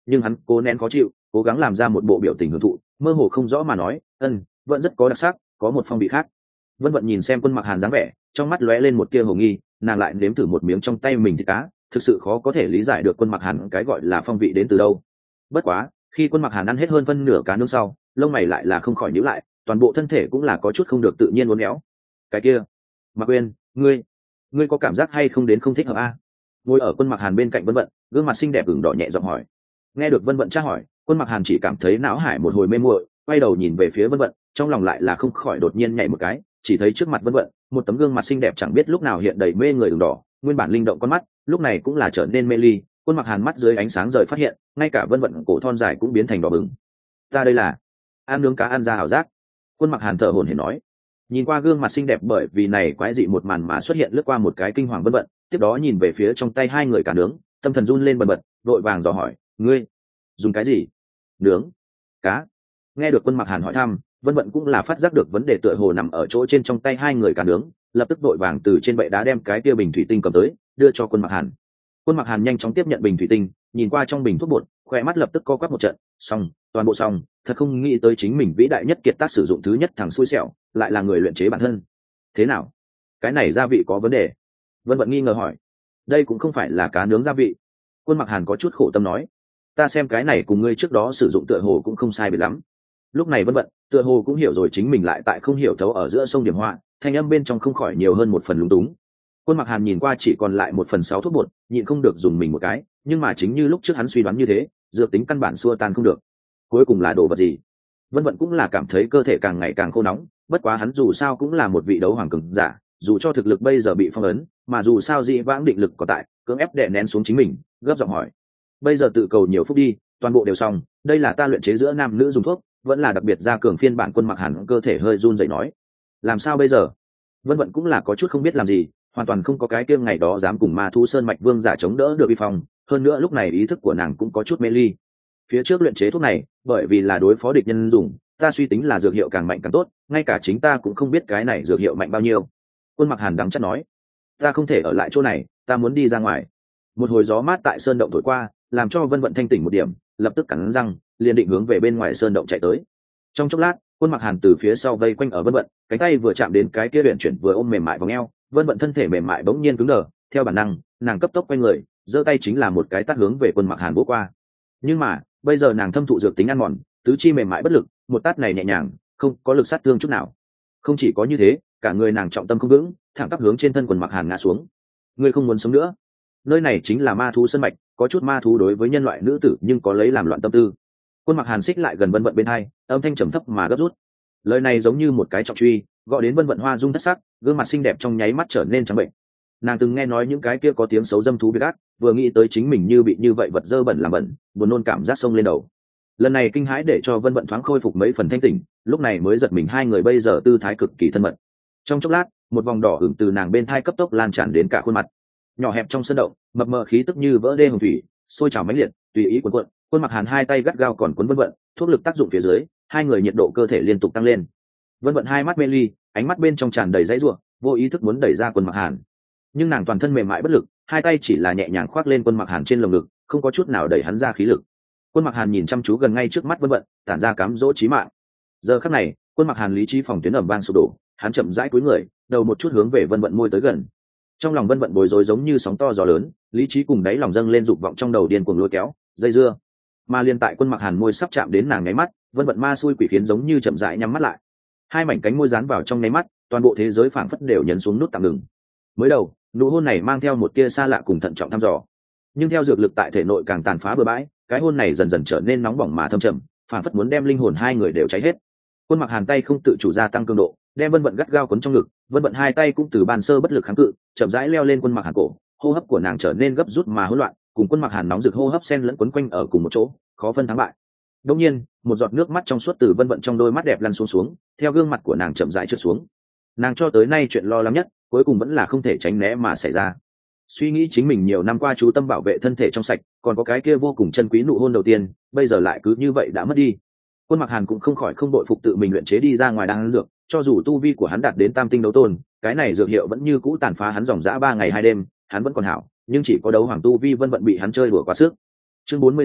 nhưng hắn cố nén khó chịu, cố gắng làm ra một bộ biểu tình hưởng thụ, mơ hồ không rõ mà nói, vẫn rất có đặc sắc, có một phong vị khác. Vân Vận nhìn xem Quân Mặc Hàn dáng vẻ, trong mắt lóe lên một tia hồ nghi, nàng lại nếm thử một miếng trong tay mình thịt cá, thực sự khó có thể lý giải được Quân Mặc Hàn cái gọi là phong vị đến từ đâu. Bất quá, khi Quân Mặc Hàn ăn hết hơn phân nửa cá nướng sau, lông mày lại là không khỏi nhíu lại, toàn bộ thân thể cũng là có chút không được tự nhiên uốn éo. Cái kia, Mạc Uyên, ngươi có cảm giác hay không đến không thích hợp a? Ngồi ở Quân Mặc Hàn bên cạnh Vân Vận, gương mặt xinh đẹp ửng đỏ nhẹ giọng hỏi. Nghe được Vân Vận tra hỏi, Quân Mặc Hàn chỉ cảm thấy não hải một hồi mê muội, quay đầu nhìn về phía Vân Vận, trong lòng lại là không khỏi đột nhiên nhảy một cái, chỉ thấy trước mặt Vân Vận, một tấm gương mặt xinh đẹp chẳng biết lúc nào hiện đầy mê người ửng đỏ, nguyên bản linh động con mắt, lúc này cũng là trở nên mê ly. Quân Mặc Hàn mắt dưới ánh sáng rời phát hiện, ngay cả Vân Vận cổ thon dài cũng biến thành đỏ bừng. Ta đây là ăn nướng cá ăn ra ảo giác. Quân Mặc Hàn thở hổn hển nói. Nhìn qua gương mặt xinh đẹp bởi vì này quái dị một màn mà xuất hiện lướt qua một cái kinh hoàng Vân Vận, tiếp đó nhìn về phía trong tay hai người cá nướng, tâm thần run lên bần bật, vội vàng dò hỏi, ngươi dùng cái gì nướng cá? Nghe được Quân Mặc Hàn hỏi thăm, Vân Vận cũng là phát giác được vấn đề tựa hồ nằm ở chỗ trên trong tay hai người cá nướng, lập tức vội vàng từ trên bệ đá đem cái kia bình thủy tinh cầm tới, đưa cho Quân Mặc Hàn. Quân Mặc Hàn nhanh chóng tiếp nhận bình thủy tinh, nhìn qua trong bình thuốc bột, khoe mắt lập tức co quắp một trận, xong, toàn bộ xong, thật không nghĩ tới chính mình vĩ đại nhất kiệt tác sử dụng thứ nhất thằng xui xẻo, lại là người luyện chế bản thân. Thế nào? Cái này gia vị có vấn đề? Vân Vận nghi ngờ hỏi. Đây cũng không phải là cá nướng gia vị. Quân Mặc Hàn có chút khổ tâm nói. Ta xem cái này cùng ngươi trước đó sử dụng tựa hồ cũng không sai biệt lắm. Lúc này Vân Vận, tựa hồ cũng hiểu rồi chính mình lại tại không hiểu thấu ở giữa sông điểm họa, thanh âm bên trong không khỏi nhiều hơn một phần lúng túng. Quân Mặc Hàn nhìn qua chỉ còn lại 1/6 thuốc bột, nhịn không được dùng mình một cái, nhưng mà chính như lúc trước hắn suy đoán như thế, dược tính căn bản xua tan không được. Cuối cùng là đồ vật gì? Vân Vận cũng là cảm thấy cơ thể càng ngày càng khô nóng, bất quá hắn dù sao cũng là một vị đấu hoàng cường giả, dù cho thực lực bây giờ bị phong ấn, mà dù sao dị vãng định lực có tại, cưỡng ép đè nén xuống chính mình, gấp giọng hỏi. Bây giờ tự cầu nhiều phúc đi, toàn bộ đều xong, đây là ta luyện chế giữa nam nữ dùng thuốc, vẫn là đặc biệt gia cường phiên bản. Quân Mặc Hàn cơ thể hơi run rẩy nói. Làm sao bây giờ? Vân Vận cũng là có chút không biết làm gì, hoàn toàn không có cái kia ngày đó dám cùng Ma Thú Sơn mạch vương giả chống đỡ được uy phong, hơn nữa lúc này ý thức của nàng cũng có chút mê ly. Phía trước luyện chế thuốc này, bởi vì là đối phó địch nhân dùng, ta suy tính là dược hiệu càng mạnh càng tốt, ngay cả chính ta cũng không biết cái này dược hiệu mạnh bao nhiêu. Quân Mặc Hàn đắng chát nói, ta không thể ở lại chỗ này, ta muốn đi ra ngoài. Một hồi gió mát tại sơn động thổi qua, làm cho Vân Vận thanh tỉnh một điểm, lập tức cắn răng, liền định hướng về bên ngoài sơn động chạy tới. Trong chốc lát, Quân Mặc Hàn từ phía sau vây quanh ở Vân Vận, cánh tay vừa chạm đến cái kia luyện chuyển vừa ôm mềm mại vòng eo, Vân Vận thân thể mềm mại bỗng nhiên cứng đờ, theo bản năng, nàng cấp tốc quay người, giơ tay chính là một cái tát hướng về Quân Mặc Hàn vỗ qua. Nhưng mà, bây giờ nàng thâm thụ dược tính ăn mòn, tứ chi mềm mại bất lực, một tát này nhẹ nhàng, không có lực sát thương chút nào. Không chỉ có như thế, cả người nàng trọng tâm không vững, thẳng tắp hướng trên thân Quân Mặc Hàn ngã xuống. Ngươi không muốn sống nữa. Nơi này chính là ma thú sân mạch, có chút ma thú đối với nhân loại nữ tử nhưng có lấy làm loạn tâm tư. Quân Mặc Hàn xích lại gần Vân Vận bên hai, âm thanh trầm thấp mà gấp rút. Lời này giống như một cái trọng truy, gọi đến Vân Vận hoa dung thất sắc, gương mặt xinh đẹp trong nháy mắt trở nên trắng bệnh. Nàng từng nghe nói những cái kia có tiếng xấu dâm thú biết ác, vừa nghĩ tới chính mình như bị như vậy vật dơ bẩn làm bẩn, buồn nôn cảm giác xông lên đầu. Lần này kinh hãi để cho Vân Vận thoáng khôi phục mấy phần thanh tỉnh, lúc này mới giật mình hai người bây giờ tư thái cực kỳ thân mật. Trong chốc lát, một vòng đỏ ửng từ nàng bên thai cấp tốc lan tràn đến cả khuôn mặt. Nhỏ hẹp trong sân động, mập mờ khí tức như vỡ đê hồng thủy, sôi trào mãnh liệt, tùy ý cuộn cuộn. Quân Mặc Hàn hai tay gắt gao còn cuốn Vân Vận, thuốc lực tác dụng phía dưới, hai người nhiệt độ cơ thể liên tục tăng lên. Vân Vận hai mắt mê ly, ánh mắt bên trong tràn đầy dãy rủa, vô ý thức muốn đẩy ra Quân Mặc Hàn, nhưng nàng toàn thân mềm mại bất lực, hai tay chỉ là nhẹ nhàng khoác lên Quân Mặc Hàn trên lồng ngực, không có chút nào đẩy hắn ra khí lực. Quân Mặc Hàn nhìn chăm chú gần ngay trước mắt Vân Vận, tản ra cám dỗ chí mạng. Giờ khắc này, Quân Mặc Hàn lý trí phòng tuyến ầm vang sụp đổ, hắn chậm rãi cúi người, đầu một chút hướng về Vân Vận môi tới gần. Trong lòng Vân Vận bối rối giống như sóng to gió lớn, lý trí cùng đáy lòng dâng lên dục vọng trong đầu điên cuồng lôi kéo, dây dưa. Mà liên tại Quân Mặc Hàn môi sắp chạm đến nàng nháy mắt, Vân Vận ma xui quỷ khiến giống như chậm rãi nhắm mắt lại. Hai mảnh cánh môi dán vào trong nháy mắt, toàn bộ thế giới phảng phất đều nhấn xuống nút tạm ngừng. Mới đầu, nụ hôn này mang theo một tia xa lạ cùng thận trọng thăm dò, nhưng theo dược lực tại thể nội càng tàn phá bừa bãi, cái hôn này dần dần trở nên nóng bỏng mà thâm trầm, phảng phất muốn đem linh hồn hai người đều cháy hết. Quân Mặc Hàn tay không tự chủ gia tăng cường độ, đem Vân Vận gắt gao cuốn trong ngực, Vân Vận hai tay cũng từ ban sơ bất lực kháng cự, chậm rãi leo lên Quân Mặc Hàn cổ, hô hấp của nàng trở nên gấp rút mà hỗn loạn, cùng Quân Mặc Hàn nóng rực hô hấp xen lẫn quấn quanh ở cùng một chỗ, khó phân thắng bại. Đột nhiên, một giọt nước mắt trong suốt từ Vân Vận trong đôi mắt đẹp lăn xuống, theo gương mặt của nàng chậm rãi trượt xuống. Nàng cho tới nay chuyện lo lắng nhất, cuối cùng vẫn là không thể tránh né mà xảy ra. Suy nghĩ chính mình nhiều năm qua chú tâm bảo vệ thân thể trong sạch, còn có cái kia vô cùng chân quý nụ hôn đầu tiên, bây giờ lại cứ như vậy đã mất đi. Quân Mặc Hàn cũng không khỏi không đội phục tự mình luyện chế đi ra ngoài đan dược, cho dù tu vi của hắn đạt đến tam tinh đấu tôn, cái này dược hiệu vẫn như cũ tàn phá hắn dòng dã 3 ngày 2 đêm, hắn vẫn còn hảo, nhưng chỉ có đấu hoàng tu vi Vân Vận bị hắn chơi đùa quá sức. Chương 48,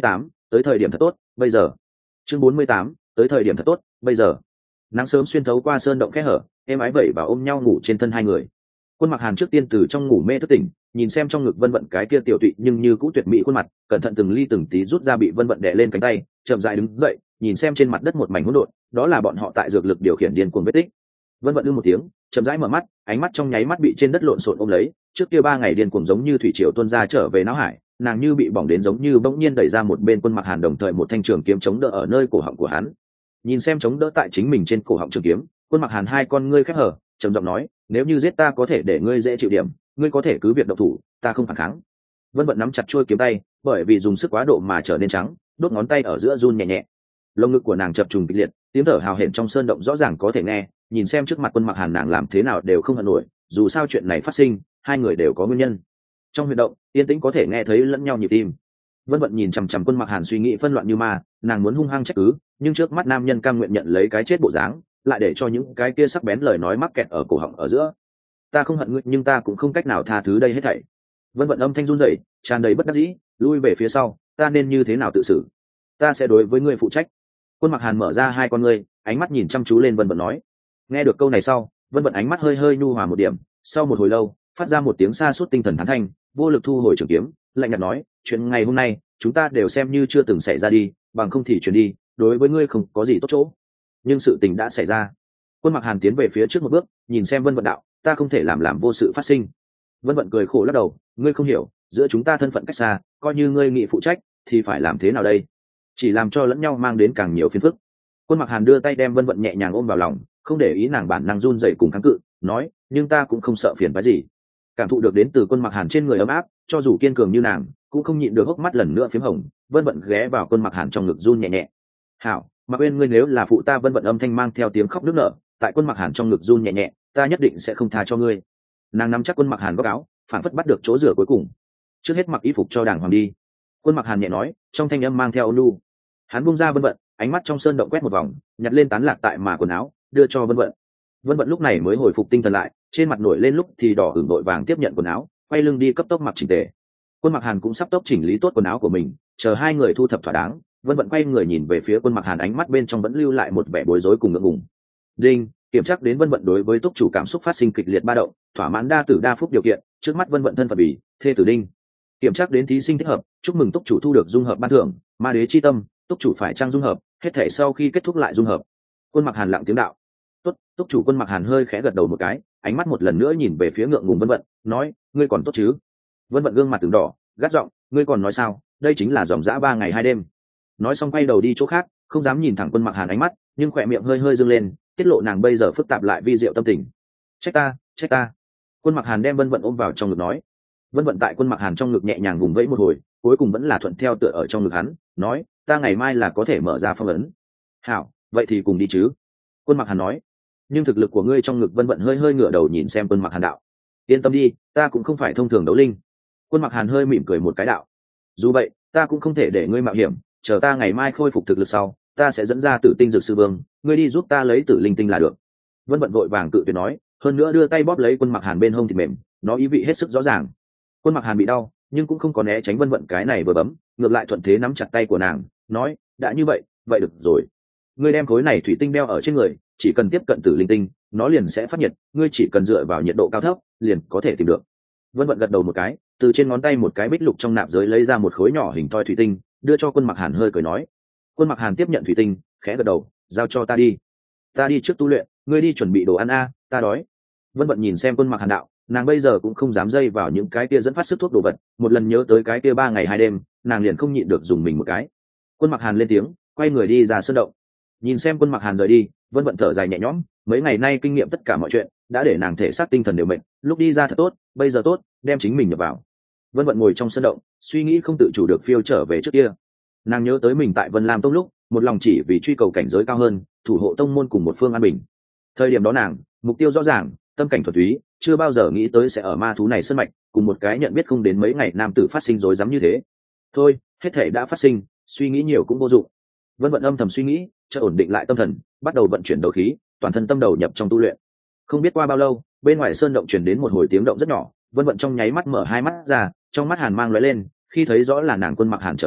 tới thời điểm thật tốt bây giờ. Chương 48, tới thời điểm thật tốt bây giờ. Nắng sớm xuyên thấu qua sơn động kẽ hở, êm ái vẩy và ôm nhau ngủ trên thân hai người. Quân Mặc Hàn trước tiên từ trong ngủ mê thức tỉnh, nhìn xem trong ngực Vân Vận cái kia tiểu tụy nhưng như cũ tuyệt mỹ khuôn mặt, cẩn thận từng ly từng tí rút ra bị Vân Vận đè lên cánh tay, chậm rãi đứng dậy, nhìn xem trên mặt đất một mảnh hỗn độn, đó là bọn họ tại dược lực điều khiển điên cuồng vết tích. Vân Vận ư một tiếng, chậm rãi mở mắt, ánh mắt trong nháy mắt bị trên đất lộn xộn ôm lấy, trước kia 3 ngày điên cuồng giống như thủy triều tuôn ra trở về não hải, nàng như bị bỏng đến giống như bỗng nhiên đẩy ra một bên Quân Mặc Hàn, đồng thời một thanh trường kiếm chống đỡ ở nơi cổ họng của hắn. Nhìn xem chống đỡ tại chính mình trên cổ họng trường kiếm, Quân Mặc Hàn hai con ngươi khép hở, trầm giọng nói, nếu như giết ta có thể để ngươi dễ chịu điểm, ngươi có thể cứ việc động thủ, ta không phản kháng. Vân Vận nắm chặt chuôi kiếm tay, bởi vì dùng sức quá độ mà trở nên trắng, đốt ngón tay ở giữa run nhẹ nhẹ. Lồng ngực của nàng chập trùng kịch liệt, tiếng thở hào hển trong sơn động rõ ràng có thể nghe. Nhìn xem trước mặt Quân Mặc Hàn, nàng làm thế nào đều không hận nổi, dù sao chuyện này phát sinh, hai người đều có nguyên nhân. Trong huyệt động, yên tĩnh có thể nghe thấy lẫn nhau nhịp tim. Vân Vận nhìn chằm chằm Quân Mặc Hàn, suy nghĩ phân loạn như ma, nàng muốn hung hăng trách cứ, nhưng trước mắt nam nhân cam nguyện nhận lấy cái chết bộ dáng, lại để cho những cái kia sắc bén lời nói mắc kẹt ở cổ họng ở giữa. Ta không hận ngươi, nhưng ta cũng không cách nào tha thứ đây hết thảy. Vân Vận âm thanh run rẩy, tràn đầy bất đắc dĩ, lui về phía sau, ta nên như thế nào tự xử? Ta sẽ đối với ngươi phụ trách. Quân Mặc Hàn mở ra hai con ngươi, ánh mắt nhìn chăm chú lên Vân Vận nói. Nghe được câu này sau, Vân Vận ánh mắt hơi hơi nhu hòa một điểm, sau một hồi lâu, phát ra một tiếng sa sút tinh thần thán thanh, vô lực thu hồi trường kiếm, lạnh nhạt nói, chuyện ngày hôm nay, chúng ta đều xem như chưa từng xảy ra đi, bằng không thì chuyển đi, đối với ngươi không có gì tốt chỗ. Nhưng sự tình đã xảy ra. Quân Mặc Hàn tiến về phía trước một bước, nhìn xem Vân Vận đạo, ta không thể làm vô sự phát sinh. Vân Vận cười khổ lắc đầu, ngươi không hiểu, giữa chúng ta thân phận cách xa, coi như ngươi nghị phụ trách, thì phải làm thế nào đây? Chỉ làm cho lẫn nhau mang đến càng nhiều phiền phức. Quân Mặc Hàn đưa tay đem Vân Vận nhẹ nhàng ôm vào lòng, không để ý nàng bản năng run rẩy cùng kháng cự, nói, nhưng ta cũng không sợ phiền phức gì. Cảm thụ được đến từ Quân Mặc Hàn trên người ấm áp, cho dù kiên cường như nàng, cũng không nhịn được hốc mắt lần nữa phím hồng. Vân Vận ghé vào Quân Mặc Hàn trong ngực run nhẹ nhẹ. Hảo, Mặc Uyên, ngươi nếu là phụ ta. Vân Vận âm thanh mang theo tiếng khóc nức nở, tại Quân Mặc Hàn trong ngực run nhẹ nhẹ, ta nhất định sẽ không tha cho ngươi. Nàng nắm chắc Quân Mặc Hàn góc áo, phản phất bắt được chỗ rửa cuối cùng. Trước hết mặc y phục cho đàng hoàng đi. Quân Mặc Hàn nhẹ nói, trong thanh âm mang theo ôn nhu. Hắn buông ra Vân Vận, ánh mắt trong sơn động quét một vòng, nhặt lên tán lạc tại mà quần áo, đưa cho Vân Vận. Vân Vận lúc này mới hồi phục tinh thần lại, trên mặt nổi lên lúc thì đỏ ửng, vội vàng tiếp nhận quần áo, quay lưng đi cấp tốc mặc chỉnh tề. Quân Mặc Hàn cũng sắp tốc chỉnh lý tốt quần áo của mình, chờ hai người thu thập thỏa đáng, Vân Vận quay người nhìn về phía Quân Mặc Hàn, ánh mắt bên trong vẫn lưu lại một vẻ bối rối cùng ngượng ngùng. Đinh, kiểm tra đến Vân Vận đối với túc chủ cảm xúc phát sinh kịch liệt ba động, thỏa mãn đa tử đa phúc điều kiện, trước mắt Vân Vận thân phận bỉ, thê tử Đinh. Kiểm tra đến thí sinh thích hợp, chúc mừng túc chủ thu được dung hợp ban thưởng, ma đế chi tâm, túc chủ phải trang dung hợp, hết thể sau khi kết thúc lại dung hợp. Quân Mặc Hàn lặng tiếng đạo. Tốt, túc chủ. Quân Mặc Hàn hơi khẽ gật đầu một cái, ánh mắt một lần nữa nhìn về phía ngượng ngùng Vân Vận, nói, ngươi còn tốt chứ? Vân Vận gương mặt từng đỏ, gắt giọng, ngươi còn nói sao? Đây chính là dòng dã 3 ngày 2 đêm. Nói xong quay đầu đi chỗ khác, không dám nhìn thẳng Quân Mặc Hàn ánh mắt, nhưng khỏe miệng hơi hơi dương lên, tiết lộ nàng bây giờ phức tạp lại vi diệu tâm tình. Trách ta, trách ta. Quân Mặc Hàn đem Vân Vận ôm vào trong ngực nói. Vân Vận tại Quân Mặc Hàn trong ngực nhẹ nhàng vùng vẫy một hồi, cuối cùng vẫn là thuận theo tựa ở trong ngực hắn, nói, ta ngày mai là có thể mở ra phong ấn. Hảo, vậy thì cùng đi chứ. Quân Mặc Hàn nói. Nhưng thực lực của ngươi. Trong ngực Vân Vận hơi hơi ngửa đầu nhìn xem Quân Mặc Hàn đạo. Yên tâm đi, ta cũng không phải thông thường đấu linh. Quân Mặc Hàn hơi mỉm cười một cái đạo. Dù vậy, ta cũng không thể để ngươi mạo hiểm, chờ ta ngày mai khôi phục thực lực sau, ta sẽ dẫn ra Tử Tinh Dược Sư Vương, ngươi đi giúp ta lấy Tử Linh Tinh là được. Vân Vận vội vàng cự tuyệt nói, hơn nữa đưa tay bóp lấy Quân Mặc Hàn bên hông thịt mềm, nó ý vị hết sức rõ ràng. Quân Mặc Hàn bị đau, nhưng cũng không có né tránh Vân Vận cái này vừa bấm, ngược lại thuận thế nắm chặt tay của nàng, nói, đã như vậy, vậy được rồi. Ngươi đem khối này thủy tinh đeo ở trên người, chỉ cần tiếp cận Tử Linh Tinh, nó liền sẽ phát nhiệt, ngươi chỉ cần dựa vào nhiệt độ cao thấp, liền có thể tìm được. Vân Vận gật đầu một cái, từ trên ngón tay một cái bích lục trong nạp giới lấy ra một khối nhỏ hình thoi thủy tinh, đưa cho Quân Mặc Hàn, hơi cười nói. Quân Mặc Hàn tiếp nhận thủy tinh, khẽ gật đầu, giao cho ta đi. Ta đi trước tu luyện, ngươi đi chuẩn bị đồ ăn a, ta đói. Vân Vận nhìn xem Quân Mặc Hàn đạo, nàng bây giờ cũng không dám dây vào những cái kia dẫn phát sức thuốc đồ vật, một lần nhớ tới cái kia 3 ngày 2 đêm, nàng liền không nhịn được dùng mình một cái. Quân Mặc Hàn lên tiếng, quay người đi ra sơn động. Nhìn xem Quân Mặc Hàn rời đi, Vân Vận thở dài nhẹ nhõm, mấy ngày nay kinh nghiệm tất cả mọi chuyện, đã để nàng thể xác tinh thần đều mệt, lúc đi ra thật tốt, bây giờ tốt, đem chính mình nhập vào. Vân Vận ngồi trong sơn động, suy nghĩ không tự chủ được phiêu trở về trước kia. Nàng nhớ tới mình tại Vân Lam Tông lúc, một lòng chỉ vì truy cầu cảnh giới cao hơn, thủ hộ tông môn cùng một phương an bình. Thời điểm đó nàng, mục tiêu rõ ràng, tâm cảnh thuần túy, chưa bao giờ nghĩ tới sẽ ở ma thú này sơn mạch, cùng một cái nhận biết không đến mấy ngày nam tử phát sinh rối rắm như thế. Thôi, hết thể đã phát sinh, suy nghĩ nhiều cũng vô dụng. Vân Vận âm thầm suy nghĩ, chợt ổn định lại tâm thần, bắt đầu vận chuyển đấu khí, toàn thân tâm đầu nhập trong tu luyện. Không biết qua bao lâu, bên ngoài sơn động truyền đến một hồi tiếng động rất nhỏ, Vân Vận trong nháy mắt mở hai mắt ra, trong mắt hàn mang lóe lên, khi thấy rõ là nàng Quân Mặc Hàn trở về,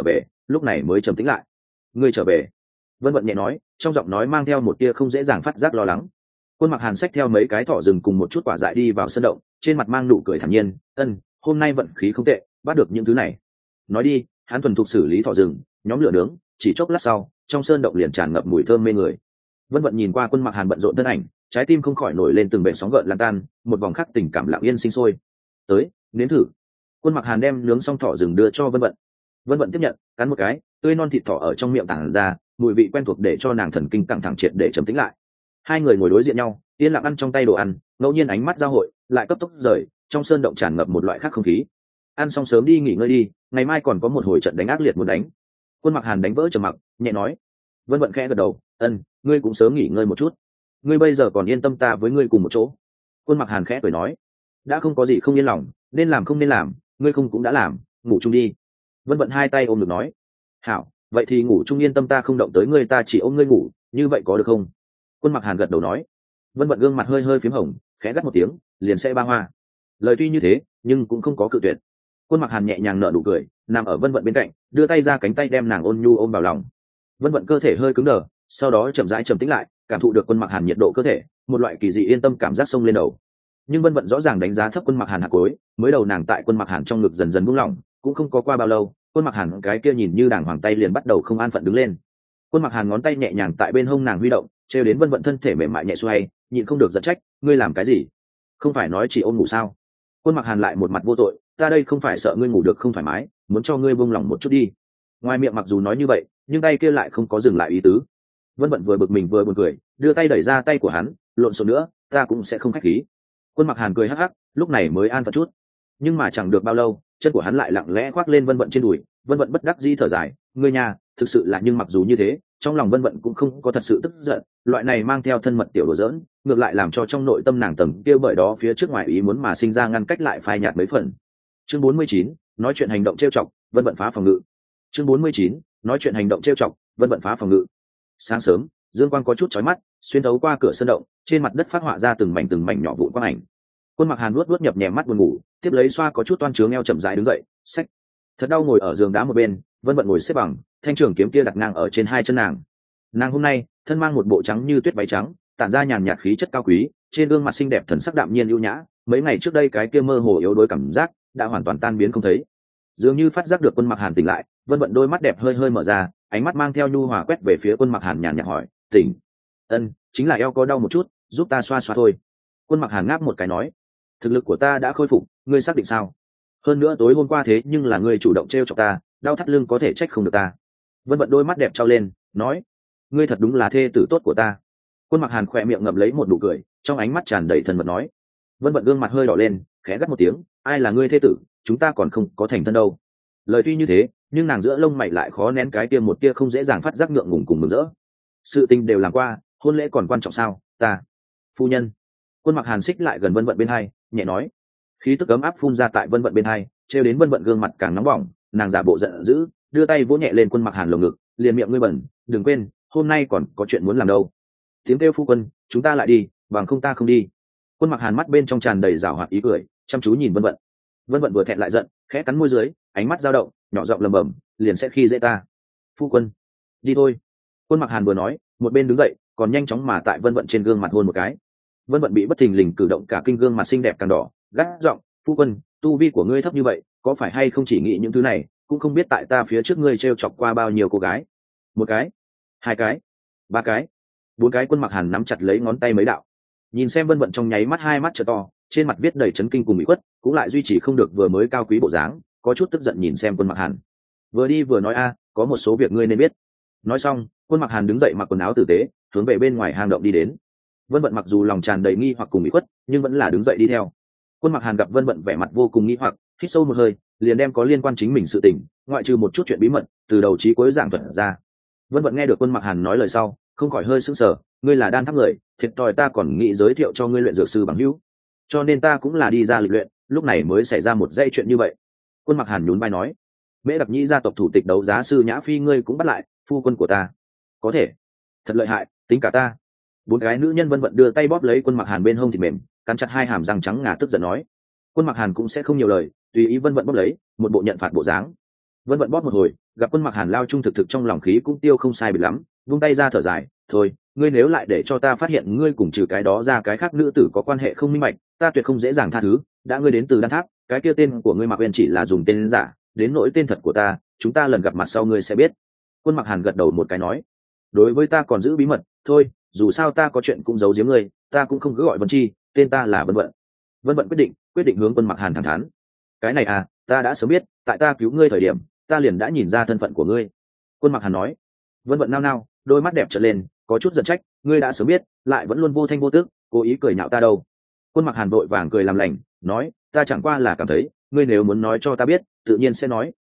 lúc này mới trầm tĩnh lại. Ngươi trở về. Vân vận nhẹ nói, trong giọng nói mang theo một tia không dễ dàng phát giác lo lắng. Quân Mặc Hàn xách theo mấy cái thỏ rừng cùng một chút quả dại đi vào sân động, trên mặt mang nụ cười thản nhiên. Hôm nay vận khí không tệ, bắt được những thứ này. Nói đi, hắn thuần thục xử lý thỏ rừng, nhóm lửa nướng, chỉ chốc lát sau, trong sơn động liền tràn ngập mùi thơm mê người. Vân vận nhìn qua Quân Mặc Hàn bận rộn thân ảnh, trái tim không khỏi nổi lên từng bệ sóng gợn lan tan, một vòng khắc tình cảm lặng yên sinh sôi. Tới, nếm thử. Quân Mặc Hàn đem nướng xong thỏ rừng đưa cho Vân vận. Vân vận tiếp nhận, cắn một cái, tươi non thịt thỏ ở trong miệng tản ra, mùi vị quen thuộc để cho nàng thần kinh căng thẳng triệt để trầm tĩnh lại. Hai người ngồi đối diện nhau, yên lặng ăn trong tay đồ ăn, ngẫu nhiên ánh mắt giao hội, lại cấp tốc rời, trong sơn động tràn ngập một loại khác không khí. Ăn xong sớm đi nghỉ ngơi đi, ngày mai còn có một hồi trận đánh ác liệt muốn đánh. Quân Mặc Hàn đánh vỡ trầm mặc, nhẹ nói. Vân vận khẽ gật đầu, ngươi cũng sớm nghỉ ngơi một chút. Ngươi bây giờ còn yên tâm ta với ngươi cùng một chỗ. Quân Mặc Hàn khẽ cười nói, đã không có gì không yên lòng, nên làm không nên làm, ngươi không cũng đã làm, ngủ chung đi. Vân vận hai tay ôm ngực nói, hảo, vậy thì ngủ chung, yên tâm ta không động tới ngươi, ta chỉ ôm ngươi ngủ, như vậy có được không? Quân Mặc Hàn gật đầu nói. Vân vận gương mặt hơi hơi phím hồng, khẽ gắt một tiếng, liền sẽ ba hoa. Lời tuy như thế, nhưng cũng không có cự tuyệt. Quân Mặc Hàn nhẹ nhàng nở nụ cười, nằm ở Vân vận bên cạnh, đưa tay ra cánh tay đem nàng ôn nhu ôm vào lòng. Vân vận cơ thể hơi cứng đờ, sau đó chậm rãi trầm tĩnh lại, cảm thụ được Quân Mặc Hàn nhiệt độ cơ thể, một loại kỳ dị yên tâm cảm giác xông lên đầu. Nhưng Vân vận rõ ràng đánh giá thấp Quân Mặc Hàn hạt cuối, mới đầu nàng tại Quân Mặc Hàn trong ngực dần dần buông lỏng, cũng không có qua bao lâu, Quân Mặc Hàn cái kia nhìn như đàng hoàng tay liền bắt đầu không an phận đứng lên. Quân Mặc Hàn ngón tay nhẹ nhàng tại bên hông nàng huy động, trêu đến Vân vận thân thể mềm mại nhẹ xoay, nhịn không được giận trách, ngươi làm cái gì? Không phải nói chỉ ôm ngủ sao? Quân Mặc Hàn lại một mặt vô tội, ta đây không phải sợ ngươi ngủ được không thoải mái, muốn cho ngươi buông lỏng một chút đi. Ngoài miệng mặc dù nói như vậy, nhưng tay kia lại không có dừng lại ý tứ. Vân vận vừa bực mình vừa buồn cười, đưa tay đẩy ra tay của hắn, lộn xộn nữa, ta cũng sẽ không khách khí. Quân Mặc Hàn cười hắc hắc, lúc này mới an phận chút. Nhưng mà chẳng được bao lâu, chân của hắn lại lặng lẽ khoác lên Vân vận trên đùi. Vân vận bất đắc dĩ thở dài, ngươi nhà, thực sự là, nhưng mặc dù như thế, trong lòng Vân vận cũng không có thật sự tức giận, loại này mang theo thân mật tiểu đùa giỡn, ngược lại làm cho trong nội tâm nàng tầng kia bởi đó phía trước ngoài ý muốn mà sinh ra ngăn cách lại phai nhạt mấy phần. Chương 49, nói chuyện hành động trêu chọc, Vân vận phá phòng ngự. Chương 49, nói chuyện hành động trêu chọc, Vân vận phá phòng ngự. Sáng sớm, dương quang có chút chói mắt, xuyên thấu qua cửa sân động, trên mặt đất phát họa ra từng mảnh nhỏ vụn quang ảnh. Quân Mặc Hàn nuốt nhập nhèm mắt buồn ngủ, tiếp lấy xoa có chút toan trướng eo chậm rãi đứng dậy, xách. Thật đau ngồi ở giường đá một bên, Vân vận ngồi xếp bằng, thanh trường kiếm kia đặt ngang ở trên hai chân nàng. Nàng hôm nay thân mang một bộ trắng như tuyết váy trắng, tản ra nhàn nhạt khí chất cao quý, trên gương mặt xinh đẹp thần sắc đạm nhiên ưu nhã, mấy ngày trước đây cái kia mơ hồ yếu đuối cảm giác đã hoàn toàn tan biến không thấy. Dường như phát giác được Quân Mặc Hàn tỉnh lại, Vân vận đôi mắt đẹp hơi hơi mở ra, ánh mắt mang theo nhu hòa quét về phía Quân Mặc Hàn, nhàn nhạt hỏi, tỉnh? Chính là eo có đau một chút, giúp ta xoa xoa thôi. Quân Mặc Hàn ngáp một cái nói, thực lực của ta đã khôi phục, ngươi xác định sao? Hơn nữa tối hôm qua thế nhưng là ngươi chủ động trêu chọc ta, đau thắt lưng có thể trách không được ta. Vân vận đôi mắt đẹp trao lên, nói, ngươi thật đúng là thê tử tốt của ta. Quân Mặc Hàn khỏe miệng ngậm lấy một nụ cười, trong ánh mắt tràn đầy thần mật nói. Vân vận gương mặt hơi đỏ lên, khẽ gắt một tiếng, ai là ngươi thê tử, chúng ta còn không có thành thân đâu. Lời tuy như thế, nhưng nàng giữa lông mày lại khó nén cái tia một tia không dễ dàng phát giác ngượng ngùng cùng mừng rỡ. Sự tình đều làm qua, hôn lễ còn quan trọng sao? Ta, phu nhân. Quân Mặc Hàn xích lại gần Vân vận bên hai, nhẹ nói. Khí tức ấm áp phun ra tại Vân vận bên hai, trêu đến Vân vận gương mặt càng nóng bỏng, nàng giả bộ giận dữ, đưa tay vỗ nhẹ lên Quân Mặc Hàn lồng ngực, liền miệng ngươi bẩn, đừng quên, hôm nay còn có chuyện muốn làm đâu. Tiếng kêu phu quân, chúng ta lại đi, bằng không ta không đi. Quân Mặc Hàn mắt bên trong tràn đầy giảo hoạt ý cười, chăm chú nhìn Vân vận. Vân vận vừa thẹn lại giận, khẽ cắn môi dưới, ánh mắt dao động, nhỏ giọng lẩm bẩm, liền sẽ khi dễ ta. Phu quân, đi thôi. Quân Mặc Hàn vừa nói, một bên đứng dậy, còn nhanh chóng mà tại Vân vận trên gương mặt hôn một cái. Vân vận bị bất thình lình cử động cả kinh, gương mặt xinh đẹp càng đỏ, gắt giọng, phu quân, tu vi của ngươi thấp như vậy, có phải hay không chỉ nghĩ những thứ này, cũng không biết tại ta phía trước ngươi trêu chọc qua bao nhiêu cô gái. Một cái, hai cái, ba cái, bốn cái. Quân Mặc Hàn nắm chặt lấy ngón tay mấy đạo, nhìn xem Vân vận trong nháy mắt hai mắt trợ to, trên mặt viết đầy chấn kinh cùng ủy khuất, cũng lại duy trì không được vừa mới cao quý bộ dáng, có chút tức giận nhìn xem Quân Mặc Hàn. Vừa đi vừa nói, có một số việc ngươi nên biết. Nói xong, Quân Mặc Hàn đứng dậy mặc quần áo tử tế, hướng về bên ngoài hang động đi đến. Vân vận mặc dù lòng tràn đầy nghi hoặc cùng ủy khuất, nhưng vẫn là đứng dậy đi theo. Quân Mặc Hàn gặp Vân vận vẻ mặt vô cùng nghi hoặc, hít sâu một hơi, liền đem có liên quan chính mình sự tình, ngoại trừ một chút chuyện bí mật, từ đầu chí cuối giảng thuật ra. Vân vận nghe được Quân Mặc Hàn nói lời sau, không khỏi hơi sững sờ, ngươi là đan tháp người, thiệt thòi ta còn nghĩ giới thiệu cho ngươi luyện dược sư bằng hữu, cho nên ta cũng là đi ra lịch luyện, lúc này mới xảy ra một dây chuyện như vậy. Quân Mặc Hàn nhún vai nói, Mễ Đặc Nhĩ gia tộc thủ tịch đấu giá sư Nhã Phi ngươi cũng bắt lại, phu quân của ta. Có thể, thật lợi hại, tính cả ta. Bốn cái nữ nhân Vân vận đưa tay bóp lấy Quân Mặc Hàn bên hông thịt mềm, cắn chặt hai hàm răng trắng ngà, tức giận nói. Quân Mặc Hàn cũng sẽ không nhiều lời, tùy ý Vân vận bóp lấy, một bộ nhận phạt bộ dáng. Vân vận bóp một hồi, gặp Quân Mặc Hàn lao trung thực thực trong lòng khí cũng tiêu không sai biệt lắm, vung tay ra thở dài, thôi ngươi nếu lại để cho ta phát hiện ngươi cùng trừ cái đó ra cái khác nữ tử có quan hệ không minh bạch, ta tuyệt không dễ dàng tha thứ. Đã ngươi đến từ Đan Tháp, cái kia tên của ngươi Mạc Uyên chỉ là dùng tên giả, đến nỗi tên thật của ta, chúng ta lần gặp mặt sau ngươi sẽ biết. Quân Mặc Hàn gật đầu một cái nói, đối với ta còn giữ bí mật, thôi dù sao ta có chuyện cũng giấu giếm ngươi, ta cũng không cứ gọi Vân Chi, tên ta là Vân Vận. Vân Vận quyết định hướng Quân Mặc Hàn thẳng thắn, cái này à, ta đã sớm biết, tại ta cứu ngươi thời điểm ta liền đã nhìn ra thân phận của ngươi. Quân Mặc Hàn nói. Vân Vận nao nao, đôi mắt đẹp trợn lên, có chút giận trách, ngươi đã sớm biết lại vẫn luôn vô thanh vô tức, cố ý cười nhạo ta đâu. Quân Mặc Hàn vội vàng cười làm lành, nói, ta chẳng qua là cảm thấy ngươi nếu muốn nói cho ta biết tự nhiên sẽ nói.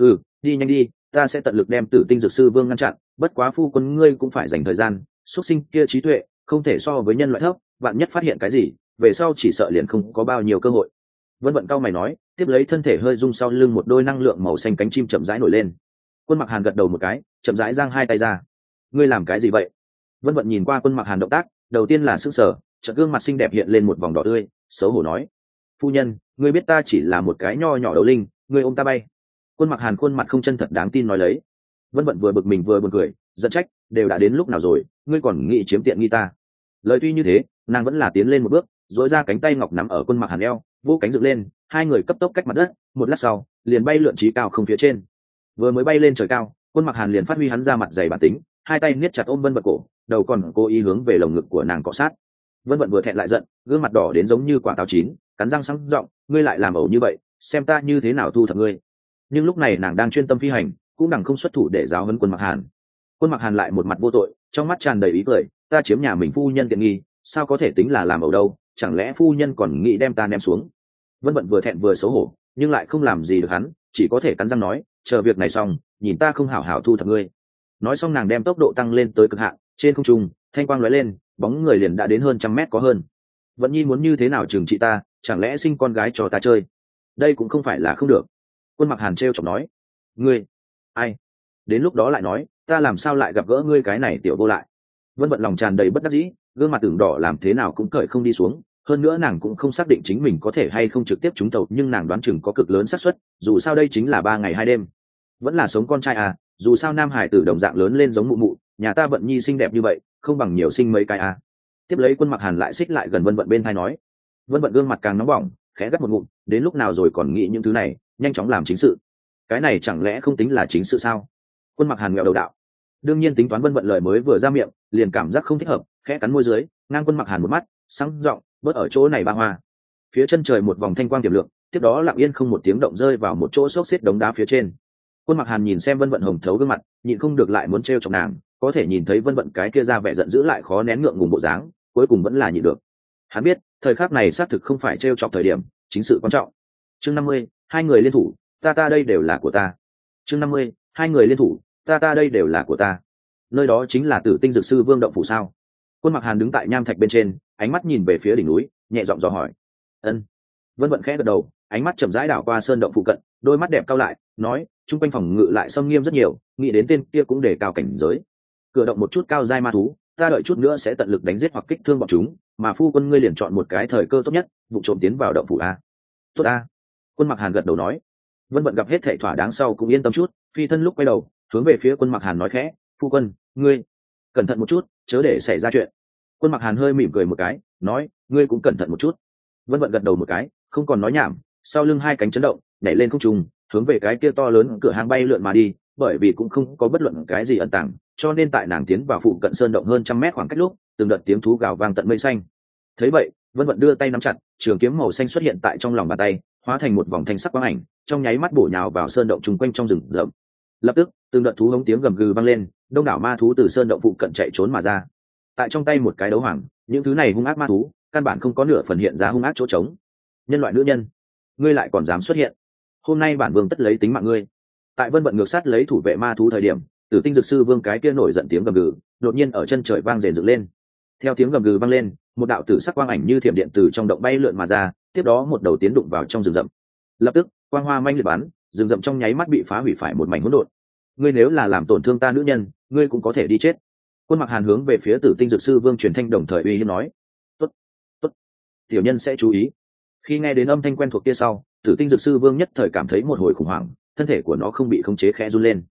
Đi nhanh đi, ta sẽ tận lực đem Tử Tinh Dược Sư Vương ngăn chặn, bất quá phu quân ngươi cũng phải dành thời gian, xuất sinh kia trí tuệ không thể so với nhân loại thấp, vạn nhất phát hiện cái gì về sau chỉ sợ liền không có bao nhiêu cơ hội. Vân Vận cao mày nói, tiếp lấy thân thể hơi rung, sau lưng một đôi năng lượng màu xanh cánh chim chậm rãi nổi lên. Quân Mặc Hàn gật đầu một cái, chậm rãi giang hai tay ra. Ngươi làm cái gì vậy? Vân Vận nhìn qua Quân Mặc Hàn động tác, đầu tiên là sững sờ, chợt gương mặt xinh đẹp hiện lên một vòng đỏ tươi, xấu hổ nói, phu nhân, ngươi biết ta chỉ là một cái nho nhỏ đấu linh, ngươi ôm ta bay. Quân Mặc Hàn khuôn mặt không chân thật đáng tin nói lấy. Vân Vận vừa bực mình vừa buồn cười, giận trách, đều đã đến lúc nào rồi, ngươi còn nghĩ chiếm tiện nghi ta? Lời tuy như thế, nàng vẫn là tiến lên một bước, duỗi ra cánh tay ngọc nắm ở Quân Mặc Hàn eo, vỗ cánh dựng lên, hai người cấp tốc cách mặt đất, một lát sau liền bay lượn trí cao không phía trên. Vừa mới bay lên trời cao, Quân Mặc Hàn liền phát huy hắn ra mặt dày bản tính, hai tay niết chặt ôm Vân Vận cổ, đầu còn cố ý hướng về lồng ngực của nàng cọ sát. Vân Vận vừa thẹn lại giận, gương mặt đỏ đến giống như quả táo chín, cắn răng sáng giọng, ngươi lại làm ẩu như vậy, xem ta như thế nào thu thập ngươi. Nhưng lúc này nàng đang chuyên tâm phi hành, cũng đằng không xuất thủ để giáo huấn Quân Mặc Hàn. Quân Mặc Hàn lại một mặt vô tội, trong mắt tràn đầy ý cười, ta chiếm nhà mình phu nhân tiện nghi, sao có thể tính là làm ẩu đâu, chẳng lẽ phu nhân còn nghĩ đem ta ném xuống? Vân Vận vừa thẹn vừa xấu hổ, nhưng lại không làm gì được hắn, chỉ có thể cắn răng nói, chờ việc này xong, nhìn ta không hảo hảo thu thập ngươi. Nói xong nàng đem tốc độ tăng lên tới cực hạn, trên không trung thanh quang lóe lên, bóng người liền đã đến hơn 100 mét có hơn. Vận Nhi muốn như thế nào trừng trị ta, chẳng lẽ sinh con gái cho ta chơi? Đây cũng không phải là không được. Quân Mặc Hàn trêu chọc nói, ngươi ai? Đến lúc đó lại nói, ta làm sao lại gặp gỡ ngươi cái này tiểu vô lại. Vân Vận lòng tràn đầy bất đắc dĩ, gương mặt tưởng đỏ làm thế nào cũng cởi không đi xuống, hơn nữa nàng cũng không xác định chính mình có thể hay không trực tiếp trúng tàu, nhưng nàng đoán chừng có cực lớn xác suất, dù sao đây chính là 3 ngày 2 đêm, vẫn là sống con trai à, dù sao nam hải tử đồng dạng lớn lên giống mụ mụ, nhà ta Vận Nhi xinh đẹp như vậy, không bằng nhiều sinh mấy cái à. Tiếp lấy Quân Mặc Hàn lại xích lại gần Vân Vận bên tai nói. Vân Vận gương mặt càng nóng bỏng, khẽ gắt một ngụm, đến lúc nào rồi còn nghĩ những thứ này, nhanh chóng làm chính sự. Cái này chẳng lẽ không tính là chính sự sao? Quân Mặc Hàn nghẹo đầu đạo. Đương nhiên tính toán Vân Vận lời mới vừa ra miệng, liền cảm giác không thích hợp, khẽ cắn môi dưới, ngang Quân Mặc Hàn một mắt, sáng giọng, bớt ở chỗ này ba hoa. Phía chân trời một vòng thanh quang tiềm lượng, tiếp đó lặng yên không một tiếng động rơi vào một chỗ xốc xếp đống đá phía trên. Quân Mặc Hàn nhìn xem Vân Vận hồng thấu gương mặt, nhịn không được lại muốn trêu chọc nàng, có thể nhìn thấy Vân Vận cái kia ra vẻ giận dữ lại khó nén ngượng ngùng bộ dáng, cuối cùng vẫn là nhịn được. Hắn biết, thời khắc này xác thực không phải trêu chọc thời điểm, chính sự quan trọng. Chương 50, hai người liên thủ, ta đây đều là của ta. Chương 50, hai người liên thủ, ta đây đều là của ta. Nơi đó chính là Tử Tinh Dược Sư Vương động phủ sao? Quân Mặc Hàn đứng tại nham thạch bên trên, ánh mắt nhìn về phía đỉnh núi, nhẹ giọng dò hỏi. Ân. Vân Vận khẽ gật đầu, ánh mắt chậm rãi đảo qua sơn động phụ cận, đôi mắt đẹp cao lại, nói, trung quanh phòng ngự lại xâm nghiêm rất nhiều, nghĩ đến tên kia cũng để cao cảnh giới. Cửa động một chút cao giai ma thú, ta đợi chút nữa sẽ tận lực đánh giết hoặc kích thương bọn chúng, mà phu quân ngươi liền chọn một cái thời cơ tốt nhất, vụ trộm tiến vào động phủ a. Tốt a. Quân Mặc Hàn gật đầu nói. Vân Vận gặp hết thảy thỏa đáng sau cũng yên tâm chút, phi thân lúc quay đầu, hướng về phía Quân Mặc Hàn nói khẽ, phu quân, ngươi cẩn thận một chút, chớ để xảy ra chuyện. Quân Mặc Hàn hơi mỉm cười một cái, nói, ngươi cũng cẩn thận một chút. Vân Vận gật đầu một cái, không còn nói nhảm, sau lưng hai cánh chấn động, nhảy lên không trung, hướng về cái kia to lớn cửa hang bay lượn mà đi, bởi vì cũng không có bất luận cái gì ẩn tàng, cho nên tại nàng tiến vào phụ cận sơn động hơn 100 mét khoảng cách lúc, từng đợt tiếng thú gào vang tận mây xanh. Thấy vậy, Vân Vận đưa tay nắm chặt, trường kiếm màu xanh xuất hiện tại trong lòng bàn tay, hóa thành một vòng thanh sắc quang ảnh, trong nháy mắt bổ nhào vào sơn động trùng quanh trong rừng rậm. Lập tức, từng đợt thú hống tiếng gầm gừ vang lên, đông đảo ma thú từ sơn động phụ cận chạy trốn mà ra. Tại trong tay một cái đấu hoàng, những thứ này hung ác ma thú, căn bản không có nửa phần hiện ra hung ác chỗ trống. Nhân loại nữ nhân, ngươi lại còn dám xuất hiện, hôm nay bản vương tất lấy tính mạng ngươi. Tại Vân Vận ngược sát lấy thủ vệ ma thú thời điểm, Tử Tinh Dược Sư Vương cái kia nổi giận tiếng gầm gừ, đột nhiên ở chân trời vang rền dựng lên. Theo tiếng gầm gừ vang lên, một đạo tử sắc quang ảnh như thiểm điện từ trong động bay lượn mà ra, tiếp đó một đầu tiến đụng vào trong rừng rậm. Lập tức, quang hoa manh liệt bắn, rừng rậm trong nháy mắt bị phá hủy phải một mảnh hỗn độn. Ngươi nếu là làm tổn thương ta nữ nhân, ngươi cũng có thể đi chết. Quân Mặc Hàn hướng về phía Tử Tinh Dược Sư Vương truyền thanh đồng thời uy hiếp nói. Tốt, tốt, tiểu nhân sẽ chú ý. Khi nghe đến âm thanh quen thuộc kia sau, Tử Tinh Dược Sư Vương nhất thời cảm thấy một hồi khủng hoảng, thân thể của nó không bị khống chế khẽ run lên.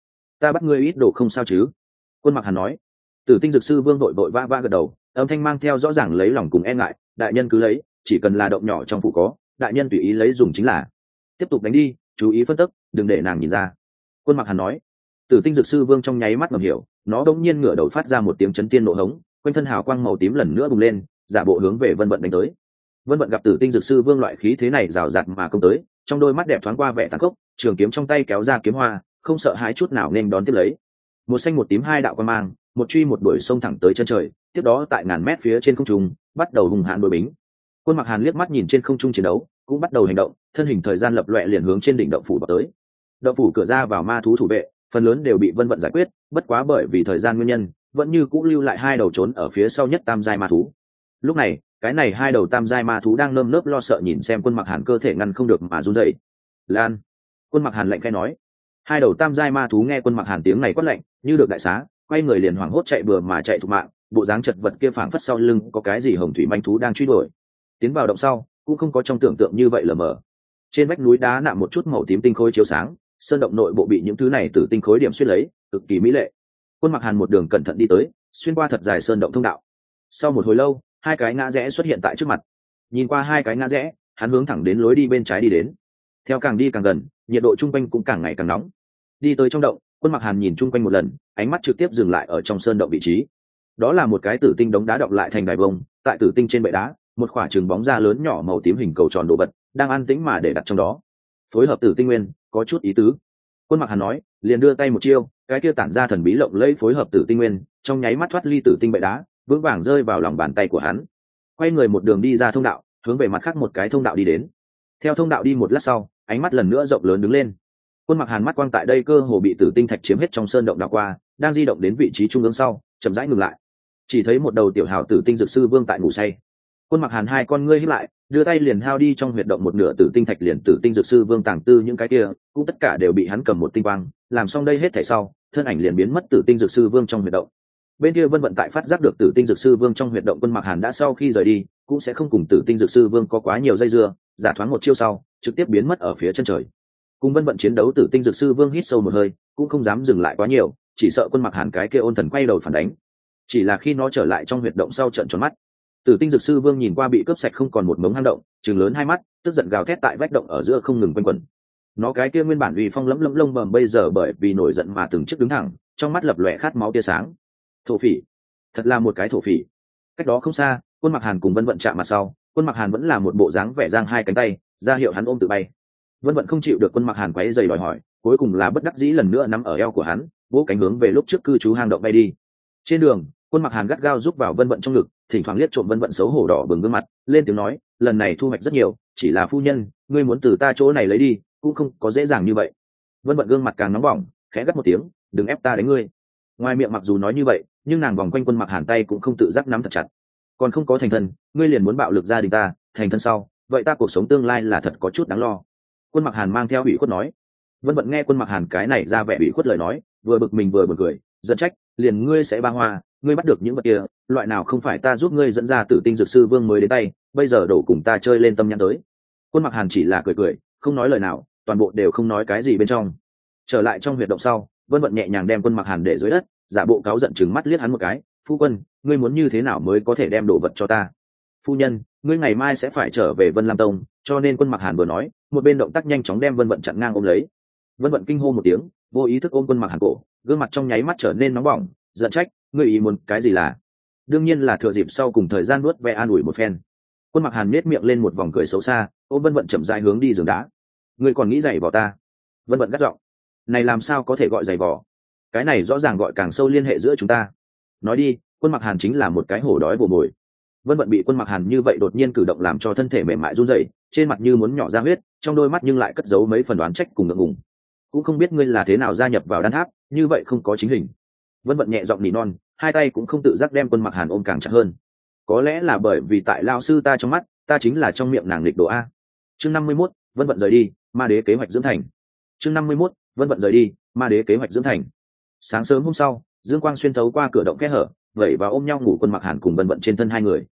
ta bắt ngươi ít đồ không sao chứ? Quân Mặc Hàn nói. Tử Tinh Dược Sư Vương đội vội vã gật đầu, âm thanh mang theo rõ ràng lấy lòng cùng e ngại, đại nhân cứ lấy, chỉ cần là động nhỏ trong phủ có, đại nhân tùy ý lấy dùng chính là. Tiếp tục đánh đi, chú ý phân tích, đừng để nàng nhìn ra. Quân Mặc Hàn nói. Tử Tinh Dược Sư Vương trong nháy mắt ngầm hiểu, nó đống nhiên ngửa đầu phát ra một tiếng chấn tiên nộ hống, quanh thân hào quang màu tím lần nữa bùng lên, giả bộ hướng về Vân Vận đánh tới. Vân Vận gặp Tử Tinh Dược Sư Vương loại khí thế này rào rạt mà công tới, trong đôi mắt đẹp thoáng qua vẻ tàn khốc, trường kiếm trong tay kéo ra kiếm hoa, không sợ hãi chút nào nên đón tiếp lấy. Một xanh một tím hai đạo quang mang, một truy một đuổi xông thẳng tới chân trời, tiếp đó tại ngàn mét phía trên không trung bắt đầu hùng hãn đối bính. Quân Mặc Hàn liếc mắt nhìn trên không trung chiến đấu, cũng bắt đầu hành động, thân hình thời gian lập loè liền hướng trên đỉnh động phủ vào tới. Động phủ cửa ra vào ma thú thủ vệ, phần lớn đều bị Vân Vận giải quyết, bất quá bởi vì thời gian nguyên nhân, vẫn như cũ lưu lại hai đầu trốn ở phía sau nhất tam giai ma thú. Lúc này, cái này hai đầu tam giai ma thú đang nơm nớp lo sợ nhìn xem Quân Mặc Hàn cơ thể ngăn không được mà run rẩy. Lan. Quân Mặc Hàn lạnh khẽ nói. Hai đầu tam giai ma thú nghe Quân Mặc Hàn tiếng này quát lạnh, như được đại xá, quay người liền hoảng hốt chạy bừa mà chạy thục mạng, bộ dáng chật vật kia phảng phất sau lưng có cái gì hồng thủy manh thú đang truy đuổi. Tiến vào động sau, cũng không có trong tưởng tượng như vậy lờ mờ. Trên vách núi đá nạm một chút màu tím tinh khối chiếu sáng, sơn động nội bộ bị những thứ này từ tinh khối điểm xuyên lấy, cực kỳ mỹ lệ. Quân Mặc Hàn một đường cẩn thận đi tới, xuyên qua thật dài sơn động thông đạo. Sau một hồi lâu, hai cái ngã rẽ xuất hiện tại trước mặt. Nhìn qua hai cái ngã rẽ, hắn hướng thẳng đến lối đi bên trái đi đến. Theo càng đi càng gần, nhiệt độ trung quanh cũng càng ngày càng nóng. Đi tới trong động, Quân Mặc Hàn nhìn chung quanh một lần, ánh mắt trực tiếp dừng lại ở trong sơn động vị trí. Đó là một cái tử tinh đống đá đọng lại thành đài vông, tại tử tinh trên bệ đá, một quả trường bóng da lớn nhỏ màu tím hình cầu tròn đồ vật, đang an tĩnh mà để đặt trong đó. Phối hợp tử tinh nguyên, có chút ý tứ. Quân Mặc Hàn nói, liền đưa tay một chiêu, cái kia tản ra thần bí lộng lẫy phối hợp tử tinh nguyên, trong nháy mắt thoát ly tử tinh bệ đá, vững vàng rơi vào lòng bàn tay của hắn. Quay người một đường đi ra thông đạo, hướng về mặt khác một cái thông đạo đi đến. Theo thông đạo đi một lát sau, ánh mắt lần nữa rộng lớn đứng lên. Quân Mặc Hàn mắt quang tại đây cơ hồ bị tử tinh thạch chiếm hết trong sơn động đảo qua, đang di động đến vị trí trung ương sau, chậm rãi ngừng lại. Chỉ thấy một đầu tiểu hào tử tinh dược sư vương tại ngủ say. Quân Mặc Hàn hai con ngươi híp lại, đưa tay liền hao đi trong huyệt động một nửa tử tinh thạch, liền tử tinh dược sư vương tàng tư những cái kia, cũng tất cả đều bị hắn cầm một tinh quang, làm xong đây hết thảy sau, thân ảnh liền biến mất tử tinh dược sư vương trong huyệt động. Bên kia Vân Vận tại phát giác được tử tinh dược sư vương trong huyệt động Quân Mặc Hàn đã sau khi rời đi, cũng sẽ không cùng tử tinh dược sư vương có quá nhiều dây dưa, giả thoáng một chiêu sau, trực tiếp biến mất ở phía chân trời. Cùng Vân Vận chiến đấu, tử tinh dược sư vương hít sâu một hơi, cũng không dám dừng lại quá nhiều, chỉ sợ Quân Mặc Hàn cái kia ôn thần quay đầu phản đánh. Chỉ là khi nó trở lại trong huyệt động sau trợn tròn mắt, tử tinh dược sư vương nhìn qua bị cướp sạch không còn một mống hang động, trừng lớn hai mắt, tức giận gào thét tại vách động ở giữa không ngừng quanh quẩn. Nó cái kia nguyên bản uy phong lẫm lẫm lông bầm bây giờ bởi vì nổi giận mà từng chiếc đứng thẳng, trong mắt lập lòe khát máu tia sáng. Thổ phỉ, thật là một cái thổ phỉ. Cách đó không xa, Quân Mặc Hàn cùng Vân Vận chạm mặt sau, Quân Mặc Hàn vẫn là một bộ dáng vẻ giang hai cánh tay, ra hiệu hắn ôm tự bay. Vân Vận không chịu được Quân Mặc Hàn quấy giày đòi hỏi, cuối cùng là bất đắc dĩ lần nữa nắm ở eo của hắn, vỗ cánh hướng về lúc trước cư trú hang động bay đi. Trên đường, Quân Mặc Hàn gắt gao giúp vào Vân Vận trong ngực, thỉnh thoảng liếc trộm Vân Vận xấu hổ đỏ bừng gương mặt, lên tiếng nói, lần này thu hoạch rất nhiều, chỉ là phu nhân, ngươi muốn từ ta chỗ này lấy đi, cũng không có dễ dàng như vậy. Vân Vận gương mặt càng nóng bỏng, khẽ gắt một tiếng, đừng ép ta đánh ngươi. Ngoài miệng mặc dù nói như vậy, nhưng nàng vòng quanh Quân Mặc Hàn tay cũng không tự giác nắm thật chặt. Còn không có thành thân, ngươi liền muốn bạo lực gia đình ta, thành thân sau, vậy ta cuộc sống tương lai là thật có chút đáng lo. Quân Mặc Hàn mang theo ủy khuất nói. Vân Vận nghe Quân Mặc Hàn cái này ra vẻ ủy khuất lời nói, vừa bực mình vừa buồn cười, giận trách, liền ngươi sẽ ba hoa, ngươi bắt được những vật kia, loại nào không phải ta giúp ngươi dẫn ra tử tinh dược sư vương mới đến tay, bây giờ đổ cùng ta chơi lên tâm nhãn tới. Quân Mặc Hàn chỉ là cười cười, không nói lời nào, toàn bộ đều không nói cái gì bên trong. Trở lại trong huyệt động sau, Vân Vận nhẹ nhàng đem Quân Mặc Hàn để dưới đất, giả bộ cáu giận chừng mắt liếc hắn một cái, phu quân, ngươi muốn như thế nào mới có thể đem đồ vật cho ta? Phu nhân, ngươi ngày mai sẽ phải trở về Vân Lam Tông, cho nên Quân Mặc Hàn vừa nói, một bên động tác nhanh chóng đem Vân Vận chặn ngang ôm lấy. Vân Vận kinh hô một tiếng, vô ý thức ôm Quân Mặc Hàn cổ, gương mặt trong nháy mắt trở nên nóng bỏng, giận trách, ngươi ý muốn cái gì là? Đương nhiên là thừa dịp sau cùng thời gian nuốt ve an ủi một phen. Quân Mặc Hàn nhếch miệng lên một vòng cười xấu xa, ôm Vân Vận chậm rãi hướng đi giường đá. Ngươi còn nghĩ giày vò ta? Vân Vận gắt giọng. Này làm sao có thể gọi giày vò? Cái này rõ ràng gọi càng sâu liên hệ giữa chúng ta. Nói đi, Quân Mặc Hàn chính là một cái hổ đói bổ mồi. Vân Vận bị Quân Mặc Hàn như vậy đột nhiên cử động làm cho thân thể mềm mại run rẩy, trên mặt như muốn nhỏ ra huyết, trong đôi mắt nhưng lại cất giấu mấy phần đoán trách cùng ngượng ngùng. Cũng không biết ngươi là thế nào gia nhập vào đan tháp, như vậy không có chính hình. Vân Vận nhẹ giọng nỉ non, hai tay cũng không tự giác đem Quân Mặc Hàn ôm càng chặt hơn. Có lẽ là bởi vì tại lao sư ta trong mắt, ta chính là trong miệng nàng nghịch đồ a. Chương 51, Vân Vận rời đi, ma đế kế hoạch dưỡng thành. Chương 51, Vân Vận rời đi, ma đế kế hoạch dưỡng thành. Sáng sớm hôm sau, dương quang xuyên thấu qua cửa động kẽ hở, vẩy vào ôm nhau ngủ Quân Mặc Hàn cùng Vân Vận trên thân hai người.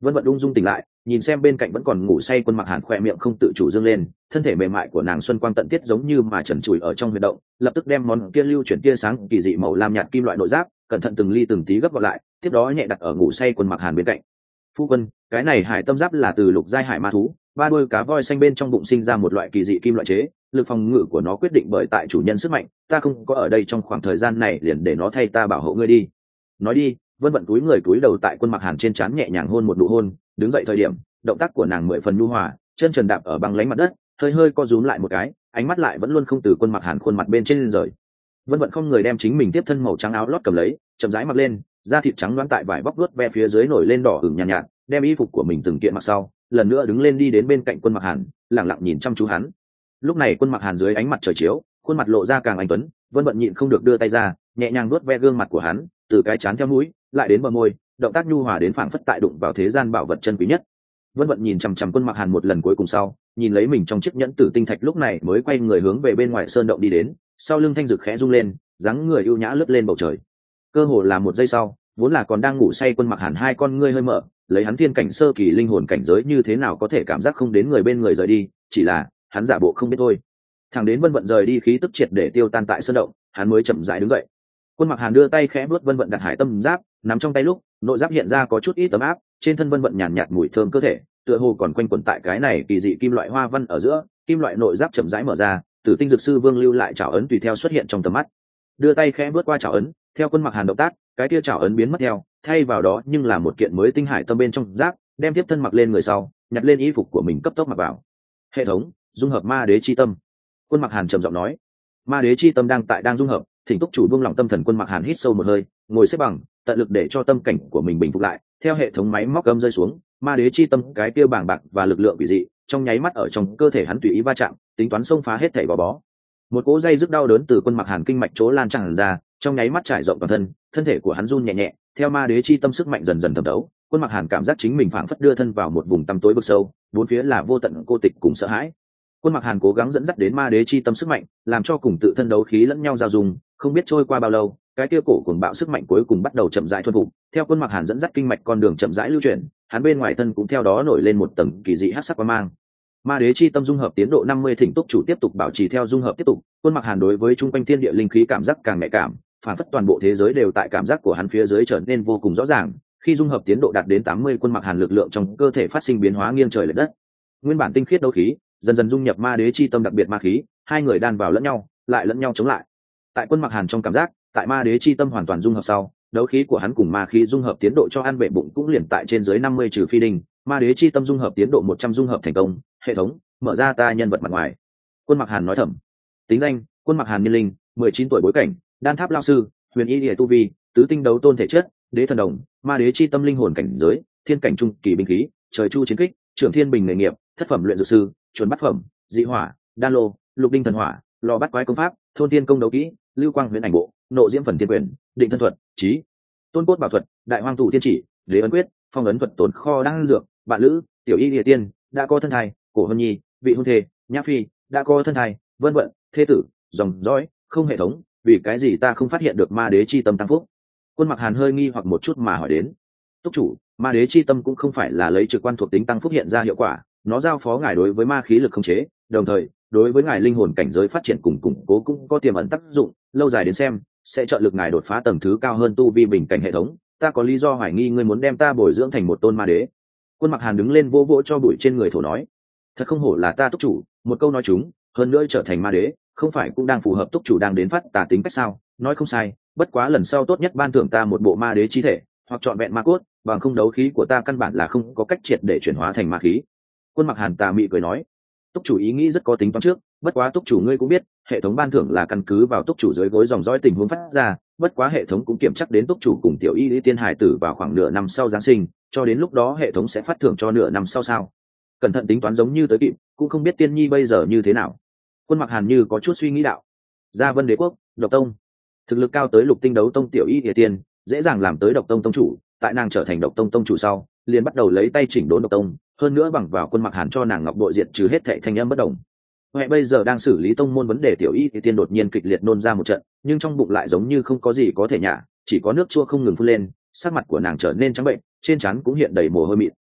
Vân Vận ung dung tỉnh lại, nhìn xem bên cạnh vẫn còn ngủ say Quân Mặc Hàn, khoe miệng không tự chủ dương lên, thân thể mềm mại của nàng xuân quang tận tiết giống như mà trần trụi ở trong huyệt động, lập tức đem món kia lưu chuyển tia sáng kỳ dị màu lam nhạt kim loại nội giáp cẩn thận từng ly từng tí gấp gọn lại, tiếp đó nhẹ đặt ở ngủ say Quân Mặc Hàn bên cạnh. Phu quân, cái này hải tâm giáp là từ lục giai hải ma thú, ba đuôi cá voi xanh bên trong bụng sinh ra một loại kỳ dị kim loại chế, lực phòng ngự của nó quyết định bởi tại chủ nhân sức mạnh, ta không có ở đây trong khoảng thời gian này liền để nó thay ta bảo hộ ngươi đi. Nói đi. Vân Vận túi người túi đầu tại Quân Mặc Hàn trên trán nhẹ nhàng hôn một nụ hôn, đứng dậy thời điểm động tác của nàng 10 phần nhu hòa, chân trần đạp ở băng lánh mặt đất, hơi hơi co rúm lại một cái, ánh mắt lại vẫn luôn không từ Quân Mặc Hàn khuôn mặt bên trên rời. Vân Vận không người đem chính mình tiếp thân màu trắng áo lót cầm lấy, chậm rãi mặc lên, da thịt trắng loáng tại vải bóc vuốt ve phía dưới nổi lên đỏ ửng nhàn nhạt, đem y phục của mình từng kiện mặc sau, lần nữa đứng lên đi đến bên cạnh Quân Mặc Hàn, lặng lặng nhìn chăm chú hắn. Lúc này Quân Mặc Hàn dưới ánh mặt trời chiếu, khuôn mặt lộ ra càng anh tuấn, Vân Vận nhịn không được đưa tay ra, nhẹ nhàng vuốt ve gương mặt của hắn, từ cái trán theo mũi, lại đến bờ môi, động tác nhu hòa đến phảng phất tại đụng vào thế gian bảo vật chân quý nhất. Vân Vận nhìn chằm chằm Quân Mặc Hàn một lần cuối cùng sau, nhìn lấy mình trong chiếc nhẫn tử tinh thạch, lúc này mới quay người hướng về bên ngoài sơn động đi đến, sau lưng thanh dực khẽ rung lên, dáng người ưu nhã lướt lên bầu trời. Cơ hồ là một giây sau, vốn là còn đang ngủ say Quân Mặc Hàn hai con ngươi hơi mở, lấy hắn thiên cảnh sơ kỳ linh hồn cảnh giới như thế nào có thể cảm giác không đến người bên người rời đi, chỉ là hắn giả bộ không biết thôi. Thẳng đến Vân Vận rời đi khí tức triệt để tiêu tan tại sơn động, hắn mới chậm rãi đứng dậy. Quân Mặc Hàn đưa tay khẽ vuốt Vân Vận đặt hải tâm giáp, nắm trong tay lúc, nội giáp hiện ra có chút ít ấm áp, trên thân Vân Vận nhàn nhạt mùi thơm cơ thể, tựa hồ còn quanh quẩn tại cái này kỳ dị kim loại hoa văn ở giữa, kim loại nội giáp chậm rãi mở ra, Tử Tinh Dược Sư Vương lưu lại trảo ấn tùy theo xuất hiện trong tầm mắt. Đưa tay khẽ vuốt qua trảo ấn, theo Quân Mặc Hàn động tác, cái kia trảo ấn biến mất theo, thay vào đó nhưng là một kiện mới tinh hải tâm bên trong giáp, đem tiếp thân mặc lên người sau, nhặt lên y phục của mình cấp tốc mặc vào. Hệ thống dung hợp ma đế chi tâm. Quân Mặc Hàn trầm giọng nói. Ma đế chi tâm đang dung hợp, thỉnh túc chủ buông lỏng tâm thần. Quân Mặc Hàn hít sâu một hơi, ngồi xếp bằng, tận lực để cho tâm cảnh của mình bình phục lại. Theo hệ thống máy móc âm rơi xuống, ma đế chi tâm cái kia bàng bạc và lực lượng quỷ dị trong nháy mắt ở trong cơ thể hắn tùy ý va chạm, tính toán xông phá hết thảy gò bó. Một cỗ dây rức đau đớn từ Quân Mặc Hàn kinh mạch chỗ lan tràn ra, trong nháy mắt trải rộng toàn thân, thân thể của hắn run nhẹ nhẹ. Theo ma đế chi tâm sức mạnh dần dần thẩm thấu, Quân Mặc Hàn cảm giác chính mình phảng phất đưa thân vào một vùng tăm tối vực sâu, bốn phía là vô tận cô tịch cùng sợ hãi. Quân Mặc Hàn cố gắng dẫn dắt đến ma đế chi tâm sức mạnh, làm cho cùng tự thân đấu khí lẫn nhau giao dung, không biết trôi qua bao lâu, cái kia cổ cuồng bạo sức mạnh cuối cùng bắt đầu chậm rãi thuần phục. Theo Quân Mặc Hàn dẫn dắt kinh mạch con đường chậm rãi lưu chuyển, hắn bên ngoài thân cũng theo đó nổi lên một tầng kỳ dị hắc sắc quang mang. Ma đế chi tâm dung hợp tiến độ 50, thỉnh túc chủ tiếp tục bảo trì theo dung hợp tiếp tục. Quân Mặc Hàn đối với trung quanh thiên địa linh khí cảm giác càng nhạy cảm, phản phất toàn bộ thế giới đều tại cảm giác của hắn phía dưới trở nên vô cùng rõ ràng. Khi dung hợp tiến độ đạt đến 80, Quân Mặc Hàn lực lượng trong cơ thể phát sinh biến hóa nghiêng trời lệch đất. Nguyên bản tinh khiết đấu khí dần dần dung nhập ma đế chi tâm đặc biệt ma khí, hai người đan vào lẫn nhau, lại lẫn nhau chống lại. Tại Quân Mặc Hàn trong cảm giác, tại ma đế chi tâm hoàn toàn dung hợp sau, đấu khí của hắn cùng ma khí dung hợp tiến độ cho ăn bệ bụng cũng liền tại trên dưới 50 trừ phi đinh. Ma đế chi tâm dung hợp tiến độ 100 dung hợp thành công. Hệ thống mở ra ta nhân vật mặt ngoài. Quân Mặc Hàn nói thầm. Tính danh: Quân Mặc Hàn, niên linh 19 tuổi, bối cảnh đan tháp lao sư, huyền y địa tu vi, tứ tinh đấu tôn thể chất, đế thần đồng, ma đế chi tâm linh hồn cảnh giới, thiên cảnh trung kỳ binh khí, trời chu chiến kích, trưởng thiên bình nghề nghiệp, thất phẩm luyện dược sư, chuẩn bát phẩm, dị hỏa, đan lô, lục đinh thần hỏa, lò bắt quái công pháp, thôn tiên công đấu kỹ, lưu quang huyền ảnh bộ, nộ diễm phần thiên quyền, định thân thuật, trí tôn cốt bảo thuật, đại hoang thủ thiên chỉ, đế ấn quyết, phong ấn thuật, tồn kho đan dược, bạn lữ, tiểu y địa tiên, đã có thân thai, cổ hân nhi, vị hôn thê, nhã phi, đã có thân thai, vân vận, thế tử, dòng dõi, không hệ thống, vì cái gì ta không phát hiện được ma đế chi tâm tăng phúc? Quân Mặc Hàn hơi nghi hoặc một chút mà hỏi đến. Túc chủ, ma đế chi tâm cũng không phải là lấy trực quan thuộc tính tăng phúc hiện ra hiệu quả, nó giao phó ngài đối với ma khí lực khống chế, đồng thời đối với ngài linh hồn cảnh giới phát triển cùng củng cố cũng có tiềm ẩn tác dụng, lâu dài đến xem sẽ trợ lực ngài đột phá tầng thứ cao hơn tu vi bình cảnh hệ thống. Ta có lý do hoài nghi ngươi muốn đem ta bồi dưỡng thành một tôn ma đế. Quân Mặc Hàn đứng lên vỗ vỗ cho bụi trên người thổ nói. Thật không hổ là ta túc chủ, một câu nói chúng, hơn nữa trở thành ma đế, không phải cũng đang phù hợp túc chủ đang đến phát tà tính cách sao? Nói không sai, bất quá lần sau tốt nhất ban thưởng ta một bộ ma đế chi thể, hoặc trọn vẹn ma cốt, bằng không đấu khí của ta căn bản là không có cách triệt để chuyển hóa thành ma khí. Quân Mặc Hàn tà mị cười nói. Túc chủ ý nghĩ rất có tính toán trước, bất quá túc chủ ngươi cũng biết, hệ thống ban thưởng là căn cứ vào túc chủ dưới gối dòng dõi tình huống phát ra, bất quá hệ thống cũng kiểm chắc đến túc chủ cùng tiểu y lý tiên hải tử vào khoảng nửa năm sau giáng sinh, cho đến lúc đó hệ thống sẽ phát thưởng cho nửa năm sau sao? Cẩn thận tính toán giống như tới kịp, cũng không biết tiên nhi bây giờ như thế nào. Quân Mặc Hàn như có chút suy nghĩ đạo. Gia Vân Đế quốc, Độc Tông, thực lực cao tới lục tinh đấu tông tiểu y địa tiên, dễ dàng làm tới Độc Tông tông chủ. Tại nàng trở thành Độc Tông tông chủ sau, liền bắt đầu lấy tay chỉnh đốn Độc Tông, hơn nữa bằng vào Quân Mặc Hàn cho nàng ngọc bội diệt trừ hết thảy thanh âm bất đồng. Huệ bây giờ đang xử lý tông môn vấn đề, tiểu y địa tiên đột nhiên kịch liệt nôn ra một trận, nhưng trong bụng lại giống như không có gì có thể nhả, chỉ có nước chua không ngừng phun lên, sắc mặt của nàng trở nên trắng bệnh, trên trán cũng hiện đầy mồ hôi mịn.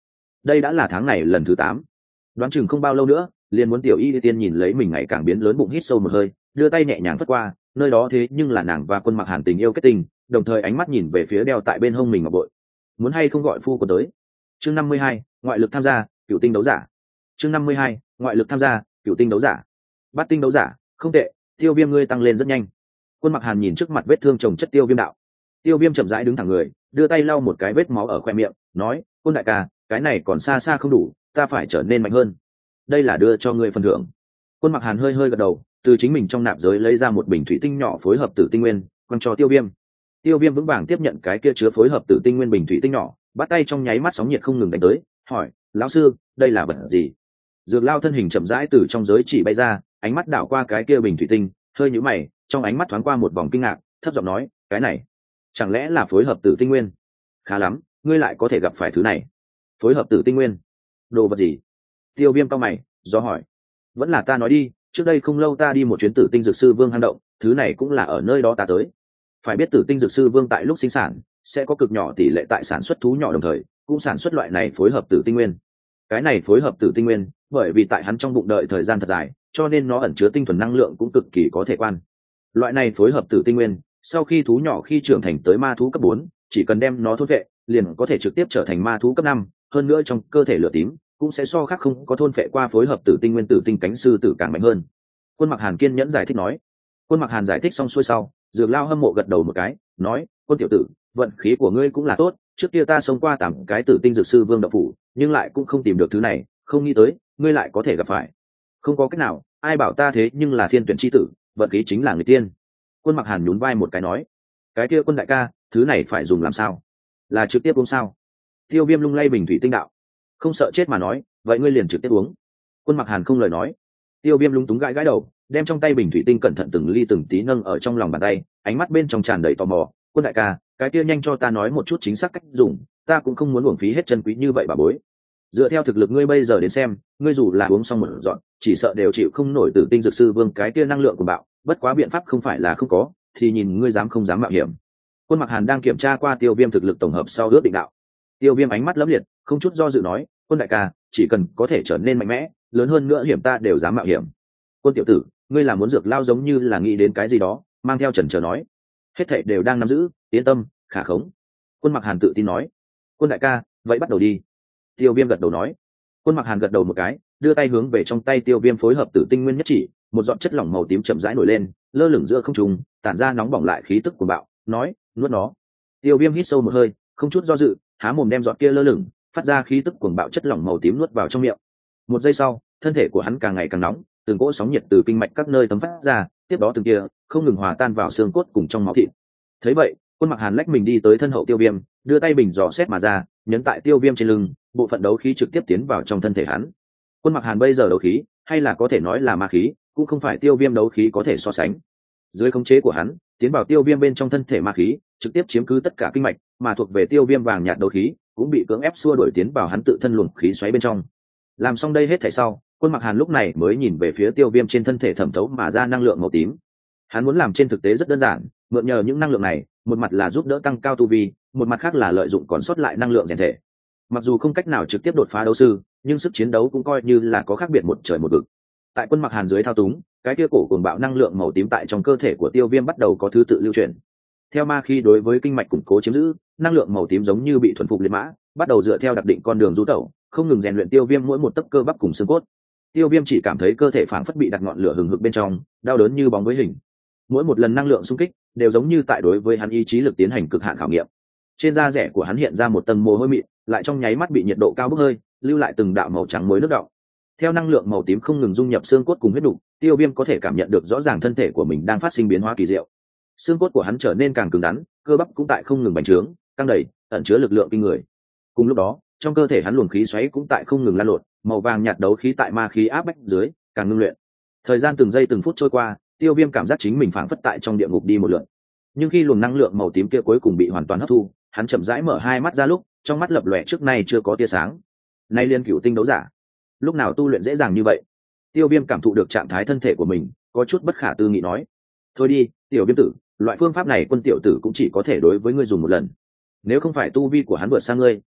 đây đã là tháng này lần thứ 8. Đoán chừng không bao lâu nữa liền muốn tiểu y tiên nhìn lấy mình ngày càng biến lớn bụng, hít sâu một hơi, đưa tay nhẹ nhàng phất qua nơi đó, thế nhưng là nàng và Quân Mặc Hàn tình yêu kết tình, đồng thời ánh mắt nhìn về phía đeo tại bên hông mình ngọc bội. Muốn hay không gọi phu quân tới? Chương 52, ngoại lực tham gia cựu tinh đấu giả. Chương 52, ngoại lực tham gia cựu tinh đấu giả. Bát tinh đấu giả, không tệ, Tiêu Viêm ngươi tăng lên rất nhanh. Quân Mặc Hàn nhìn trước mặt vết thương chồng chất Tiêu Viêm đạo. Tiêu Viêm chậm rãi đứng thẳng người, đưa tay lau một cái vết máu ở khoe miệng, nói: Quân đại ca, cái này còn xa xa không đủ, ta phải trở nên mạnh hơn. Đây là đưa cho ngươi phần thưởng. Quân Mặc Hàn hơi hơi gật đầu, từ chính mình trong nạp giới lấy ra một bình thủy tinh nhỏ phối hợp tử tinh nguyên, quăng cho Tiêu Viêm. Tiêu Viêm vững vàng tiếp nhận cái kia chứa phối hợp tử tinh nguyên bình thủy tinh nhỏ, bắt tay trong nháy mắt sóng nhiệt không ngừng đánh tới, hỏi: lão sư, đây là vật gì? Dược Lao thân hình chậm rãi từ trong giới chỉ bay ra, ánh mắt đảo qua cái kia bình thủy tinh, hơi nhíu mày, trong ánh mắt thoáng qua một vòng kinh ngạc, thấp giọng nói: cái này chẳng lẽ là phối hợp tử tinh nguyên? Khá lắm, ngươi lại có thể gặp phải thứ này. Phối hợp tử tinh nguyên? Đồ vật gì? Tiêu Viêm cau mày, do hỏi. Vẫn là ta nói đi, trước đây không lâu ta đi một chuyến tử tinh dược sư vương hang động, thứ này cũng là ở nơi đó ta tới. Phải biết tử tinh dược sư vương tại lúc sinh sản sẽ có cực nhỏ tỷ lệ tại sản xuất thú nhỏ, đồng thời cũng sản xuất loại này phối hợp tử tinh nguyên. Cái này phối hợp tử tinh nguyên bởi vì tại hắn trong bụng đợi thời gian thật dài, cho nên nó ẩn chứa tinh thuần năng lượng cũng cực kỳ có thể quan. Loại này phối hợp tử tinh nguyên sau khi thú nhỏ khi trưởng thành tới ma thú cấp 4, chỉ cần đem nó thôn vệ liền có thể trực tiếp trở thành ma thú cấp 5, hơn nữa trong cơ thể lửa tím cũng sẽ so khác không có thôn phệ qua phối hợp tử tinh nguyên tử tinh cánh sư tử càng mạnh hơn. Quân Mặc Hàn kiên nhẫn giải thích nói. Quân Mặc Hàn giải thích xong xuôi sau, Dược Lao hâm mộ gật đầu một cái, nói: Quân tiểu tử, vận khí của ngươi cũng là tốt, trước kia ta sống qua 8 cái tử tinh dược sư vương đậu phủ, nhưng lại cũng không tìm được thứ này, không nghĩ tới ngươi lại có thể gặp phải. Không có cách nào, ai bảo ta thế nhưng là thiên tuyển chi tử, vận khí chính là người tiên. Quân Mặc Hàn nhún vai một cái nói: cái kia Quân đại ca, thứ này phải dùng làm sao? Là trực tiếp uống sao? Tiêu Viêm lung lay bình thủy tinh đạo. Không sợ chết mà nói, vậy ngươi liền trực tiếp uống. Quân Mặc Hàn không lời nói. Tiêu Viêm lúng túng gãi gãi đầu, đem trong tay bình thủy tinh cẩn thận từng ly từng tí nâng ở trong lòng bàn tay, ánh mắt bên trong tràn đầy tò mò. Quân đại ca, cái kia nhanh cho ta nói một chút chính xác cách dùng, ta cũng không muốn uổng phí hết chân quý như vậy bà bối. Dựa theo thực lực ngươi bây giờ đến xem, ngươi dù là uống xong một dọn, chỉ sợ đều chịu không nổi tử tinh dược sư vương cái kia năng lượng của bạo, bất quá biện pháp không phải là không có, thì nhìn ngươi dám không dám mạo hiểm. Quân Mặc Hàn đang kiểm tra qua Tiêu Viêm thực lực tổng hợp sau ước định đạo. Tiêu Viêm ánh mắt lấm liệt, không chút do dự nói: Quân đại ca, chỉ cần có thể trở nên mạnh mẽ, lớn hơn nữa hiểm ta đều dám mạo hiểm. Quân tiểu tử, ngươi là muốn Dược Lao giống như là nghĩ đến cái gì đó, mang theo chần chờ nói: hết thảy đều đang nắm giữ, yên tâm, khả khống. Quân Mặc Hàn tự tin nói. Quân đại ca, vậy bắt đầu đi. Tiêu Viêm gật đầu nói. Quân Mặc Hàn gật đầu một cái, đưa tay hướng về trong tay Tiêu Viêm phối hợp tử tinh nguyên nhất chỉ, một giọt chất lỏng màu tím chậm rãi nổi lên, lơ lửng giữa không trung, tản ra nóng bỏng lại khí tức của bạo, nói: nuốt nó. Tiêu Viêm hít sâu một hơi, không chút do dự, há mồm đem giọt kia lơ lửng phát ra khí tức cuồng bạo chất lỏng màu tím nuốt vào trong miệng. Một giây sau, thân thể của hắn càng ngày càng nóng, từng cỗ sóng nhiệt từ kinh mạch các nơi tấm phát ra, tiếp đó từng kia không ngừng hòa tan vào xương cốt cùng trong máu thịt. Thấy vậy, Quân Mặc Hàn lách mình đi tới thân hậu Tiêu Viêm, đưa tay bình dò xét mà ra, nhấn tại Tiêu Viêm trên lưng, bộ phận đấu khí trực tiếp tiến vào trong thân thể hắn. Quân Mặc Hàn bây giờ đấu khí, hay là có thể nói là ma khí, cũng không phải Tiêu Viêm đấu khí có thể so sánh. Dưới khống chế của hắn, tiến vào Tiêu Viêm bên trong thân thể ma khí, trực tiếp chiếm cứ tất cả kinh mạch, mà thuộc về Tiêu Viêm vàng nhạt đấu khí cũng bị cưỡng ép xua đuổi tiến vào hắn tự thân luồng khí xoáy bên trong. Làm xong đây hết thảy sau, Quân Mặc Hàn lúc này mới nhìn về phía Tiêu Viêm trên thân thể thẩm thấu mà ra năng lượng màu tím. Hắn muốn làm trên thực tế rất đơn giản, mượn nhờ những năng lượng này, một mặt là giúp đỡ tăng cao tu vi, một mặt khác là lợi dụng còn sót lại năng lượng rèn thể. Mặc dù không cách nào trực tiếp đột phá đấu sư, nhưng sức chiến đấu cũng coi như là có khác biệt một trời một vực. Tại Quân Mặc Hàn dưới thao túng, cái kia cổ cuồng bạo năng lượng màu tím tại trong cơ thể của Tiêu Viêm bắt đầu có thứ tự lưu chuyển. Theo ma khí đối với kinh mạch củng cố chiếm giữ, năng lượng màu tím giống như bị thuần phục liệt mã, bắt đầu dựa theo đặc định con đường du tẩu, không ngừng rèn luyện Tiêu Viêm mỗi một tấc cơ bắp cùng xương cốt. Tiêu Viêm chỉ cảm thấy cơ thể phảng phất bị đặt ngọn lửa hừng hực bên trong, đau đớn như bóng với hình. Mỗi một lần năng lượng xung kích đều giống như tại đối với hắn ý chí lực tiến hành cực hạn khảo nghiệm. Trên da rẻ của hắn hiện ra một tầng mồ hôi mịn, lại trong nháy mắt bị nhiệt độ cao bốc hơi, lưu lại từng đạo màu trắng muối nước đọng. Theo năng lượng màu tím không ngừng dung nhập xương cốt cùng huyết đục, Tiêu Viêm có thể cảm nhận được rõ ràng thân thể của mình đang phát sinh biến hóa kỳ diệu. Xương cốt của hắn trở nên càng cứng rắn, cơ bắp cũng tại không ngừng bành trướng, căng đầy, ẩn chứa lực lượng kinh người. Cùng lúc đó, trong cơ thể hắn luồng khí xoáy cũng tại không ngừng lan lộn, màu vàng nhạt đấu khí tại ma khí áp bách dưới, càng ngưng luyện. Thời gian từng giây từng phút trôi qua, Tiêu Viêm cảm giác chính mình phảng phất tại trong địa ngục đi một lượt. Nhưng khi luồng năng lượng màu tím kia cuối cùng bị hoàn toàn hấp thu, hắn chậm rãi mở hai mắt ra lúc, trong mắt lập lòe trước nay chưa có tia sáng. Nay liên cửu tinh đấu giả, lúc nào tu luyện dễ dàng như vậy? Tiêu Viêm cảm thụ được trạng thái thân thể của mình, có chút bất khả tư nghị nói: thôi đi, Tiểu Viêm tử, loại phương pháp này Quân tiểu tử cũng chỉ có thể đối với ngươi dùng một lần. Nếu không phải tu vi của hắn vượt xa ngươi,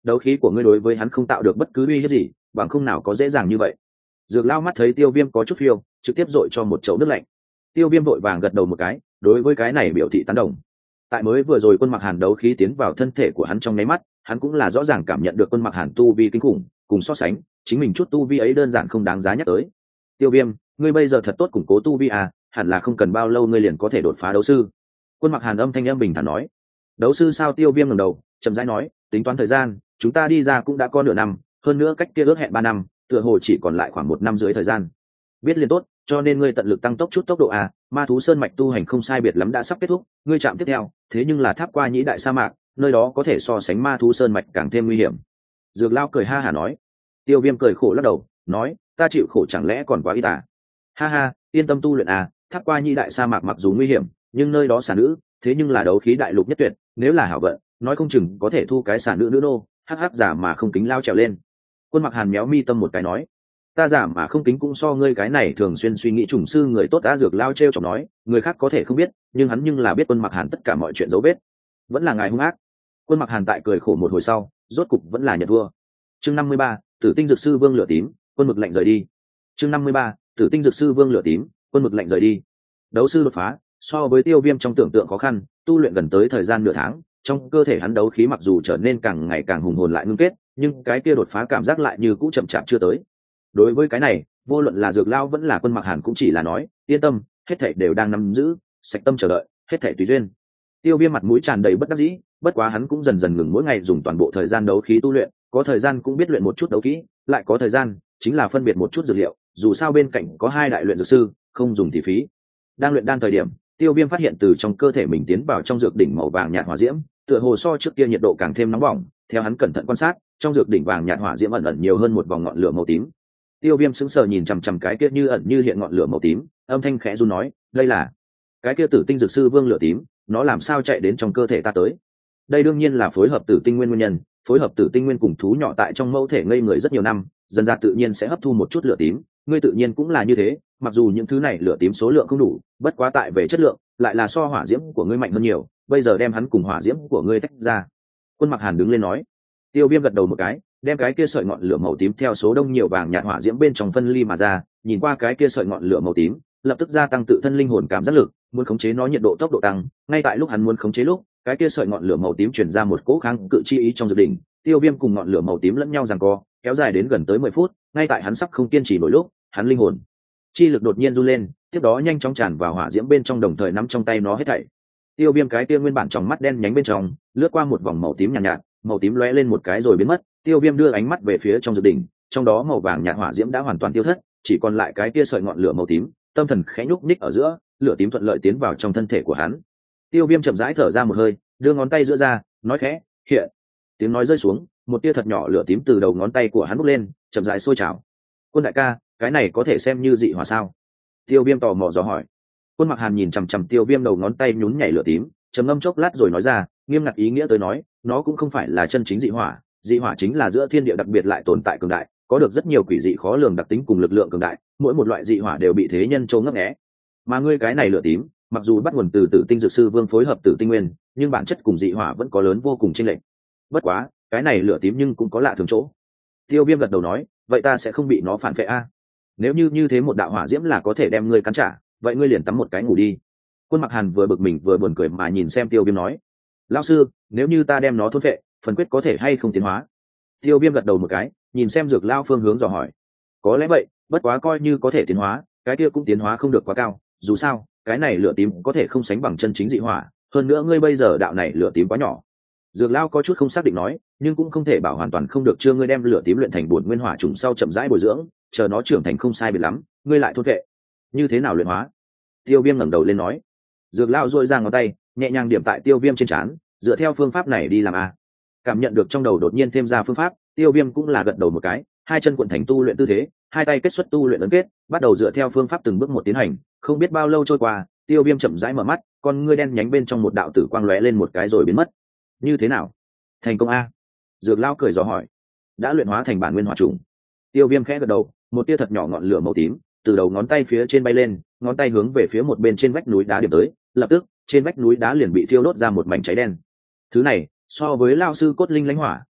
đấu khí của ngươi đối với hắn không tạo được bất cứ uy hiếp gì, bằng không nào có dễ dàng như vậy. Dược Lao mắt thấy Tiêu Viêm có chút phiêu, trực tiếp dội cho một chậu nước lạnh. Tiêu Viêm vội vàng gật đầu một cái, đối với cái này biểu thị tán đồng. Tại mới vừa rồi Quân Mặc Hàn đấu khí tiến vào thân thể của hắn trong nháy mắt, hắn cũng là rõ ràng cảm nhận được Quân Mặc Hàn tu vi kinh khủng, cùng so sánh, chính mình chút tu vi ấy đơn giản không đáng giá nhắc tới. Tiêu Viêm, ngươi bây giờ thật tốt củng cố tu vi à, hẳn là không cần bao lâu ngươi liền có thể đột phá đấu sư. Quân Mặc Hàn âm thanh em bình thản nói. Đấu sư sao? Tiêu Viêm ngẩng đầu, chậm rãi nói, tính toán thời gian, chúng ta đi ra cũng đã có nửa năm, hơn nữa cách kia ước hẹn 3 năm, tựa hồ chỉ còn lại khoảng 1 năm dưới thời gian. Biết liền tốt, cho nên ngươi tận lực tăng tốc chút tốc độ à, Ma thú sơn mạch tu hành không sai biệt lắm đã sắp kết thúc, ngươi chạm tiếp theo, thế nhưng là tháp qua nhĩ đại sa mạc, nơi đó có thể so sánh Ma thú sơn mạch càng thêm nguy hiểm. Dược Lao cười ha hả nói. Tiêu Viêm cười khổ lắc đầu, nói, ta chịu khổ chẳng lẽ còn quá ít à? Ha ha, yên tâm tu luyện à, tháp qua nhĩ đại sa mạc mặc dù nguy hiểm, nhưng nơi đó sản nữ, thế nhưng là đấu khí đại lục nhất tuyệt, nếu là hảo vận, nói không chừng có thể thu cái sản nữ nữ nô, hắc hắc giả mà không kính lao trèo lên. Quân Mặc Hàn méo mi tâm một cái nói, ta giả mà không kính cũng so ngươi cái này thường xuyên suy nghĩ trùng sư người tốt. Đã Dược Lao trêu chọc nói, người khác có thể không biết, nhưng hắn nhưng là biết Quân Mặc Hàn tất cả mọi chuyện dấu vết. Vẫn là ngài hung ác. Quân Mặc Hàn tại cười khổ một hồi sau, rốt cục vẫn là nhận thua. Chương 53, Tử tinh dược sư Vương Lửa Tím, Quân Mực lạnh rời đi. Chương 53, Tử tinh dược sư Vương Lửa Tím, Quân Mực lạnh rời đi. Đấu sư đột phá, so với Tiêu Viêm trong tưởng tượng khó khăn, tu luyện gần tới thời gian nửa tháng, trong cơ thể hắn đấu khí mặc dù trở nên càng ngày càng hùng hồn lại ngưng kết, nhưng cái kia đột phá cảm giác lại như cũ chậm chạp chưa tới. Đối với cái này, vô luận là Dược Lao vẫn là Quân Mặc Hàn cũng chỉ là nói, yên tâm, hết thảy đều đang nắm giữ, sạch tâm chờ đợi, hết thảy tùy duyên. Tiêu Viêm mặt mũi tràn đầy bất đắc dĩ, bất quá hắn cũng dần dần ngừng mỗi ngày dùng toàn bộ thời gian đấu khí tu luyện, có thời gian cũng biết luyện một chút đấu khí, lại có thời gian chính là phân biệt một chút dược liệu, dù sao bên cạnh có 2 đại luyện dược sư, không dùng thì phí. Đang luyện đan thời điểm, Tiêu Viêm phát hiện từ trong cơ thể mình tiến vào trong dược đỉnh màu vàng nhạt hỏa diễm, tựa hồ so trước kia nhiệt độ càng thêm nóng bỏng. Theo hắn cẩn thận quan sát, trong dược đỉnh vàng nhạt hỏa diễm ẩn ẩn nhiều hơn một vòng ngọn lửa màu tím. Tiêu Viêm sững sờ nhìn chằm chằm cái kia như ẩn như hiện ngọn lửa màu tím, âm thanh khẽ run nói, đây là cái kia Tử tinh dược sư Vương Lửa Tím, nó làm sao chạy đến trong cơ thể ta tới? Đây đương nhiên là phối hợp tử tinh nguyên nguyên nhân, phối hợp tử tinh nguyên cùng thú nhỏ tại trong mẫu thể ngây người rất nhiều năm, dần ra tự nhiên sẽ hấp thu một chút lửa tím, ngươi tự nhiên cũng là như thế, mặc dù những thứ này lửa tím số lượng không đủ, bất quá tại về chất lượng, lại là so hỏa diễm của ngươi mạnh hơn nhiều, bây giờ đem hắn cùng hỏa diễm của ngươi tách ra. Quân Mặc Hàn đứng lên nói. Tiêu Viêm gật đầu một cái, đem cái kia sợi ngọn lửa màu tím theo số đông nhiều vàng nhạt hỏa diễm bên trong phân ly mà ra, nhìn qua cái kia sợi ngọn lửa màu tím, lập tức gia tăng tự thân linh hồn cảm giác lực, muốn khống chế nó nhiệt độ tốc độ tăng, ngay tại lúc hắn muốn khống chế lúc, cái kia sợi ngọn lửa màu tím truyền ra một cỗ kháng cự chi ý trong dược đỉnh, Tiêu Viêm cùng ngọn lửa màu tím lẫn nhau giằng co, kéo dài đến gần tới 10 phút, ngay tại hắn sắp không kiên trì nổi lúc, hắn linh hồn chi lực đột nhiên run lên, tiếp đó nhanh chóng tràn vào hỏa diễm bên trong, đồng thời nắm trong tay nó hết thảy. Tiêu Viêm cái kia nguyên bản trong mắt đen nhánh bên trong, lướt qua một vòng màu tím nhàn nhạt, màu tím lóe lên một cái rồi biến mất. Tiêu Viêm đưa ánh mắt về phía trong dược đỉnh, trong đó màu vàng nhạt hỏa diễm đã hoàn toàn tiêu thất, chỉ còn lại cái kia sợi ngọn lửa màu tím. Tâm thần khẽ nhúc nhích ở giữa, lửa tím thuận lợi tiến vào trong thân thể của hắn. Tiêu Viêm chậm rãi thở ra một hơi, đưa ngón tay giữa ra, nói khẽ, hiện. Tiếng nói rơi xuống, một tia thật nhỏ lửa tím từ đầu ngón tay của hắn bốc lên, chậm rãi sôi trào. Quân đại ca, cái này có thể xem như dị hỏa sao? Tiêu Viêm tò mò dò hỏi. Quân Mặc Hàn nhìn chằm chằm Tiêu Viêm đầu ngón tay nhún nhảy lửa tím, trầm ngâm chốc lát rồi nói ra, nghiêm ngặt ý nghĩa tới nói, nó cũng không phải là chân chính dị hỏa chính là giữa thiên địa đặc biệt lại tồn tại cường đại, có được rất nhiều quỷ dị khó lường đặc tính cùng lực lượng cường đại, mỗi một loại dị hỏa đều bị thế nhân trông ngấp nghé. Mà ngươi cái này lửa tím, mặc dù bắt nguồn từ Tử tinh dược sư Vương phối hợp tử tinh nguyên, nhưng bản chất cùng dị hỏa vẫn có lớn vô cùng chênh lệch. Bất quá, cái này lửa tím nhưng cũng có lạ thường chỗ. Tiêu Viêm gật đầu nói, vậy ta sẽ không bị nó phản phệ a? Nếu như thế một đạo hỏa diễm là có thể đem ngươi cắn trả, vậy ngươi liền tắm một cái ngủ đi. Quân Mặc Hàn vừa bực mình vừa buồn cười mà nhìn xem Tiêu Viêm nói, lão sư, nếu như ta đem nó thôn phệ, phần quyết có thể hay không tiến hóa? Tiêu Viêm gật đầu một cái, nhìn xem Dược Lao phương hướng dò hỏi, có lẽ vậy, bất quá coi như có thể tiến hóa, cái kia cũng tiến hóa không được quá cao, dù sao cái này lửa tím có thể không sánh bằng chân chính dị hỏa, hơn nữa ngươi bây giờ đạo này lửa tím quá nhỏ. Dược Lao có chút không xác định nói, nhưng cũng không thể bảo hoàn toàn không được, chưa ngươi đem lửa tím luyện thành bổn nguyên hỏa trùng sau chậm rãi bồi dưỡng, chờ nó trưởng thành không sai biệt lắm, ngươi lại thôn vệ. Như thế nào luyện hóa? Tiêu Viêm ngẩng đầu lên nói. Dược Lao duỗi ra ngón tay, nhẹ nhàng điểm tại Tiêu Viêm trên trán, dựa theo phương pháp này đi làm a. Cảm nhận được trong đầu đột nhiên thêm ra phương pháp, Tiêu Viêm cũng là gật đầu một cái, hai chân cuộn thành tu luyện tư thế, hai tay kết xuất tu luyện ấn kết, bắt đầu dựa theo phương pháp từng bước một tiến hành. Không biết bao lâu trôi qua, Tiêu Viêm chậm rãi mở mắt, con ngươi đen nhánh bên trong một đạo tử quang lóe lên một cái rồi biến mất. Như thế nào? Thành công a? Dược Lao cười dò hỏi. Đã luyện hóa thành bản nguyên hỏa trùng. Tiêu Viêm khẽ gật đầu, một tia thật nhỏ ngọn lửa màu tím từ đầu ngón tay phía trên bay lên, ngón tay hướng về phía một bên trên vách núi đá điểm tới, lập tức trên vách núi đá liền bị thiêu đốt ra một mảnh cháy đen. Thứ này so với lao sư cốt linh lãnh hỏa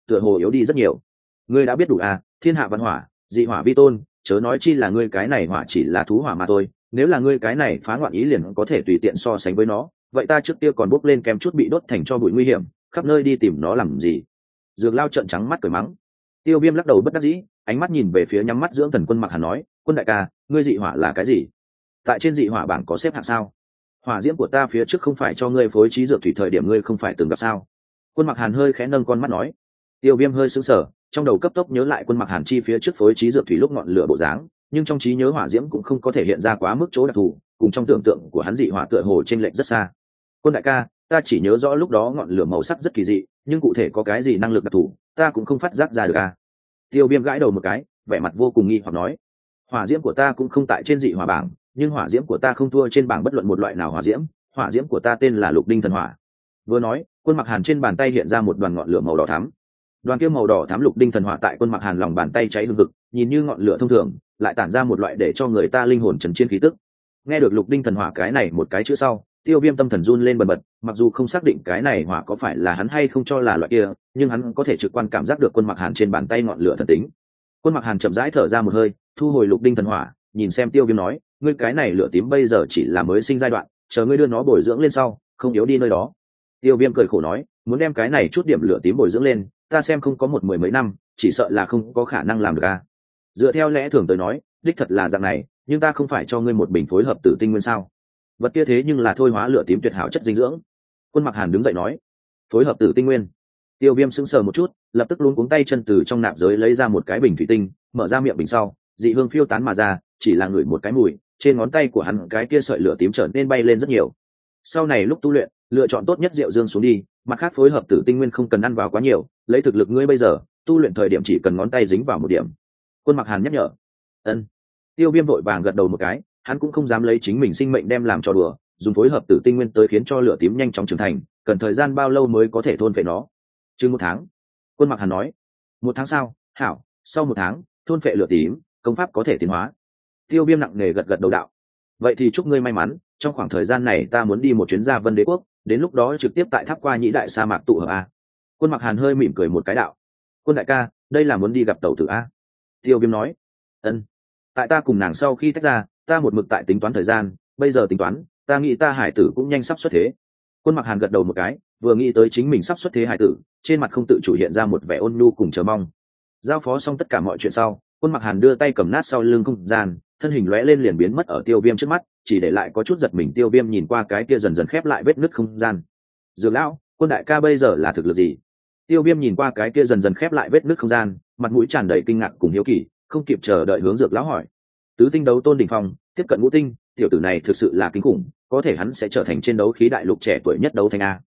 tựa hồ yếu đi rất nhiều. Ngươi đã biết đủ à, thiên hạ văn hỏa, dị hỏa vi tôn, chớ nói chi là ngươi cái này hỏa chỉ là thú hỏa mà thôi, nếu là ngươi cái này phá ngoạn ý liền có thể tùy tiện so sánh với nó, vậy ta trước kia còn bốc lên kém chút bị đốt thành cho bụi nguy hiểm, khắp nơi đi tìm nó làm gì. Dược Lao trợn trắng mắt cười mắng. Tiêu Viêm lắc đầu bất đắc dĩ, ánh mắt nhìn về phía nhắm mắt dưỡng thần Quân Mặc Hàn nói, Quân đại ca, ngươi dị hỏa là cái gì? Tại trên dị hỏa bảng có xếp hạng sao? Hỏa diễm của ta phía trước không phải cho ngươi phối trí dược thủy thời điểm ngươi không phải từng gặp sao? Quân Mặc Hàn hơi khẽ nâng con mắt nói. Tiêu Viêm hơi sững sờ, trong đầu cấp tốc nhớ lại Quân Mặc Hàn chi phía trước phối trí dược thủy lúc ngọn lửa bộ dáng, nhưng trong trí nhớ hỏa diễm cũng không có thể hiện ra quá mức chỗ đặc thù, cùng trong tưởng tượng của hắn dị hỏa tựa hồ chênh lệch rất xa. Quân đại ca, ta chỉ nhớ rõ lúc đó ngọn lửa màu sắc rất kỳ dị, nhưng cụ thể có cái gì năng lực đặc thù, ta cũng không phát giác ra được à. Tiêu Viêm gãi đầu một cái, vẻ mặt vô cùng nghi hoặc nói, hỏa diễm của ta cũng không tại trên dị hỏa bảng, nhưng hỏa diễm của ta không thua trên bảng bất luận một loại nào hỏa diễm, hỏa diễm của ta tên là Lục Đinh Thần Hỏa. Vừa nói, Quân Mặc Hàn trên bàn tay hiện ra một đoàn ngọn lửa màu đỏ thắm. Đoàn kia màu đỏ thắm Lục Đinh Thần Hỏa tại Quân Mặc Hàn lòng bàn tay cháy hừng hực, nhìn như ngọn lửa thông thường, lại tản ra một loại để cho người ta linh hồn trần chiến khí tức. Nghe được Lục Đinh Thần Hỏa cái này một cái chữ sau, Tiêu Viêm tâm thần run lên bần bật, mặc dù không xác định cái này hỏa có phải là hắn hay không cho là loại kia, nhưng hắn có thể trực quan cảm giác được Quân Mặc Hàn trên bàn tay ngọn lửa thần tính. Quân Mặc Hàn chậm rãi thở ra một hơi, thu hồi Lục Đinh Thần Hỏa, nhìn xem Tiêu Viêm nói, ngươi cái này lửa tím bây giờ chỉ là mới sinh giai đoạn, chờ ngươi đưa nó bồi dưỡng lên sau, không yếu đi nơi đó. Tiêu Viêm cười khổ nói, muốn đem cái này chút điểm lửa tím bồi dưỡng lên, ta xem không có một mười mấy năm, chỉ sợ là không có khả năng làm được a. Dựa theo lẽ thường tới nói, đích thật là dạng này, nhưng ta không phải cho ngươi một bình phối hợp tử tinh nguyên sao? Vật kia thế nhưng là thôi hóa lửa tím tuyệt hảo chất dinh dưỡng. Quân Mặc Hàn đứng dậy nói, phối hợp tử tinh nguyên. Tiêu Viêm sững sờ một chút, lập tức luống cuống tay chân từ trong nạp giới lấy ra một cái bình thủy tinh, mở ra miệng bình sau, dị hương phiêu tán mà ra, chỉ là ngửi một cái mùi, trên ngón tay của hắn cái kia sợi lửa tím trở nên bay lên rất nhiều. Sau này lúc tu luyện, lựa chọn tốt nhất rượu dương xuống đi, mặt khác phối hợp tử tinh nguyên không cần ăn vào quá nhiều, lấy thực lực ngươi bây giờ, tu luyện thời điểm chỉ cần ngón tay dính vào một điểm. Quân Mặc Hàn nhắc nhở. Ân. Tiêu Viêm vội vàng gật đầu một cái, hắn cũng không dám lấy chính mình sinh mệnh đem làm trò đùa, dùng phối hợp tử tinh nguyên tới khiến cho lửa tím nhanh chóng trưởng thành, cần thời gian bao lâu mới có thể thôn phệ nó? Chừng 1 tháng. Quân Mặc Hàn nói. 1 tháng sao? Hảo, sau 1 tháng, thôn phệ lửa tím, công pháp có thể tiến hóa. Tiêu Viêm nặng nề gật gật đầu đạo. Vậy thì chúc ngươi may mắn, trong khoảng thời gian này ta muốn đi một chuyến ra Vân Đế quốc, đến lúc đó trực tiếp tại Tháp Qua Nhĩ đại sa mạc tụ hợp a. Quân Mặc Hàn hơi mỉm cười một cái đạo. Quân đại ca, đây là muốn đi gặp tẩu tử a. Tiêu Viêm nói. Ân. Tại ta cùng nàng sau khi tách ra, ta một mực tại tính toán thời gian, bây giờ tính toán, ta nghĩ ta hải tử cũng nhanh sắp xuất thế. Quân Mặc Hàn gật đầu một cái, vừa nghĩ tới chính mình sắp xuất thế hải tử, trên mặt không tự chủ hiện ra một vẻ ôn nhu cùng chờ mong. Giao phó xong tất cả mọi chuyện sau, Quân Mặc Hàn đưa tay cầm nát sau lưng không gian, thân hình lóe lên liền biến mất ở Tiêu Viêm trước mắt, chỉ để lại có chút giật mình. Tiêu Viêm nhìn qua cái kia dần dần khép lại vết nứt không gian. Dược lão, Quân đại ca bây giờ là thực lực gì? Tiêu Viêm nhìn qua cái kia dần dần khép lại vết nứt không gian, mặt mũi tràn đầy kinh ngạc cùng hiếu kỳ, không kịp chờ đợi hướng Dược lão hỏi. Tứ tinh đấu tôn đỉnh phong, tiếp cận ngũ tinh, tiểu tử này thực sự là kinh khủng, có thể hắn sẽ trở thành trên đấu khí đại lục trẻ tuổi nhất đấu thanh a.